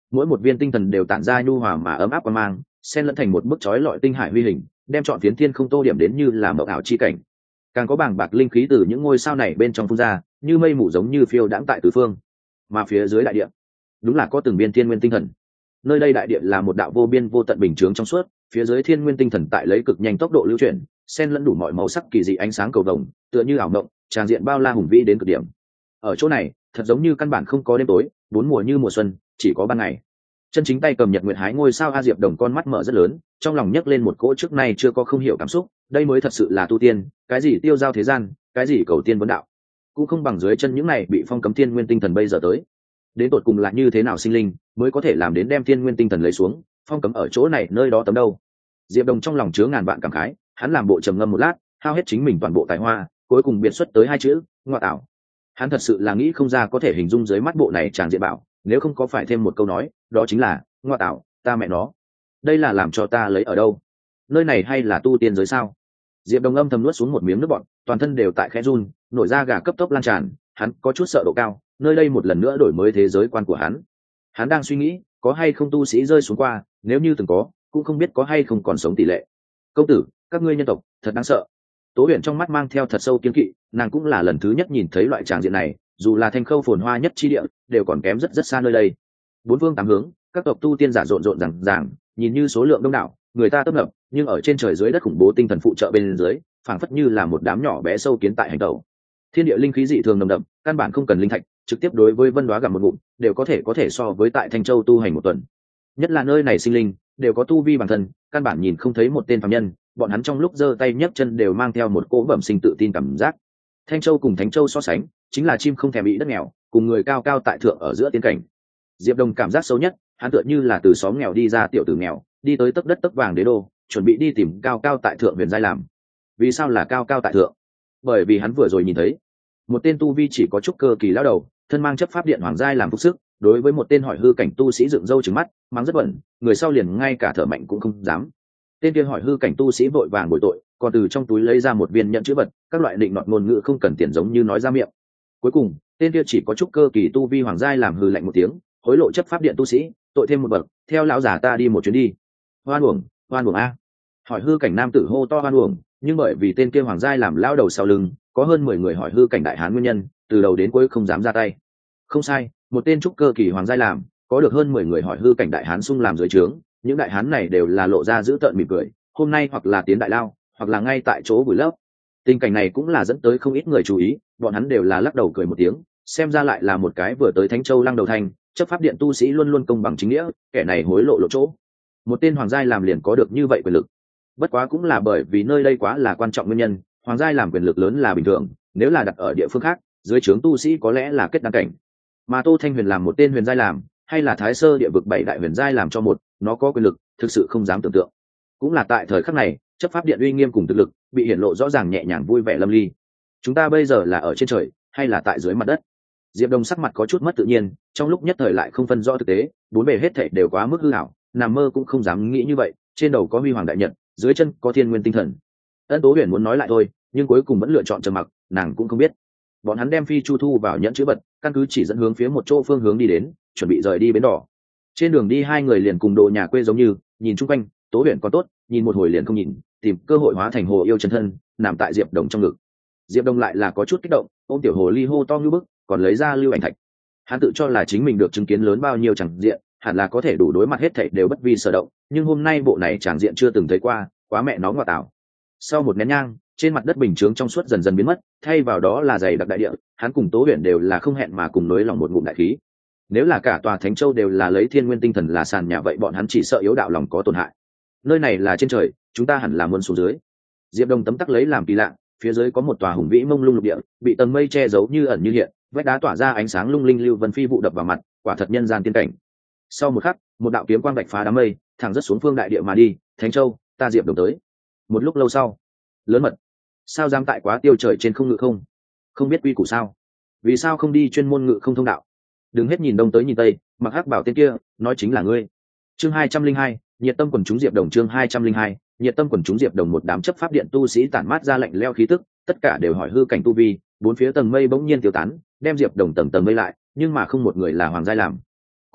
mỗi một viên tinh thần đều tản ra nhu hòa mà ấm áp và mang xen lẫn thành một bức chói lọi tinh hải huy hình, đem trọn phiến thiên không tô điểm đến như là mộng ảo chi cảnh. Càng có bàng bạc linh khí từ những ngôi sao này bên trong phun ra, như mây mù giống như phiêu đãng tại tứ phương. Mà phía dưới đại địa, đúng là có từng viên thiên nguyên tinh thần. Nơi đây đại địa là một đạo vô biên vô tận bình chướng trong suốt, phía dưới thiên nguyên tinh thần tại lấy cực nhanh tốc độ lưu chuyển, xen lẫn đủ mọi màu sắc kỳ dị ánh sáng cầu vồng, tựa như ảo mộng, tràn diện bao la hùng vĩ đến cực điểm. Ở chỗ này, thật giống như căn bản không có đêm tối, bốn mùa như mùa xuân, chỉ có ban ngày. Chân chính tay cầm nhật nguyệt hái ngôi sao A Diệp Đồng con mắt mở rất lớn, trong lòng nhấc lên một cỗ trước nay chưa có không hiểu cảm xúc, đây mới thật sự là tu tiên, cái gì tiêu giao thế gian, cái gì cầu tiên vấn đạo, cũng không bằng dưới chân những này bị phong cấm thiên nguyên tinh thần bây giờ tới. Đến tột cùng là như thế nào sinh linh mới có thể làm đến đem thiên nguyên tinh thần lấy xuống, phong cấm ở chỗ này nơi đó tấm đâu? Diệp Đồng trong lòng chứa ngàn vạn cảm khái, hắn làm bộ trầm ngâm một lát, hao hết chính mình toàn bộ tài hoa, cuối cùng biệt xuất tới hai chữ, ngoại ảo. Hắn thật sự là nghĩ không ra có thể hình dung dưới mắt bộ này tràn diện bảo, nếu không có phải thêm một câu nói, đó chính là ngoại ảo, ta mẹ nó, đây là làm cho ta lấy ở đâu? Nơi này hay là tu tiên giới sao? Diệp Đồng âm thầm nuốt xuống một miếng nước bọt, toàn thân đều tại khẽ run, nổi da gà cấp tốc lan tràn, hắn có chút sợ độ cao, nơi đây một lần nữa đổi mới thế giới quan của hắn. Hắn đang suy nghĩ, có hay không tu sĩ rơi xuống qua, nếu như từng có, cũng không biết có hay không còn sống tỷ lệ. Công tử, các ngươi nhân tộc thật đáng sợ. Tố Huyền trong mắt mang theo thật sâu kiêng kỵ, nàng cũng là lần thứ nhất nhìn thấy loại tràng diện này, dù là Thanh Khâu phồn hoa nhất chi địa, đều còn kém rất rất xa nơi đây. Bốn phương tám hướng, các tộc tu tiên giả rộn rộn ràng ràng, nhìn như số lượng đông đảo, người ta tấp nập, nhưng ở trên trời dưới đất khủng bố tinh thần phụ trợ bên dưới, phảng phất như là một đám nhỏ bé sâu kiến tại hành tẩu. Thiên địa linh khí dị thường nồng đậm, căn bản không cần linh thạch, trực tiếp đối với Vân Đoá gặm một ngụm, đều có thể so với tại Thanh Châu tu hành một tuần. Nhất là nơi này sinh linh, đều có tu vi bản thân, căn bản nhìn không thấy một tên phàm nhân, bọn hắn trong lúc giơ tay nhấc chân đều mang theo một cỗ bẩm sinh tự tin cảm giác. Thanh Châu cùng Thánh Châu so sánh, chính là chim không thèm bị đất nghèo, cùng người cao cao tại thượng ở giữa tiên cảnh. Diệp Đồng cảm giác xấu nhất, hắn tựa như là từ xóm nghèo đi ra tiểu tử nghèo, đi tới tấc đất tấc vàng đế đô, chuẩn bị đi tìm cao cao tại thượng huyền giai làm. Vì sao là cao cao tại thượng? Bởi vì hắn vừa rồi nhìn thấy một tên tu vi chỉ có chút cơ kỳ lão đầu, thân mang chấp pháp điện hoàng giai làm phục sức, đối với một tên hỏi hư cảnh tu sĩ dựng râu trừng mắt, mang rất bẩn, người sau liền ngay cả thở mạnh cũng không dám. Tên kia hỏi hư cảnh tu sĩ vội vàng bồi tội, còn từ trong túi lấy ra một viên nhẫn chữ vật, các loại định nọt ngôn ngữ không cần tiền giống như nói ra miệng. Cuối cùng, tên kia chỉ có chút cơ kỳ tu vi hoàng giai làm hư lạnh một tiếng, hối lộ chấp pháp điện tu sĩ, tội thêm một bậc, theo lão già ta đi một chuyến đi. Hoan uổng a! Hỏi hư cảnh nam tử hô to hoan uổng, nhưng bởi vì tên kia hoàng giai làm lão đầu sau lưng, có hơn 10 người hỏi hư cảnh đại hán nguyên nhân, từ đầu đến cuối không dám ra tay. Không sai, một tên trúc cơ kỳ hoàng giai làm, có được hơn 10 người hỏi hư cảnh đại hán xung làm dưới trướng, những đại hán này đều là lộ ra giữ tợn mỉm cười, hôm nay hoặc là tiến đại lao, hoặc là ngay tại chỗ vùi lấp. Tình cảnh này cũng là dẫn tới không ít người chú ý, bọn hắn đều là lắc đầu cười một tiếng, xem ra lại là một cái vừa tới Thánh Châu lăng đầu thành, chấp pháp điện tu sĩ luôn luôn công bằng chính nghĩa, kẻ này hối lộ lộ chỗ. Một tên hoàng giai làm liền có được như vậy quyền lực. Bất quá cũng là bởi vì nơi đây quá là quan trọng nguyên nhân, hoàng giai làm quyền lực lớn là bình thường, nếu là đặt ở địa phương khác, dưới trướng tu sĩ có lẽ là kết đăng cảnh. Mà Tô Thanh Huyền làm một tên huyền giai làm, hay là Thái Sơ địa vực 7 đại huyền giai làm cho một, nó có quyền lực, thực sự không dám tưởng tượng. Cũng là tại thời khắc này, chấp pháp điện uy nghiêm cùng thực lực bị hiển lộ rõ ràng nhẹ nhàng vui vẻ lâm ly. Chúng ta bây giờ là ở trên trời, hay là tại dưới mặt đất? Diệp Đồng sắc mặt có chút mất tự nhiên, trong lúc nhất thời lại không phân rõ thực tế, bốn bề hết thảy đều quá mức hư ảo, nằm mơ cũng không dám nghĩ như vậy. Trên đầu có huy hoàng đại nhật, dưới chân có thiên nguyên tinh thần. Ân Tố Huyền muốn nói lại thôi, nhưng cuối cùng vẫn lựa chọn trầm mặc, nàng cũng không biết. Bọn hắn đem phi chu thu vào nhẫn chữ vật, căn cứ chỉ dẫn hướng phía một chỗ phương hướng đi đến, chuẩn bị rời đi bến đỏ. Trên đường đi hai người liền cùng đồ nhà quê giống như, nhìn chung quanh, Tố Huyền còn tốt, nhìn một hồi liền không nhìn, tìm cơ hội hóa thành hồ yêu chân thân, nằm tại Diệp Đồng trong ngực. Diệp Đồng lại là có chút kích động, ôm tiểu hồ ly hô to như bức, còn lấy ra lưu ảnh thạch. Hắn tự cho là chính mình được chứng kiến lớn bao nhiêu chẳng diện, hẳn là có thể đủ đối mặt hết thảy đều bất vi sở động, nhưng hôm nay bộ này chẳng diện chưa từng thấy qua, quá mẹ nó ngọa tảo. Sau một nén nhang, trên mặt đất bình chướng trong suốt dần dần biến mất, thay vào đó là dày đặc đại địa, hắn cùng Tố Huyền đều là không hẹn mà cùng nối lòng một ngụm đại khí. Nếu là cả tòa Thánh Châu đều là lấy thiên nguyên tinh thần là sàn nhà vậy bọn hắn chỉ sợ yếu đạo lòng có tổn hại. Nơi này là trên trời, chúng ta hẳn là muốn xuống dưới. Diệp Đồng tấm tắc lấy làm kỳ lạ, phía dưới có một tòa hùng vĩ mông lung lục địa, bị tầng mây che giấu như ẩn như hiện, vách đá tỏa ra ánh sáng lung linh lưu vân phi vụ đập vào mặt, quả thật nhân gian tiên cảnh. Sau một khắc, một đạo kiếm quang vạch phá đám mây, thẳng rất xuống phương đại địa mà đi. Thánh Châu, ta Diệp Đồng tới. Một lúc lâu sau, lớn mật, sao dám tại quá tiêu trời trên không ngự không? Không biết quy củ sao? Vì sao không đi chuyên môn ngự không thông đạo? Đừng hết nhìn đông tới nhìn tây, mặc hắc bảo tên kia, nói chính là ngươi. Chương 202, nhiệt tâm quần chúng Diệp Đồng. Chương 202, nhiệt tâm quần chúng Diệp Đồng. Một đám chấp pháp điện tu sĩ tản mát ra lạnh lẽo khí tức, tất cả đều hỏi hư cảnh tu vi, bốn phía tầng mây bỗng nhiên tiêu tán, đem Diệp Đồng tầng tầng mây lại, nhưng mà không một người là hoàng giai làm.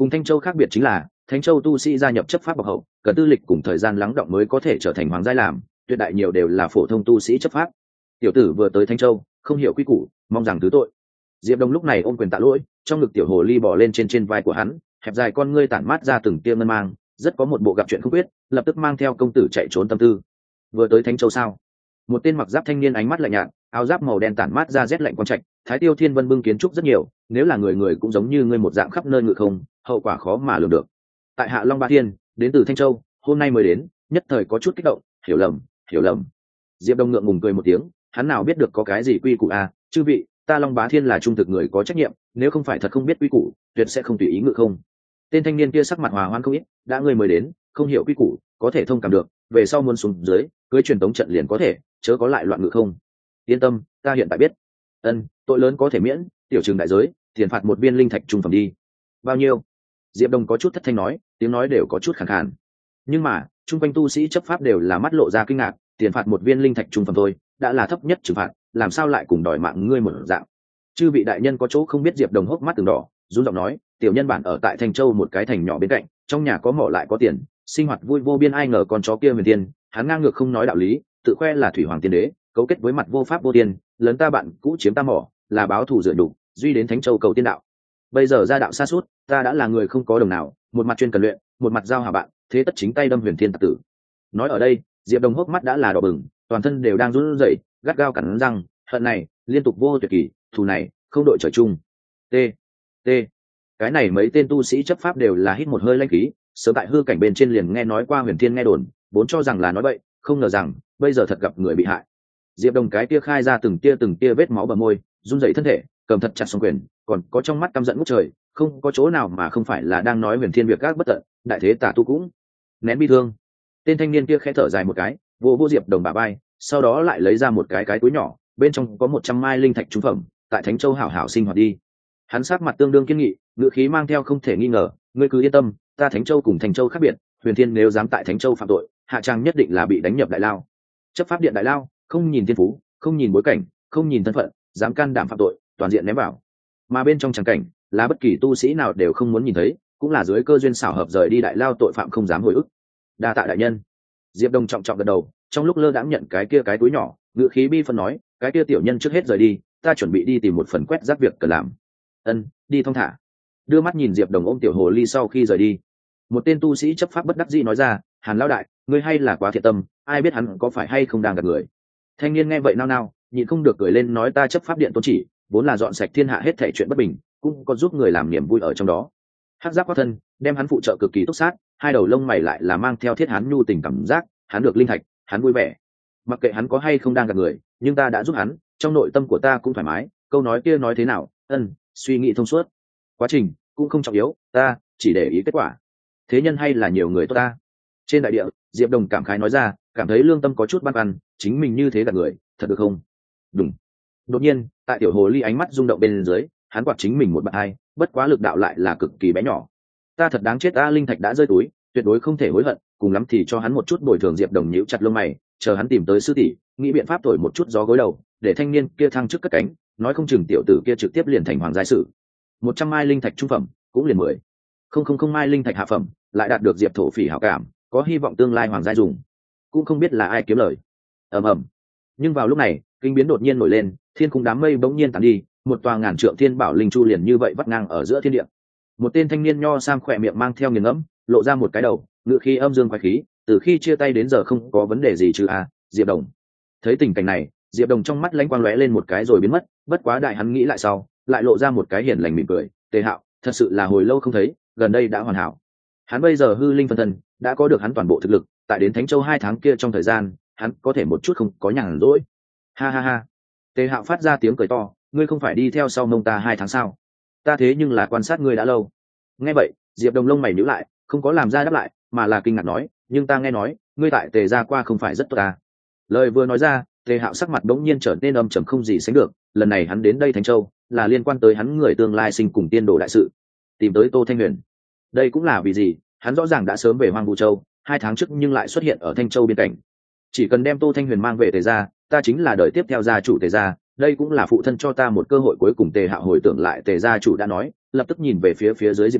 Cùng Thanh Châu khác biệt chính là Thanh Châu tu sĩ gia nhập chấp pháp bậc hậu cần tư lịch cùng thời gian lắng động mới có thể trở thành hoàng giai làm, tuyệt đại nhiều đều là phổ thông tu sĩ chấp pháp. Tiểu tử vừa tới Thanh Châu không hiểu quy củ, mong rằng thứ tội. Diệp Đông lúc này ôm quyền tạ lỗi, trong ngực tiểu hồ ly bò lên trên vai của hắn, hẹp dài con ngươi tản mát ra từng tia ngân mang, rất có một bộ gặp chuyện không biết, lập tức mang theo công tử chạy trốn tâm tư. Vừa tới Thanh Châu sao? Một tên mặc giáp thanh niên ánh mắt lạnh nhạt, áo giáp màu đen tản mát ra rét lạnh quang trạch, Thái Tiêu Thiên Vân bưng kiến trúc rất nhiều, nếu là người người cũng giống như ngươi một dạng khắp nơi ngự không, hậu quả khó mà lường được. Tại Hạ Long Ba Thiên, đến từ Thanh Châu, hôm nay mới đến, nhất thời có chút kích động, hiểu lầm, hiểu lầm. Diệp Đông ngượng ngùng cười một tiếng, hắn nào biết được có cái gì quy củ à, chư vị, ta Long Bá Thiên là trung thực người có trách nhiệm, nếu không phải thật không biết quy củ, tuyệt sẽ không tùy ý ngự không. Tên thanh niên kia sắc mặt hòa hoan không ít, đã ngươi mới đến, không hiểu quy củ, có thể thông cảm được, về sau muốn xuống dưới, cưới truyền tống trận liền có thể, chớ có lại loạn ngự không. Yên tâm, ta hiện tại biết. Ân, tội lớn có thể miễn, tiểu trừng đại giới, tiền phạt một viên linh thạch trung phẩm đi. Bao nhiêu? Diệp Đông có chút thất thanh nói, tiếng nói đều có chút khàn khàn. Nhưng mà, trung quanh tu sĩ chấp pháp đều là mắt lộ ra kinh ngạc, tiền phạt một viên linh thạch trung phẩm thôi, đã là thấp nhất trừng phạt, làm sao lại cùng đòi mạng ngươi một dạng. Chư vị đại nhân có chỗ không biết. Diệp Đông hốc mắt từng đỏ, run giọng nói, tiểu nhân bản ở tại Thanh Châu một cái thành nhỏ bên cạnh, trong nhà có mỏ lại có tiền, sinh hoạt vui vô biên, ai ngờ con chó kia Huyền Tiên, hắn ngang ngược không nói đạo lý, tự khoe là thủy hoàng tiên đế, cấu kết với mặt vô pháp vô tiên, lớn ta bạn cũ chiếm ta mỏ, là báo thù dựa đủ, duy đến Thánh Châu cầu tiên đạo. Bây giờ ra đạo xa suốt, ta đã là người không có đồng nào, một mặt chuyên cần luyện, một mặt giao hảo bạn, thế tất chính tay đâm Huyền Thiên tặc tử. Nói ở đây, Diệp Đông hốc mắt đã là đỏ bừng, toàn thân đều đang run rẩy, gắt gao cắn răng, hận này liên tục vô tuyệt kỳ, thù này không đội trời chung. T T cái này mấy tên tu sĩ chấp pháp đều là hít một hơi lãnh khí, sớm tại hư cảnh bên trên liền nghe nói qua Huyền Thiên nghe đồn, vốn cho rằng là nói bậy, không ngờ rằng bây giờ thật gặp người bị hại. Diệp Đông cái tia khai ra từng tia vết máu bờ môi, run rẩy thân thể, cầm thật chặt song quyền, còn có trong mắt căm giận ngút trời, không có chỗ nào mà không phải là đang nói Huyền Thiên việc gác bất tận, đại thế tả tu cũng nén bi thương. Tên thanh niên kia khẽ thở dài một cái, vô Diệp Đông bả vai, sau đó lại lấy ra một cái túi nhỏ, bên trong có 100 mai linh thạch trung phẩm, tại Thánh Châu hảo hảo sinh hoạt đi. Hắn sắc mặt tương đương kiên nghị, ngữ khí mang theo không thể nghi ngờ, ngươi cứ yên tâm, ta Thánh Châu cùng Thanh Châu khác biệt, Huyền Thiên nếu dám tại Thánh Châu phạm tội, hạ trang nhất định là bị đánh nhập đại lao. Chấp pháp điện đại lao, không nhìn thiên phú, không nhìn bối cảnh, không nhìn thân phận, dám can đảm phạm tội, toàn diện ném vào. Mà bên trong tràng cảnh, là bất kỳ tu sĩ nào đều không muốn nhìn thấy, cũng là dưới cơ duyên xảo hợp rời đi đại lao tội phạm không dám hồi ức. Đa tạ đại nhân. Diệp Đông trọng trọng gật đầu, trong lúc lơ đãng nhận cái túi nhỏ, ngữ khí bi phân nói, cái kia tiểu nhân trước hết rời đi, ta chuẩn bị đi tìm một phần quét rác việc cần làm. Ân, đi thong thả. Đưa mắt nhìn Diệp Đông ôm tiểu hồ ly sau khi rời đi, một tên tu sĩ chấp pháp bất đắc dĩ nói ra, Hàn lão đại, ngươi hay là quá thiện tâm, ai biết hắn có phải hay không đang gạt người. Thanh niên nghe vậy nao nao, nhịn không được cười lên nói, ta chấp pháp điện tôn chỉ vốn là dọn sạch thiên hạ hết thảy chuyện bất bình, cũng có giúp người làm niềm vui ở trong đó. Hắc giáp quát thân, đem hắn phụ trợ cực kỳ túc sát, hai đầu lông mày lại là mang theo thiết hắn nhu tình cảm giác, hắn được linh thạch, hắn vui vẻ. Mặc kệ hắn có hay không đang gạt người, nhưng ta đã giúp hắn, trong nội tâm của ta cũng thoải mái, câu nói kia nói thế nào, suy nghĩ thông suốt. Quá trình cũng không trọng yếu, ta chỉ để ý kết quả. Thế nhân hay là nhiều người tốt ta. Trên đại địa, Diệp Đông cảm khái nói ra, cảm thấy lương tâm có chút băn khoăn, chính mình như thế gạt người, thật được không? Đúng. Đột nhiên, tại tiểu hồ ly ánh mắt rung động bên dưới, hắn quạt chính mình một bạn hai, bất quá lực đạo lại là cực kỳ bé nhỏ. Ta thật đáng chết, ta linh thạch đã rơi túi, tuyệt đối không thể hối hận, cùng lắm thì cho hắn một chút bồi thường. Diệp Đông nhíu chặt lông mày, chờ hắn tìm tới sư tỷ, nghĩ biện pháp thổi một chút gió gối đầu, để thanh niên kia thăng chức cất cánh, nói không chừng tiểu tử kia trực tiếp liền thành hoàng giai sử. 100 mai linh thạch trung phẩm, cũng liền 10,000 mai linh thạch hạ phẩm, lại đạt được Diệp thổ phỉ hảo cảm, có hy vọng tương lai hoàng giai dùng, cũng không biết là ai kiếm lời. ầm. Nhưng vào lúc này, kinh biến đột nhiên nổi lên, thiên khung đám mây bỗng nhiên tàn đi, một tòa ngàn trượng thiên bảo linh chu liền như vậy vắt ngang ở giữa thiên địa. Một tên thanh niên nho sam khỏe miệng mang theo nghiền ngẫm, lộ ra một cái đầu, ngựa khí âm dương quái khí, từ khi chia tay đến giờ không có vấn đề gì chứ à? Diệp Đông thấy tình cảnh này, Diệp Đông trong mắt lãnh quang lóe lên một cái rồi biến mất, bất quá đại hắn nghĩ lại sau, lại lộ ra một cái hiền lành mỉm cười, Tề Hạo, thật sự là hồi lâu không thấy, gần đây đã hoàn hảo. Hắn bây giờ hư linh phân thân, đã có được hắn toàn bộ thực lực, tại đến Thánh Châu 2 tháng kia trong thời gian, hắn có thể một chút không có nhàn rỗi. Ha ha ha. Tề Hạo phát ra tiếng cười to, ngươi không phải đi theo sau mông ta 2 tháng sao? Ta thế nhưng là quan sát ngươi đã lâu. Nghe vậy, Diệp Đông lông mày nhíu lại, không có làm ra đáp lại, mà là kinh ngạc nói, nhưng ta nghe nói, ngươi tại Tề gia qua không phải rất tốt ta. Lời vừa nói ra, Tề Hạo sắc mặt bỗng nhiên trở nên âm trầm không gì sánh được, lần này hắn đến đây Thánh Châu, là liên quan tới hắn người tương lai sinh cùng tiên đồ đại sự, tìm tới Tô Thanh Huyền. Đây cũng là vì gì, hắn rõ ràng đã sớm về Hoang Vu Châu, 2 tháng trước nhưng lại xuất hiện ở Thanh Châu biên cảnh. Chỉ cần đem Tô Thanh Huyền mang về Tề gia, ta chính là đời tiếp theo gia chủ Tề gia, đây cũng là phụ thân cho ta một cơ hội cuối cùng. Tề Hạo hồi tưởng lại Tề gia chủ đã nói, lập tức nhìn về phía dưới Diệp Đông,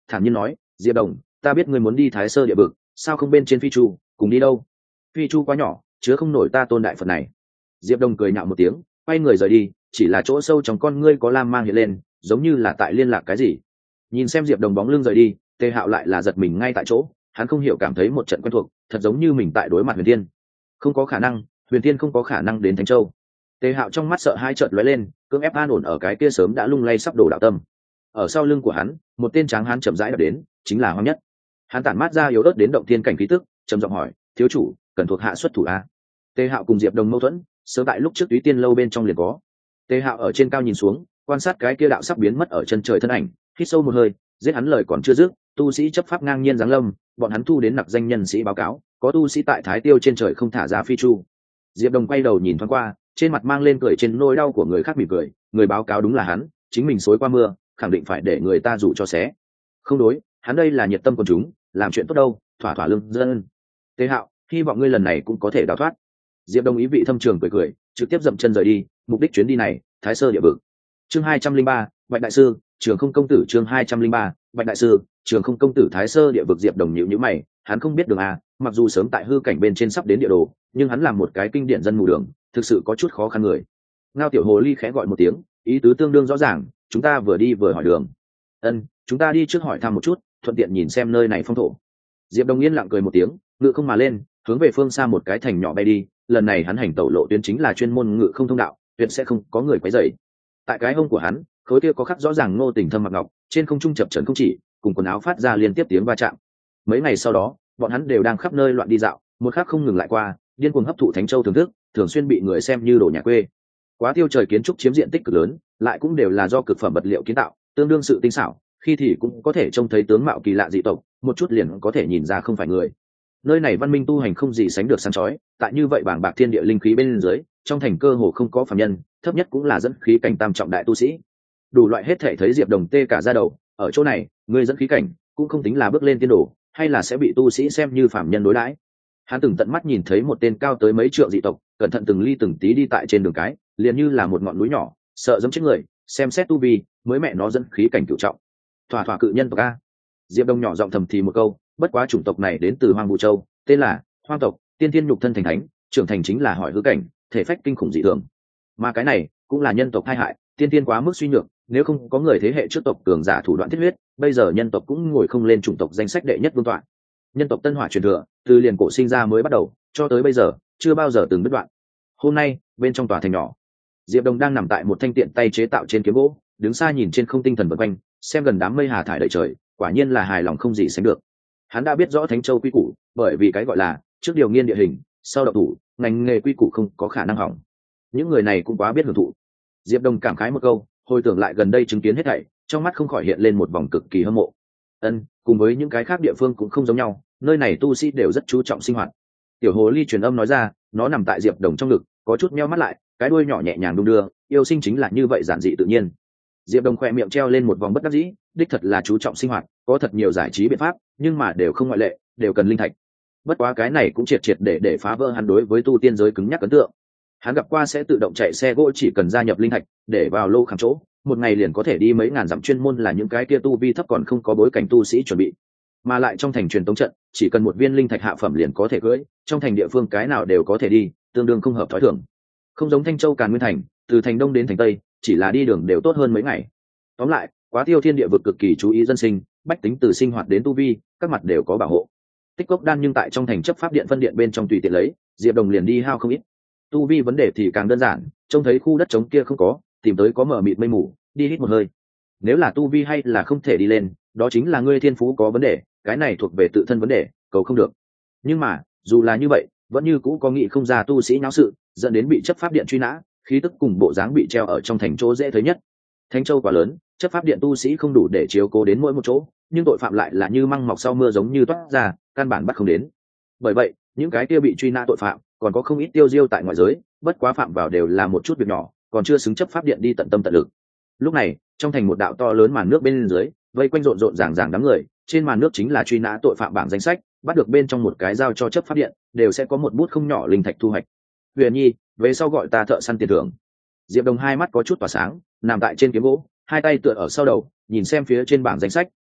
thản nhiên nói, diệp đồng, ta biết ngươi muốn đi Thái Sơ địa vực, sao không bên trên phi chu, cùng đi đâu? Phi chu quá nhỏ, chứa không nổi ta tôn đại phật này. Diệp đồng cười nhạo một tiếng, quay người rời đi, chỉ là chỗ sâu trong con ngươi có lam mang hiện lên, giống như là tại liên lạc cái gì. Nhìn xem diệp đồng bóng lưng rời đi, Tề Hạo lại là giật mình ngay tại chỗ, hắn không hiểu cảm thấy một trận quen thuộc, thật giống như mình tại đối mặt huyền thiên. Không có khả năng, huyền thiên không có khả năng đến Thánh Châu. Tề Hạo trong mắt sợ hai chợt lóe lên, cưỡng ép an ổn ở cái kia sớm đã lung lay sắp đổ đạo tâm. Ở sau lưng của hắn, một tên tráng hán chậm rãi đập đến, chính là Hoang Nhất. Hắn tản mát ra yếu ớt đến động thiên cảnh khí tức, trầm giọng hỏi, thiếu chủ, cần thuộc hạ xuất thủ a? Tề Hạo cùng Diệp Đồng mâu thuẫn, sớm tại lúc trước Túy Tiên lâu bên trong liền có. Tề Hạo ở trên cao nhìn xuống, quan sát cái kia đạo sắp biến mất ở chân trời thân ảnh, hít sâu một hơi, giết hắn lời còn chưa dứt, tu sĩ chấp pháp ngang nhiên giáng lâm, bọn hắn thu đến nặc danh nhân sĩ báo cáo, có tu sĩ tại Thái Tiêu trên trời không thả ra phi chu. Diệp Đồng quay đầu nhìn thoáng qua, trên mặt mang lên cười trên nỗi đau của người khác mỉm cười, người báo cáo đúng là hắn, chính mình xối qua mưa, khẳng định phải để người ta dụ cho xé. Không đối, hắn đây là nhiệt tâm của chúng, làm chuyện tốt đâu, thỏa thỏa lương dân. Tề Hạo, hy vọng ngươi lần này cũng có thể đào thoát. Diệp Đồng ý vị thâm trường cười, trực tiếp dậm chân rời đi, mục đích chuyến đi này, Thái Sơ địa vực. Chương 203, Bạch đại sư, Trường Không công tử. Chương 203, Bạch đại sư, Trường Không công tử. Thái Sơ địa vực. Diệp Đồng nhíu nhíu mày, hắn không biết đường a, mặc dù sớm tại hư cảnh bên trên sắp đến địa đồ, nhưng hắn làm một cái kinh điển dân mù đường, thực sự có chút khó khăn người. Ngao Tiểu Hồ Ly khẽ gọi một tiếng, ý tứ tương đương rõ ràng, chúng ta vừa đi vừa hỏi đường. Ân, chúng ta đi trước hỏi thăm một chút, thuận tiện nhìn xem nơi này phong thổ. Diệp Đồng yên lặng cười một tiếng, ngự không mà lên, hướng về phương xa một cái thành nhỏ bay đi. Lần này hắn hành tẩu lộ tuyến chính là chuyên môn ngự không thông đạo, tuyệt sẽ không có người quấy rầy. Tại cái hông của hắn, khối kia có khắc rõ ràng Ngô Tình Thâm mặc ngọc, trên không trung chập chờn không chỉ, cùng quần áo phát ra liên tiếp tiếng va chạm. Mấy ngày sau đó, bọn hắn đều đang khắp nơi loạn đi dạo, một khắc không ngừng lại qua, điên cuồng hấp thụ Thánh Châu thưởng thức, thường xuyên bị người xem như đồ nhà quê. Quá Tiêu trời kiến trúc chiếm diện tích cực lớn, lại cũng đều là do cực phẩm vật liệu kiến tạo, tương đương sự tinh xảo, khi thì cũng có thể trông thấy tướng mạo kỳ lạ dị tộc, một chút liền có thể nhìn ra không phải người. Nơi này văn minh tu hành không gì sánh được sáng chói, tại như vậy bảng bạc thiên địa linh khí bên dưới, trong thành cơ hồ không có phàm nhân, thấp nhất cũng là dẫn khí cảnh tam trọng đại tu sĩ. Đủ loại hết thể thấy Diệp Đồng tê cả da đầu, ở chỗ này, người dẫn khí cảnh cũng không tính là bước lên tiên đồ, hay là sẽ bị tu sĩ xem như phàm nhân đối đãi. Hắn từng tận mắt nhìn thấy một tên cao tới mấy trượng dị tộc, cẩn thận từng ly từng tí đi tại trên đường cái, liền như là một ngọn núi nhỏ, sợ giẫm chết người, xem xét tu vi, mới mẹ nó dẫn khí cảnh cửu trọng. Thỏa thỏa cự nhân tộc a. Diệp Đồng nhỏ giọng thầm thì một câu, bất quá chủng tộc này đến từ Hoang Vũ Châu, tên là Hoang tộc, tiên tiên nhục thân thành thánh, trưởng thành chính là hỏi hư cảnh, thể phách kinh khủng dị thường. Mà cái này cũng là nhân tộc tai hại, tiên tiên quá mức suy nhược, nếu không có người thế hệ trước tộc cường giả thủ đoạn thiết huyết, bây giờ nhân tộc cũng ngồi không lên chủng tộc danh sách đệ nhất vương tọa. Nhân tộc Tân Hỏa truyền thừa, từ liền cổ sinh ra mới bắt đầu, cho tới bây giờ, chưa bao giờ từng đứt đoạn. Hôm nay, bên trong tòa thành nhỏ, Diệp Đồng đang nằm tại một thanh tiện tay chế tạo trên kiếm gỗ, đứng xa nhìn trên không tinh thần vần quanh, xem gần đám mây hà thải đầy trời, quả nhiên là hài lòng không gì sánh được. Hắn đã biết rõ Thánh Châu quy củ, bởi vì cái gọi là trước điều nghiên địa hình, sau độc thủ, ngành nghề quy củ không có khả năng hỏng. Những người này cũng quá biết hưởng thụ. Diệp Đồng cảm khái một câu, hồi tưởng lại gần đây chứng kiến hết thảy, trong mắt không khỏi hiện lên một vòng cực kỳ hâm mộ. Cùng với những cái khác địa phương cũng không giống nhau, nơi này tu sĩ đều rất chú trọng sinh hoạt. Tiểu Hồ Ly truyền âm nói ra, nó nằm tại Diệp Đồng trong ngực, có chút meo mắt lại, cái đuôi nhỏ nhẹ nhàng đung đưa, yêu sinh chính là như vậy giản dị tự nhiên. Diệp Đồng khỏe miệng treo lên một vòng bất đắc dĩ, đích thật là chú trọng sinh hoạt, có thật nhiều giải trí biện pháp, nhưng mà đều không ngoại lệ, đều cần linh thạch. Bất quá cái này cũng triệt triệt để phá vỡ hắn đối với tu tiên giới cứng nhắc ấn tượng. Hắn gặp qua sẽ tự động chạy xe gỗ chỉ cần gia nhập linh thạch, để vào lô khảm chỗ, một ngày liền có thể đi mấy ngàn dặm, chuyên môn là những cái kia tu vi thấp còn không có bối cảnh tu sĩ chuẩn bị. Mà lại trong thành truyền tống trận, chỉ cần một viên linh thạch hạ phẩm liền có thể cưỡi, trong thành địa phương cái nào đều có thể đi, tương đương không hợp thói thường. Không giống Thanh Châu Càn Nguyên thành, từ thành đông đến thành tây, chỉ là đi đường đều tốt hơn mấy ngày. Tóm lại, Quá Tiêu thiên địa vực cực kỳ chú ý dân sinh, bách tính từ sinh hoạt đến tu vi, các mặt đều có bảo hộ. Tích cốc đan nhưng tại trong thành chấp pháp điện phân điện bên trong tùy tiện lấy, Diệp Đồng liền đi hao không ít. Tu vi vấn đề thì càng đơn giản, trông thấy khu đất trống kia không có, tìm tới có mở mịt mây mù, đi hít một hơi. Nếu là tu vi hay là không thể đi lên, đó chính là ngươi thiên phú có vấn đề, cái này thuộc về tự thân vấn đề, cầu không được. Nhưng mà dù là như vậy, vẫn như cũ có nghị không ra tu sĩ náo sự, dẫn đến bị chấp pháp điện truy nã, khí tức cùng bộ dáng bị treo ở trong thành chỗ dễ thấy nhất. Thánh Châu quá lớn, chấp pháp điện tu sĩ không đủ để chiếu cố đến mỗi một chỗ, nhưng tội phạm lại là như măng mọc sau mưa giống như toát ra, căn bản bắt không đến. Bởi vậy, những cái kia bị truy nã tội phạm, còn có không ít tiêu diêu tại ngoại giới, bất quá phạm vào đều là một chút việc nhỏ, còn chưa xứng chấp pháp điện đi tận tâm tận lực. Lúc này, trong thành một đạo to lớn màn nước bên dưới, vây quanh rộn rộn ràng ràng đám người, trên màn nước chính là truy nã tội phạm bảng danh sách, bắt được bên trong một cái giao cho chấp pháp điện, đều sẽ có một bút không nhỏ linh thạch thu hoạch. Huyền Nhi, về sau gọi ta thợ săn tiền thưởng. Diệp Đồng hai mắt có chút tỏa sáng, nằm tại trên kiếm gỗ, hai tay tựa ở sau đầu, nhìn xem phía trên bảng danh sách,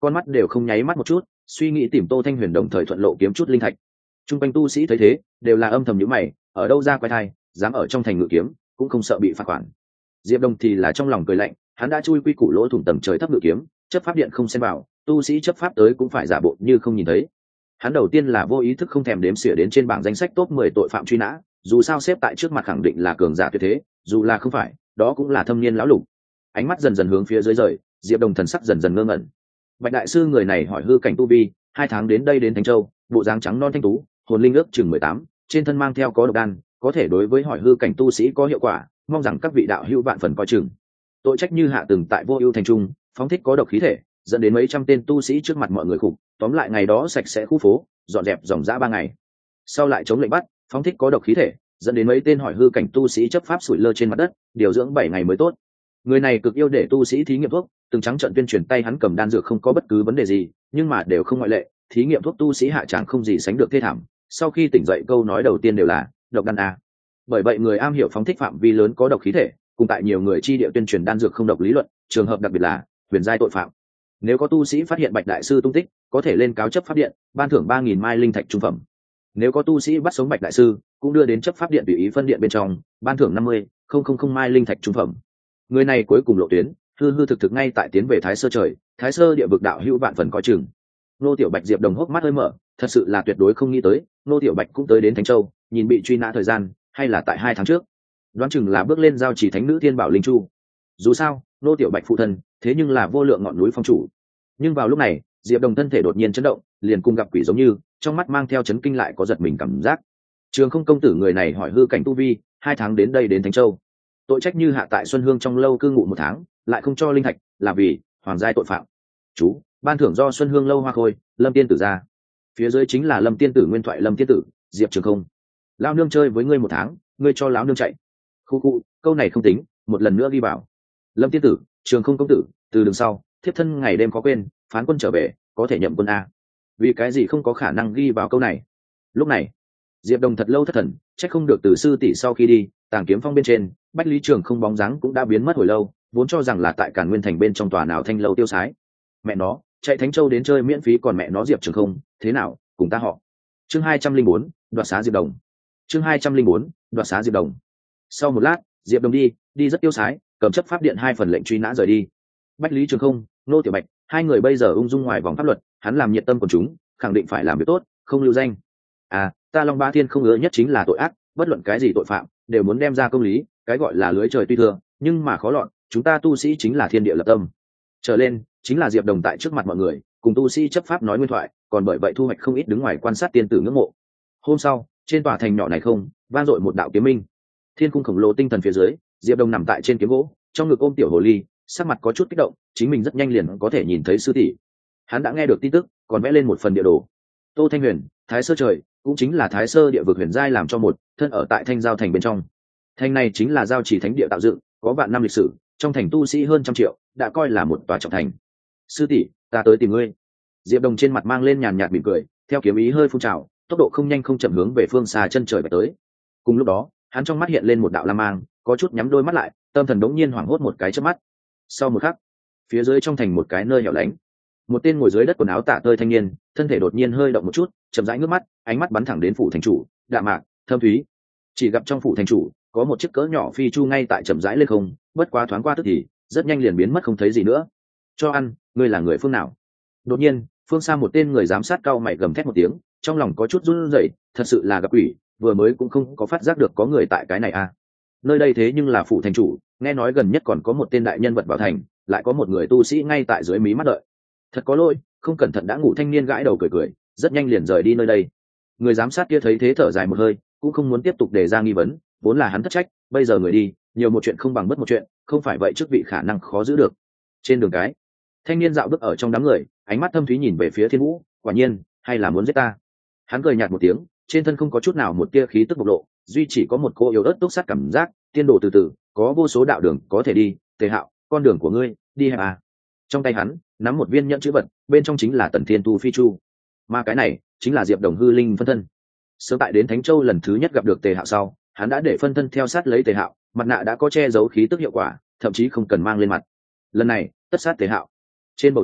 con mắt đều không nháy mắt một chút, suy nghĩ tìm Tô Thanh Huyền đồng thời thuận lộ kiếm chút linh thạch. Trung quanh tu sĩ thấy thế đều là âm thầm nhíu mày, ở đâu ra quái thai dám ở trong thành ngự kiếm, cũng không sợ bị phạt khoản. Diệp Đông thì là trong lòng cười lạnh, hắn đã chui quy củ lỗ thủng tầng trời thấp ngự kiếm, chấp pháp điện không xen vào, tu sĩ chấp pháp tới cũng phải giả bộ như không nhìn thấy. Hắn đầu tiên là vô ý thức không thèm đếm xỉa đến trên bảng danh sách top 10 tội phạm truy nã, dù sao xếp tại trước mặt khẳng định là cường giả tuyệt thế, dù là không phải, đó cũng là thâm niên lão lục. Ánh mắt dần dần hướng phía dưới rời, Diệp Đông thần sắc dần dần ngơ ngẩn. Bạch đại sư người này hỏi hư cảnh tu vi, 2 tháng đến đây đến Thánh Châu, bộ dáng trắng non thanh tú, hồn linh ước chừng 18, trên thân mang theo có độc đan, có thể đối với hỏi hư cảnh tu sĩ có hiệu quả, mong rằng các vị đạo hữu vạn phần coi chừng. Tội trách như hạ từng tại Vô Ưu thành trung, phóng thích có độc khí thể, dẫn đến mấy trăm tên tu sĩ trước mặt mọi người khục, tóm lại ngày đó sạch sẽ khu phố, dọn dẹp dòng dã 3 ngày. Sau lại chống lệnh bắt, phóng thích có độc khí thể, dẫn đến mấy tên hỏi hư cảnh tu sĩ chấp pháp sủi lơ trên mặt đất, điều dưỡng 7 ngày mới tốt. Người này cực yêu để tu sĩ thí nghiệm thuốc, từng trắng trợn tuyên truyền tay hắn cầm đan dược không có bất cứ vấn đề gì, nhưng mà đều không ngoại lệ, thí nghiệm thuốc tu sĩ hạ trạng không gì sánh được thê thảm. Sau khi tỉnh dậy câu nói đầu tiên đều là độc đan a. Bởi vậy người am hiểu phóng thích phạm vi lớn có độc khí thể, cùng tại nhiều người chi địa tuyên truyền đan dược không độc lý luận, trường hợp đặc biệt là huyền giai tội phạm. Nếu có tu sĩ phát hiện Bạch đại sư tung tích, có thể lên cáo chấp pháp điện, ban thưởng 3000 mai linh thạch trung phẩm. Nếu có tu sĩ bắt sống Bạch đại sư, cũng đưa đến chấp pháp điện tùy ý phân điện bên trong, ban thưởng 50,000 mai linh thạch trung phẩm. Người này cuối cùng lộ tuyến, hư hư thực thực ngay tại tiến về Thái Sơ trời, Thái Sơ địa vực đạo hữu vạn phần coi chừng. Nô Tiểu Bạch Diệp Đồng hốc mắt hơi mở, thật sự là tuyệt đối không nghĩ tới, Nô Tiểu Bạch cũng tới đến Thánh Châu, nhìn bị truy nã thời gian, hay là tại 2 tháng trước. Đoán chừng là bước lên giao chỉ thánh nữ thiên bảo linh chu. Dù sao, Nô Tiểu Bạch phụ thân, thế nhưng là vô lượng ngọn núi phong chủ. Nhưng vào lúc này, Diệp Đồng thân thể đột nhiên chấn động, liền cùng gặp quỷ giống như, trong mắt mang theo chấn kinh lại có giật mình cảm giác. Trường Không công tử người này hỏi hư cảnh tu vi, 2 tháng đến đây đến Thánh Châu. Tội trách như hạ tại Xuân Hương trong lâu cư ngụ 1 tháng, lại không cho linh thạch, là vì hoàng giai tội phạm. Chú, ban thưởng do Xuân Hương lâu hoa khôi, Lâm tiên tử ra. Phía dưới chính là Lâm tiên tử nguyên thoại Lâm tiên tử, Diệp Trường Không. Lão nương chơi với ngươi 1 tháng, ngươi cho lão nương chạy. Khu khu, câu này không tính, một lần nữa ghi bảo. Lâm tiên tử, Trường Không công tử, từ đường sau, thiếp thân ngày đêm có quên, phán quân trở về, có thể nhậm quân a. Vì cái gì không có khả năng ghi vào câu này? Lúc này, Diệp Đồng thật lâu thất thần, chắc không được từ sư tỷ sau khi đi, Tàng Kiếm Phong bên trên, Bách Lý Trường Không bóng dáng cũng đã biến mất hồi lâu, vốn cho rằng là tại Càn Nguyên thành bên trong tòa nào thanh lâu tiêu sái. Mẹ nó, chạy Thánh Châu đến chơi miễn phí còn mẹ nó Diệp Trường Không, thế nào, cùng ta họ. Chương 204, đoạt xá Diệp Đồng. Chương 204, đoạt xá Diệp Đồng. Sau một lát, Diệp Đồng đi rất tiêu sái, cầm chấp pháp điện 2 phần lệnh truy nã rời đi. Bách Lý Trường Không, Nô Tiểu Bạch, 2 người bây giờ ung dung ngoài vòng pháp luật, hắn làm nhiệt tâm của chúng, khẳng định phải làm việc tốt, không lưu danh. À, ta Long Ba Thiên không ngờ nhất chính là tội ác, bất luận cái gì tội phạm đều muốn đem ra công lý, cái gọi là lưới trời tuy thưa, nhưng mà khó lọt, chúng ta tu sĩ chính là thiên địa lập tâm. Trở lên, chính là Diệp Đồng tại trước mặt mọi người, cùng tu sĩ chấp pháp nói nguyên thoại, còn bởi vậy thu hoạch không ít đứng ngoài quan sát tiên tử ngưỡng mộ. Hôm sau, trên tòa thành nhỏ này không, vang dội một đạo kiếm minh. Thiên cung khổng lồ tinh thần phía dưới, Diệp Đồng nằm tại trên kiếm gỗ, trong ngực ôm tiểu hồ ly, sắc mặt có chút kích động, chính mình rất nhanh liền có thể nhìn thấy sư tỷ. Hắn đã nghe được tin tức, còn vẽ lên một phần địa đồ. Tô Thanh Huyền, Thái Sơ trời, cũng chính là Thái Sơ địa vực huyền giai làm cho một, thân ở tại Thanh Giao thành bên trong. Thành này chính là giao chỉ thánh địa tạo dựng, có vạn năm lịch sử, trong thành tu sĩ hơn 100 triệu, đã coi là một tòa trọng thành. Sư tỷ, ta tới tìm ngươi. Diệp Đồng trên mặt mang lên nhàn nhạt mỉm cười, theo kiếm ý hơi phun trào, tốc độ không nhanh không chậm hướng về phương xa chân trời bay tới. Cùng lúc đó, hắn trong mắt hiện lên một đạo lam mang, có chút nhắm đôi mắt lại, tâm thần đống nhiên hoảng hốt một cái chớp mắt. Sau một khắc, phía dưới trong thành một cái nơi hẻo lánh, một tên ngồi dưới đất quần áo tả tơi thanh niên, thân thể đột nhiên hơi động một chút, chậm rãi ngước mắt, ánh mắt bắn thẳng đến phủ thành chủ, đạm mạc, thâm thúy. Chỉ gặp trong phủ thành chủ có một chiếc cỡ nhỏ phi chu ngay tại chậm rãi lên không, bất quá thoáng qua tức thì rất nhanh liền biến mất không thấy gì nữa. Cho ăn, ngươi là người phương nào? Đột nhiên, phương xa một tên người giám sát cao mày gầm thét một tiếng, trong lòng có chút run rẩy, thật sự là gặp quỷ, vừa mới cũng không có phát giác được có người tại cái này à. Nơi đây thế nhưng là phủ thành chủ, nghe nói gần nhất còn có một tên đại nhân vật vào thành, lại có một người tu sĩ ngay tại dưới mí mắt đợi. Thật có lỗi, không cẩn thận đã ngủ. Thanh niên gãi đầu cười cười, rất nhanh liền rời đi nơi đây. Người giám sát kia thấy thế thở dài một hơi, cũng không muốn tiếp tục đề ra nghi vấn, vốn là hắn thất trách, bây giờ người đi, nhiều một chuyện không bằng mất một chuyện, không phải vậy chức vị khả năng khó giữ được. Trên đường cái, thanh niên dạo bước ở trong đám người, ánh mắt thâm thúy nhìn về phía Thiên Vũ, quả nhiên, hay là muốn giết ta. Hắn cười nhạt một tiếng, trên thân không có chút nào một tia khí tức bộc lộ, duy chỉ có một cô yếu ớt túc sát cảm giác. Tiên đồ từ từ, có vô số đạo đường có thể đi, Tề Hạo, con đường của ngươi, đi hẹp à. Trong tay hắn nắm một viên nhẫn chữ vật, bên trong chính là Tần Thiên Tu phi chu, mà cái này chính là Diệp Đồng hư linh phân thân. Sớm tại đến Thánh Châu lần thứ nhất gặp được Tề Hạo sau, hắn đã để phân thân theo sát lấy Tề Hạo, mặt nạ đã có che giấu khí tức hiệu quả, thậm chí không cần mang lên mặt. Lần này tất sát Tề Hạo. Trên bầu trời,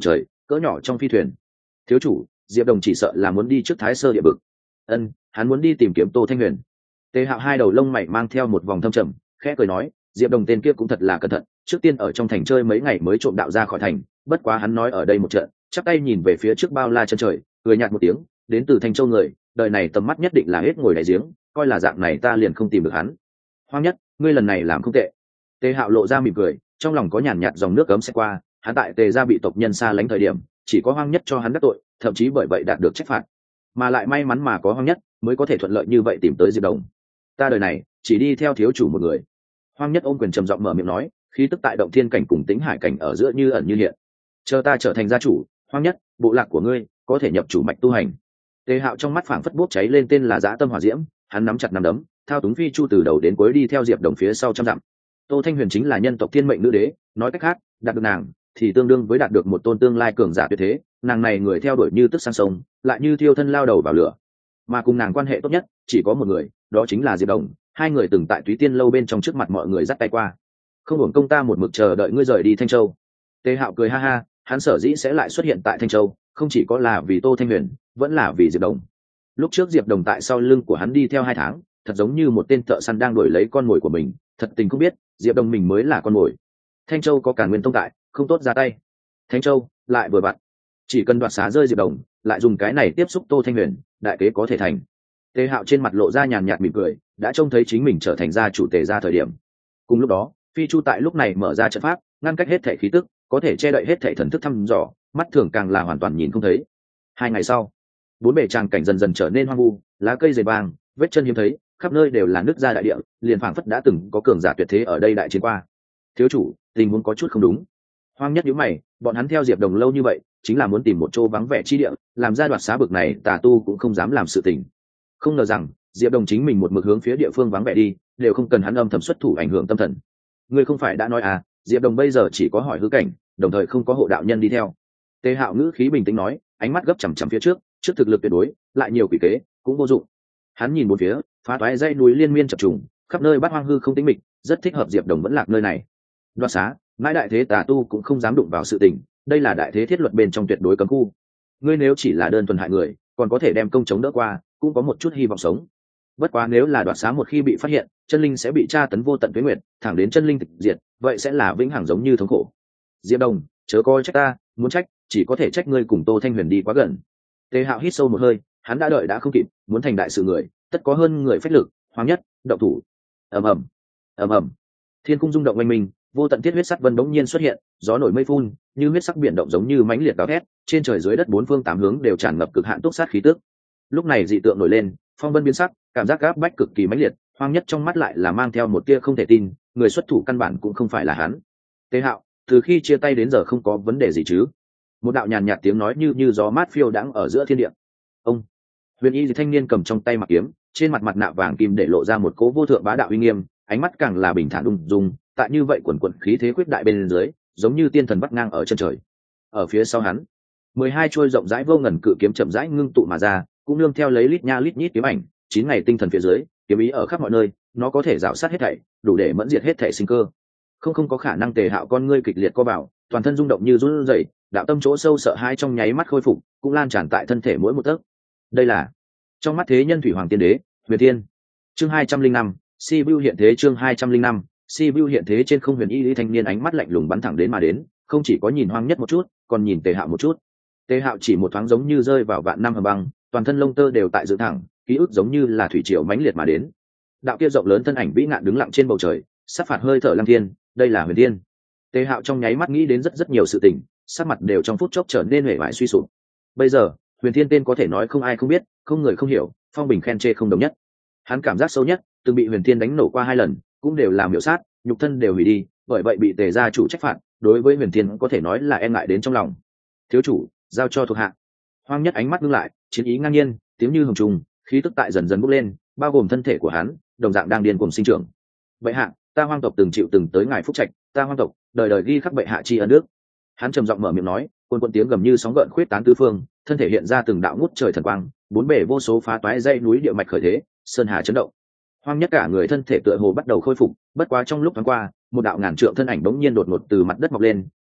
cỡ nhỏ trong phi thuyền. Thiếu chủ, Diệp Đồng chỉ sợ là muốn đi trước Thái Sơ địa vực. Ân, hắn muốn đi tìm kiếm Tô Thanh Huyền. Tề Hạo hai đầu lông mày mang theo một vòng thâm trầm, khẽ cười nói, Diệp Đồng tên kia cũng thật là cẩn thận, trước tiên ở trong thành chơi mấy ngày mới trộm đạo ra khỏi thành, bất quá hắn nói ở đây một trận, chắp tay nhìn về phía trước bao la chân trời, cười nhạt một tiếng, đến từ Thanh Châu người, đời này tầm mắt nhất định là hết ngồi đáy giếng, coi là dạng này ta liền không tìm được hắn. Hoang Nhất, ngươi lần này làm không tệ. Tề Hạo lộ ra mỉm cười, trong lòng có nhàn nhạt dòng nước cấm sẽ qua, hắn tại Tề gia bị tộc nhân xa lánh thời điểm, chỉ có Hoang Nhất cho hắn đắc tội, thậm chí bởi vậy đạt được trách phạt, mà lại may mắn mà có Hoang Nhất mới có thể thuận lợi như vậy tìm tới Diệp Đồng. Ta đời này chỉ đi theo thiếu chủ một người. Hoang Nhất ôm quyền trầm giọng mở miệng nói, khí tức tại động thiên cảnh cùng Tĩnh Hải cảnh ở giữa như ẩn như hiện. Chờ ta trở thành gia chủ, Hoang Nhất, bộ lạc của ngươi có thể nhập chủ mạch tu hành. Tề Hạo trong mắt phảng phất bốc cháy lên tên là Dã Tâm Hỏa Diễm, hắn nắm chặt nắm đấm, thao túng phi chu từ đầu đến cuối đi theo Diệp Đồng phía sau trăm dặm. Tô Thanh Huyền chính là nhân tộc thiên mệnh nữ đế, nói cách khác, đạt được nàng thì tương đương với đạt được một tôn tương lai cường giả tuyệt thế, nàng này người theo đuổi như tức sang sông, lại như thiêu thân lao đầu vào lửa. Mà cùng nàng quan hệ tốt nhất chỉ có một người, đó chính là Diệp Đồng, hai người từng tại Túy Tiên lâu bên trong trước mặt mọi người dắt tay qua. Không hưởng công ta một mực chờ đợi ngươi rời đi Thanh Châu. Tề Hạo cười ha ha, hắn sở dĩ sẽ lại xuất hiện tại Thanh Châu, không chỉ có là vì Tô Thanh Huyền, vẫn là vì Diệp Đồng. Lúc trước Diệp Đồng tại sau lưng của hắn đi theo 2 tháng, thật giống như một tên thợ săn đang đuổi lấy con mồi của mình, thật tình không biết, Diệp Đồng mình mới là con mồi. Thanh Châu có Càn Nguyên tông tại, không tốt ra tay. Thanh Châu lại vừa vặn, chỉ cần đoạt xá rơi Diệp Đồng, lại dùng cái này tiếp xúc Tô Thanh Huyền, đại kế có thể thành. Tề Hạo trên mặt lộ ra nhàn nhạt mỉm cười, đã trông thấy chính mình trở thành gia chủ Tề gia thời điểm. Cùng lúc đó, Phi Chu tại lúc này mở ra trận pháp, ngăn cách hết thể khí tức, có thể che đậy hết thể thần thức thăm dò, mắt thường càng là hoàn toàn nhìn không thấy. 2 ngày sau, 4 bề tràng cảnh dần dần trở nên hoang vu, lá cây dày vàng, vết chân hiếm thấy, khắp nơi đều là nước ra đại địa, liền phảng phất đã từng có cường giả tuyệt thế ở đây đại chiến qua. Thiếu chủ, tình huống có chút không đúng. Hoang Nhất nhíu mày, bọn hắn theo Diệp Đồng lâu như vậy, chính là muốn tìm một chỗ vắng vẻ chi địa, làm ra đoạt xá bực này, tà tu cũng không dám làm sự tình. Không ngờ rằng, Diệp Đồng chính mình một mực hướng phía địa phương vắng vẻ đi, đều không cần hắn âm thầm xuất thủ ảnh hưởng tâm thần. Ngươi không phải đã nói à, Diệp Đồng bây giờ chỉ có hỏi hư cảnh, đồng thời không có hộ đạo nhân đi theo. Tề Hạo ngữ khí bình tĩnh nói, ánh mắt gấp chằm chằm phía trước, trước thực lực tuyệt đối, lại nhiều quỷ kế, cũng vô dụng. Hắn nhìn bốn phía, phá toái dãy núi liên miên chập trùng, khắp nơi bát hoang hư không tĩnh mịch, rất thích hợp Diệp Đồng vẫn lạc nơi này. Đoạt xá, mãi đại thế tà tu cũng không dám đụng vào sự tình, đây là đại thế thiết luật bên trong tuyệt đối cấm khu. Ngươi nếu chỉ là đơn thuần hại người, còn có thể đem công chống đỡ qua, cũng có một chút hy vọng sống. Bất quá nếu là đoạt xá một khi bị phát hiện, chân linh sẽ bị tra tấn vô tận tuế nguyệt, thẳng đến chân linh tịch diệt, vậy sẽ là vĩnh hằng giống như thống khổ. Diệp Đồng, chớ coi trách ta, muốn trách, chỉ có thể trách ngươi cùng Tô Thanh Huyền đi quá gần. Tề Hạo hít sâu một hơi, hắn đã đợi đã không kịp, muốn thành đại sự người, tất có hơn người phách lực. Hoàng Nhất, động thủ. Ầm ầm, ầm ầm. Thiên cung rung động oanh minh, vô tận thiết huyết sắt vân bỗng nhiên xuất hiện, gió nổi mây phun, như huyết sắc biển động giống như mãnh liệt gào thét, trên trời dưới đất bốn phương tám hướng đều tràn ngập cực hạn túc sát khí tức. Lúc này dị tượng nổi lên, phong vân biến sắc, cảm giác áp bách cực kỳ mãnh liệt. Hoàng Nhất trong mắt lại là mang theo một tia không thể tin, người xuất thủ căn bản cũng không phải là hắn. Tề Hạo, từ khi chia tay đến giờ không có vấn đề gì chứ? Một đạo nhàn nhạt tiếng nói như gió mát phiêu đãng ở giữa thiên địa. Ông huyền y thanh niên cầm trong tay mặc kiếm, trên mặt mặt nạ vàng kim để lộ ra một cố vô thượng bá đạo uy nghiêm, ánh mắt càng là bình thản ung dung, tại như vậy quần quần khí thế quyết đại bên dưới, giống như tiên thần vắt ngang ở chân trời. Ở phía sau hắn, 12 chuôi rộng rãi vô ngần cự kiếm chậm rãi ngưng tụ mà ra, cũng nương theo lấy lít nha lít nhít kiếm ảnh, 9 ngày tinh thần phía dưới, kiếm ý ở khắp mọi nơi, nó có thể rào sát hết thảy, đủ để mẫn diệt hết thảy sinh cơ. Không có khả năng. Tề Hạo con ngươi kịch liệt co vào, toàn thân rung động như run rẩy, đạo tâm chỗ sâu sợ hãi trong nháy mắt khôi phục, cũng lan tràn tại thân thể mỗi một tấc. Đây là trong mắt thế nhân thủy hoàng tiên đế, Huyền Thiên. Chương 205, Sibiu hiện thế. Chương 205, Sibiu hiện thế. Trên không huyền y lý thanh niên ánh mắt lạnh lùng bắn thẳng đến mà đến, không chỉ có nhìn Hoang Nhất một chút, còn nhìn Tề Hạo một chút. Tề Hạo chỉ một thoáng giống như rơi vào vạn năm hầm băng, toàn thân lông tơ đều tại dựng thẳng, ký ức giống như là thủy triều mãnh liệt mà đến. Đạo kia rộng lớn thân ảnh vĩ ngạn đứng lặng trên bầu trời, sắp phạt hơi thở lăng thiên, đây là Huyền Thiên. Tề Hạo trong nháy mắt nghĩ đến rất nhiều sự tình, sắc mặt đều trong phút chốc trở nên uể oải suy sụp. Bây giờ, Huyền Thiên tên có thể nói không ai không biết, không người không hiểu, phong bình khen chê không đồng nhất. Hắn cảm giác sâu nhất, từng bị Huyền Thiên đánh nổ qua 2 lần, cũng đều làm miểu sát, nhục thân đều hủy đi, bởi vậy bị Tề gia chủ trách phạt, đối với Huyền Thiên có thể nói là e ngại đến trong lòng. Thiếu chủ, giao cho thuộc hạ. Hoang Nhất ánh mắt ngưng lại, chiến ý ngang nhiên, tiếng như hồng trùng, khí tức tại dần dần bốc lên, bao gồm thân thể của hắn, đồng dạng đang điên cuồng sinh trưởng. Vậy hạ, ta Hoang tộc từng chịu từng tới ngài phúc trạch, ta Hoang tộc đời đời ghi khắc bệ hạ tri ân đức. Hắn trầm giọng mở miệng nói, cuồn tiếng gầm như sóng gợn khuyết tán tứ phương, thân thể hiện ra từng đạo ngút trời thần quang, 4 bề vô số phá toái dãy núi địa mạch khởi thế, sơn hà chấn động. Hoang Nhất cả người thân thể tựa hồ bắt đầu khôi phục, bất quá trong lúc thoáng qua, một đạo ngàn trượng thân ảnh bỗng nhiên đột ngột từ mặt đất mọc lên,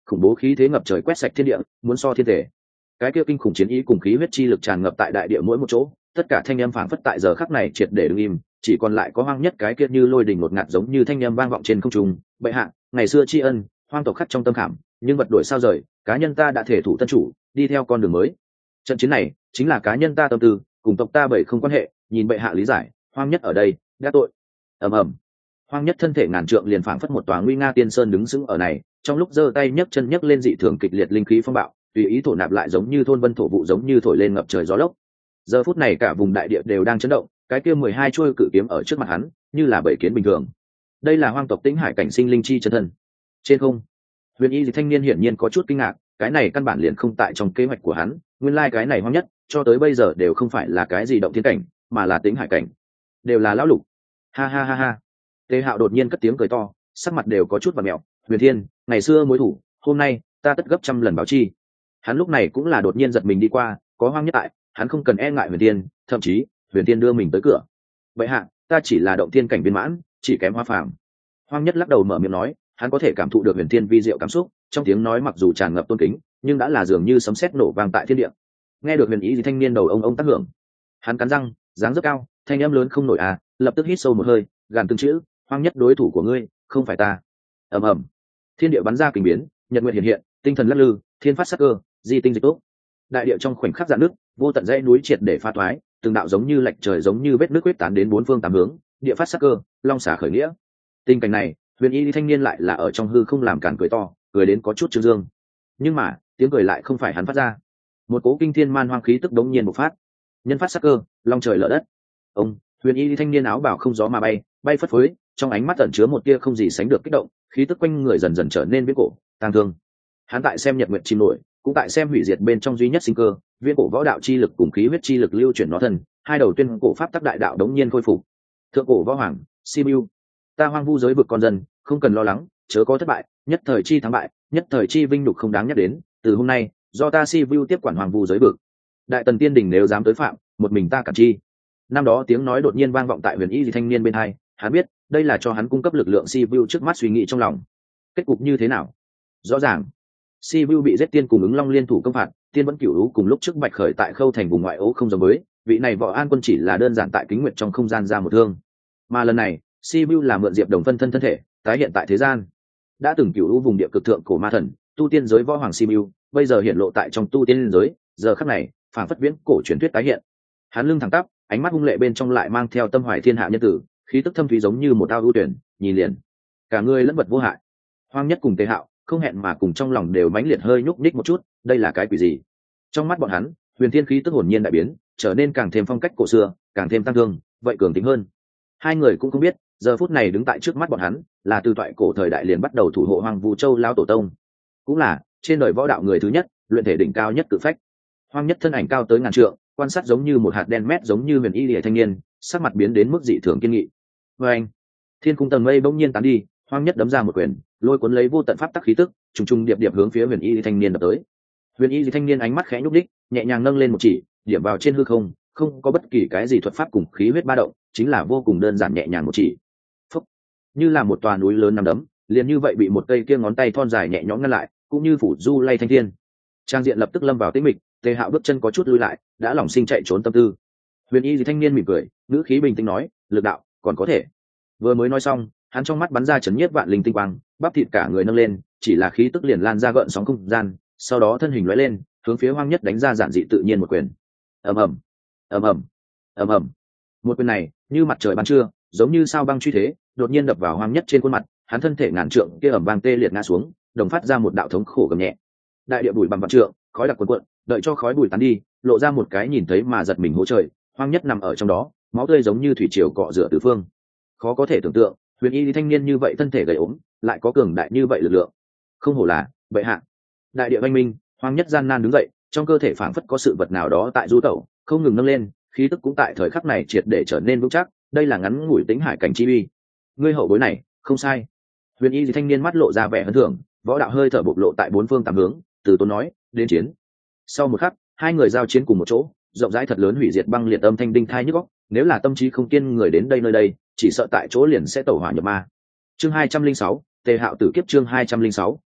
khủng bố khí thế ngập trời quét sạch thiên địa, muốn so thiên thể. Cái kia kinh khủng chiến ý cùng khí huyết chi lực tràn ngập tại đại địa mỗi một chỗ, tất cả thanh âm phảng phất tại giờ khắc này triệt để đứng im, chỉ còn lại có Hoang Nhất cái kia như lôi đình ngột ngạt giống như thanh âm vang vọng trên không trung. Bệ hạ, ngày xưa tri ân, hoang tộc khắc trong tâm khảm, nhưng vật đổi sao rời, cá nhân ta đã thể thủ tân chủ, đi theo con đường mới. Trận chiến này chính là cá nhân ta tâm tư, cùng tộc ta bảy không quan hệ, nhìn bệ hạ lý giải. Hoang Nhất ở đây đã tội. Ầm ầm. Hoang Nhất thân thể ngàn trượng liền phảng phất một tòa nguy nga tiên sơn đứng sững ở này, trong lúc giơ tay nhấc chân nhấc lên dị thường kịch liệt linh khí phong bạo, tùy ý thổ nạp lại giống như thôn vân thổ vụ, giống như thổi lên ngập trời gió lốc. Giờ phút này cả vùng đại địa đều đang chấn động, cái kia 12 chuôi cự kiếm ở trước mặt hắn, như là bầy kiến bình thường. Đây là hoang tộc Tĩnh Hải cảnh sinh linh chi chân thân. Trên không, Huyền Y thanh niên hiển nhiên có chút kinh ngạc, cái này căn bản liền không tại trong kế hoạch của hắn, nguyên lai cái này Hoang Nhất, cho tới bây giờ đều không phải là cái gì động thiên cảnh, mà là Tĩnh Hải cảnh. Đều là lão lục. Ha ha ha ha. Tề Hạo đột nhiên cất tiếng cười to, sắc mặt đều có chút vặn mèo. Huyền Thiên, ngày xưa mối thủ, hôm nay ta tất gấp trăm lần báo chi. Hắn lúc này cũng là đột nhiên giật mình đi qua, có Hoang Nhất tại, hắn không cần e ngại Huyền Thiên, thậm chí Huyền Thiên đưa mình tới cửa. Vậy hạ, ta chỉ là động thiên cảnh viên mãn, chỉ kém hóa phàm. Hoang Nhất lắc đầu mở miệng nói, hắn có thể cảm thụ được Huyền Thiên vi diệu cảm xúc, trong tiếng nói mặc dù tràn ngập tôn kính, nhưng đã là dường như sấm sét nổ vang tại thiên địa. Nghe được Huyền Ý thanh niên đầu ông tác hưởng, hắn cắn răng, dáng rất cao, thanh âm lớn không nổi à, lập tức hít sâu một hơi, gàn từng chữ, Hoang Nhất đối thủ của ngươi, không phải ta. Ầm ầm, thiên địa bắn ra kình biến, nhật nguyệt hiện hiện, tinh thần lắc lư, thiên phát sắc cơ, di tinh dịch tốt. Đại địa trong khoảnh khắc dạn nước, vô tận dãy núi triệt để pha thoái, từng đạo giống như lạch trời giống như vết nước quyết tán đến bốn phương tám hướng, địa phát sắc cơ, long xả khởi nghĩa. Tình cảnh này, Huyền Y thanh niên lại là ở trong hư không làm cản cười to, cười đến có chút trương dương. Nhưng mà, tiếng cười lại không phải hắn phát ra. Một cố kinh thiên man hoang khí tức đống nhiên bộc phát. Nhân phát sắc cơ, long trời lở đất. Ông, Huyền Y thanh niên áo bào không gió mà bay, bay phất phới, trong ánh mắt ẩn chứa một tia không gì sánh được kích động, khí tức quanh người dần dần trở nên biến cổ, tang thương. Hắn tại xem nhật nguyệt chìm nổi, cũng tại xem hủy diệt bên trong duy nhất sinh cơ, viễn cổ võ đạo chi lực cùng khí huyết chi lực lưu chuyển nó thân, hai đầu tuyên cổ pháp tắc đại đạo đống nhiên khôi phục. Thượng cổ võ hoàng, Sibiu, ta hoang vu giới vực con dân, không cần lo lắng, chớ có thất bại, nhất thời chi thắng bại, nhất thời chi vinh nhục không đáng nhắc đến, từ hôm nay, do ta Sibiu tiếp quản hoang vu giới vực. Đại tần tiên đình nếu dám tới phạm, một mình ta cản chi. Năm đó tiếng nói đột nhiên vang vọng tại Huyền Y thanh niên bên hai, hắn biết, đây là cho hắn cung cấp lực lượng Sibiu trước mắt suy nghĩ trong lòng. Kết cục như thế nào? Rõ ràng, Sibiu bị giết, tiên cùng ứng long liên thủ công phạt, tiên vẫn cửu lũ cùng lúc trước bạch khởi tại khâu thành vùng ngoại ố không giống với, vị này võ an quân chỉ là đơn giản tại kính nguyệt trong không gian ra một thương, mà lần này Sibiu là mượn diệp đồng phân thân thân thể tái hiện tại thế gian. Đã từng cửu lũ vùng địa cực thượng cổ ma thần, tu tiên giới võ hoàng Sibiu, bây giờ hiện lộ tại trong tu tiên giới, giờ khắc này phảng phất viễn cổ truyền thuyết tái hiện. Hắn lưng thẳng tắp, ánh mắt hung lệ bên trong lại mang theo tâm hoài thiên hạ nhân tử, khí tức thâm thúy giống như một ao ưu tuyển, nhìn liền cả người lẫn vật vô hại. Hoang Nhất cùng Tề Hạo không hẹn mà cùng trong lòng đều mãnh liệt hơi nhúc nhích một chút, đây là cái quỷ gì? Trong mắt bọn hắn, huyền thiên khí tức hồn nhiên đại biến, trở nên càng thêm phong cách cổ xưa, càng thêm tăng thương, vậy cường tính hơn. Hai người cũng không biết, giờ phút này đứng tại trước mắt bọn hắn, là từ toại cổ thời đại liền bắt đầu thủ hộ Hoang Vu Châu lão tổ tông, cũng là trên đời võ đạo người thứ nhất, luyện thể đỉnh cao nhất cự phách. Hoang Nhất thân ảnh cao tới ngàn trượng, quan sát giống như một hạt đen mét giống như Huyền Y Liễu thanh niên, sắc mặt biến đến mức dị thường kiên nghị. Và anh, thiên cung tầng mây bỗng nhiên tán đi, Hoang Nhất đấm ra một quyền, lôi cuốn lấy vô tận pháp tắc khí tức, trùng trùng điệp điệp hướng phía Huyền Y thanh niên đập tới. Huyền Y thanh niên ánh mắt khẽ nhúc đích, nhẹ nhàng nâng lên một chỉ, điểm vào trên hư không, không có bất kỳ cái gì thuật pháp cùng khí huyết ba động, chính là vô cùng đơn giản nhẹ nhàng một chỉ. Phúc, như là một tòa núi lớn nằm đấm, liền như vậy bị một cây kia ngón tay thon dài nhẹ nhõm ngăn lại, cũng như phủ du lay thanh thiên. Trang diện lập tức lâm vào tĩnh mịch, Tề Hạo bước chân có chút lùi lại, đã lòng sinh chạy trốn tâm tư. Huyền Y thanh niên mỉm cười, ngữ khí bình tĩnh nói, lực đạo còn có thể. Vừa mới nói xong, hắn trong mắt bắn ra chấn nhiếp vạn linh tinh quang, bắp thịt cả người nâng lên, chỉ là khí tức liền lan ra gợn sóng không gian, sau đó thân hình lóe lên, hướng phía Hoang Nhất đánh ra giản dị tự nhiên một quyền. Ầm ầm, ầm ầm, ầm ầm. Một quyền này, như mặt trời ban trưa, giống như sao băng truy thế, đột nhiên đập vào Hoang Nhất trên khuôn mặt, hắn thân thể ngàn trượng kia ầm vang tê liệt ngã xuống, đồng phát ra một đạo thống khổ gầm nhẹ. Đại địa bụi bằng vạn trượng, khói đặc cuồn cuộn, đợi cho khói bụi tán đi, lộ ra một cái nhìn thấy mà giật mình hố trời, Hoang Nhất nằm ở trong đó, máu tươi giống như thủy triều cọ rửa tứ phương. Khó có thể tưởng tượng, Huyền Y thanh niên như vậy thân thể gầy ốm, lại có cường đại như vậy lực lượng. Không hổ là bệ hạ. Đại địa văn minh, Hoang Nhất gian nan đứng dậy, trong cơ thể phảng phất có sự vật nào đó tại du tẩu, không ngừng nâng lên, khí tức cũng tại thời khắc này triệt để trở nên vững chắc, đây là ngắn ngủi Tĩnh Hải cảnh chi uy. Ngươi hậu bối này, không sai. Huyền Y thanh niên mắt lộ ra vẻ hân thưởng, võ đạo hơi thở bộc lộ tại bốn phương tám hướng, từ tốn nói, đến chiến. Sau một khắc, hai người giao chiến cùng một chỗ, rộng rãi thật lớn hủy diệt băng liệt âm thanh đinh thai nhức óc, nếu là tâm trí không kiên người đến đây nơi đây, chỉ sợ tại chỗ liền sẽ tẩu hỏa nhập ma. Chương 206, Tề Hạo tử kiếp chương 206,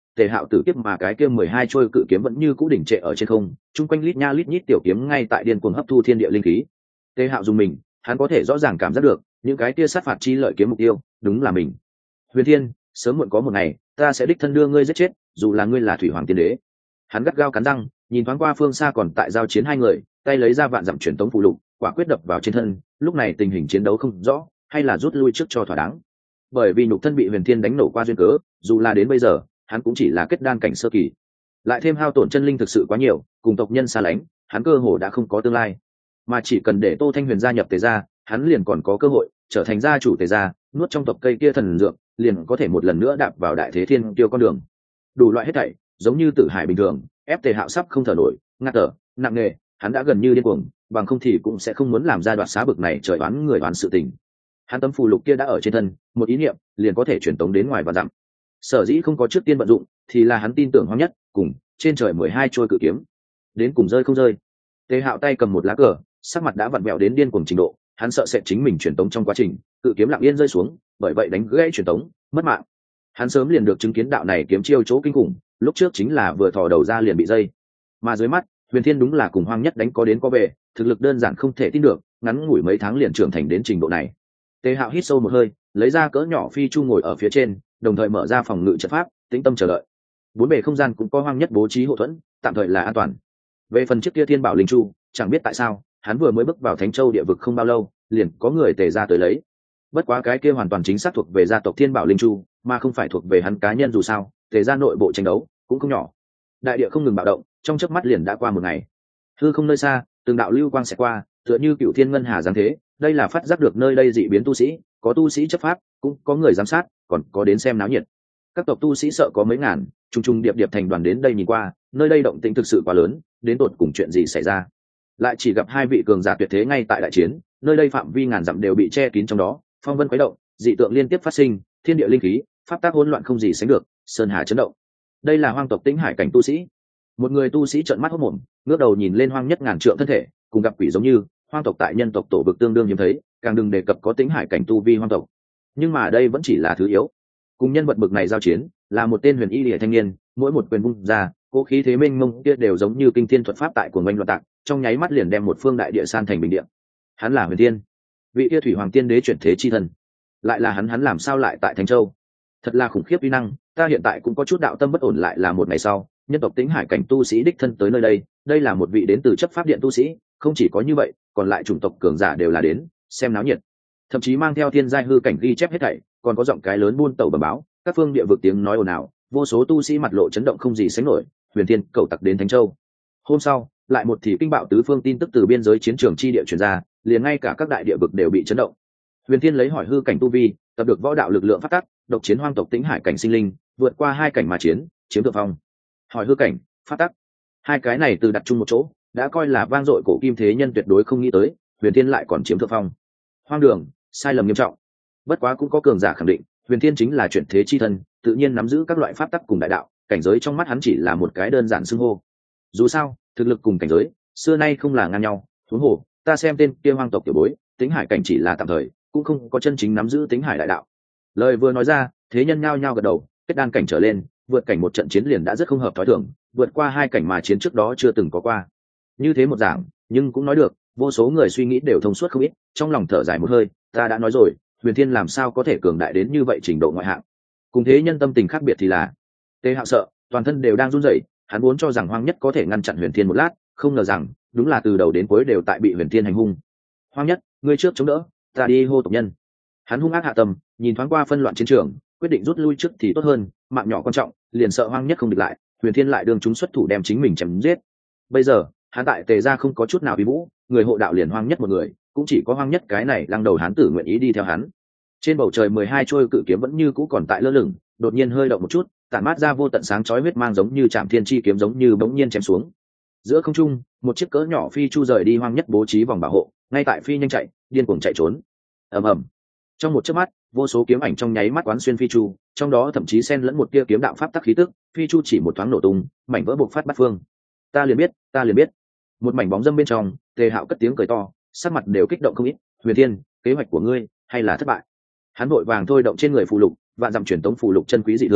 Tề Hạo tử kiếp mà cái kia 12 trôi cự kiếm vẫn như cũ đỉnh trệ ở trên không, chung quanh lít nha lít nhít tiểu kiếm ngay tại điên cuồng hấp thu thiên địa linh khí. Tề Hạo dùng mình, hắn có thể rõ ràng cảm giác được, những cái kia sát phạt chi lợi kiếm mục tiêu, đúng là mình. Huyền Thiên, sớm muộn có một ngày, ta sẽ đích thân đưa ngươi giết chết, dù là ngươi là thủy hoàng tiên đế. Hắn gắt gao cắn răng, nhìn thoáng qua phương xa còn tại giao chiến hai người, tay lấy ra vạn dặm truyền tống phụ lục, quả quyết đập vào trên thân. Lúc này tình hình chiến đấu không rõ, hay là rút lui trước cho thỏa đáng. Bởi vì nhục thân bị Huyền Thiên đánh nổ qua duyên cớ, dù là đến bây giờ, hắn cũng chỉ là kết đan cảnh sơ kỳ, lại thêm hao tổn chân linh thực sự quá nhiều, cùng tộc nhân xa lánh, hắn cơ hồ đã không có tương lai. Mà chỉ cần để Tô Thanh Huyền gia nhập Tề gia, hắn liền còn có cơ hội trở thành gia chủ Tề gia, nuốt trong tộc cây kia thần dược, liền có thể một lần nữa đạp vào đại thế thiên tiêu con đường. Đủ loại hết thảy, giống như tử hải bình thường, ép Tề Hạo sắp không thở nổi, ngạt thở, nặng nề, hắn đã gần như điên cuồng, bằng không thì cũng sẽ không muốn làm ra đoạt xá bực này trời oán người oán sự tình. Hắn tấm phù lục kia đã ở trên thân, một ý niệm liền có thể truyền tống đến ngoài và dặm. Sở dĩ không có trước tiên vận dụng, thì là hắn tin tưởng hoang nhất, cùng trên trời 12 trôi cự kiếm, đến cùng rơi không rơi. Tề Hạo tay cầm một lá cờ, sắc mặt đã vặn vẹo đến điên cuồng trình độ, hắn sợ sẽ chính mình truyền tống trong quá trình, cự kiếm lặng yên rơi xuống, bởi vậy đánh gãy truyền tống, mất mạng. Hắn sớm liền được chứng kiến đạo này kiếm chiêu chỗ kinh khủng, lúc trước chính là vừa thò đầu ra liền bị dây. Mà dưới mắt, Huyền Thiên đúng là cùng hoang nhất đánh có đến có về, thực lực đơn giản không thể tin được, ngắn ngủi mấy tháng liền trưởng thành đến trình độ này. Tề Hạo hít sâu một hơi, lấy ra cỡ nhỏ phi chu ngồi ở phía trên, đồng thời mở ra phòng ngự trận pháp, tĩnh tâm chờ đợi. Bốn bề không gian cũng có hoang nhất bố trí hộ thuẫn, tạm thời là an toàn. Về phần chiếc kia thiên bảo linh chu, chẳng biết tại sao hắn vừa mới bước vào Thánh Châu địa vực không bao lâu, liền có người Tề ra tới lấy. Bất quá cái kia hoàn toàn chính xác thuộc về gia tộc Thiên Bảo Linh Chu, mà không phải thuộc về hắn cá nhân, dù sao Tề ra nội bộ tranh đấu cũng không nhỏ. Đại địa không ngừng bạo động, trong chớp mắt liền đã qua một ngày. Hư không nơi xa, từng đạo lưu quang sẽ qua, tựa như cựu thiên ngân hà giáng thế. Đây là phát giác được nơi đây dị biến tu sĩ, có tu sĩ chấp pháp, cũng có người giám sát, còn có đến xem náo nhiệt. Các tộc tu sĩ sợ có mấy ngàn, trùng trùng điệp điệp thành đoàn đến đây nhìn qua, nơi đây động tĩnh thực sự quá lớn, đến tột cùng chuyện gì xảy ra. Lại chỉ gặp hai vị cường giả tuyệt thế ngay tại đại chiến, nơi đây phạm vi ngàn dặm đều bị che kín trong đó, phong vân khuấy động, dị tượng liên tiếp phát sinh, thiên địa linh khí, pháp tác hỗn loạn không gì sánh được, sơn hà chấn động. Đây là hoang tộc Tĩnh Hải cảnh tu sĩ. Một người tu sĩ trợn mắt hốt mồm, ngước đầu nhìn lên hoang nhất ngàn trượng thân thể, cùng gặp quỷ giống như, hoang tộc tại nhân tộc tổ vực tương đương hiếm thấy, càng đừng đề cập có Tĩnh Hải cảnh tu vi hoang tộc. Nhưng mà đây vẫn chỉ là thứ yếu. Cùng nhân vật bực này giao chiến, là một tên huyền y liễu thanh niên, mỗi một quyền vung ra, cố khí thế mênh mông kia đều giống như kinh thiên thuật pháp tại cuồng oanh loạn tạc, trong nháy mắt liền đem một phương đại địa san thành bình địa. Hắn là Huyền Thiên, vị kia thủy hoàng tiên đế chuyển thế chi thần. Lại là hắn làm sao lại tại Thánh Châu? Thật là khủng khiếp uy năng, ta hiện tại cũng có chút đạo tâm bất ổn. Lại là một ngày sau, nhân tộc Tĩnh Hải cảnh tu sĩ đích thân tới nơi đây, đây là một vị đến từ chấp pháp điện tu sĩ, không chỉ có như vậy, còn lại chủng tộc cường giả đều là đến xem náo nhiệt, thậm chí mang theo thiên giai hư cảnh ghi chép hết thảy, còn có giọng cái lớn buôn tẩu bẩm báo, các phương địa vực tiếng nói ồn ào, vô số tu sĩ mặt lộ chấn động không gì sánh nổi. Huyền Thiên cầu tặc đến Thánh Châu. Hôm sau, lại một thì kinh bạo tứ phương tin tức từ biên giới chiến trường chi địa truyền ra, liền ngay cả các đại địa vực đều bị chấn động. Huyền Thiên lấy hỏi hư cảnh tu vi, tập được võ đạo lực lượng phát tắc, độc chiến hoang tộc Tĩnh Hải cảnh sinh linh, vượt qua hai cảnh mà chiến, chiếm thượng phong. Hỏi hư cảnh, phát tắc, hai cái này từ đặt chung một chỗ, đã coi là vang dội cổ kim thế nhân tuyệt đối không nghĩ tới, Huyền Thiên lại còn chiếm thượng phong. Hoang đường, sai lầm nghiêm trọng. Bất quá cũng có cường giả khẳng định, Huyền Thiên chính là chuyển thế chi thân, tự nhiên nắm giữ các loại pháp tắc cùng đại đạo, cảnh giới trong mắt hắn chỉ là một cái đơn giản xưng hô. Dù sao, thực lực cùng cảnh giới xưa nay không là ngang nhau. Huống hồ, ta xem tên kia hoang tộc tiểu bối, Tĩnh Hải cảnh chỉ là tạm thời, cũng không có chân chính nắm giữ Tĩnh Hải đại đạo. Lời vừa nói ra, thế nhân nhao nhao gật đầu, kết đan cảnh trở lên, vượt cảnh một trận chiến liền đã rất không hợp thói thường, vượt qua hai cảnh mà chiến trước đó chưa từng có qua. Như thế một giảng, nhưng cũng nói được, vô số người suy nghĩ đều thông suốt không ít, trong lòng thở dài một hơi, ta đã nói rồi, Huyền Thiên làm sao có thể cường đại đến như vậy trình độ ngoại hạng. Cùng thế nhân tâm tình khác biệt thì là, Tề Hạo sợ, toàn thân đều đang run rẩy, hắn vốn cho rằng hoang nhất có thể ngăn chặn Huyền Thiên một lát, không ngờ rằng đúng là từ đầu đến cuối đều tại bị Huyền Thiên hành hung. Hoang nhất, ngươi trước chống đỡ, ta đi hô tộc nhân. Hắn hung ác hạ tâm, nhìn thoáng qua phân loạn chiến trường, quyết định rút lui trước thì tốt hơn, mạng nhỏ quan trọng, liền sợ hoang nhất không địch lại, Huyền Thiên lại đương chúng xuất thủ đem chính mình chém giết. Bây giờ, hắn tại Tề gia không có chút nào uy vũ, người hộ đạo liền hoang nhất một người, cũng chỉ có hoang nhất cái này lăng đầu hán tử nguyện ý đi theo hắn. Trên bầu trời 12 trôi cự kiếm vẫn như cũ còn tại lơ lửng, đột nhiên hơi động một chút, tản mát ra vô tận sáng chói huyết mang giống như chạm thiên chi kiếm giống như bỗng nhiên chém xuống. Giữa không trung, một chiếc cỡ nhỏ phi chu rời đi hoang nhất bố trí vòng bảo hộ, ngay tại phi nhanh chạy, điên cuồng chạy trốn. Ầm ầm. Trong một chớp mắt, vô số kiếm ảnh trong nháy mắt quán xuyên phi chu, trong đó thậm chí xen lẫn một tia kiếm đạo pháp tắc khí tức, phi chu chỉ một thoáng nổ tung, mảnh vỡ bộc phát bát phương. Ta liền biết. Một mảnh bóng dâm bên trong, Tề Hạo cất tiếng cười to, sắc mặt đều kích động không ít. Huyền Thiên, kế hoạch của ngươi hay là thất bại? Hắn vội vàng thôi động trên người phù lục, vạn dặm truyền tống phù lục chân quý dị thường,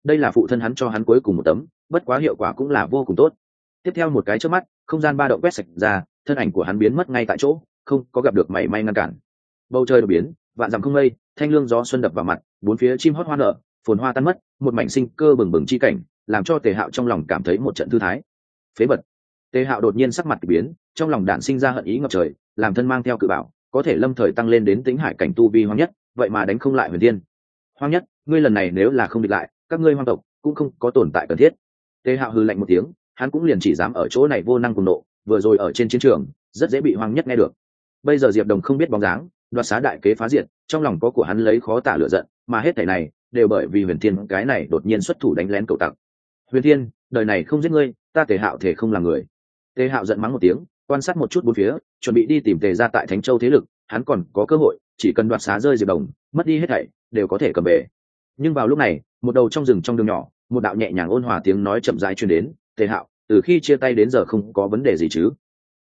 đây là phụ thân hắn cho hắn cuối cùng một tấm, bất quá hiệu quả cũng là vô cùng tốt. Tiếp theo một cái chớp mắt, không gian ba động quét sạch ra, thân ảnh của hắn biến mất ngay tại chỗ, không có gặp được mảy may ngăn cản. Bầu trời đột biến, vạn dặm không mây, thanh lương gió xuân đập vào mặt, bốn phía chim hót hoa nở, phồn hoa tan mất, một mảnh sinh cơ bừng bừng chi cảnh, làm cho Tề Hạo trong lòng cảm thấy một trận thư thái. Phế vật. Tề Hạo đột nhiên sắc mặt kỳ biến, trong lòng đản sinh ra hận ý ngập trời, làm thân mang theo cự bảo, có thể lâm thời tăng lên đến tính hải cảnh tu vi hoang nhất, vậy mà đánh không lại Huyền Thiên. Hoang nhất, ngươi lần này nếu là không địch lại, các ngươi hoang tộc cũng không có tồn tại cần thiết. Tề Hạo hừ lạnh một tiếng, hắn cũng liền chỉ dám ở chỗ này vô năng cùng nộ, vừa rồi ở trên chiến trường, rất dễ bị hoang nhất nghe được. Bây giờ Diệp Đồng không biết bóng dáng, đoạt xá đại kế phá diệt, trong lòng có của hắn lấy khó tả lửa giận, mà hết thảy này đều bởi vì Huyền Thiên cái này đột nhiên xuất thủ đánh lén cậu tặc. Huyền Thiên, đời này không giết ngươi, ta Tề Hạo thể không làm người. Tề Hạo giận mắng một tiếng, quan sát một chút bốn phía, chuẩn bị đi tìm Tề gia tại Thánh Châu thế lực, hắn còn có cơ hội, chỉ cần đoạt xá rơi Diệp Đồng, mất đi hết thảy đều có thể cầm về. Nhưng vào lúc này, một đầu trong rừng trong đường nhỏ, một đạo nhẹ nhàng ôn hòa tiếng nói chậm rãi truyền đến, "Tề Hạo, từ khi chia tay đến giờ không có vấn đề gì chứ?"